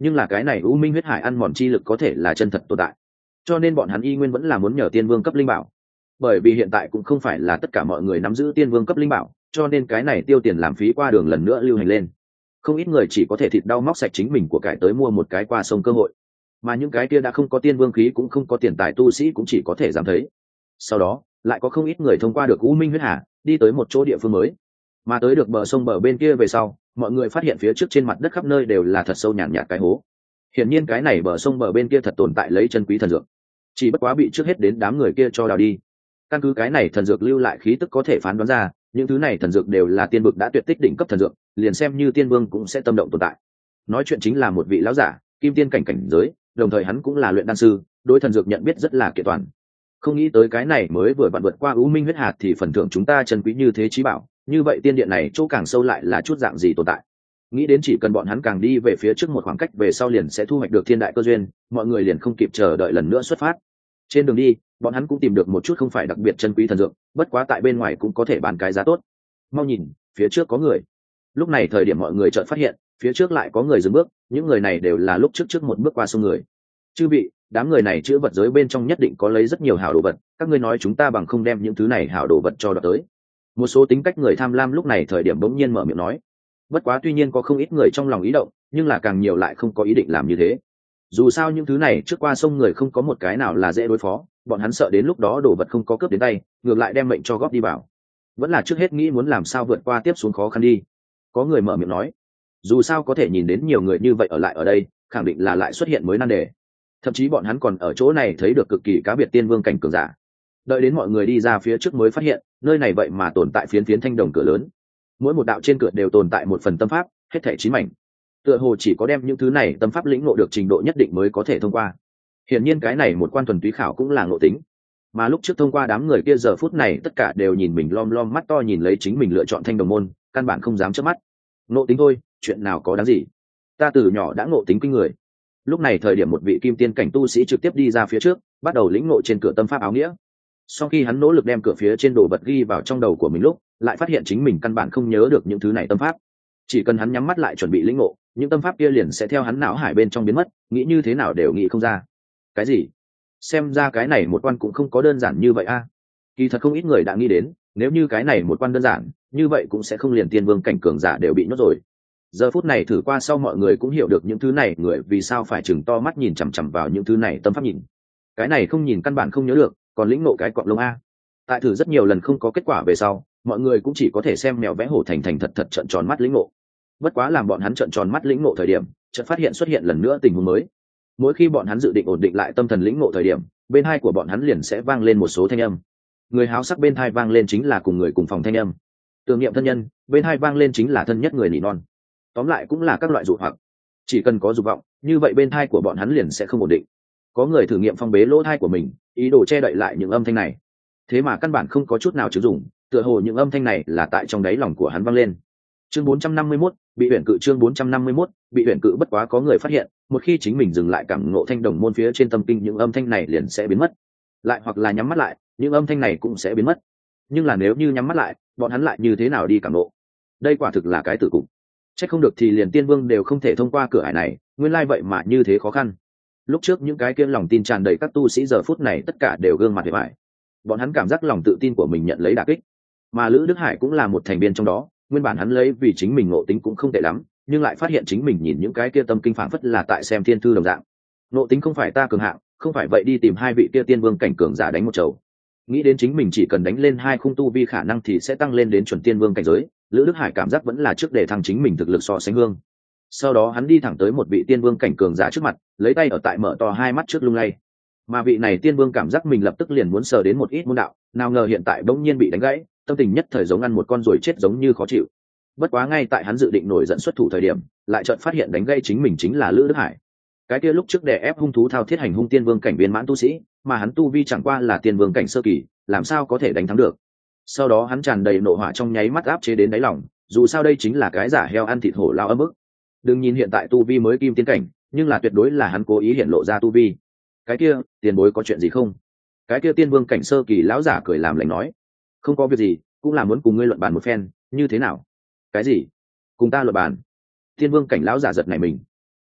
nhưng là cái này u minh huyết hải ăn mòn chi lực có thể là chân thật tồn tại, cho nên bọn hắn y nguyên vẫn là muốn nhờ tiên vương cấp linh bảo. Bởi vì hiện tại cũng không phải là tất cả mọi người nắm giữ tiên vương cấp linh bảo, cho nên cái này tiêu tiền làm phí qua đường lần nữa lưu hành lên. Không ít người chỉ có thể thịt đau móc sạch chính mình của cải tới mua một cái qua sông cơ hội, mà những cái kia đã không có tiên vương khí cũng không có tiền tài tu sĩ cũng chỉ có thể dám thấy. Sau đó lại có không ít người thông qua được u minh huyết hà đi tới một chỗ địa phương mới, mà tới được bờ sông bờ bên kia về sau, mọi người phát hiện phía trước trên mặt đất khắp nơi đều là thật sâu nhàn nhạt cái hố. Hiển nhiên cái này bờ sông bờ bên kia thật tồn tại lấy chân quý thần dược, chỉ bất quá bị trước hết đến đám người kia cho đào đi. Căn cứ cái này thần dược lưu lại khí tức có thể phán đoán ra, những thứ này thần dược đều là tiên vực đã tuyệt tích đỉnh cấp thần dược, liền xem như tiên vương cũng sẽ tâm động tồn tại. Nói chuyện chính là một vị lão giả, kim tiên cảnh giới, đồng thời hắn cũng là luyện đan sư, đối thần dược nhận biết rất là kiện toàn. Không nghĩ tới cái này mới vừa vặn vượt qua u minh huyết hạt thì phần thưởng chúng ta chân quý như thế chí bảo, như vậy tiên điện này chỗ càng sâu lại là chút dạng gì tồn tại. Nghĩ đến chỉ cần bọn hắn càng đi về phía trước một khoảng cách về sau liền sẽ thu hoạch được thiên đại cơ duyên, mọi người liền không kịp chờ đợi lần nữa xuất phát. Trên đường đi, bọn hắn cũng tìm được một chút không phải đặc biệt chân quý thần dược, bất quá tại bên ngoài cũng có thể bán cái giá tốt. Mau nhìn, phía trước có người. Lúc này thời điểm mọi người chợt phát hiện, phía trước lại có người dừng bước, những người này đều là lúc trước một bước qua sông người. Chư vị, đám người này chứa vật giới bên trong nhất định có lấy rất nhiều hảo đồ vật, các ngươi nói chúng ta bằng không đem những thứ này hảo đồ vật cho đoạt tới. Một số tính cách người tham lam lúc này thời điểm bỗng nhiên mở miệng nói. Bất quá tuy nhiên có không ít người trong lòng ý động, nhưng là càng nhiều lại không có ý định làm như thế. Dù sao những thứ này trước qua sông người không có một cái nào là dễ đối phó, bọn hắn sợ đến lúc đó đồ vật không có cướp đến tay, ngược lại đem mệnh cho góp đi vào. Vẫn là trước hết nghĩ muốn làm sao vượt qua tiếp xuống khó khăn đi. Có người mở miệng nói. Dù sao có thể nhìn đến nhiều người như vậy ở lại ở đây, khẳng định là lại xuất hiện mới nan đề. Thậm chí bọn hắn còn ở chỗ này thấy được cực kỳ cá biệt tiên vương cảnh cường giả. Đợi đến mọi người đi ra phía trước mới phát hiện, nơi này vậy mà tồn tại phiến thanh đồng cửa lớn. Mỗi một đạo trên cửa đều tồn tại một phần tâm pháp, hết thảy 9 mảnh. Tựa hồ chỉ có đem những thứ này tâm pháp lĩnh ngộ được trình độ nhất định mới có thể thông qua. Hiển nhiên cái này một quan thuần túy khảo cũng là ngộ tính. Mà lúc trước thông qua đám người kia giờ phút này tất cả đều nhìn mình lom lom mắt to nhìn lấy chính mình lựa chọn thanh đồng môn, căn bản không dám chớp mắt. Ngộ tính thôi, chuyện nào có đáng gì. Ta từ nhỏ đã ngộ tính kinh người. Lúc này thời điểm một vị kim tiên cảnh tu sĩ trực tiếp đi ra phía trước, bắt đầu lĩnh ngộ trên cửa tâm pháp áo nghĩa. Sau khi hắn nỗ lực đem cửa phía trên đồ vật ghi vào trong đầu của mình lúc, lại phát hiện chính mình căn bản không nhớ được những thứ này tâm pháp. Chỉ cần hắn nhắm mắt lại chuẩn bị lĩnh ngộ, những tâm pháp kia liền sẽ theo hắn não hải bên trong biến mất, nghĩ như thế nào đều nghĩ không ra. Cái gì? Xem ra cái này một quan cũng không có đơn giản như vậy a. Kỳ thật không ít người đã nghĩ đến, nếu như cái này một quan đơn giản, như vậy cũng sẽ không liền tiên vương cảnh cường giả đều bị nhốt rồi. Giờ phút này thử qua sau mọi người cũng hiểu được những thứ này người vì sao phải chừng to mắt nhìn chằm chằm vào những thứ này tâm pháp nhìn. Cái này không nhìn căn bản không nhớ được, còn lĩnh ngộ cái cọp lông a. Tại thử rất nhiều lần không có kết quả về sau, mọi người cũng chỉ có thể xem mèo vẽ hổ thành thật thật trợn tròn mắt lĩnh ngộ. Bất quá làm bọn hắn trợn tròn mắt lĩnh ngộ thời điểm, chợt phát hiện xuất hiện lần nữa tình huống mới. Mỗi khi bọn hắn dự định ổn định lại tâm thần lĩnh ngộ thời điểm, bên hai của bọn hắn liền sẽ vang lên một số thanh âm. Người háo sắc bên hai vang lên chính là cùng người cùng phòng thanh âm. Tưởng niệm thân nhân, bên hai vang lên chính là thân nhất người nỉ non. Tóm lại cũng là các loại dụ hoặc. Chỉ cần có dục vọng, như vậy bên thai của bọn hắn liền sẽ không ổn định. Có người thử nghiệm phong bế lỗ thai của mình, ý đồ che đậy lại những âm thanh này. Thế mà căn bản không có chút nào chứng dụng, tựa hồ những âm thanh này là tại trong đáy lòng của hắn vang lên. Chương 451, bị huyền cự. Chương 451, bị huyền cự. Bất quá có người phát hiện, một khi chính mình dừng lại cảm ngộ thanh đồng môn phía trên tâm kinh, những âm thanh này liền sẽ biến mất. Lại hoặc là nhắm mắt lại, những âm thanh này cũng sẽ biến mất. Nhưng là nếu như nhắm mắt lại, bọn hắn lại như thế nào đi cảm ngộ? Đây quả thực là cái tử cục. Chắc không được thì liền tiên vương đều không thể thông qua cửa ải này, nguyên lai vậy mà như thế khó khăn. Lúc trước những cái kia lòng tin tràn đầy các tu sĩ giờ phút này tất cả đều gương mặt hề bại. Bọn hắn cảm giác lòng tự tin của mình nhận lấy đả kích. Mà Lữ Đức Hải cũng là một thành viên trong đó, nguyên bản hắn lấy vì chính mình ngộ tính cũng không tệ lắm, nhưng lại phát hiện chính mình nhìn những cái kia tâm kinh phảng phất là tại xem thiên thư đồng dạng. Ngộ tính không phải ta cường hạng, không phải vậy đi tìm hai vị kia tiên vương cảnh cường giả đánh một chầu. Nghĩ đến chính mình chỉ cần đánh lên 2 khung tu vi khả năng thì sẽ tăng lên đến chuẩn tiên vương cảnh giới, Lữ Đức Hải cảm giác vẫn là trước để thăng chính mình thực lực so sánh hương. Sau đó hắn đi thẳng tới một vị tiên vương cảnh cường giả trước mặt, lấy tay ở tại mở to hai mắt trước lung lay. Mà vị này tiên vương cảm giác mình lập tức liền muốn sờ đến một ít môn đạo, nào ngờ hiện tại bỗng nhiên bị đánh gãy, tâm tình nhất thời giống ăn một con ruồi chết giống như khó chịu. Bất quá ngay tại hắn dự định nổi giận xuất thủ thời điểm, lại chợt phát hiện đánh gãy chính mình chính là Lữ Đức Hải. Cái kia lúc trước đè ép hung thú thao thiết hành hung tiên vương cảnh viên mãn tu sĩ, mà hắn tu vi chẳng qua là tiên vương cảnh sơ kỳ, làm sao có thể đánh thắng được. Sau đó hắn tràn đầy nộ hỏa trong nháy mắt áp chế đến đáy lòng, dù sao đây chính là cái giả heo ăn thịt hổ lao âm ức. Đừng nhìn hiện tại tu vi mới kim tiên cảnh, nhưng là tuyệt đối là hắn cố ý hiện lộ ra tu vi. Cái kia, tiền bối có chuyện gì không? Cái kia tiên vương cảnh sơ kỳ lão giả cười làm lành nói, không có việc gì, cũng là muốn cùng ngươi luận bàn một phen, như thế nào? Cái gì? Cùng ta luận bàn? Tiên vương cảnh lão giả giật nảy mình.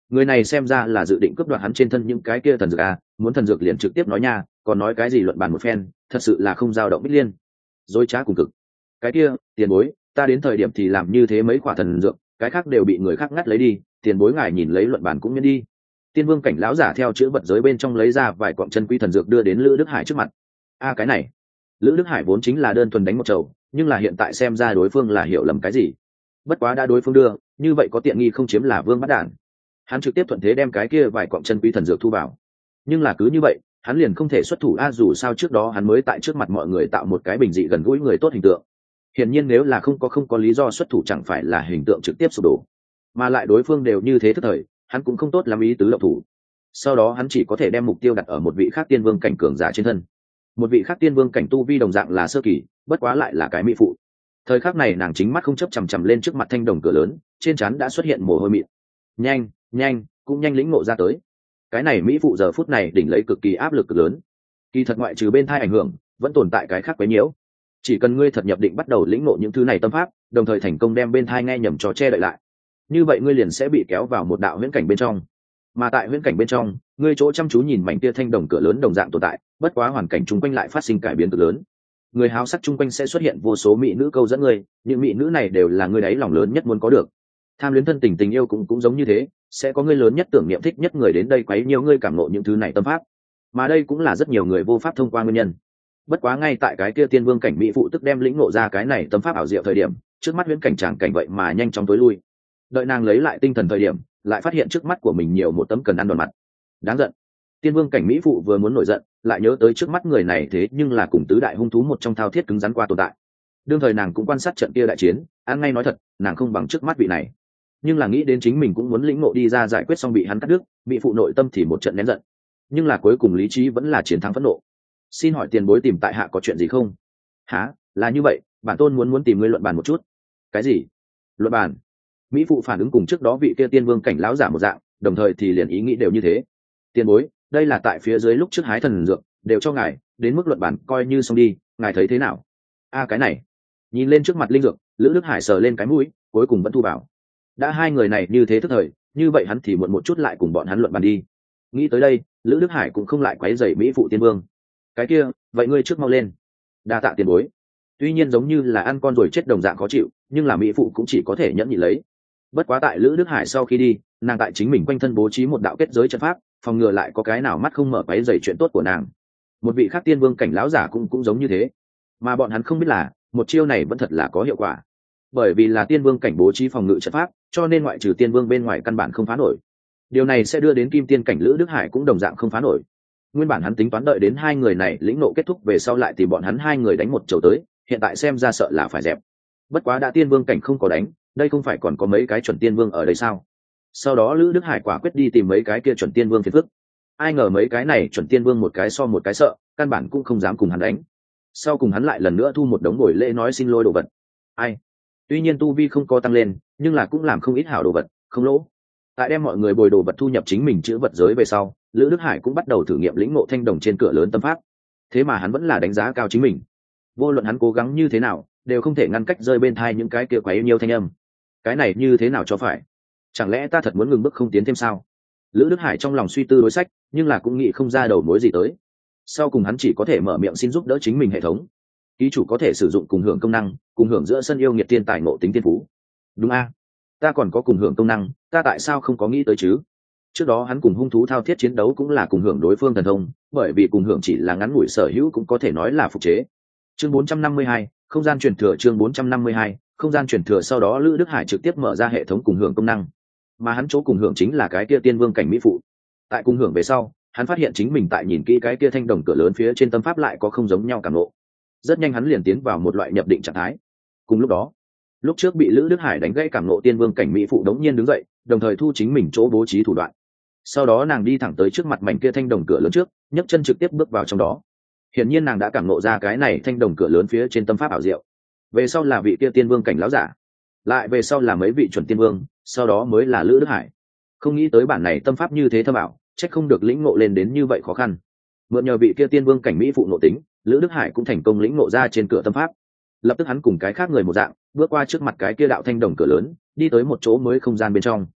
Người này xem ra là dự định cướp đoạt hắn trên thân những cái kia thần dược à, muốn thần dược liền trực tiếp nói nha, còn nói cái gì luận bàn một phen, thật sự là không dao động Bích Liên. Dối trá cùng cực. Cái kia, tiền bối, ta đến thời điểm thì làm như thế mấy quả thần dược, cái khác đều bị người khác ngắt lấy đi, tiền bối ngài nhìn lấy luận bàn cũng miễn đi. Tiên Vương cảnh lão giả theo chữ vật giới bên trong lấy ra vài cọng chân quý thần dược đưa đến Lữ Đức Hải trước mặt. A cái này, Lữ Đức Hải vốn chính là đơn thuần đánh một chầu, nhưng là hiện tại xem ra đối phương là hiểu lầm cái gì. Bất quá đã đối phương đưa, như vậy có tiện nghi không chiếm là vương bắt đản. Hắn trực tiếp thuận thế đem cái kia vài cọng chân quý thần dược thu vào. Nhưng là cứ như vậy, hắn liền không thể xuất thủ a, dù sao trước đó hắn mới tại trước mặt mọi người tạo một cái bình dị gần gũi người tốt hình tượng. Hiển nhiên nếu là không có lý do xuất thủ chẳng phải là hình tượng trực tiếp sụp đổ. Mà lại đối phương đều như thế tức thời, hắn cũng không tốt lắm ý tứ động thủ. Sau đó hắn chỉ có thể đem mục tiêu đặt ở một vị khác tiên vương cảnh cường giả trên thân. Một vị khác tiên vương cảnh tu vi đồng dạng là sơ kỳ, bất quá lại là cái mỹ phụ. Thời khắc này nàng chính mắt không chấp chằm chằm lên trước mặt thanh đồng cửa lớn, trên trán đã xuất hiện mồ hôi mịn. Nhanh, nhanh, cũng nhanh lĩnh ngộ ra tới. Cái này mỹ phụ giờ phút này đỉnh lấy cực kỳ áp lực cực lớn. Kỳ thật ngoại trừ bên thai ảnh hưởng, vẫn tồn tại cái khác quấy nhiễu. Chỉ cần ngươi thật nhập định bắt đầu lĩnh ngộ những thứ này tâm pháp, đồng thời thành công đem bên thai nghe nhầm trò che đậy lại, như vậy ngươi liền sẽ bị kéo vào một đạo huyễn cảnh bên trong. Mà tại huyễn cảnh bên trong, ngươi chỗ chăm chú nhìn mảnh tia thanh đồng cửa lớn đồng dạng tồn tại, bất quá hoàn cảnh chung quanh lại phát sinh cải biến cực lớn. Người háo sắc chung quanh sẽ xuất hiện vô số mỹ nữ câu dẫn ngươi, những mỹ nữ này đều là ngươi đáy lòng lớn nhất muốn có được. Tham luyến thân tình tình yêu cũng giống như thế, sẽ có ngươi lớn nhất tưởng niệm thích nhất người đến đây quấy nhiều ngươi cảm ngộ những thứ này tâm pháp. Mà đây cũng là rất nhiều người vô pháp thông qua nguyên nhân. Bất quá ngay tại cái kia tiên vương cảnh mỹ phụ tức đem lĩnh ngộ ra cái này tâm pháp ảo diệu thời điểm, trước mắt huyễn cảnh tràng cảnh vậy mà nhanh chóng tối lui. Đợi nàng lấy lại tinh thần thời điểm, lại phát hiện trước mắt của mình nhiều một tấm cần ăn đòn mặt. Đáng giận. Tiên vương cảnh mỹ phụ vừa muốn nổi giận, lại nhớ tới trước mắt người này thế nhưng là cùng tứ đại hung thú một trong thao thiết cứng rắn qua tồn tại. Đương thời nàng cũng quan sát trận kia đại chiến, ăn ngay nói thật, nàng không bằng trước mắt vị này. Nhưng là nghĩ đến chính mình cũng muốn lĩnh ngộ đi ra giải quyết xong bị hắn cắt đứt, mỹ phụ nội tâm thì một trận nén giận. Nhưng là cuối cùng lý trí vẫn là chiến thắng phẫn nộ. Xin hỏi tiền bối tìm tại hạ có chuyện gì không? Hả, là như vậy, bản tôn muốn tìm ngươi luận bàn một chút. Cái gì? Luận bàn? Mỹ phụ phản ứng cùng trước đó vị kia tiên vương cảnh lão giả một dạng, đồng thời thì liền ý nghĩ đều như thế. Tiền bối, đây là tại phía dưới lúc trước hái thần dược, đều cho ngài, đến mức luận bàn coi như xong đi, ngài thấy thế nào? A cái này. Nhìn lên trước mặt linh dược, Lữ Đức Hải sờ lên cái mũi, cuối cùng vẫn thu vào. Đã hai người này như thế tức thời, như vậy hắn thì muộn một chút lại cùng bọn hắn luận bàn đi. Nghĩ tới đây, Lữ Đức Hải cũng không lại quấy rầy mỹ phụ tiên vương. Cái kia, vậy ngươi trước mau lên. Đa tạ tiền bối. Tuy nhiên giống như là ăn con rồi chết đồng dạng khó chịu, nhưng là mỹ phụ cũng chỉ có thể nhẫn nhịn lấy. Bất quá tại Lữ Đức Hải sau khi đi, nàng tại chính mình quanh thân bố trí một đạo kết giới trận pháp, phòng ngừa lại có cái nào mắt không mở quấy rầy chuyện tốt của nàng. Một vị khác tiên vương cảnh lão giả cũng giống như thế, mà bọn hắn không biết là một chiêu này vẫn thật là có hiệu quả. Bởi vì là tiên vương cảnh bố trí phòng ngự trận pháp, cho nên ngoại trừ tiên vương bên ngoài căn bản không phá nổi. Điều này sẽ đưa đến kim tiên cảnh Lữ Đức Hải cũng đồng dạng không phá nổi. Nguyên bản hắn tính toán đợi đến hai người này lĩnh nộ kết thúc về sau lại tìm bọn hắn hai người đánh một chầu tới, hiện tại xem ra sợ là phải dẹp. Bất quá đã tiên vương cảnh không có đánh, đây không phải còn có mấy cái chuẩn tiên vương ở đây sao? Sau đó Lữ Đức Hải quả quyết đi tìm mấy cái kia chuẩn tiên vương phiền phức. Ai ngờ mấy cái này chuẩn tiên vương một cái so một cái sợ, căn bản cũng không dám cùng hắn đánh. Sau cùng hắn lại lần nữa thu một đống buổi lễ nói xin lỗi đồ vật. Ai? Tuy nhiên tu vi không có tăng lên, nhưng là cũng làm không ít hảo đồ vật, không lỗ. Tại đem mọi người bồi đồ vật thu nhập chính mình chữ vật giới về sau, Lữ Đức Hải cũng bắt đầu thử nghiệm lĩnh ngộ thanh đồng trên cửa lớn tâm pháp. Thế mà hắn vẫn là đánh giá cao chính mình. Vô luận hắn cố gắng như thế nào, đều không thể ngăn cách rơi bên thai những cái kia quấy nhiêu thanh âm. Cái này như thế nào cho phải? Chẳng lẽ ta thật muốn ngừng bước không tiến thêm sao? Lữ Đức Hải trong lòng suy tư đối sách, nhưng là cũng nghĩ không ra đầu mối gì tới. Sau cùng hắn chỉ có thể mở miệng xin giúp đỡ chính mình hệ thống. Ký chủ có thể sử dụng cùng hưởng công năng, cùng hưởng giữa sân yêu nghiệt tiên tài ngộ tính tiên phú. Đúng a, ta còn có cùng hưởng công năng, ta tại sao không có nghĩ tới chứ? Trước đó hắn cùng hung thú thao thiết chiến đấu cũng là cùng hưởng đối phương thần thông, bởi vì cùng hưởng chỉ là ngắn ngủi sở hữu cũng có thể nói là phục chế. Chương 452, không gian truyền thừa. Chương 452, không gian truyền thừa. Sau đó Lữ Đức Hải trực tiếp mở ra hệ thống cùng hưởng công năng, mà hắn chỗ cùng hưởng chính là cái kia tiên vương cảnh mỹ phụ. Tại cùng hưởng về sau, hắn phát hiện chính mình tại nhìn kỹ cái kia thanh đồng cửa lớn phía trên tâm pháp lại có không giống nhau cảm ngộ. Rất nhanh hắn liền tiến vào một loại nhập định trạng thái. Cùng lúc đó, lúc trước bị Lữ Đức Hải đánh gãy cảm ngộ tiên vương cảnh mỹ phụ đống nhiên đứng dậy, đồng thời thu chính mình chỗ bố trí thủ đoạn. Sau đó nàng đi thẳng tới trước mặt mảnh kia thanh đồng cửa lớn trước, nhấc chân trực tiếp bước vào trong đó. Hiển nhiên nàng đã cảm ngộ ra cái này thanh đồng cửa lớn phía trên tâm pháp ảo diệu. Về sau là vị kia tiên vương cảnh lão giả, lại về sau là mấy vị chuẩn tiên vương, sau đó mới là Lữ Đức Hải. Không nghĩ tới bản này tâm pháp như thế thâm ảo, chắc không được lĩnh ngộ lên đến như vậy khó khăn. Mượn nhờ vị kia tiên vương cảnh mỹ phụ ngộ tính, Lữ Đức Hải cũng thành công lĩnh ngộ ra trên cửa tâm pháp. Lập tức hắn cùng cái khác người một dạng, bước qua trước mặt cái kia đạo thanh đồng cửa lớn, đi tới một chỗ mới không gian bên trong.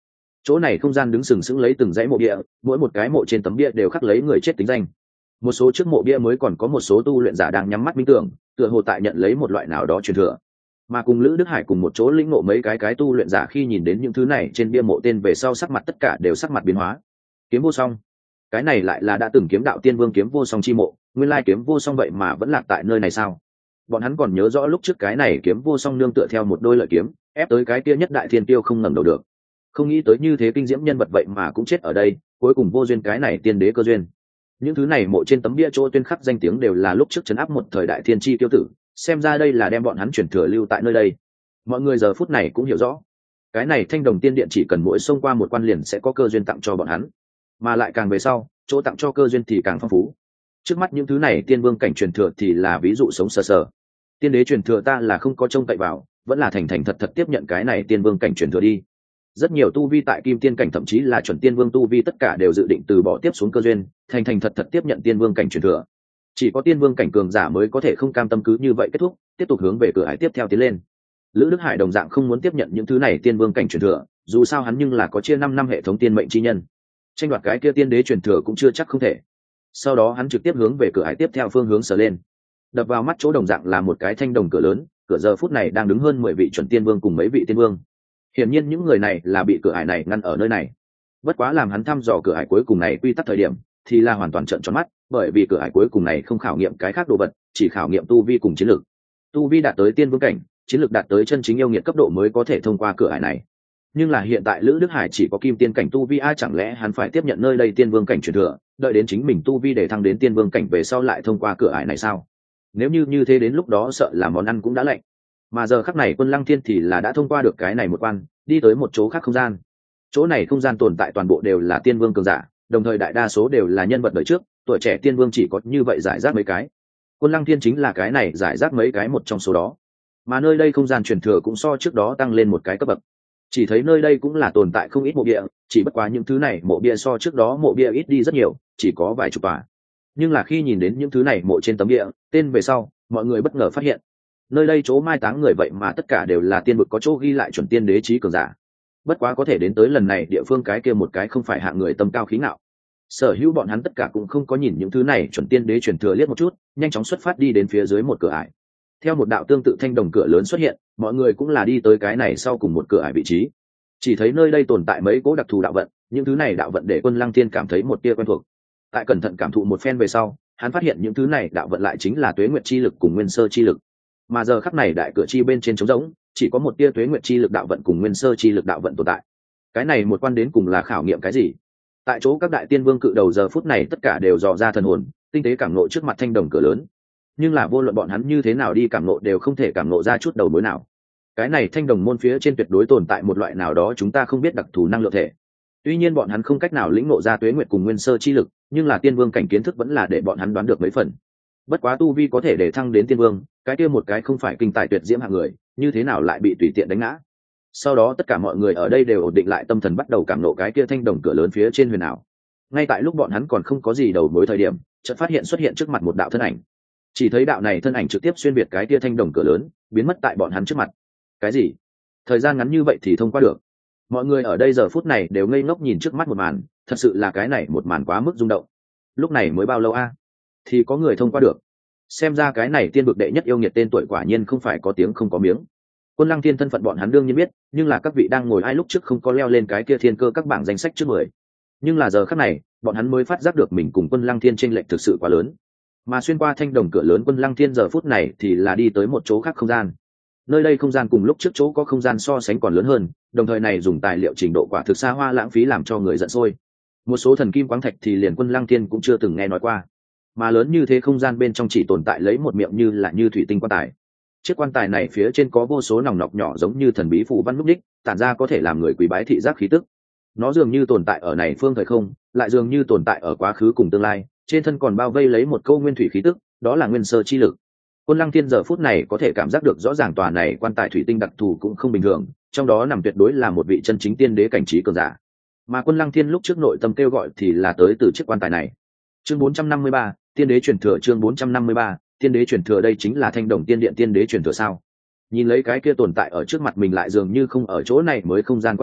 Chỗ này không gian đứng sừng sững lấy từng dãy mộ bia, mỗi một cái mộ trên tấm bia đều khắc lấy người chết tính danh. Một số trước mộ bia mới còn có một số tu luyện giả đang nhắm mắt minh tưởng, tựa hồ tại nhận lấy một loại nào đó truyền thừa. Mà cùng Lữ Đức Hải cùng một chỗ lĩnh ngộ mấy cái tu luyện giả khi nhìn đến những thứ này trên bia mộ tên về sau, sắc mặt tất cả đều sắc mặt biến hóa. Kiếm vô song, cái này lại là đã từng kiếm đạo tiên vương kiếm vô song chi mộ, nguyên lai kiếm vô song vậy mà vẫn lạc tại nơi này sao? Bọn hắn còn nhớ rõ lúc trước cái này kiếm vô song nương tựa theo một đôi lợi kiếm ép tới cái kia nhất đại thiên tiêu không ngẩng đầu được, không nghĩ tới như thế kinh diễm nhân vật vậy mà cũng chết ở đây, cuối cùng vô duyên cái này tiên đế cơ duyên. Những thứ này mộ trên tấm bia chỗ tuyên khắc danh tiếng đều là lúc trước trấn áp một thời đại thiên chi tiêu tử, xem ra đây là đem bọn hắn chuyển thừa lưu tại nơi đây. Mọi người giờ phút này cũng hiểu rõ, cái này Thanh Đồng Tiên Điện chỉ cần mỗi xông qua một quan liền sẽ có cơ duyên tặng cho bọn hắn, mà lại càng về sau chỗ tặng cho cơ duyên thì càng phong phú. Trước mắt những thứ này tiên vương cảnh truyền thừa thì là ví dụ sống sờ sờ. Tiên đế truyền thừa ta là không có trông cậy vào, vẫn là thành thành thật thật tiếp nhận cái này tiên vương cảnh truyền thừa đi. Rất nhiều tu vi tại kim tiên cảnh thậm chí là chuẩn tiên vương tu vi tất cả đều dự định từ bỏ tiếp xuống cơ duyên, thành thành thật thật tiếp nhận tiên vương cảnh truyền thừa. Chỉ có tiên vương cảnh cường giả mới có thể không cam tâm cứ như vậy kết thúc, tiếp tục hướng về cửa ải tiếp theo tiến lên. Lữ Đức Hải đồng dạng không muốn tiếp nhận những thứ này tiên vương cảnh truyền thừa, dù sao hắn nhưng là có chia 5 năm hệ thống tiên mệnh chi nhân, tranh đoạt cái kia tiên đế truyền thừa cũng chưa chắc không thể. Sau đó hắn trực tiếp hướng về cửa ải tiếp theo phương hướng sở lên. Đập vào mắt chỗ đồng dạng là một cái thanh đồng cửa lớn, cửa giờ phút này đang đứng hơn 10 vị chuẩn tiên vương cùng mấy vị tiên vương. Hiển nhiên những người này là bị cửa ải này ngăn ở nơi này. Bất quá làm hắn thăm dò cửa ải cuối cùng này quy tắc thời điểm, thì là hoàn toàn trợn tròn mắt, bởi vì cửa ải cuối cùng này không khảo nghiệm cái khác đồ vật, chỉ khảo nghiệm tu vi cùng chiến lược. Tu vi đạt tới tiên vương cảnh, chiến lược đạt tới chân chính yêu nghiệt cấp độ mới có thể thông qua cửa ải này. Nhưng là hiện tại Lữ Đức Hải chỉ có kim tiên cảnh tu vi, chẳng lẽ hắn phải tiếp nhận nơi đây tiên vương cảnh truyền thừa, đợi đến chính mình tu vi để thăng đến tiên vương cảnh về sau lại thông qua cửa ải này sao? Nếu như thế đến lúc đó sợ là món ăn cũng đã lạnh. Mà giờ khắc này Quân Lăng Thiên thì là đã thông qua được cái này một quan, đi tới một chỗ khác không gian. Chỗ này không gian tồn tại toàn bộ đều là tiên vương cường giả, đồng thời đại đa số đều là nhân vật đời trước, tuổi trẻ tiên vương chỉ có như vậy giải rác mấy cái. Quân Lăng Thiên chính là cái này giải rác mấy cái một trong số đó. Mà nơi đây không gian truyền thừa cũng so trước đó tăng lên một cái cấp bậc. Chỉ thấy nơi đây cũng là tồn tại không ít mộ bia, chỉ bất quá những thứ này mộ bia so trước đó mộ bia ít đi rất nhiều, chỉ có vài chục tòa. Nhưng là khi nhìn đến những thứ này mộ trên tấm bia tên về sau, mọi người bất ngờ phát hiện nơi đây chỗ mai táng người vậy mà tất cả đều là tiên vực có chỗ ghi lại chuẩn tiên đế trí cường giả. Bất quá có thể đến tới lần này địa phương cái kia một cái không phải hạng người tâm cao khí ngạo. Sở hữu bọn hắn tất cả cũng không có nhìn những thứ này chuẩn tiên đế truyền thừa liếc một chút, nhanh chóng xuất phát đi đến phía dưới một cửa ải. Theo một đạo tương tự thanh đồng cửa lớn xuất hiện, mọi người cũng là đi tới cái này sau cùng một cửa ải vị trí. Chỉ thấy nơi đây tồn tại mấy cố đặc thù đạo vận, những thứ này đạo vận để Quân Lăng Thiên cảm thấy một tia quen thuộc. Tại cẩn thận cảm thụ một phen về sau, hắn phát hiện những thứ này đạo vận lại chính là tuế nguyệt chi lực cùng nguyên sơ chi lực. Mà giờ khắc này đại cửa chi bên trên trống rỗng, chỉ có một tia tuế nguyệt chi lực đạo vận cùng nguyên sơ chi lực đạo vận tồn tại. Cái này một quan đến cùng là khảo nghiệm cái gì? Tại chỗ các đại tiên vương cự đầu giờ phút này tất cả đều dò ra thần hồn, tinh tế cảm ngộ trước mặt thanh đồng cửa lớn. Nhưng là vô luận bọn hắn như thế nào đi cảm ngộ đều không thể cảm ngộ ra chút đầu mối nào. Cái này thanh đồng môn phía trên tuyệt đối tồn tại một loại nào đó chúng ta không biết đặc thù năng lượng thể. Tuy nhiên bọn hắn không cách nào lĩnh ngộ ra tuế nguyệt cùng nguyên sơ chi lực, nhưng là tiên vương cảnh kiến thức vẫn là để bọn hắn đoán được mấy phần. Bất quá tu vi có thể để thăng đến tiên vương, cái kia một cái không phải kinh tài tuyệt diễm hạng người, như thế nào lại bị tùy tiện đánh ngã? Sau đó tất cả mọi người ở đây đều ổn định lại tâm thần, bắt đầu cảm nộ cái kia thanh đồng cửa lớn phía trên huyền ảo. Ngay tại lúc bọn hắn còn không có gì đầu mối thời điểm, chợt phát hiện xuất hiện trước mặt một đạo thân ảnh. Chỉ thấy đạo này thân ảnh trực tiếp xuyên việt cái kia thanh đồng cửa lớn, biến mất tại bọn hắn trước mặt. Cái gì? Thời gian ngắn như vậy thì thông qua được? Mọi người ở đây giờ phút này đều ngây ngốc nhìn trước mắt một màn, thật sự là cái này một màn quá mức rung động. Lúc này mới bao lâu thì có người thông qua được. Xem ra cái này tiên vực đệ nhất yêu nghiệt tên tuổi quả nhiên không phải có tiếng không có miếng. Quân Lăng Thiên thân phận bọn hắn đương nhiên biết, nhưng là các vị đang ngồi ai lúc trước không có leo lên cái kia thiên cơ các bảng danh sách trước 10. Nhưng là giờ khắc này, bọn hắn mới phát giác được mình cùng Quân Lăng Thiên chênh lệch thực sự quá lớn. Mà xuyên qua thanh đồng cửa lớn, Quân Lăng Thiên giờ phút này thì là đi tới một chỗ khác không gian. Nơi đây không gian cùng lúc trước chỗ có không gian so sánh còn lớn hơn, đồng thời này dùng tài liệu trình độ quả thực xa hoa lãng phí làm cho người giận sôi. Một số thần kim khoáng thạch thì liền Quân Lăng Thiên cũng chưa từng nghe nói qua. Mà lớn như thế không gian bên trong chỉ tồn tại lấy một miệng như thủy tinh quan tài. Chiếc quan tài này phía trên có vô số nòng nọc nhỏ giống như thần bí phù văn núp đích, tản ra có thể làm người quý bái thị giác khí tức. Nó dường như tồn tại ở này phương thời không, lại dường như tồn tại ở quá khứ cùng tương lai, trên thân còn bao vây lấy một câu nguyên thủy khí tức, đó là nguyên sơ chi lực. Quân Lăng Thiên giờ phút này có thể cảm giác được rõ ràng tòa này quan tài thủy tinh đặc thù cũng không bình thường, trong đó nằm tuyệt đối là một vị chân chính tiên đế cảnh trí cường giả. Mà Quân Lăng Thiên lúc trước nội tâm kêu gọi thì là tới từ chiếc quan tài này. Chương 453, tiên đế truyền thừa. Chương 453, tiên đế truyền thừa. Đây chính là Thanh Đồng Tiên Điện tiên đế truyền thừa sao? Nhìn lấy cái kia tồn tại ở trước mặt mình lại dường như không ở chỗ này mới không gian quan tài,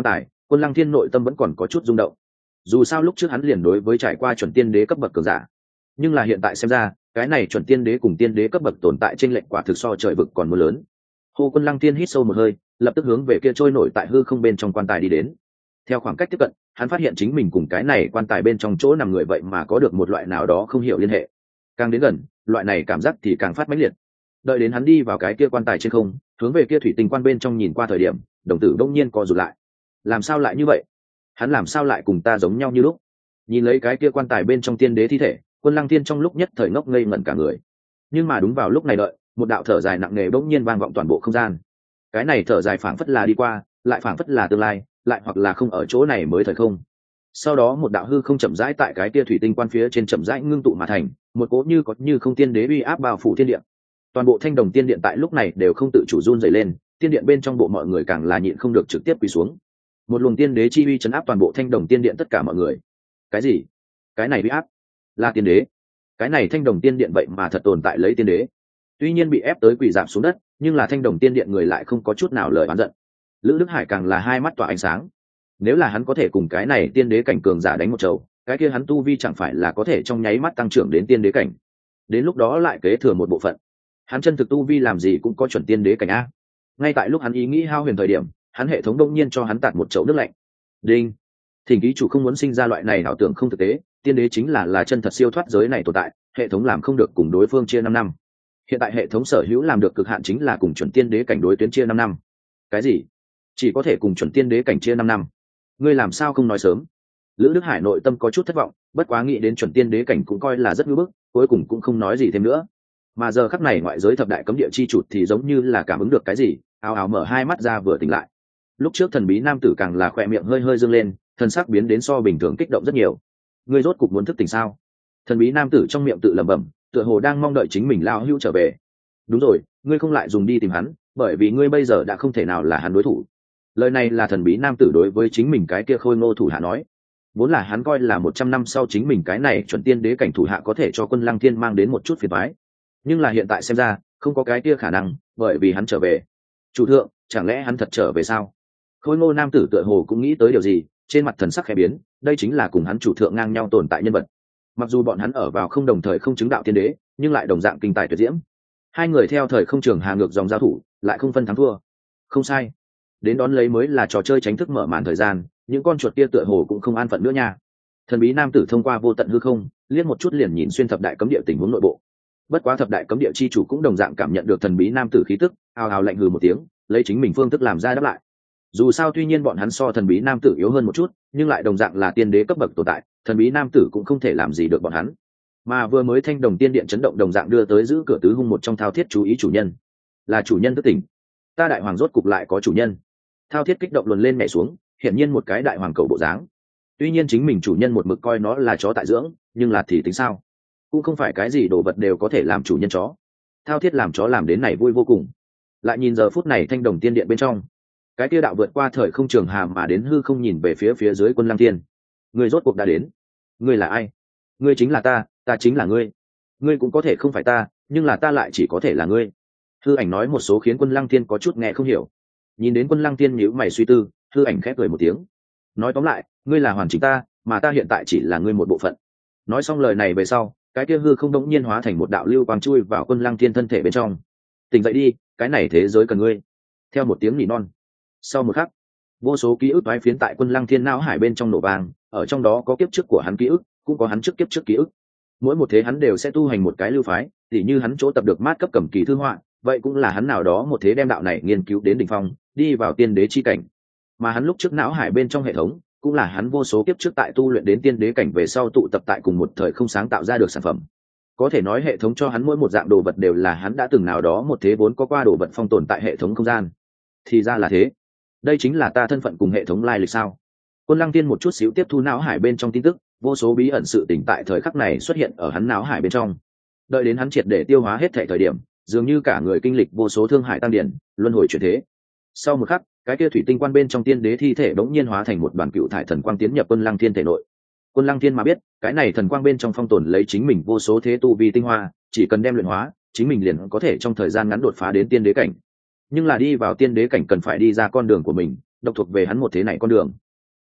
Quân Lăng Thiên nội tâm vẫn còn có chút rung động. Dù sao lúc trước hắn liền đối với trải qua chuẩn tiên đế cấp bậc cường giả, nhưng là hiện tại xem ra cái này chuẩn tiên đế cùng tiên đế cấp bậc tồn tại trên lệnh quả thực so trời vực còn mưa lớn. Hồ Quân Lăng Thiên hít sâu một hơi, lập tức hướng về kia trôi nổi tại hư không bên trong quan tài đi đến. Theo khoảng cách tiếp cận, hắn phát hiện chính mình cùng cái này quan tài bên trong chỗ nằm người vậy mà có được một loại nào đó không hiểu liên hệ. Càng đến gần, loại này cảm giác thì càng phát mãnh liệt. Đợi đến hắn đi vào cái kia quan tài trên không, hướng về kia thủy tinh quan bên trong nhìn qua thời điểm, đồng tử đông nhiên co rụt lại. Làm sao lại như vậy? Hắn làm sao lại cùng ta giống nhau như lúc? Nhìn lấy cái kia quan tài bên trong tiên đế thi thể, Quân Lăng Thiên trong lúc nhất thời ngốc ngây ngẩn cả người. Nhưng mà đúng vào lúc này đợi, một đạo thở dài nặng nề bỗng nhiên vang vọng toàn bộ không gian. Cái này thở dài phảng phất là đi qua, lại phảng phất là tương lai, lại hoặc là không ở chỗ này mới thời không. Sau đó một đạo hư không chậm rãi tại cái kia thủy tinh quan phía trên chậm rãi ngưng tụ mà thành, một cỗ như có như không tiên đế uy áp bao phủ thiên địa. Toàn bộ Thanh Đồng Tiên Điện tại lúc này đều không tự chủ run rẩy lên, tiên điện bên trong bộ mọi người càng là nhịn không được trực tiếp quỳ xuống. Một luồng tiên đế chi uy chấn áp toàn bộ Thanh Đồng Tiên Điện tất cả mọi người. Cái gì? Cái này uy áp là tiên đế? Cái này Thanh Đồng Tiên Điện vậy mà thật tồn tại lấy tiên đế? Tuy nhiên bị ép tới quỳ giảm xuống đất, nhưng là Thanh Đồng Tiên Điện người lại không có chút nào lời oán giận. Lữ Đức Hải càng là hai mắt tỏa ánh sáng. Nếu là hắn có thể cùng cái này tiên đế cảnh cường giả đánh một chầu, cái kia hắn tu vi chẳng phải là có thể trong nháy mắt tăng trưởng đến tiên đế cảnh. Đến lúc đó lại kế thừa một bộ phận. Hắn chân thực tu vi làm gì cũng có chuẩn tiên đế cảnh a. Ngay tại lúc hắn ý nghĩ hao huyền thời điểm, hắn hệ thống đông nhiên cho hắn tạt một chậu nước lạnh. Đinh. Thỉnh ký chủ không muốn sinh ra loại này ảo tưởng không thực tế, tiên đế chính là chân thật siêu thoát giới này tồn tại, hệ thống làm không được cùng đối phương chia 5 năm. Hiện tại hệ thống sở hữu làm được cực hạn chính là cùng chuẩn tiên đế cảnh đối tuyến chia 5 năm. Cái gì? Chỉ có thể cùng chuẩn tiên đế cảnh chia 5 năm? Ngươi làm sao không nói sớm? Lữ Đức Hải nội tâm có chút thất vọng, bất quá nghĩ đến chuẩn tiên đế cảnh cũng coi là rất ngưỡng bức, cuối cùng cũng không nói gì thêm nữa. Mà giờ khắc này ngoại giới thập đại cấm địa chi chủ thì giống như là cảm ứng được cái gì, ào ào mở hai mắt ra vừa tỉnh lại. Lúc trước thần bí nam tử càng là khỏe miệng hơi hơi dương lên, thân sắc biến đến so bình thường kích động rất nhiều. Ngươi rốt cục muốn thức tỉnh sao? Thần bí nam tử trong miệng tự lẩm bẩm, tựa hồ đang mong đợi chính mình lao hưu trở về. Đúng rồi, ngươi không lại dùng đi tìm hắn, bởi vì ngươi bây giờ đã không thể nào là hắn đối thủ. Lời này là thần bí nam tử đối với chính mình cái kia khôi ngô thủ hạ nói. Vốn là hắn coi là 100 năm sau chính mình cái này chuẩn tiên đế cảnh thủ hạ có thể cho Quân Lăng Thiên mang đến một chút phiền toái, nhưng là hiện tại xem ra không có cái kia khả năng, bởi vì hắn trở về. Chủ thượng, chẳng lẽ hắn thật trở về sao? Khôi ngô nam tử tựa hồ cũng nghĩ tới điều gì, trên mặt thần sắc khẽ biến, đây chính là cùng hắn chủ thượng ngang nhau tồn tại nhân vật. Mặc dù bọn hắn ở vào không đồng thời không chứng đạo tiên đế, nhưng lại đồng dạng kinh tài tuyệt diễm. Hai người theo thời không trường hà ngược dòng giao thủ, lại không phân thắng thua. Không sai, đến đón lấy mới là trò chơi tránh thức mở màn thời gian, những con chuột kia tựa hồ cũng không an phận nữa nha. Thần bí nam tử thông qua vô tận hư không, liếc một chút liền nhìn xuyên thập đại cấm địa tình huống nội bộ. Bất quá thập đại cấm địa chi chủ cũng đồng dạng cảm nhận được thần bí nam tử khí tức, ào ào lạnh hừ một tiếng, lấy chính mình phương thức làm ra đáp lại. Dù sao tuy nhiên bọn hắn so thần bí nam tử yếu hơn một chút, nhưng lại đồng dạng là tiên đế cấp bậc tồn tại, thần bí nam tử cũng không thể làm gì được bọn hắn. Mà vừa mới Thanh Đồng Tiên Điện chấn động đồng dạng đưa tới giữ cửa tứ hung một trong Thao Thiết chú ý chủ nhân. Là chủ nhân thức tỉnh. Ta đại hoàng rốt cục lại có chủ nhân. Thao Thiết kích động luồn lên nhảy xuống, hiển nhiên một cái đại hoàng cầu bộ dáng. Tuy nhiên chính mình chủ nhân một mực coi nó là chó tại dưỡng, nhưng là thì tính sao? Cũng không phải cái gì đồ vật đều có thể làm chủ nhân chó. Thao Thiết làm chó làm đến này vui vô cùng. Lại nhìn giờ phút này Thanh Đồng Tiên Điện bên trong, cái kia đạo vượt qua thời không trường hà mà đến hư không nhìn về phía dưới Quân Lăng Thiên. Ngươi rốt cuộc đã đến. Ngươi là ai? Ngươi chính là ta, ta chính là ngươi. Ngươi cũng có thể không phải ta, nhưng là ta lại chỉ có thể là ngươi. Hư ảnh nói một số khiến Quân Lăng Thiên có chút nghe không hiểu. Nhìn đến Quân Lăng Thiên nhíu mày suy tư, hư ảnh khẽ cười một tiếng. Nói tóm lại, ngươi là hoàn chỉnh ta, mà ta hiện tại chỉ là ngươi một bộ phận. Nói xong lời này về sau, cái kia hư không đống nhiên hóa thành một đạo lưu quang chui vào Quân Lăng Thiên thân thể bên trong. Tỉnh dậy đi, cái này thế giới cần ngươi. Theo một tiếng nỉ non. Sau một khắc, vô số ký ức toái phiến tại Quân Lăng Thiên não hải bên trong nổ vang, ở trong đó có kiếp trước của hắn ký ức, cũng có hắn trước kiếp trước ký ức. Mỗi một thế hắn đều sẽ tu hành một cái lưu phái, tỉ như hắn chỗ tập được mát cấp cầm kỳ thư họa, vậy cũng là hắn nào đó một thế đem đạo này nghiên cứu đến đỉnh phong, đi vào tiên đế chi cảnh. Mà hắn lúc trước não hải bên trong hệ thống, cũng là hắn vô số kiếp trước tại tu luyện đến tiên đế cảnh về sau tụ tập tại cùng một thời không sáng tạo ra được sản phẩm. Có thể nói hệ thống cho hắn mỗi một dạng đồ vật đều là hắn đã từng nào đó một thế vốn có qua đồ vật phong tồn tại hệ thống không gian. Thì ra là thế. Đây chính là ta thân phận cùng hệ thống lai lịch sao? Quân Lăng Tiên một chút xíu tiếp thu não hải bên trong tin tức, vô số bí ẩn sự tỉnh tại thời khắc này xuất hiện ở hắn não hải bên trong. Đợi đến hắn triệt để tiêu hóa hết thảy thời điểm, dường như cả người kinh lịch vô số thương hải tăng điển, luân hồi chuyển thế. Sau một khắc, cái kia thủy tinh quan bên trong tiên đế thi thể bỗng nhiên hóa thành một đoàn cựu thải thần quang tiến nhập Quân Lăng Thiên thể nội. Quân Lăng Thiên mà biết, cái này thần quang bên trong phong tồn lấy chính mình vô số thế tu vi tinh hoa, chỉ cần đem luyện hóa, chính mình liền có thể trong thời gian ngắn đột phá đến tiên đế cảnh. Nhưng là đi vào tiên đế cảnh cần phải đi ra con đường của mình, độc thuộc về hắn một thế này con đường.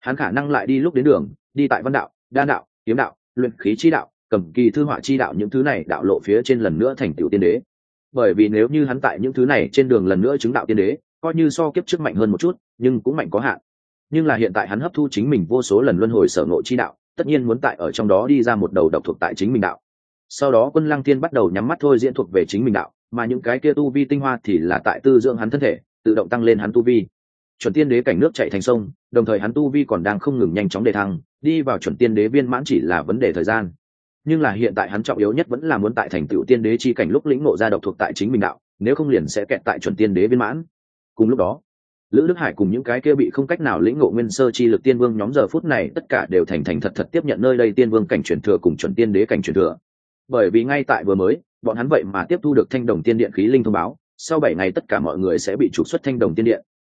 hắn khả năng lại đi lúc đến đường đi tại văn đạo, đan đạo, kiếm đạo, luyện khí chi đạo, cầm kỳ thư họa chi đạo những thứ này đạo lộ phía trên lần nữa thành tựu tiên đế. Bởi vì nếu như hắn tại những thứ này trên đường lần nữa chứng đạo tiên đế, coi như so kiếp trước mạnh hơn một chút, nhưng cũng mạnh có hạn. Nhưng là hiện tại hắn hấp thu chính mình vô số lần luân hồi sở ngộ chi đạo, tất nhiên muốn tại ở trong đó đi ra một đầu độc thuộc tại chính mình đạo. Sau đó Quân Lăng Thiên bắt đầu nhắm mắt thôi diễn thuộc về chính mình đạo, mà những cái kia tu vi tinh hoa thì là tại tư dưỡng hắn thân thể, tự động tăng lên hắn tu vi. Chuẩn tiên đế cảnh nước chảy thành sông, đồng thời hắn tu vi còn đang không ngừng nhanh chóng đề thăng, đi vào chuẩn tiên đế viên mãn chỉ là vấn đề thời gian. Nhưng là hiện tại hắn trọng yếu nhất vẫn là muốn tại thành tựu tiên đế chi cảnh lúc lĩnh ngộ ra độc thuộc tại chính mình đạo, nếu không liền sẽ kẹt tại chuẩn tiên đế viên mãn. Cùng lúc đó, Lữ Đức Hải cùng những cái kia bị không cách nào lĩnh ngộ nguyên sơ chi lực tiên vương nhóm giờ phút này tất cả đều thành thành thật thật tiếp nhận nơi đây tiên vương cảnh truyền thừa cùng chuẩn tiên đế cảnh truyền thừa. Bởi vì ngay tại vừa mới, bọn hắn vậy mà tiếp thu được Thanh Đồng Tiên Điện khí linh thông báo, sau 7 ngày tất cả mọi người sẽ bị trục xuất Thanh Đồng Tiên Điện,